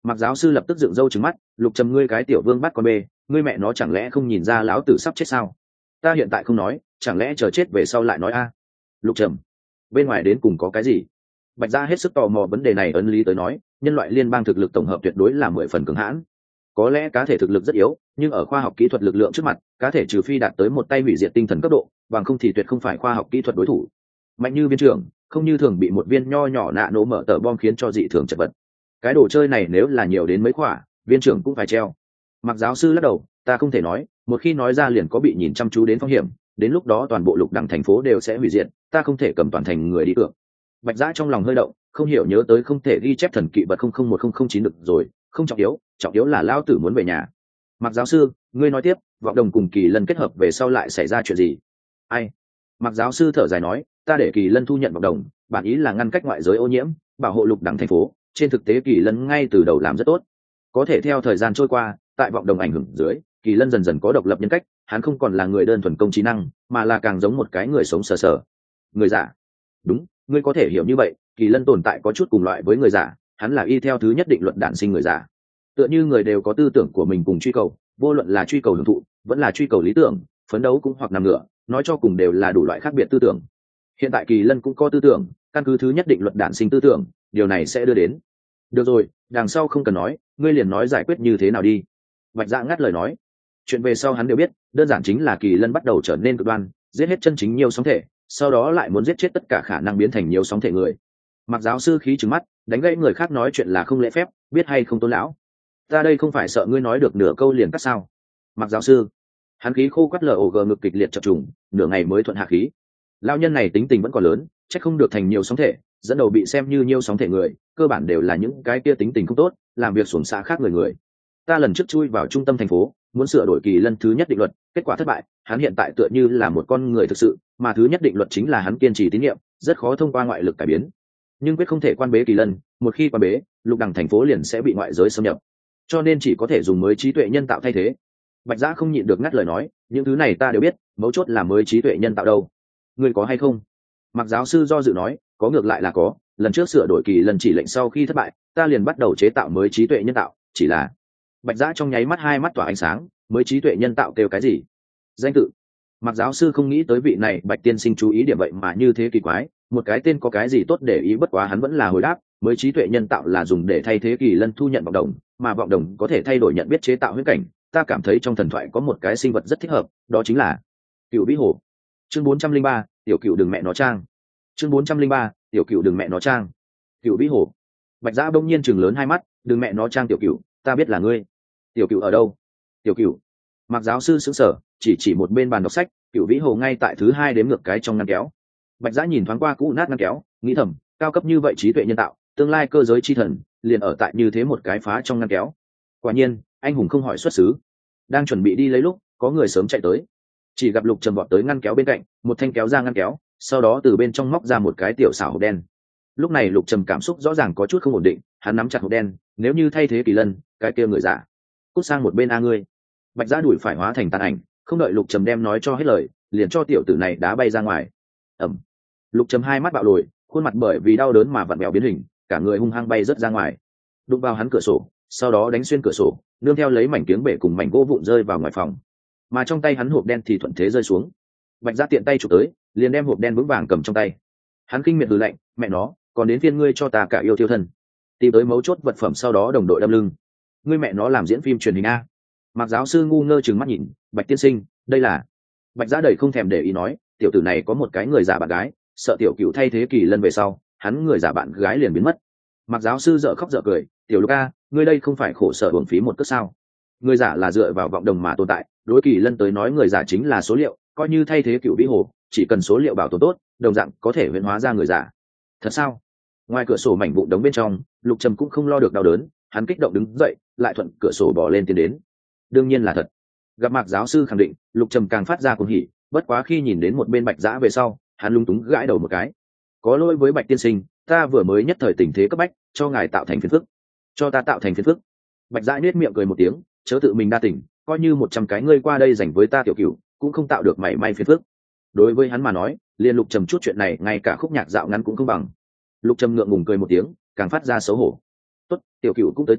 Mặc giáo sư lập tức dựng râu trừng mắt, Lục Trầm ngươi cái tiểu vương bắt con bê, ngươi mẹ nó chẳng lẽ không nhìn ra lão tử sắp chết sao? Ta hiện tại không nói, chẳng lẽ chờ chết về sau lại nói a? Lục Trầm, bên ngoài đến cùng có cái gì? Bạch Gia hết sức tò mò vấn đề này, ấn lý tới nói, nhân loại liên bang thực lực tổng hợp tuyệt đối là 10 phần cường hãn. Có lẽ cá thể thực lực rất yếu, nhưng ở khoa học kỹ thuật lực lượng trước mặt, cá thể trừ phi đạt tới một tay hủy diệt tinh thần cấp độ, bằng không thì tuyệt không phải khoa học kỹ thuật đối thủ. Mạnh như viên trưởng, không như thường bị một viên nho nhỏ nạ nổ mở tờ bom khiến cho dị thường chật vật. Cái đồ chơi này nếu là nhiều đến mấy quả, viên trưởng cũng phải treo. Mặc giáo sư lắc đầu, ta không thể nói, một khi nói ra liền có bị nhìn chăm chú đến phong hiểm, đến lúc đó toàn bộ lục đẳng thành phố đều sẽ hủy diệt, ta không thể cầm toàn thành người đi cược. Bạch Giã trong lòng hơi động, không hiểu nhớ tới không thể ghi chép thần kỵ vật 001009 được rồi, không trọng yếu là lao tử muốn về nhà. Mặc giáo sư, ngươi nói tiếp, vọng đồng cùng Kỳ Lân kết hợp về sau lại xảy ra chuyện gì? Ai? Mặc giáo sư thở dài nói, ta để Kỳ Lân thu nhận vọng đồng, bản ý là ngăn cách ngoại giới ô nhiễm, bảo hộ lục đẳng thành phố, trên thực tế Kỳ Lân ngay từ đầu làm rất tốt. Có thể theo thời gian trôi qua, tại vọng đồng ảnh hưởng dưới, Kỳ Lân dần dần có độc lập nhân cách, hắn không còn là người đơn thuần công trí năng, mà là càng giống một cái người sống sờ sờ. Người giả. Đúng, ngươi có thể hiểu như vậy, Kỳ Lân tồn tại có chút cùng loại với người giả, hắn là y theo thứ nhất định luật đản sinh người giả. Tựa như người đều có tư tưởng của mình cùng truy cầu, vô luận là truy cầu hưởng thụ, vẫn là truy cầu lý tưởng, phấn đấu cũng hoặc nằm ngửa, nói cho cùng đều là đủ loại khác biệt tư tưởng. Hiện tại Kỳ Lân cũng có tư tưởng, căn cứ thứ nhất định luật đản sinh tư tưởng, điều này sẽ đưa đến. Được rồi, đằng sau không cần nói, ngươi liền nói giải quyết như thế nào đi. Bạch Dạ ngắt lời nói, chuyện về sau hắn đều biết, đơn giản chính là Kỳ Lân bắt đầu trở nên cực đoan, giết hết chân chính nhiều sóng thể, sau đó lại muốn giết chết tất cả khả năng biến thành nhiều sóng thể người. Mặc giáo sư khí trừng mắt, đánh gãy người khác nói chuyện là không lễ phép, biết hay không tôn lão. Ta đây không phải sợ ngươi nói được nửa câu liền cắt sao? Mặc giáo sư, hắn khí khô quắt lờ ngực kịch liệt chập trùng, nửa ngày mới thuận hạ khí. Lão nhân này tính tình vẫn còn lớn, chắc không được thành nhiều sóng thể, dẫn đầu bị xem như nhiều sóng thể người, cơ bản đều là những cái kia tính tình không tốt, làm việc xuồng xã khác người. Ta lần trước chui vào trung tâm thành phố, muốn sửa đổi Kỳ Lân thứ nhất định luật, kết quả thất bại. Hắn hiện tại tựa như là một con người thực sự, mà thứ nhất định luật chính là hắn kiên trì tín nhiệm, rất khó thông qua ngoại lực cải biến. Nhưng quyết không thể quan bế Kỳ Lân, một khi quan bế, lục đẳng thành phố liền sẽ bị ngoại giới xâm nhập, cho nên chỉ có thể dùng mới trí tuệ nhân tạo thay thế. Bạch Giã không nhịn được ngắt lời nói, những thứ này ta đều biết, mấu chốt là mới trí tuệ nhân tạo đâu. Ngươi có hay không? Mặc giáo sư do dự nói, có, ngược lại là có. Lần trước sửa đổi Kỳ Lân chỉ lệnh sau khi thất bại, ta liền bắt đầu chế tạo mới trí tuệ nhân tạo, chỉ là. Bạch Giã trong nháy mắt hai mắt tỏa ánh sáng, mới trí tuệ nhân tạo kêu cái gì? Danh tự. Mặc giáo sư không nghĩ tới vị này Bạch tiên sinh chú ý điểm vậy mà như thế kỳ quái, một cái tên có cái gì tốt để ý, bất quá hắn vẫn là hồi đáp, mới trí tuệ nhân tạo là dùng để thay thế Kỳ Lân thu nhận vọng đồng, mà vọng đồng có thể thay đổi nhận biết chế tạo huyễn cảnh. Ta cảm thấy trong thần thoại có một cái sinh vật rất thích hợp, đó chính là Cựu Vĩ Hồ. Chương 403, tiểu Cựu đừng mẹ nó trang. Chương 403, tiểu Cựu đừng mẹ nó trang. Cựu Vĩ Hồ. Bạch Giã đông nhiên chừng lớn hai mắt, đừng mẹ nó trang tiểu Cựu, ta biết là ngươi. Tiểu Cựu ở đâu? Tiểu Cựu. Mặc giáo sư sững sờ, chỉ một bên bàn đọc sách, Cựu Vĩ Hồ ngay tại thứ hai đếm ngược cái trong ngăn kéo. Bạch Giã nhìn thoáng qua cũ nát ngăn kéo, nghĩ thầm, cao cấp như vậy trí tuệ nhân tạo, tương lai cơ giới chi thần, liền ở tại như thế một cái phá trong ngăn kéo. Quả nhiên, anh hùng không hỏi xuất xứ. Đang chuẩn bị đi lấy lúc, có người sớm chạy tới. Chỉ gặp Lục Trầm vọt tới ngăn kéo bên cạnh, một thanh kéo ra ngăn kéo, sau đó từ bên trong móc ra một cái tiểu xảo hộp đen. Lúc này Lục Trầm cảm xúc rõ ràng có chút không ổn định, hắn nắm chặt hộp đen, nếu như thay thế Kỳ Lân, cái kia người giả. Cút sang một bên a ngươi. Bạch Giã đuổi phải hóa thành tàn ảnh, không đợi Lục Trầm đem nói cho hết lời, liền cho tiểu tử này đá bay ra ngoài. Ầm. Lục Trầm hai mắt bạo lồi, khuôn mặt bởi vì đau đớn mà vặn vẹo biến hình, cả người hung hăng bay rớt ra ngoài, đụng vào hắn cửa sổ, sau đó đánh xuyên cửa sổ, nương theo lấy mảnh kiếng bể cùng mảnh gỗ vụn rơi vào ngoài phòng, mà trong tay hắn hộp đen thì thuận thế rơi xuống. Bạch Giã tiện tay chụp tới, liền đem hộp đen vững vàng cầm trong tay. Hắn kinh miệt hừ lạnh, mẹ nó, còn đến phiên ngươi cho ta cả yêu thiêu thân. Tìm tới mấu chốt vật phẩm sau đó đồng đội đâm lưng. Ngươi mẹ nó làm diễn phim truyền hình a? Mặc giáo sư ngu ngơ trừng mắt nhìn, Bạch tiên sinh, đây là. Bạch Giã đầy không thèm để ý nói, tiểu tử này có một cái người giả bạn gái, sợ tiểu Cựu thay thế Kỳ Lân về sau, hắn người giả bạn gái liền biến mất. Mặc giáo sư dở khóc dở cười, tiểu Lục a, ngươi đây không phải khổ sở uổng phí một cước sao? Người giả là dựa vào vọng đồng mà tồn tại, đối Kỳ Lân tới nói người giả chính là số liệu, coi như thay thế Cựu Vĩ Hồ, chỉ cần số liệu bảo tồn tốt, đồng dạng có thể huyễn hóa ra người giả. Thật sao? Ngoài cửa sổ mảnh vụn đống bên trong, Lục Trầm cũng không lo được đau đớn, hắn kích động đứng dậy, lại thuận cửa sổ bỏ lên tiến đến. Đương nhiên là thật. Gặp Mạc giáo sư khẳng định, Lục Trầm càng phát ra cuồng hỉ, bất quá khi nhìn đến một bên Bạch Giã về sau, hắn lung túng gãi đầu một cái. Có lỗi với Bạch tiên sinh, ta vừa mới nhất thời tình thế cấp bách, cho ngài tạo thành phiền phức. Cho ta tạo thành phiền phức? Bạch Giã nhếch miệng cười một tiếng, chớ tự mình đa tình, coi như 100 cái ngươi qua đây dành với ta tiểu Cựu, cũng không tạo được mảy may phiền phức. Đối với hắn mà nói, liên Lục Trầm chút chuyện này ngay cả khúc nhạc dạo ngắn cũng không bằng. Lục Trầm ngượng ngùng cười một tiếng, càng phát ra xấu hổ. Tốt, tiểu Cựu cũng tới tay,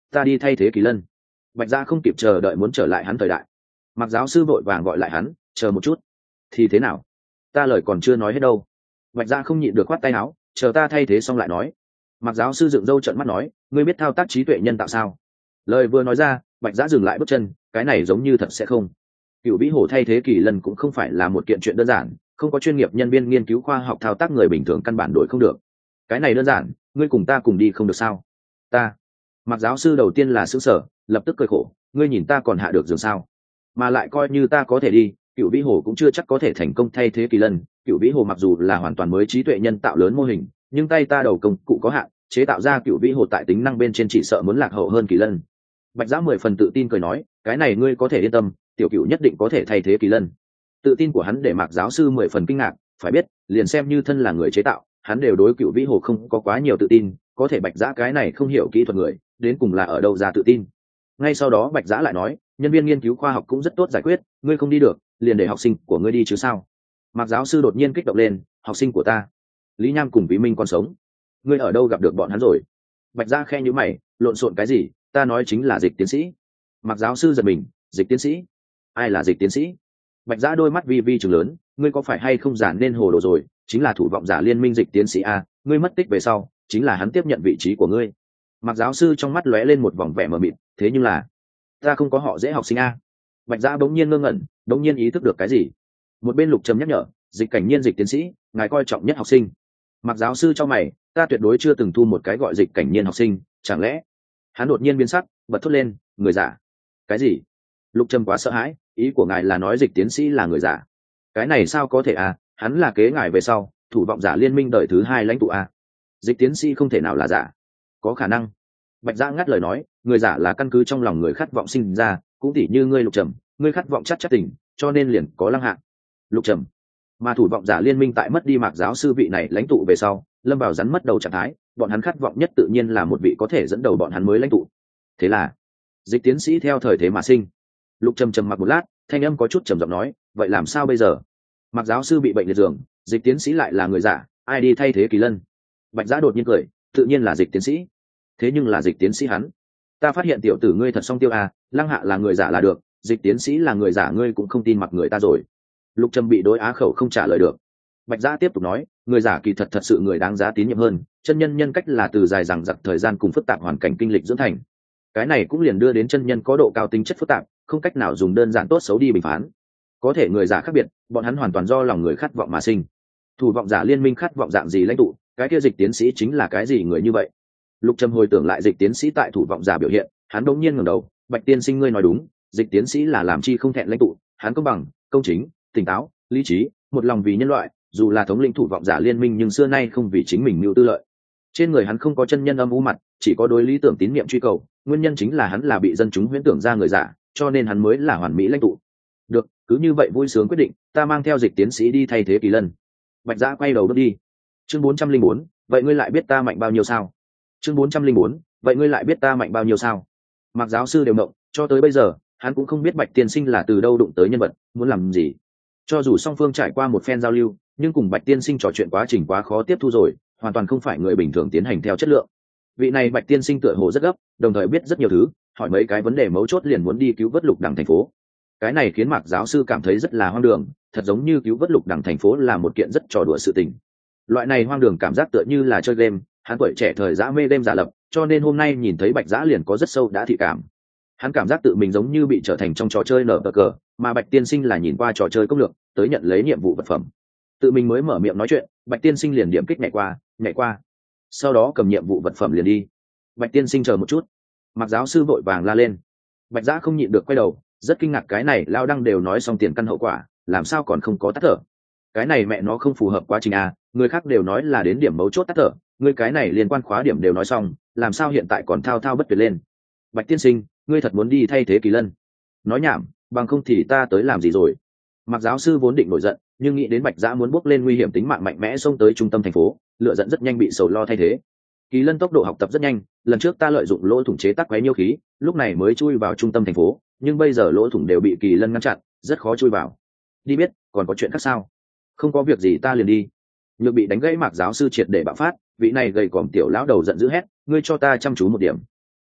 ta đi thay thế Kỳ Lân. Bạch Giã không kịp chờ đợi muốn trở lại hắn thời đại. Mặc giáo sư vội vàng gọi lại hắn, chờ một chút. Thì thế nào? Ta lời còn chưa nói hết đâu. Bạch Giã không nhịn được khoát tay áo, chờ ta thay thế xong lại nói. Mặc giáo sư dựng râu trợn mắt nói, ngươi biết thao tác trí tuệ nhân tạo sao? Lời vừa nói ra, Bạch Giã dừng lại bước chân, cái này giống như thật sẽ không. Cựu vĩ hồ thay thế Kỳ Lân cũng không phải là một kiện chuyện đơn giản, không có chuyên nghiệp nhân viên nghiên cứu khoa học thao tác người bình thường căn bản đổi không được. Cái này đơn giản, ngươi cùng ta cùng đi không được sao? Ta. Mặc giáo sư đầu tiên là sững sờ, lập tức cười khổ, ngươi nhìn ta còn hạ được giường sao? Mà lại coi như ta có thể đi, cựu vĩ hồ cũng chưa chắc có thể thành công thay thế Kỳ Lân. Cựu vĩ hồ mặc dù là hoàn toàn mới trí tuệ nhân tạo lớn mô hình, nhưng tay ta đầu công cụ có hạn, chế tạo ra cựu vĩ hồ tại tính năng bên trên chỉ sợ muốn lạc hậu hơn Kỳ Lân. Bạch Giã 10 phần tự tin cười nói, cái này ngươi có thể yên tâm, tiểu cựu nhất định có thể thay thế Kỳ Lân. Tự tin của hắn để Mạc giáo sư 10 phần kinh ngạc, phải biết, liền xem như thân là người chế tạo, hắn đều đối cựu vĩ hồ không có quá nhiều tự tin, có thể Bạch Giã cái này không hiểu kỹ thuật người, đến cùng là ở đâu ra tự tin. Ngay sau đó Bạch Giã lại nói, nhân viên nghiên cứu khoa học cũng rất tốt giải quyết, ngươi không đi được, liền để học sinh của ngươi đi chứ sao? Mạc giáo sư đột nhiên kích động lên, học sinh của ta? Lý Nham cùng Vĩ Minh còn sống, ngươi ở đâu gặp được bọn hắn rồi? Bạch Giã khe nhíu mày, lộn xộn cái gì? Ta nói chính là Dịch tiến sĩ. Mạc giáo sư giật mình, Dịch tiến sĩ? Ai là Dịch tiến sĩ? Bạch Giã đôi mắt vi vi trừng lớn, ngươi có phải hay không giả nên hồ đồ rồi? Chính là thủ vọng giả liên minh Dịch tiến sĩ a, ngươi mất tích về sau, chính là hắn tiếp nhận vị trí của ngươi. Mạc giáo sư trong mắt lóe lên một vòng vẻ mờ mịt, thế nhưng là ta không có họ dễ học sinh a. Bạch Giã bỗng nhiên ngơ ngẩn, bỗng nhiên ý thức được cái gì. Một bên Lục Trầm nhắc nhở, Dịch cảnh nhiên Dịch tiến sĩ, ngài coi trọng nhất học sinh. Mạc giáo sư cho mày, ta tuyệt đối chưa từng thu một cái gọi Dịch cảnh nhiên học sinh, chẳng lẽ? Hắn đột nhiên biến sắc, bật thốt lên, người giả. Cái gì? Lục Trầm quá sợ hãi, ý của ngài là nói Dịch tiến sĩ là người giả? Cái này sao có thể à? Hắn là kế ngài về sau, thủ vọng giả liên minh đời thứ 2 lãnh tụ a. Dịch tiến sĩ không thể nào là giả. Có khả năng. Bạch Giã ngắt lời nói, người giả là căn cứ trong lòng người khát vọng sinh ra, cũng tỉ như ngươi Lục Trầm, ngươi khát vọng chắc tình, cho nên liền có Lăng Hạ. Lục Trầm. Mà thủ vọng giả liên minh tại mất đi Mạc giáo sư vị này lãnh tụ về sau, lâm vào rắn mất đầu trạng thái, bọn hắn khát vọng nhất tự nhiên là một vị có thể dẫn đầu bọn hắn mới lãnh tụ. Thế là, Dịch tiến sĩ theo thời thế mà sinh. Lục Trầm trầm mặc một lát, thanh âm có chút trầm giọng nói, vậy làm sao bây giờ? Mạc giáo sư bị bệnh liệt giường, Dịch tiến sĩ lại là người giả, ai đi thay thế Kỳ Lân? Bạch Giã đột nhiên cười, tự nhiên là Dịch tiến sĩ. Thế nhưng là Dịch tiến sĩ hắn, ta phát hiện tiểu tử ngươi thật song tiêu à, Lăng Hạ là người giả là được, Dịch tiến sĩ là người giả ngươi cũng không tin mặc người ta rồi. Lục Trầm bị đối á khẩu không trả lời được. Bạch Giã tiếp tục nói, người giả kỳ thật sự người đáng giá tín nhiệm hơn, chân nhân nhân cách là từ dài dằng dặc thời gian cùng phức tạp hoàn cảnh kinh lịch dưỡng thành. Cái này cũng liền đưa đến chân nhân có độ cao tính chất phức tạp, không cách nào dùng đơn giản tốt xấu đi bình phán. Có thể người giả khác biệt, bọn hắn hoàn toàn do lòng người khát vọng mà sinh. Thủ vọng giả liên minh khát vọng dạng gì lãnh tụ, cái kia Dịch tiến sĩ chính là cái gì người như vậy. Lục Trầm hồi tưởng lại Dịch tiến sĩ tại thủ vọng giả biểu hiện, hắn đống nhiên ngẩng đầu, Bạch tiên sinh ngươi nói đúng, Dịch tiến sĩ là làm chi không thẹn lãnh tụ, hắn công bằng, công chính, tỉnh táo, lý trí, một lòng vì nhân loại, dù là thống lĩnh thủ vọng giả liên minh nhưng xưa nay không vì chính mình mưu tư lợi. Trên người hắn không có chân nhân âm u mặt, chỉ có đối lý tưởng tín niệm truy cầu, nguyên nhân chính là hắn là bị dân chúng huyễn tưởng ra người giả, cho nên hắn mới là hoàn mỹ lãnh tụ. Được, cứ như vậy vui sướng quyết định, ta mang theo Dịch tiến sĩ đi thay thế Kỳ Lân. Bạch Giã quay đầu bước đi. Chương 404, vậy ngươi lại biết ta mạnh bao nhiêu sao? Chương 404, vậy ngươi lại biết ta mạnh bao nhiêu sao? Mạc giáo sư đều động, cho tới bây giờ, hắn cũng không biết Bạch tiên sinh là từ đâu đụng tới nhân vật, muốn làm gì. Cho dù song phương trải qua một phen giao lưu, nhưng cùng Bạch tiên sinh trò chuyện quá trình quá khó tiếp thu rồi, hoàn toàn không phải người bình thường tiến hành theo chất lượng. Vị này Bạch tiên sinh tựa hồ rất gấp, đồng thời biết rất nhiều thứ, hỏi mấy cái vấn đề mấu chốt liền muốn đi cứu vớt Lục Đằng thành phố. Cái này khiến Mạc giáo sư cảm thấy rất là hoang đường, thật giống như cứu vớt Lục Đằng thành phố là một kiện rất trò đùa sự tình. Loại này hoang đường cảm giác tựa như là chơi game, hắn tuổi trẻ thời dã mê game giả lập, cho nên hôm nay nhìn thấy Bạch Giã liền có rất sâu đã thị cảm. Hắn cảm giác tự mình giống như bị trở thành trong trò chơi nở cờ, mà Bạch tiên sinh là nhìn qua trò chơi công lược, tới nhận lấy nhiệm vụ vật phẩm. Tự mình mới mở miệng nói chuyện, Bạch tiên sinh liền điểm kích nhảy qua, sau đó cầm nhiệm vụ vật phẩm liền đi. Bạch tiên sinh chờ một chút. Mạc giáo sư vội vàng la lên. Bạch Giã không nhịn được quay đầu, rất kinh ngạc, cái này lao đăng đều nói xong tiền căn hậu quả, làm sao còn không có tắt thở? Cái này mẹ nó không phù hợp quá trình à, người khác đều nói là đến điểm mấu chốt tắt thở, ngươi cái này liên quan khóa điểm đều nói xong, làm sao hiện tại còn thao thao bất tuyệt lên? Bạch tiên sinh, ngươi thật muốn đi thay thế Kỳ Lân? Nói nhảm, bằng không thì ta tới làm gì rồi? Mạc giáo sư vốn định nổi giận, nhưng nghĩ đến Bạch Giã muốn bước lên nguy hiểm tính mạng mạnh mẽ xông tới trung tâm thành phố, lựa giận rất nhanh bị sầu lo thay thế. Kỳ Lân tốc độ học tập rất nhanh, lần trước ta lợi dụng lỗ thủng chế tác quấy nhiêu khí, lúc này mới chui vào trung tâm thành phố, nhưng bây giờ lỗ thủng đều bị Kỳ Lân ngăn chặn, rất khó chui vào. Đi biết, còn có chuyện khác sao? Không có việc gì ta liền đi. Nhược bị đánh gãy Mạc giáo sư triệt để bạo phát, vị này gầy còm tiểu lão đầu giận dữ hét, ngươi cho ta chăm chú một điểm.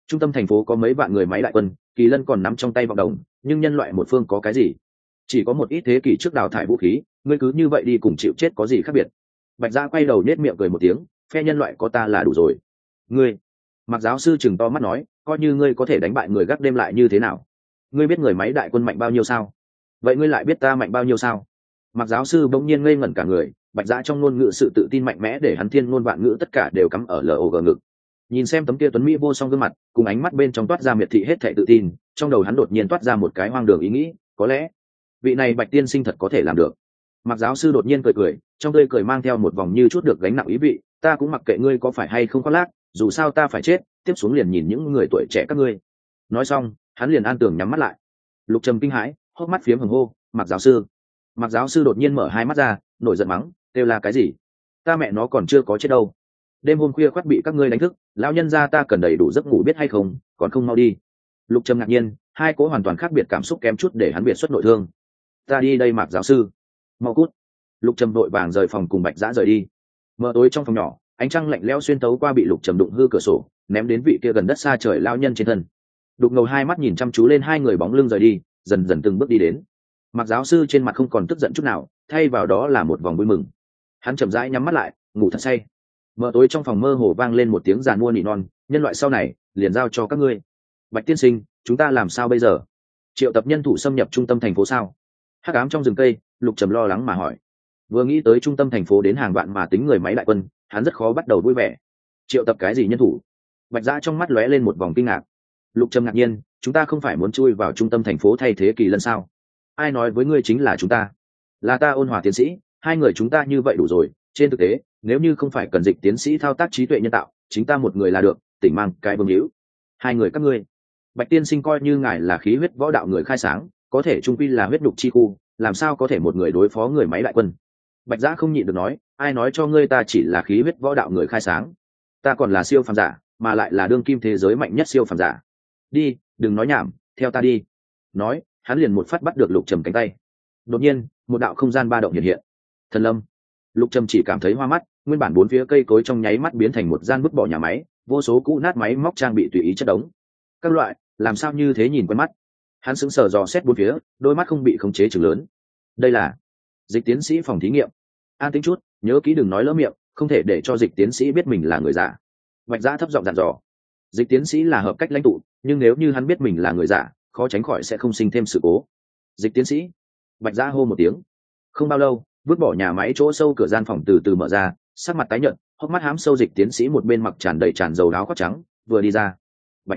Trung tâm thành phố có mấy vạn người máy đại quân, Kỳ Lân còn nắm trong tay vọng đồng, nhưng nhân loại một phương có cái gì? Chỉ có một ít thế kỷ trước đào thải vũ khí, ngươi cứ như vậy đi cùng chịu chết có gì khác biệt? Bạch Giã quay đầu nết miệng cười một tiếng, phe nhân loại có ta là đủ rồi. Ngươi, Mạc giáo sư chừng to mắt nói, coi như ngươi có thể đánh bại người gác đêm lại như thế nào? Ngươi biết người máy đại quân mạnh bao nhiêu sao? Vậy ngươi lại biết ta mạnh bao nhiêu sao? Mạc giáo sư bỗng nhiên ngây ngẩn cả người, Bạch Giã trong ngôn ngữ sự tự tin mạnh mẽ để hắn thiên ngôn vạn ngữ tất cả đều cắm ở log ngực. Nhìn xem tấm kia tuấn mỹ vô song gương mặt, cùng ánh mắt bên trong toát ra miệt thị hết thảy tự tin, trong đầu hắn đột nhiên toát ra một cái hoang đường ý nghĩ, có lẽ vị này Bạch tiên sinh thật có thể làm được. Mạc giáo sư đột nhiên cười cười, trong tươi cười mang theo một vòng như chút được gánh nặng ý vị, ta cũng mặc kệ ngươi có phải hay không khoác lác, dù sao ta phải chết, tiếp xuống liền nhìn những người tuổi trẻ các ngươi. Nói xong, hắn liền an tường nhắm mắt lại. Lục Trầm kinh hãi, hốc mắt phiếm hừng hô, Mạc giáo sư. Mạc giáo sư đột nhiên mở hai mắt ra, nổi giận mắng, kêu là cái gì? Ta mẹ nó còn chưa có chết đâu. Đêm hôm khuya khoắt bị các ngươi đánh thức, lão nhân gia ta cần đầy đủ giấc ngủ biết hay không, còn không mau đi. Lục Trầm ngạc nhiên, hai cỗ hoàn toàn khác biệt cảm xúc kém chút để hắn biệt xuất nội thương. Ta đi đây Mạc giáo sư. Mau cút. Lục Trầm vội vàng rời phòng cùng Bạch Giã rời đi. Mờ tối trong phòng nhỏ, ánh trăng lạnh lẽo xuyên tấu qua bị Lục Trầm đụng hư cửa sổ, ném đến vị kia gần đất xa trời lão nhân trên thân. Đục ngầu hai mắt nhìn chăm chú lên hai người bóng lưng rời đi, dần dần từng bước đi đến. Mạc giáo sư trên mặt không còn tức giận chút nào, thay vào đó là một vòng vui mừng. Hắn chậm rãi nhắm mắt lại, ngủ thật say. Mờ tối trong phòng mơ hồ vang lên một tiếng giàn mua nỉ non, nhân loại sau này liền giao cho các ngươi. Bạch tiên sinh, chúng ta làm sao bây giờ? Triệu tập nhân thủ xâm nhập trung tâm thành phố sao? Hắc ám trong rừng cây, Lục Trầm lo lắng mà hỏi. Vừa nghĩ tới trung tâm thành phố đến hàng vạn mà tính người máy đại quân, hắn rất khó bắt đầu vui vẻ. Triệu tập cái gì nhân thủ? Bạch Giã trong mắt lóe lên một vòng kinh ngạc. Lục Trầm ngạc nhiên, chúng ta không phải muốn chui vào trung tâm thành phố thay thế Kỳ Lân sao? Ai nói với ngươi chính là chúng ta? Là ta Ôn Hòa tiến sĩ, hai người chúng ta như vậy đủ rồi. Trên thực tế, nếu như không phải cần Dịch tiến sĩ thao tác trí tuệ nhân tạo, chính ta một người là được, tỉnh mang cái vương hữu. Hai người các ngươi. Bạch tiên sinh coi như ngài là khí huyết võ đạo người khai sáng, có thể trung quy là huyết nhục chi khu, làm sao có thể một người đối phó người máy đại quân? Bạch Giã không nhịn được nói, ai nói cho ngươi ta chỉ là khí huyết võ đạo người khai sáng? Ta còn là siêu phàm giả, mà lại là đương kim thế giới mạnh nhất siêu phàm giả. Đi, đừng nói nhảm, theo ta đi. Nói, hắn liền một phát bắt được Lục Trầm cánh tay. Đột nhiên, một đạo không gian ba động hiện hiện. Thần lâm. Lục Trầm chỉ cảm thấy hoa mắt, nguyên bản bốn phía cây cối trong nháy mắt biến thành một gian vứt bỏ nhà máy, vô số cũ nát máy móc trang bị tùy ý chất đống. Các loại, làm sao như thế nhìn quen mắt? Hắn sững sờ dò xét bốn phía, đôi mắt không bị khống chế chừng lớn. Đây là Dịch tiến sĩ phòng thí nghiệm. An tĩnh chút, nhớ kỹ đừng nói lỡ miệng, không thể để cho Dịch tiến sĩ biết mình là người giả. Bạch Giã thấp giọng dặn dò. Dịch tiến sĩ là hợp cách lãnh tụ, nhưng nếu như hắn biết mình là người giả, khó tránh khỏi sẽ không sinh thêm sự cố. Dịch tiến sĩ. Bạch Giã hô một tiếng. Không bao lâu, vứt bỏ nhà máy chỗ sâu cửa gian phòng từ từ mở ra, sắc mặt tái nhợt, hốc mắt hám sâu Dịch tiến sĩ một bên mặc tràn đầy tràn dầu áo khoác trắng, vừa đi ra. Bạch.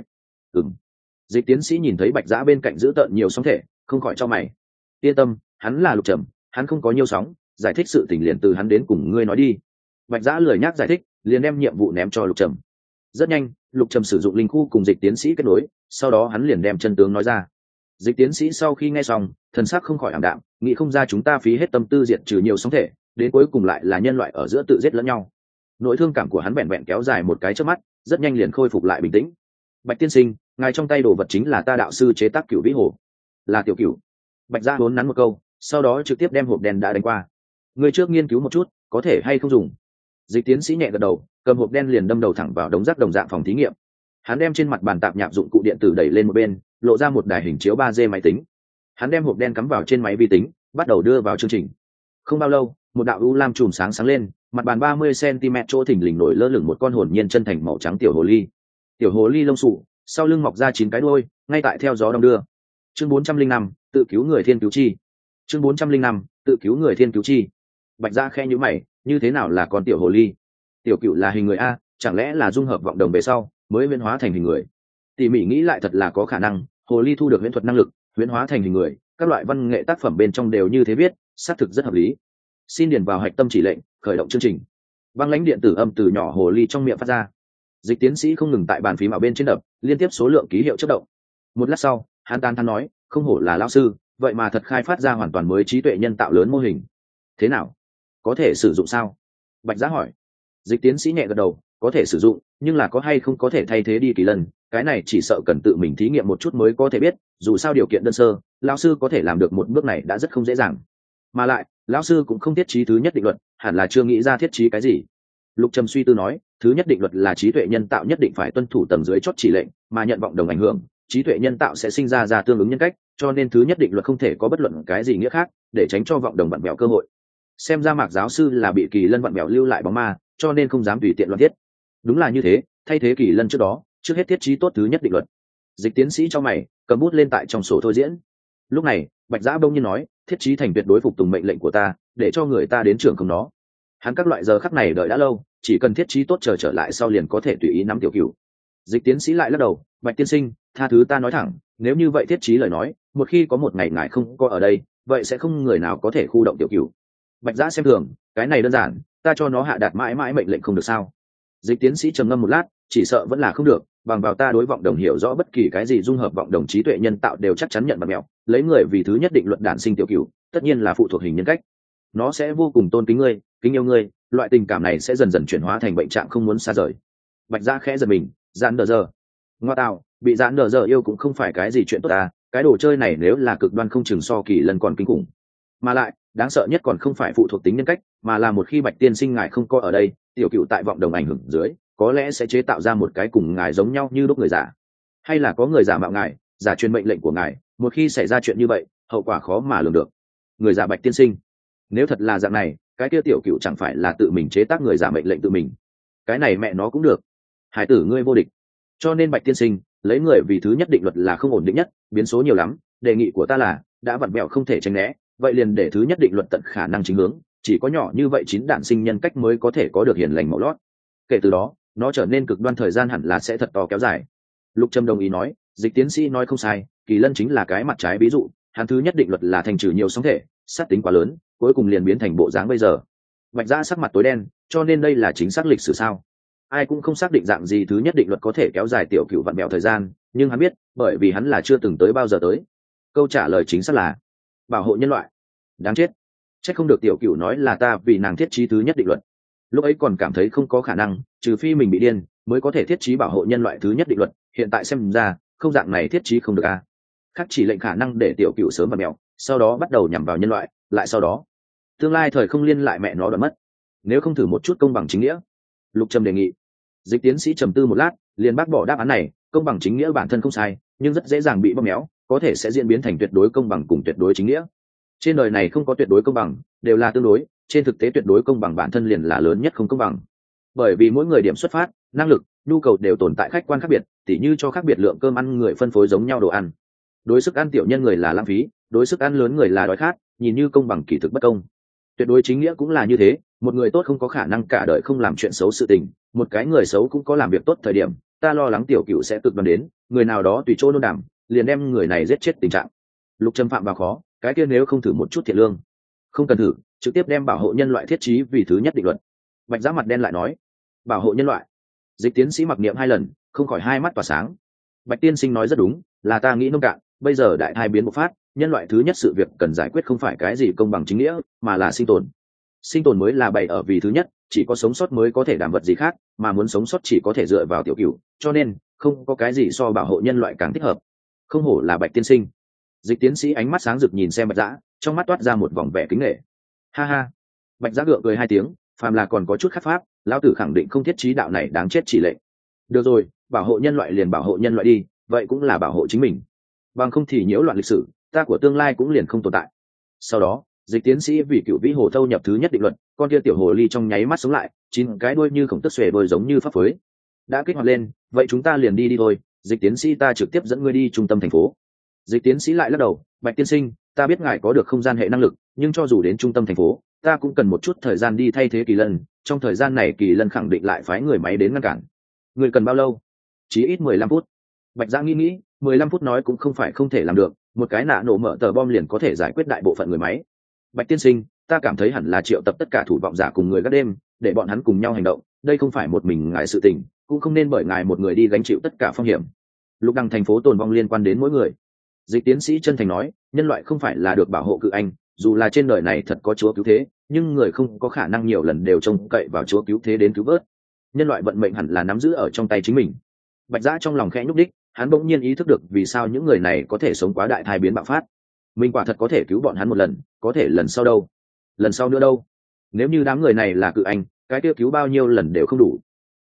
Dịch tiến sĩ nhìn thấy Bạch Giã bên cạnh giữ tợn nhiều sóng thể, không khỏi cho mày. Yên tâm, hắn là Lục Trầm, hắn không có nhiều sóng, giải thích sự tình liền từ hắn đến cùng ngươi nói đi. Bạch Giã lười nhác giải thích, liền đem nhiệm vụ ném cho Lục Trầm. Rất nhanh, Lục Trầm sử dụng linh khu cùng Dịch tiến sĩ kết nối, sau đó hắn liền đem chân tướng nói ra. Dịch tiến sĩ sau khi nghe xong, thần sắc không khỏi ảm đạm, nghĩ không ra chúng ta phí hết tâm tư diệt trừ nhiều sóng thể, đến cuối cùng lại là nhân loại ở giữa tự giết lẫn nhau. Nỗi thương cảm của hắn vẹn vẹn kéo dài một cái chớp mắt, rất nhanh liền khôi phục lại bình tĩnh. Bạch tiên sinh, ngài trong tay đồ vật chính là ta đạo sư chế tác cửu vĩ hồ, là tiểu cửu. Bạch Giã vốn nắn một câu, sau đó trực tiếp đem hộp đen đã đánh qua. Người trước nghiên cứu một chút, có thể hay không dùng? Dịch tiến sĩ nhẹ gật đầu, cầm hộp đen liền đâm đầu thẳng vào đống rác đồng dạng phòng thí nghiệm. Hắn đem trên mặt bàn tạp nhạp dụng cụ điện tử đẩy lên một bên, lộ ra một đài hình chiếu 3D máy tính. Hắn đem hộp đen cắm vào trên máy vi tính, bắt đầu đưa vào chương trình. Không bao lâu, một đạo u lam chùm sáng sáng lên, mặt bàn 30 cm chỗ thình lình nổi lơ lửng một con hồn nhiên chân thành màu trắng tiểu hồ ly. Tiểu hồ ly lông sụ, sau lưng mọc ra 9 cái đuôi, ngay tại theo gió đong đưa. Chương 405, tự cứu người thiên cứu chi. Chương 405, tự cứu người thiên cứu chi. Bạch Giã khẽ nhíu mày, như thế nào là con tiểu hồ ly? Tiểu cựu là hình người a, chẳng lẽ là dung hợp vọng đồng về sau mới huyễn hóa thành hình người? Tỉ mỉ nghĩ lại thật là có khả năng, hồ ly thu được huyễn thuật năng lực, huyễn hóa thành hình người, các loại văn nghệ tác phẩm bên trong đều như thế viết, xác thực rất hợp lý. Xin điền vào hạch tâm chỉ lệnh, khởi động chương trình. Băng lãnh điện tử âm từ nhỏ hồ ly trong miệng phát ra. Dịch tiến sĩ không ngừng tại bàn phím ở bên trên đập, liên tiếp số lượng ký hiệu chớp động. Một lát sau, hắn tán thán nói, không hổ là lão sư, vậy mà thật khai phát ra hoàn toàn mới trí tuệ nhân tạo lớn mô hình. Thế nào? Có thể sử dụng sao? Bạch Giã hỏi. Dịch tiến sĩ nhẹ gật đầu, có thể sử dụng, nhưng là có hay không có thể thay thế đi Kỳ Lân, cái này chỉ sợ cần tự mình thí nghiệm một chút mới có thể biết, dù sao điều kiện đơn sơ, lão sư có thể làm được một bước này đã rất không dễ dàng. Mà lại, lão sư cũng không thiết trí thứ nhất định luật, hẳn là chưa nghĩ ra thiết trí cái gì. Lục Trầm suy tư nói, thứ nhất định luật là trí tuệ nhân tạo nhất định phải tuân thủ tầng dưới chót chỉ lệnh, mà nhận vọng đồng ảnh hưởng, trí tuệ nhân tạo sẽ sinh ra tương ứng nhân cách, cho nên thứ nhất định luật không thể có bất luận cái gì nghĩa khác, để tránh cho vọng đồng vặn vẹo cơ hội. Xem ra Mạc giáo sư là bị Kỳ Lân vặn vẹo lưu lại bóng ma, cho nên không dám tùy tiện loạn thiết. Đúng là như thế, thay thế Kỳ Lân trước đó, trước hết thiết trí tốt thứ nhất định luật. Dịch tiến sĩ cho mày, cầm bút lên tại trong sổ thôi diễn. Lúc này, Bạch Giã bỗng nhiên nói, thiết trí thành tuyệt đối phục tùng mệnh lệnh của ta, để cho người ta đến trường không nó. Hắn các loại giờ khắc này đợi đã lâu, chỉ cần thiết trí tốt trở lại sau liền có thể tùy ý nắm tiểu cửu. Dịch tiến sĩ lại lắc đầu, Bạch tiên sinh, tha thứ ta nói thẳng, nếu như vậy thiết trí lời nói, một khi có một ngày ngài không có ở đây, vậy sẽ không người nào có thể khu động tiểu cửu. Bạch Giã xem thường, cái này đơn giản, ta cho nó hạ đạt mãi mãi mệnh lệnh không được sao? Dịch tiến sĩ trầm ngâm một lát, chỉ sợ vẫn là không được, bằng vào ta đối vọng đồng hiểu rõ bất kỳ cái gì dung hợp vọng đồng trí tuệ nhân tạo đều chắc chắn nhận bật mẹo, lấy người vì thứ nhất định luật đản sinh tiểu cửu, tất nhiên là phụ thuộc hình nhân cách. Nó sẽ vô cùng tôn kính ngươi, kính yêu ngươi, loại tình cảm này sẽ dần dần chuyển hóa thành bệnh trạng không muốn xa rời. Bạch Giã khẽ giật mình, giãn đờ giờ. Ngoa tạo, bị giãn đờ giờ yêu cũng không phải cái gì chuyện tốt ta, cái đồ chơi này nếu là cực đoan không chừng so Kỳ Lân còn kinh khủng. Mà lại, đáng sợ nhất còn không phải phụ thuộc tính nhân cách, mà là một khi Bạch tiên sinh ngài không có ở đây, tiểu cửu tại vọng đồng ảnh hưởng dưới, có lẽ sẽ chế tạo ra một cái cùng ngài giống nhau như đúc người giả, hay là có người giả mạo ngài, giả truyền mệnh lệnh của ngài, một khi xảy ra chuyện như vậy, hậu quả khó mà lường được. Người giả Bạch tiên sinh, nếu thật là dạng này, cái kia tiểu cửu chẳng phải là tự mình chế tác người giả mệnh lệnh tự mình? Cái này mẹ nó cũng được. Hải tử ngươi vô địch. Cho nên Bạch tiên sinh, lấy người vì thứ nhất định luật là không ổn định nhất, biến số nhiều lắm, đề nghị của ta là, đã vặn vẹo không thể tránh né, vậy liền để thứ nhất định luật tận khả năng chính hướng, chỉ có nhỏ như vậy chín đạn sinh nhân cách mới có thể có được hiền lành màu lót. Kể từ đó, nó trở nên cực đoan thời gian hẳn là sẽ thật to kéo dài. Lục Trâm đồng ý nói, Dịch tiến sĩ nói không sai, Kỳ Lân chính là cái mặt trái ví dụ, hắn thứ nhất định luật là thành trừ nhiều sóng thể, sát tính quá lớn, cuối cùng liền biến thành bộ dáng bây giờ. Bạch Giã sắc mặt tối đen, cho nên đây là chính xác lịch sử sao? Ai cũng không xác định dạng gì thứ nhất định luật có thể kéo dài tiểu cửu vặn bèo thời gian, nhưng hắn biết, bởi vì hắn là chưa từng tới bao giờ tới. Câu trả lời chính xác là bảo hộ nhân loại. Đáng chết, chắc không được tiểu cửu nói là ta vì nàng thiết trí thứ nhất định luật. Lúc ấy còn cảm thấy không có khả năng, trừ phi mình bị điên mới có thể thiết trí bảo hộ nhân loại thứ nhất định luật, hiện tại xem ra không dạng này thiết trí không được a. Khác chỉ lệnh khả năng để tiểu cửu sớm vặn bèo, sau đó bắt đầu nhằm vào nhân loại, lại sau đó tương lai thời không liên lại mẹ nó đoạn mất. Nếu không thử một chút công bằng chính nghĩa? Lục Trâm đề nghị. Dịch tiến sĩ trầm tư một lát, liền bác bỏ đáp án này, công bằng chính nghĩa bản thân không sai, nhưng rất dễ dàng bị bóp méo, có thể sẽ diễn biến thành tuyệt đối công bằng cùng tuyệt đối chính nghĩa. Trên đời này không có tuyệt đối công bằng, đều là tương đối, trên thực tế tuyệt đối công bằng bản thân liền là lớn nhất không công bằng. Bởi vì mỗi người điểm xuất phát, năng lực, nhu cầu đều tồn tại khách quan khác biệt, tỉ như cho khác biệt lượng cơm ăn người phân phối giống nhau đồ ăn. Đối sức ăn tiểu nhân người là lãng phí, đối sức ăn lớn người là đói khát, nhìn như công bằng kỳ thực bất công. Tuyệt đối chính nghĩa cũng là như thế, một người tốt không có khả năng cả đời không làm chuyện xấu sự tình, một cái người xấu cũng có làm việc tốt thời điểm, ta lo lắng tiểu cửu sẽ cực đoan đến, người nào đó tùy chỗ nôn đảm, liền đem người này giết chết tình trạng. Lục Trâm phạm vào khó, cái kia nếu không thử một chút thiện lương? Không cần thử, trực tiếp đem bảo hộ nhân loại thiết trí vì thứ nhất định luật. Bạch Giã mặt đen lại nói, bảo hộ nhân loại. Dịch tiến sĩ mặc niệm 2 lần, không khỏi hai mắt tỏa sáng. Bạch tiên sinh nói rất đúng, là ta nghĩ nông cạn, bây giờ đại thai biến bộc phát, nhân loại thứ nhất sự việc cần giải quyết không phải cái gì công bằng chính nghĩa, mà là sinh tồn. Sinh tồn mới là bày ở vì thứ nhất, chỉ có sống sót mới có thể đảm vật gì khác, mà muốn sống sót chỉ có thể dựa vào tiểu cửu, cho nên không có cái gì so bảo hộ nhân loại càng thích hợp. Không hổ là Bạch tiên sinh. Dịch tiến sĩ ánh mắt sáng rực nhìn xem Bạch Giã, trong mắt toát ra một vòng vẻ kính nể. Ha ha. Bạch Giã gượng cười 2 tiếng, phàm là còn có chút khát pháp, lão tử khẳng định không thiết trí đạo này đáng chết chỉ lệnh. Được rồi, bảo hộ nhân loại liền bảo hộ nhân loại đi, vậy cũng là bảo hộ chính mình. Bằng không thì nhiễu loạn lịch sử, ta của tương lai cũng liền không tồn tại. Sau đó, Dịch tiến sĩ vì cựu vĩ hồ thâu nhập thứ nhất định luật, con kia tiểu hồ ly trong nháy mắt sống lại, 9 cái đuôi như khổng tức xuề bơi giống như pháp phới. Đã kích hoạt lên, vậy chúng ta liền đi thôi, Dịch tiến sĩ ta trực tiếp dẫn ngươi đi trung tâm thành phố. Dịch tiến sĩ lại lắc đầu, Bạch tiên sinh, ta biết ngài có được không gian hệ năng lực, nhưng cho dù đến trung tâm thành phố, ta cũng cần một chút thời gian đi thay thế Kỳ Lân, trong thời gian này Kỳ Lân khẳng định lại phái người máy đến ngăn cản. Người cần bao lâu? Chỉ ít 15 phút. Bạch Giã nghĩ, 15 phút nói cũng không phải không thể làm được, một cái nã nổ mở tờ bom liền có thể giải quyết đại bộ phận người máy. Bạch tiên sinh, ta cảm thấy hẳn là triệu tập tất cả thủ vọng giả cùng người gác đêm, để bọn hắn cùng nhau hành động, đây không phải một mình ngài sự tình, cũng không nên bởi ngài một người đi gánh chịu tất cả phong hiểm. Lúc đăng thành phố tồn vong liên quan đến mỗi người. Dịch tiến sĩ chân thành nói, nhân loại không phải là được bảo hộ cự anh, dù là trên đời này thật có chúa cứu thế, nhưng người không có khả năng nhiều lần đều trông cậy vào chúa cứu thế đến cứu vớt. Nhân loại vận mệnh hẳn là nắm giữ ở trong tay chính mình. Bạch Giã trong lòng khẽ nhúc đích, hắn bỗng nhiên ý thức được vì sao những người này có thể sống quá đại thai biến bạo phát. Mình quả thật có thể cứu bọn hắn một lần, có thể lần sau đâu? Lần sau nữa đâu? Nếu như đám người này là cự anh, cái kia cứu bao nhiêu lần đều không đủ.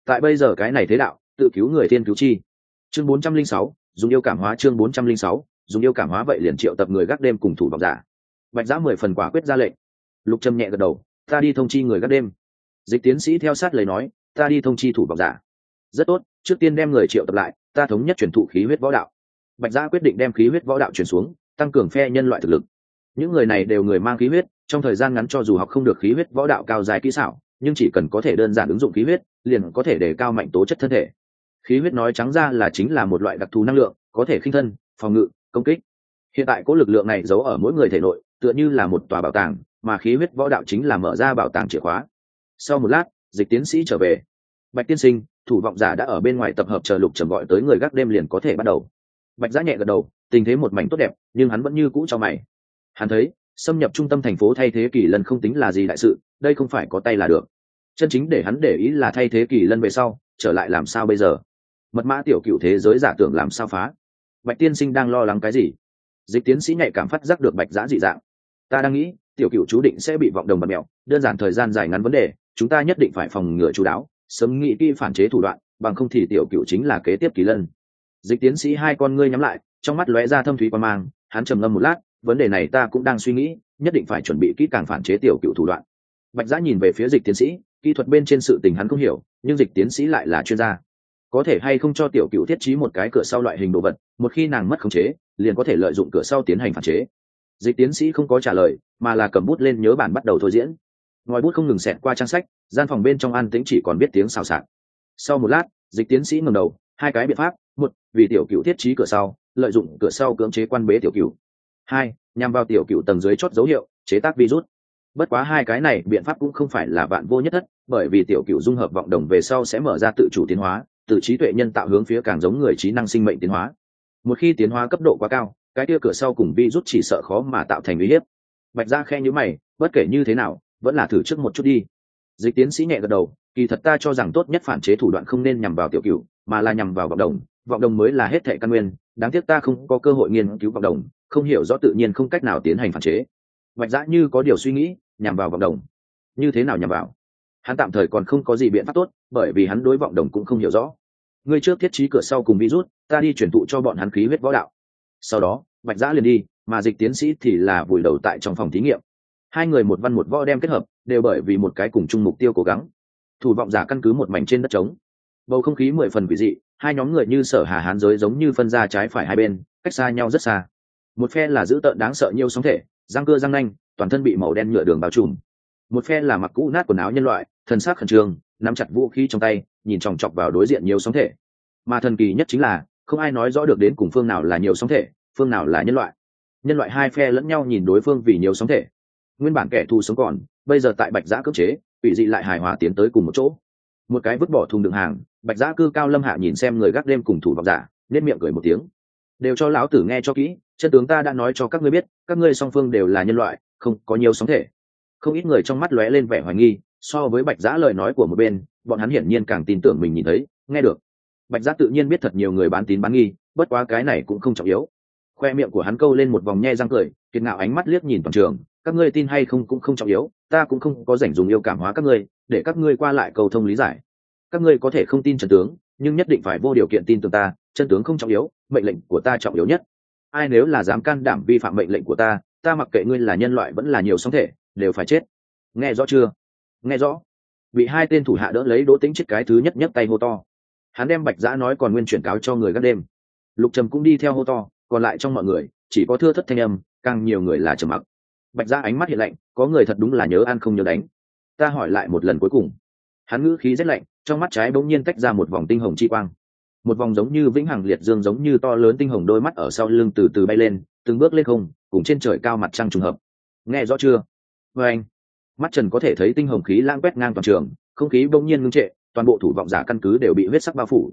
tại bây giờ cái này thế đạo, tự cứu người thiên cứu chi. Chương 406, dùng yêu cảm hóa. Chương 406, dùng yêu cảm hóa. Vậy liền triệu tập người gác đêm cùng thủ vọng giả. Bạch Giã 10 phần quả quyết ra lệnh. Lục Trầm nhẹ gật đầu, ta đi thông chi người gác đêm. Dịch tiến sĩ theo sát lời nói, ta đi thông chi thủ vọng giả. Rất tốt, trước tiên đem người triệu tập lại, ta thống nhất truyền thụ khí huyết võ đạo. Bạch Giã quyết định đem khí huyết võ đạo truyền xuống, tăng cường phe nhân loại thực lực. Những người này đều người mang khí huyết, trong thời gian ngắn cho dù học không được khí huyết võ đạo cao dài kỹ xảo, nhưng chỉ cần có thể đơn giản ứng dụng khí huyết, liền có thể đề cao mạnh tố chất thân thể. Khí huyết nói trắng ra là chính là một loại đặc thù năng lượng, có thể khinh thân, phòng ngự, công kích. Hiện tại cố lực lượng này giấu ở mỗi người thể nội, tựa như là một tòa bảo tàng, mà khí huyết võ đạo chính là mở ra bảo tàng chìa khóa. Sau một lát, Dịch tiến sĩ trở về. Bạch tiên sinh, thủ vọng giả đã ở bên ngoài tập hợp, chờ Lục Trầm gọi tới người gác đêm liền có thể bắt đầu. Bạch Giã nhẹ gật đầu, tình thế một mảnh tốt đẹp, nhưng hắn vẫn như cũ cho mày. Hắn thấy xâm nhập trung tâm thành phố thay thế Kỳ Lân không tính là gì đại sự, đây không phải có tay là được. Chân chính để hắn để ý là thay thế Kỳ Lân về sau trở lại làm sao bây giờ. Mật mã tiểu cựu thế giới giả tưởng làm sao phá. Bạch tiên sinh đang lo lắng cái gì? Dịch tiến sĩ nhạy cảm phát giác được Bạch Giã dị dạng. Ta đang nghĩ tiểu cựu chú định sẽ bị vọng đồng bật mẹo, đơn giản thời gian dài ngắn vấn đề, chúng ta nhất định phải phòng ngừa chú đáo, sớm nghĩ kỹ phản chế thủ đoạn, bằng không thì tiểu cựu chính là kế tiếp Kỳ Lân. Dịch tiến sĩ hai con ngươi nhắm lại, trong mắt lóe ra thâm thúy quan mang, hắn trầm ngâm một lát, vấn đề này ta cũng đang suy nghĩ, nhất định phải chuẩn bị kỹ càng phản chế tiểu cựu thủ đoạn. Bạch Giã nhìn về phía Dịch tiến sĩ, kỹ thuật bên trên sự tình hắn không hiểu, nhưng Dịch tiến sĩ lại là chuyên gia. Có thể hay không cho tiểu cựu thiết trí một cái cửa sau loại hình đồ vật, một khi nàng mất khống chế, liền có thể lợi dụng cửa sau tiến hành phản chế. Dịch tiến sĩ không có trả lời, mà là cầm bút lên nhớ bản bắt đầu thôi diễn. Ngòi bút không ngừng xẹt qua trang sách, gian phòng bên trong an tĩnh chỉ còn biết tiếng xào xạc. Sau một lát, Dịch tiến sĩ ngẩng đầu, hai cái biện pháp: một, vì tiểu cựu thiết trí cửa sau, lợi dụng cửa sau cưỡng chế quan bế tiểu cựu; hai, nhằm vào tiểu cựu tầng dưới chót dấu hiệu, chế tác virus. Bất quá hai cái này biện pháp cũng không phải là vạn vô nhất thất, bởi vì tiểu cựu dung hợp vọng đồng về sau sẽ mở ra tự chủ tiến hóa, từ trí tuệ nhân tạo hướng phía càng giống người trí năng sinh mệnh tiến hóa. Một khi tiến hóa cấp độ quá cao, cái kia cửa sau cùng virus chỉ sợ khó mà tạo thành uy hiếp. Bạch Giã khe nhíu mày, bất kể như thế nào, vẫn là thử trước một chút đi. Dịch tiến sĩ nhẹ gật đầu, kỳ thật ta cho rằng tốt nhất phản chế thủ đoạn không nên nhằm vào tiểu cựu, mà là nhằm vào vọng đồng mới là hết thệ căn nguyên. Đáng tiếc ta không có cơ hội nghiên cứu vọng đồng, không hiểu rõ, tự nhiên không cách nào tiến hành phản chế. Bạch Giã như có điều suy nghĩ, nhằm vào vọng đồng, như thế nào nhằm vào? Hắn tạm thời còn không có gì biện pháp tốt, bởi vì hắn đối vọng đồng cũng không hiểu rõ. Ngươi trước thiết trí cửa sau cùng virus, ta đi truyền thụ cho bọn hắn khí huyết võ đạo. Sau đó Bạch Giã liền đi, mà Dịch tiến sĩ thì là vùi đầu tại trong phòng thí nghiệm. Hai người một văn một võ đem kết hợp, đều bởi vì một cái cùng chung mục tiêu cố gắng. Thủ vọng giả căn cứ một mảnh trên đất trống, bầu không khí 10 phần quỷ dị, hai nhóm người như Sở Hà Hán giới giống như phân ra trái phải hai bên, cách xa nhau rất xa. Một phe là dữ tợn đáng sợ nhiều sóng thể, răng cưa răng nanh, toàn thân bị màu đen nhựa đường bao trùm. Một phe là mặc cũ nát quần áo nhân loại, thân xác khẩn trương, nắm chặt vũ khí trong tay, nhìn chòng chọc vào đối diện nhiều sóng thể. Mà thần kỳ nhất chính là không ai nói rõ được đến cùng phương nào là nhiều sóng thể, phương nào là nhân loại. Nhân loại hai phe lẫn nhau nhìn đối phương vì nhiều sóng thể. Nguyên bản kẻ thù sống còn, bây giờ tại Bạch Giã cưỡng chế, quỷ dị lại hài hòa tiến tới cùng một chỗ. Một cái vứt bỏ thùng đựng hàng, Bạch Giã cư cao lâm hạ nhìn xem người gác đêm cùng thủ vọng giả, nét miệng cười một tiếng. Đều cho lão tử nghe cho kỹ, chân tướng ta đã nói cho các ngươi biết, các ngươi song phương đều là nhân loại, không có nhiều sóng thể. Không ít người trong mắt lóe lên vẻ hoài nghi, so với Bạch Giã lời nói của một bên, bọn hắn hiển nhiên càng tin tưởng mình nhìn thấy, nghe được. Bạch Giã tự nhiên biết thật nhiều người bán tín bán nghi, bất quá cái này cũng không trọng yếu. Khoe miệng của hắn câu lên một vòng nhe răng cười, kiệt ngạo ánh mắt liếc nhìn toàn trường, các ngươi tin hay không cũng không trọng yếu, ta cũng không có rảnh dùng yêu cảm hóa các ngươi, để các ngươi qua lại cầu thông lý giải. Các ngươi có thể không tin chân tướng, nhưng nhất định phải vô điều kiện tin tưởng ta, chân tướng không trọng yếu, mệnh lệnh của ta trọng yếu nhất. Ai nếu là dám can đảm vi phạm mệnh lệnh của ta, ta mặc kệ ngươi là nhân loại vẫn là nhiều sóng thể, đều phải chết. Nghe rõ chưa? Nghe rõ. Bị hai tên thủ hạ đỡ lấy Đỗ Tĩnh chết cái thứ nhất nhấc tay hô to. Hắn đem Bạch Giã nói còn nguyên chuyển cáo cho người gác đêm. Lục Trầm cũng đi theo hô to, còn lại trong mọi người chỉ có thưa thất thanh âm, càng nhiều người là trầm mặc. Bạch Giã ánh mắt hiện lạnh, có người thật đúng là nhớ ăn không nhớ đánh. Ta hỏi lại một lần cuối cùng. Hắn ngữ khí rất lạnh, trong mắt trái bỗng nhiên tách ra một vòng tinh hồng chi quang. Một vòng giống như vĩnh hằng liệt dương giống như to lớn tinh hồng đôi mắt ở sau lưng từ từ bay lên, từng bước lên không, cùng trên trời cao mặt trăng trùng hợp. Nghe rõ chưa? Và anh, mắt Trần có thể thấy tinh hồng khí lãng quét ngang toàn trường, không khí bỗng nhiên ngưng trệ, toàn bộ thủ vọng giả căn cứ đều bị huyết sắc bao phủ.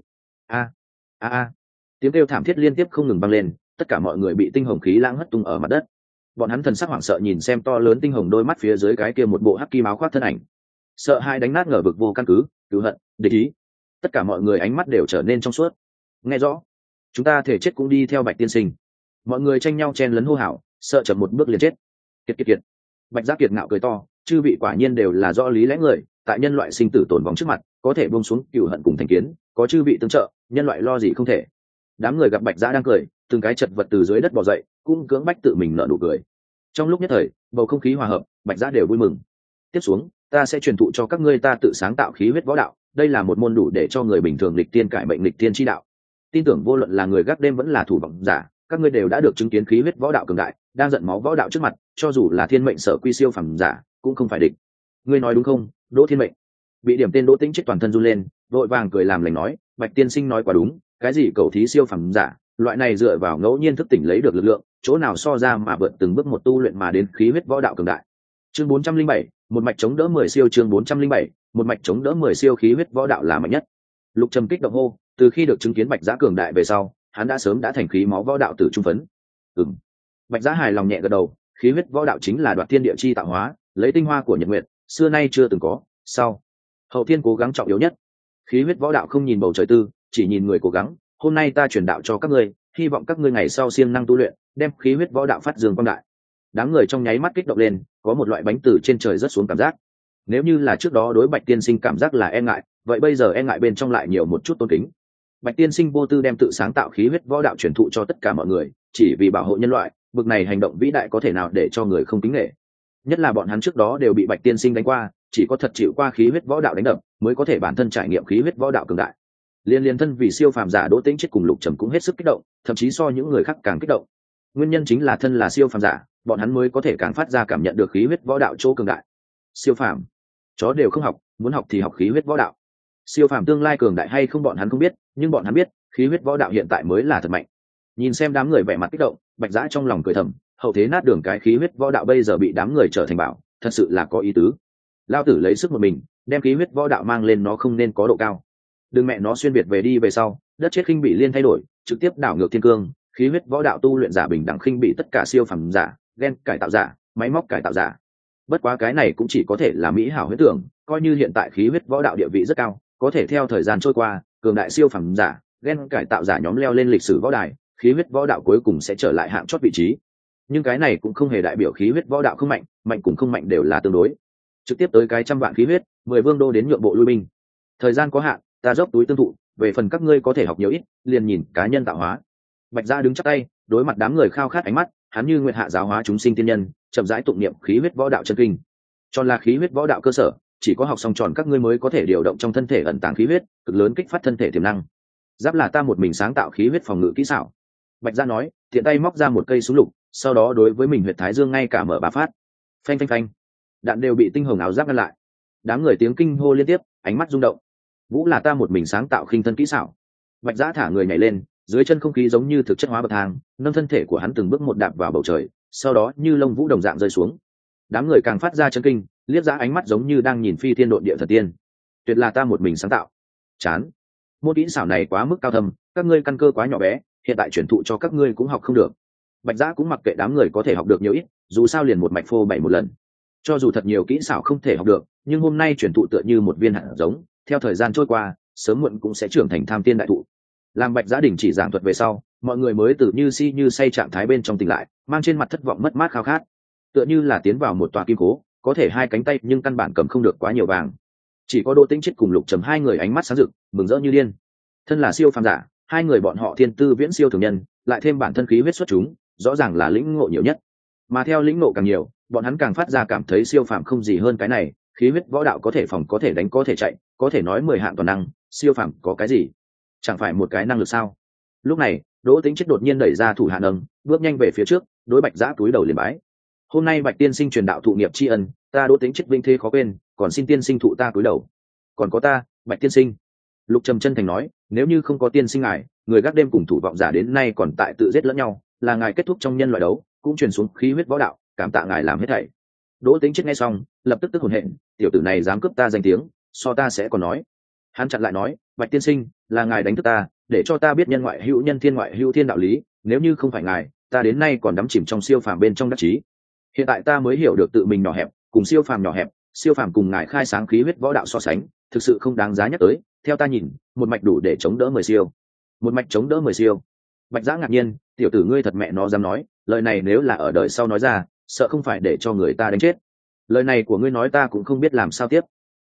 A, tiếng kêu thảm thiết liên tiếp không ngừng vang lên, tất cả mọi người bị tinh hồng khí lãng hất tung ở mặt đất. Bọn hắn thần sắc hoảng sợ nhìn xem to lớn tinh hồng đôi mắt phía dưới cái kia một bộ hắc kim áo khoác thân ảnh, sợ hai đánh nát ngờ vực vô căn cứ, cứu hận, địch ý. Tất cả mọi người ánh mắt đều trở nên trong suốt. Nghe rõ, chúng ta thể chết cũng đi theo Bạch tiên sinh. Mọi người tranh nhau chen lấn hô hào, sợ chậm một bước liền chết. Kiệt. Bạch Giã kiệt ngạo cười to, chư vị quả nhiên đều là rõ lý lẽ người, tại nhân loại sinh tử tồn vong trước mặt, có thể buông xuống cựu hận cùng thành kiến, có chư vị tương trợ, nhân loại lo gì không thể. Đám người gặp Bạch Giã đang cười, từng cái chật vật từ dưới đất bò dậy, cũng cưỡng bách tự mình nở nụ cười. Trong lúc nhất thời, bầu không khí hòa hợp, Bạch Giã đều vui mừng. Tiếp xuống, ta sẽ truyền thụ cho các ngươi ta tự sáng tạo khí huyết võ đạo, đây là một môn đủ để cho người bình thường lịch tiên cải mệnh lịch tiên chi đạo. Tin tưởng vô luận là người gác đêm vẫn là thủ vọng giả, các ngươi đều đã được chứng kiến khí huyết võ đạo cường đại, đang giận máu võ đạo trước mặt, cho dù là thiên mệnh sở quy siêu phàm giả, cũng không phải địch. Ngươi nói đúng không, Đỗ Thiên Mệnh? Bị điểm tên Đỗ Tĩnh chết toàn thân run lên, vội vàng cười làm lành nói, Bạch tiên sinh nói quá đúng, cái gì cầu thí siêu phàm giả, loại này dựa vào ngẫu nhiên thức tỉnh lấy được lực lượng, chỗ nào so ra mà vượt từng bước một tu luyện mà đến khí huyết võ đạo cường đại. Chương 407, một mạch chống đỡ 10 siêu. Chương 407, một mạch chống đỡ 10 siêu. Khí huyết võ đạo là mạnh nhất. Lục Trầm kích động hô, từ khi được chứng kiến Bạch Giã cường đại về sau, hắn đã sớm đã thành khí máu võ đạo tử trung phấn. Bạch Giã hài lòng nhẹ gật đầu, khí huyết võ đạo chính là đoạt thiên địa chi tạo hóa, lấy tinh hoa của nhật nguyệt, xưa nay chưa từng có. Sau hậu thiên cố gắng trọng yếu nhất. Khí huyết võ đạo không nhìn bầu trời tư, chỉ nhìn người cố gắng. Hôm nay ta truyền đạo cho các ngươi, hy vọng các ngươi ngày sau siêng năng tu luyện, đem khí huyết võ đạo phát dương quang đại. Đám người trong nháy mắt kích động lên, có một loại bánh từ trên trời rớt xuống cảm giác. Nếu như là trước đó đối Bạch tiên sinh cảm giác là e ngại, vậy bây giờ e ngại bên trong lại nhiều một chút tôn kính. Bạch tiên sinh vô tư đem tự sáng tạo khí huyết võ đạo truyền thụ cho tất cả mọi người, chỉ vì bảo hộ nhân loại, bực này hành động vĩ đại có thể nào để cho người không kính nể. Nhất là bọn hắn trước đó đều bị Bạch tiên sinh đánh qua, chỉ có thật chịu qua khí huyết võ đạo đánh đập, mới có thể bản thân trải nghiệm khí huyết võ đạo cường đại. Liên thân vì siêu phàm giả Đỗ Tĩnh chết cùng Lục Trầm cũng hết sức kích động, thậm chí so những người khác càng kích động. Nguyên nhân chính là thân là siêu phàm giả, bọn hắn mới có thể càng phát ra cảm nhận được khí huyết võ đạo chỗ cường đại. Siêu phàm, chó đều không học, muốn học thì học khí huyết võ đạo. Siêu phàm tương lai cường đại hay không bọn hắn không biết, nhưng bọn hắn biết, khí huyết võ đạo hiện tại mới là thật mạnh. Nhìn xem đám người vẻ mặt kích động, Bạch Giã trong lòng cười thầm, hậu thế nát đường cái khí huyết võ đạo bây giờ bị đám người trở thành bảo, thật sự là có ý tứ. Lao tử lấy sức một mình, đem khí huyết võ đạo mang lên nó không nên có độ cao. Đừng mẹ nó xuyên biệt về đi về sau, đất chết khinh bị liên thay đổi, trực tiếp đảo ngược thiên cương, khí huyết võ đạo tu luyện giả bình đẳng khinh bị tất cả siêu phàm giả, gen cải tạo giả, máy móc cải tạo giả. Bất quá cái này cũng chỉ có thể là mỹ hảo huyễn tưởng, coi như hiện tại khí huyết võ đạo địa vị rất cao, có thể theo thời gian trôi qua, cường đại siêu phàm giả, gen cải tạo giả nhóm leo lên lịch sử võ đài, khí huyết võ đạo cuối cùng sẽ trở lại hạng chót vị trí. Nhưng cái này cũng không hề đại biểu khí huyết võ đạo không mạnh, mạnh cùng không mạnh đều là tương đối. Trực tiếp tới cái trăm vạn khí huyết, 10 vương đô đến nhượng bộ lui binh. Thời gian có hạn, ta dốc túi tương thụ, về phần các ngươi có thể học nhiều ít, liền nhìn cá nhân tạo hóa. Bạch Giã đứng chắp tay, đối mặt đám người khao khát ánh mắt, hắn như nguyện hạ giáo hóa chúng sinh tiên nhân, chậm rãi tụng niệm khí huyết võ đạo chân kinh. Tròn là khí huyết võ đạo cơ sở, chỉ có học xong tròn các ngươi mới có thể điều động trong thân thể ẩn tàng khí huyết, cực lớn kích phát thân thể tiềm năng. Giáp là ta một mình sáng tạo khí huyết phòng ngự kỹ xảo. Bạch Giã nói, tiện tay móc ra một cây súng lục, sau đó đối với mình huyệt thái dương ngay cả mở 3 phát. Phanh phanh phanh, đạn đều bị tinh hồng áo giáp ngăn lại. Đám người tiếng kinh hô liên tiếp, ánh mắt rung động. Vũ là ta một mình sáng tạo khinh thân kỹ xảo. Bạch Giã thả người nhảy lên, dưới chân không khí giống như thực chất hóa bậc thang, nâng thân thể của hắn từng bước một đạp vào bầu trời, sau đó như lông vũ đồng dạng rơi xuống. Đám người càng phát ra chấn kinh, liếc ra ánh mắt giống như đang nhìn phi thiên độn địa thần tiên. Tuyệt là ta một mình sáng tạo. Chán, môn kỹ xảo này quá mức cao thâm, các ngươi căn cơ quá nhỏ bé, hiện tại truyền thụ cho các ngươi cũng học không được. Bạch Giã cũng mặc kệ đám người có thể học được nhiều ít, dù sao liền một mạch phô bày một lần. Cho dù thật nhiều kỹ xảo không thể học được, nhưng hôm nay truyền thụ tựa như một viên hạt giống, theo thời gian trôi qua, sớm muộn cũng sẽ trưởng thành tham tiên đại thụ. Làm Bạch Giã đình chỉ giảng thuật về sau, mọi người mới từ như si như say trạng thái bên trong tỉnh lại, mang trên mặt thất vọng mất mát khao khát, tựa như là tiến vào một tòa kim cố, có thể 2 cánh tay nhưng căn bản cầm không được quá nhiều vàng. Chỉ có Đỗ Tĩnh chết cùng Lục Trầm 2 người ánh mắt sáng rực, mừng rỡ như điên. Thân là siêu phàm giả, 2 người bọn họ thiên tư viễn siêu thường nhân, lại thêm bản thân khí huyết xuất chúng, rõ ràng là lĩnh ngộ nhiều nhất. Mà theo lĩnh ngộ càng nhiều, bọn hắn càng phát ra cảm thấy siêu phàm không gì hơn cái này, khí huyết võ đạo có thể phòng, có thể đánh, có thể chạy, có thể nói 10 hạng toàn năng, siêu phàm có cái gì? Chẳng phải một cái năng lực sao? Lúc này, Đỗ Tĩnh chết đột nhiên đẩy ra thủ hạ nâng, bước nhanh về phía trước, đối Bạch Giã túi đầu liền bái. Hôm nay Bạch tiên sinh truyền đạo thụ nghiệp tri ân, ta Đỗ Tĩnh chết vinh thế khó quên, còn xin tiên sinh thụ ta túi đầu. Còn có ta, Bạch tiên sinh. Lục Trầm chân thành nói, nếu như không có tiên sinh ngài, người gác đêm cùng thủ vọng giả đến nay còn tại tự giết lẫn nhau, là ngài kết thúc trong nhân loại đấu, cũng truyền xuống khí huyết võ đạo, cảm tạ ngài làm hết thảy. Đỗ Tĩnh chết nghe xong, lập tức tức hổn hển, tiểu tử này dám cướp ta danh tiếng, so ta sẽ còn nói. Hắn chặn lại nói, Bạch tiên sinh, là ngài đánh thức ta, để cho ta biết nhân ngoại hữu nhân, thiên ngoại hữu thiên đạo lý, nếu như không phải ngài, ta đến nay còn đắm chìm trong siêu phàm bên trong đắc chí. Hiện tại ta mới hiểu được tự mình nhỏ hẹp, cùng siêu phàm nhỏ hẹp, siêu phàm cùng ngài khai sáng khí huyết võ đạo so sánh, thực sự không đáng giá nhắc tới, theo ta nhìn, một mạch đủ để chống đỡ 10 siêu. Một mạch chống đỡ 10 siêu. Bạch Giã ngạc nhiên, tiểu tử ngươi thật mẹ nó dám nói, lời này nếu là ở đời sau nói ra, sợ không phải để cho người ta đánh chết. Lời này của ngươi nói ta cũng không biết làm sao tiếp.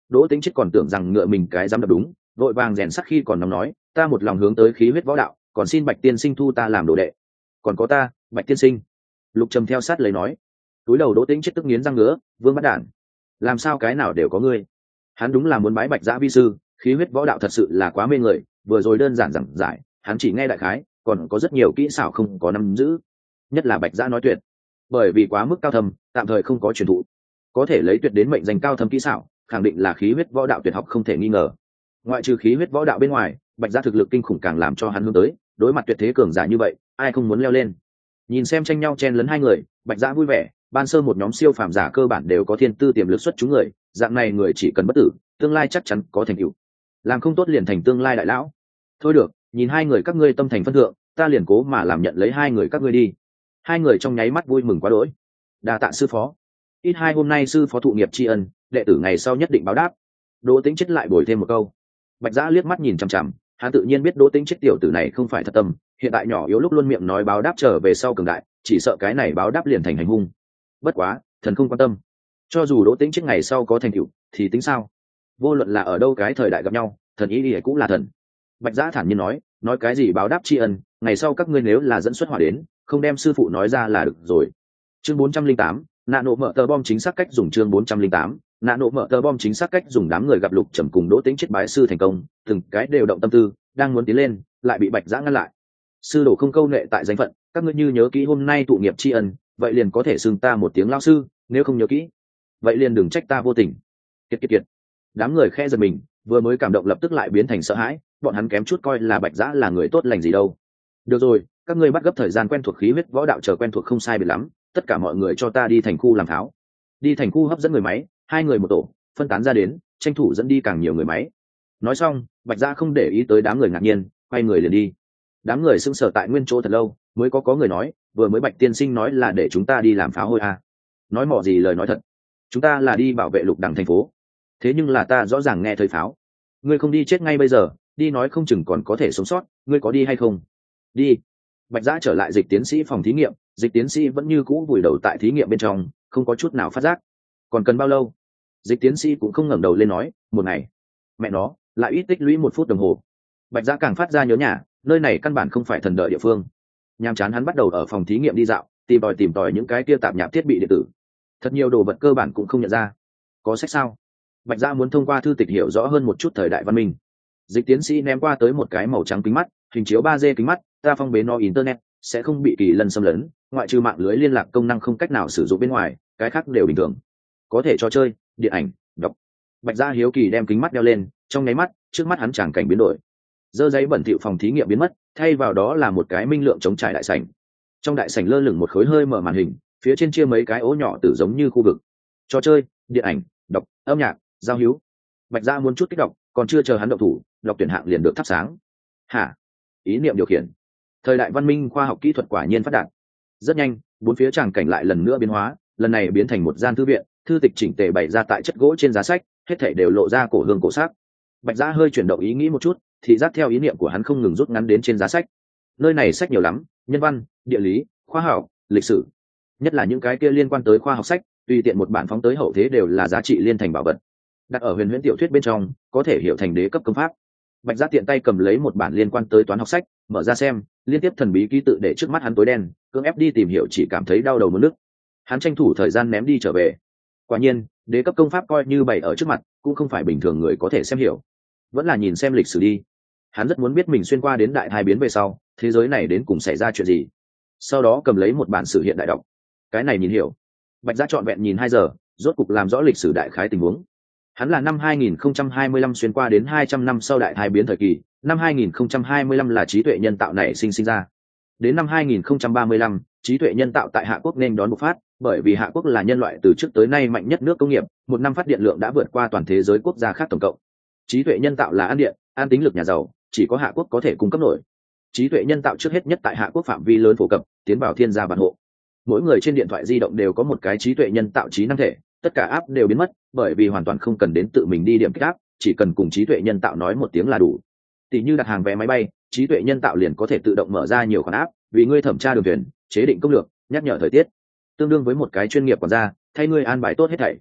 Đỗ Tĩnh Chiết còn tưởng rằng ngựa mình cái dám đập đúng, vội vàng rèn sắt khi còn nóng nói, ta một lòng hướng tới khí huyết võ đạo, còn xin Bạch tiên sinh thu ta làm đồ đệ. Còn có ta, Bạch tiên sinh. Lục Trầm theo sát lấy nói. Túi đầu Đỗ Tĩnh Chiết tức nghiến răng ngứa, vương bắt đản, làm sao cái nào đều có ngươi. Hắn đúng là muốn bái Bạch Giã vi sư, khí huyết võ đạo thật sự là quá mê người, vừa rồi đơn giản giảng giải, hắn chỉ nghe đại khái, còn có rất nhiều kỹ xảo không có nắm giữ. Nhất là Bạch Giã nói tuyệt, bởi vì quá mức cao thâm, tạm thời không có truyền thụ. Có thể lấy tuyệt đến mệnh danh cao thâm kỹ xảo, khẳng định là khí huyết võ đạo tuyệt học không thể nghi ngờ. Ngoại trừ khí huyết võ đạo bên ngoài, Bạch Giã thực lực kinh khủng càng làm cho hắn hướng tới, đối mặt tuyệt thế cường giả như vậy, ai không muốn leo lên. Nhìn xem tranh nhau chen lấn hai người, Bạch Giã vui vẻ, ban sơ một nhóm siêu phàm giả cơ bản đều có thiên tư tiềm lực xuất chúng người, dạng này người chỉ cần bất tử, tương lai chắc chắn có thành tựu. Làm không tốt liền thành tương lai đại lão. Thôi được, nhìn hai người các ngươi tâm thành phân thượng, ta liền cố mà làm nhận lấy hai người các ngươi đi. Hai người trong nháy mắt vui mừng quá đỗi. Đa tạ sư phó. Ít hai hôm nay sư phó thụ nghiệp tri ân, đệ tử ngày sau nhất định báo đáp. Đỗ Tĩnh Chiết lại bồi thêm một câu. Bạch Giã liếc mắt nhìn chằm chằm, hắn tự nhiên biết Đỗ Tĩnh Chiết tiểu tử này không phải thật tâm, hiện tại nhỏ yếu lúc luôn miệng nói báo đáp trở về sau cường đại, chỉ sợ cái này báo đáp liền thành hành hung. Bất quá, thần không quan tâm. Cho dù Đỗ Tĩnh Chiết ngày sau có thành tựu, thì tính sao? Vô luận là ở đâu cái thời đại gặp nhau, thần ý đi cũng là thần. Bạch Giã thản nhiên nói cái gì báo đáp tri ân, ngày sau các ngươi nếu là dẫn xuất hỏa đến, không đem sư phụ nói ra là được rồi. Chương 408, nạ nộ mở tờ bom chính xác cách dùng. Chương 408, nạ nộ mở tờ bom chính xác cách dùng. Đám người gặp Lục Trầm cùng Đỗ Tĩnh Chiết bái sư thành công, từng cái đều động tâm tư, đang muốn tiến lên, lại bị Bạch Giã ngăn lại. Sư đồ không câu nệ tại danh phận, các ngươi như nhớ kỹ hôm nay tụ nghiệp tri ân, vậy liền có thể xưng ta một tiếng lao sư, nếu không nhớ kỹ, vậy liền đừng trách ta vô tình. Kiệt. Đám người khe giật mình, vừa mới cảm động lập tức lại biến thành sợ hãi, bọn hắn kém chút coi là Bạch Giã là người tốt lành gì đâu. Được rồi, các ngươi bắt gấp thời gian quen thuộc khí huyết võ đạo chờ quen thuộc không sai biệt lắm, tất cả mọi người cho ta đi thành khu làm tháo. Đi thành khu hấp dẫn người máy, hai người một tổ, phân tán ra đến, tranh thủ dẫn đi càng nhiều người máy. Nói xong, Bạch Giã không để ý tới đám người ngạc nhiên, quay người liền đi. Đám người sững sờ tại nguyên chỗ thật lâu, mới có người nói, vừa mới Bạch tiên sinh nói là để chúng ta đi làm pháo hôi à. Nói mỏ gì lời nói thật, chúng ta là đi bảo vệ Lục Đằng thành phố. Thế nhưng là ta rõ ràng nghe thấy pháo. Ngươi không đi chết ngay bây giờ, đi nói không chừng còn có thể sống sót, ngươi có đi hay không? Đi. Bạch Giã trở lại Dịch tiến sĩ phòng thí nghiệm, Dịch tiến sĩ vẫn như cũ vùi đầu tại thí nghiệm bên trong, không có chút nào phát giác. Còn cần bao lâu? Dịch tiến sĩ cũng không ngẩng đầu lên nói, một ngày. Mẹ nó, lại ít tích lũy 1 phút đồng hồ. Bạch Giã càng phát ra nhớ nhà, nơi này căn bản không phải thần đợi địa phương. Nhàm chán hắn bắt đầu ở phòng thí nghiệm đi dạo, tìm tòi những cái kia tạp nhạp thiết bị điện tử. Thật nhiều đồ vật cơ bản cũng không nhận ra. Có sách sao? Bạch Giã muốn thông qua thư tịch hiểu rõ hơn một chút thời đại văn minh. Dịch tiến sĩ ném qua tới một cái màu trắng kính mắt, hình chiếu 3D kính mắt, ta phong bế nó internet, sẽ không bị kỳ lân xâm lấn, ngoại trừ mạng lưới liên lạc công năng không cách nào sử dụng bên ngoài, cái khác đều bình thường. Có thể cho chơi, điện ảnh, đọc. Bạch Giã hiếu kỳ đem kính mắt đeo lên, trong nháy mắt, trước mắt hắn tràng cảnh biến đổi. Dơ giấy bẩn thỉu phòng thí nghiệm biến mất, thay vào đó là một cái minh lượng trống trải đại sảnh. Trong đại sảnh lơ lửng một khối hơi mở màn hình, phía trên chia mấy cái ố nhỏ tử giống như khu vực. Trò chơi, điện ảnh, đọc, âm nhạc, giao hữu. Bạch Giã muốn chút kích động, còn chưa chờ hắn động thủ, đọc tuyển hạng liền được thắp sáng. Hả? Ý niệm điều khiển. Thời đại văn minh khoa học kỹ thuật quả nhiên phát đạt. Rất nhanh, bốn phía tràng cảnh lại lần nữa biến hóa, lần này biến thành một gian thư viện, thư tịch chỉnh tề bày ra tại chất gỗ trên giá sách, hết thảy đều lộ ra cổ hương cổ sắc. Bạch Giã hơi chuyển động ý nghĩ một chút, thì giác theo ý niệm của hắn không ngừng rút ngắn đến trên giá sách. Nơi này sách nhiều lắm, nhân văn, địa lý, khoa học, lịch sử, nhất là những cái kia liên quan tới khoa học sách, tùy tiện một bản phóng tới hậu thế đều là giá trị liên thành bảo vật. Đặt ở huyền huyễn tiểu thuyết bên trong, có thể hiểu thành đế cấp công pháp. Bạch Giã tiện tay cầm lấy một bản liên quan tới toán học sách, mở ra xem, liên tiếp thần bí ký tự để trước mắt hắn tối đen, cưỡng ép đi tìm hiểu chỉ cảm thấy đau đầu muốn nức. Hắn tranh thủ thời gian ném đi trở về. Quả nhiên, đế cấp công pháp coi như bày ở trước mặt, cũng không phải bình thường người có thể xem hiểu. Vẫn là nhìn xem lịch sử đi. Hắn rất muốn biết mình xuyên qua đến đại hai biến về sau, thế giới này đến cùng xảy ra chuyện gì. Sau đó cầm lấy một bản sử hiện đại đọc. Cái này nhìn hiểu. Bạch Giã trọn vẹn nhìn 2 giờ, rốt cục làm rõ lịch sử đại khái tình huống. Hắn là năm 2025 xuyên qua đến 200 năm sau đại hai biến thời kỳ, năm 2025 là trí tuệ nhân tạo nảy sinh ra. Đến năm 2035, trí tuệ nhân tạo tại Hạ Quốc nên đón bộc phát, bởi vì Hạ Quốc là nhân loại từ trước tới nay mạnh nhất nước công nghiệp, một năm phát điện lượng đã vượt qua toàn thế giới quốc gia khác tổng cộng. Trí tuệ nhân tạo là ăn điện, ăn tính lực nhà giàu, chỉ có Hạ Quốc có thể cung cấp nổi. Trí tuệ nhân tạo trước hết nhất tại Hạ Quốc phạm vi lớn phổ cập, tiến vào thiên gia vạn hộ. Mỗi người trên điện thoại di động đều có một cái trí tuệ nhân tạo trí năng thể, tất cả app đều biến mất, bởi vì hoàn toàn không cần đến tự mình đi điểm kích app, chỉ cần cùng trí tuệ nhân tạo nói một tiếng là đủ. Tỷ như đặt hàng vé máy bay, trí tuệ nhân tạo liền có thể tự động mở ra nhiều khoản app, vì ngươi thẩm tra đường thuyền, chế định công lược, nhắc nhở thời tiết, tương đương với một cái chuyên nghiệp quản gia, thay ngươi an bài tốt hết thảy.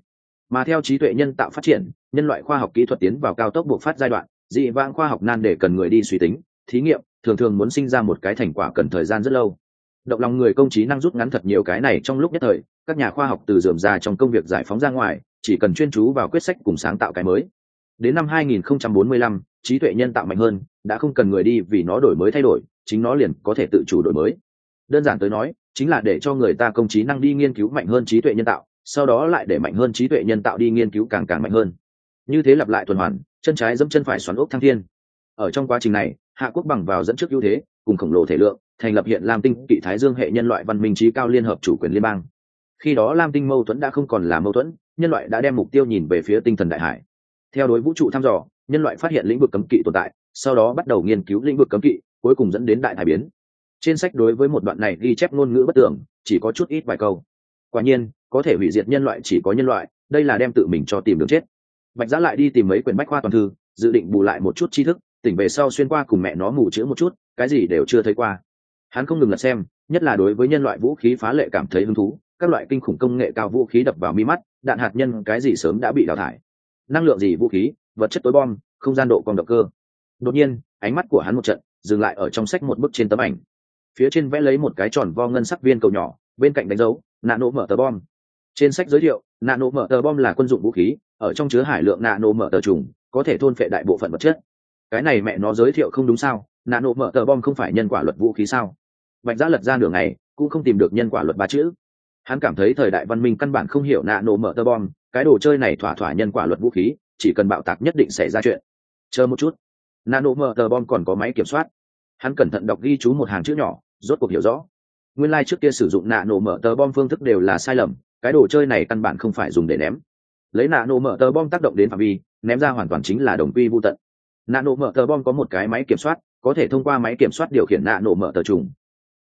Mà theo trí tuệ nhân tạo phát triển, nhân loại khoa học kỹ thuật tiến vào cao tốc bộc phát giai đoạn, dị vãng khoa học nan để cần người đi suy tính thí nghiệm, thường thường muốn sinh ra một cái thành quả cần thời gian rất lâu. Động lòng người công trí năng rút ngắn thật nhiều cái này trong lúc nhất thời, các nhà khoa học từ rườm rà trong công việc giải phóng ra ngoài, chỉ cần chuyên chú vào quyết sách cùng sáng tạo cái mới. Đến năm 2045, trí tuệ nhân tạo mạnh hơn, đã không cần người đi vì nó đổi mới thay đổi, chính nó liền có thể tự chủ đổi mới. Đơn giản tới nói, chính là để cho người ta công trí năng đi nghiên cứu mạnh hơn trí tuệ nhân tạo, sau đó lại để mạnh hơn trí tuệ nhân tạo đi nghiên cứu càng càng mạnh hơn. Như thế lặp lại tuần hoàn, chân trái dẫm chân phải xoắn ốc thăng thiên. Ở trong quá trình này, Hạ Quốc bằng vào dẫn trước ưu thế, cùng khổng lồ thể lượng, thành lập hiện Lam Tinh Kỵ Thái Dương hệ nhân loại văn minh trí cao liên hợp chủ quyền liên bang. Khi đó Lam Tinh mâu thuẫn đã không còn là mâu thuẫn, nhân loại đã đem mục tiêu nhìn về phía tinh thần đại hải. Theo đối vũ trụ thăm dò, nhân loại phát hiện lĩnh vực cấm kỵ tồn tại, sau đó bắt đầu nghiên cứu lĩnh vực cấm kỵ, cuối cùng dẫn đến đại thái biến. Trên sách đối với một đoạn này ghi chép ngôn ngữ bất tưởng, chỉ có chút ít vài câu. Quả nhiên, có thể hủy diệt nhân loại chỉ có nhân loại, đây là đem tự mình cho tìm đường chết. Bạch Giã lại đi tìm mấy quyển bách khoa toàn thư, dự định bù lại một chút tri thức, tỉnh về sau xuyên qua cùng mẹ nó mù chữ một chút, cái gì đều chưa thấy qua. Hắn không ngừng lật xem, nhất là đối với nhân loại vũ khí phá lệ cảm thấy hứng thú, các loại kinh khủng công nghệ cao vũ khí đập vào mi mắt, đạn hạt nhân cái gì sớm đã bị đào thải, năng lượng gì vũ khí, vật chất tối bom, không gian độ quang động cơ. Đột nhiên, ánh mắt của hắn một trận dừng lại ở trong sách một bức trên tấm ảnh, phía trên vẽ lấy một cái tròn vo ngân sắc viên cầu nhỏ, bên cạnh đánh dấu nano mở tờ bom. Trên sách giới thiệu, nano mở tờ bom là quân dụng vũ khí, ở trong chứa hải lượng nano mở tờ trùng, có thể thôn phệ đại bộ phận vật chất. Cái này mẹ nó giới thiệu không đúng sao? Nano mở tờ bom không phải nhân quả luật vũ khí sao? Bạch Giã lật ra nửa ngày cũng không tìm được nhân quả luật ba chữ. Hắn cảm thấy thời đại văn minh căn bản không hiểu nano mở tờ bom, cái đồ chơi này thỏa thỏa nhân quả luật vũ khí, chỉ cần bạo tạc nhất định xảy ra chuyện. Chờ một chút, nano mở tờ bom còn có máy kiểm soát. Hắn cẩn thận đọc ghi chú một hàng chữ nhỏ, rốt cuộc hiểu rõ. Nguyên lai trước kia sử dụng nano mở tờ bom phương thức đều là sai lầm, cái đồ chơi này căn bản không phải dùng để ném. Lấy nano mở tờ bom tác động đến phạm vi, ném ra hoàn toàn chính là đồng quy vu tận. Nano mở tờ bom có một cái máy kiểm soát, có thể thông qua máy kiểm soát điều khiển nano mở tờ trùng,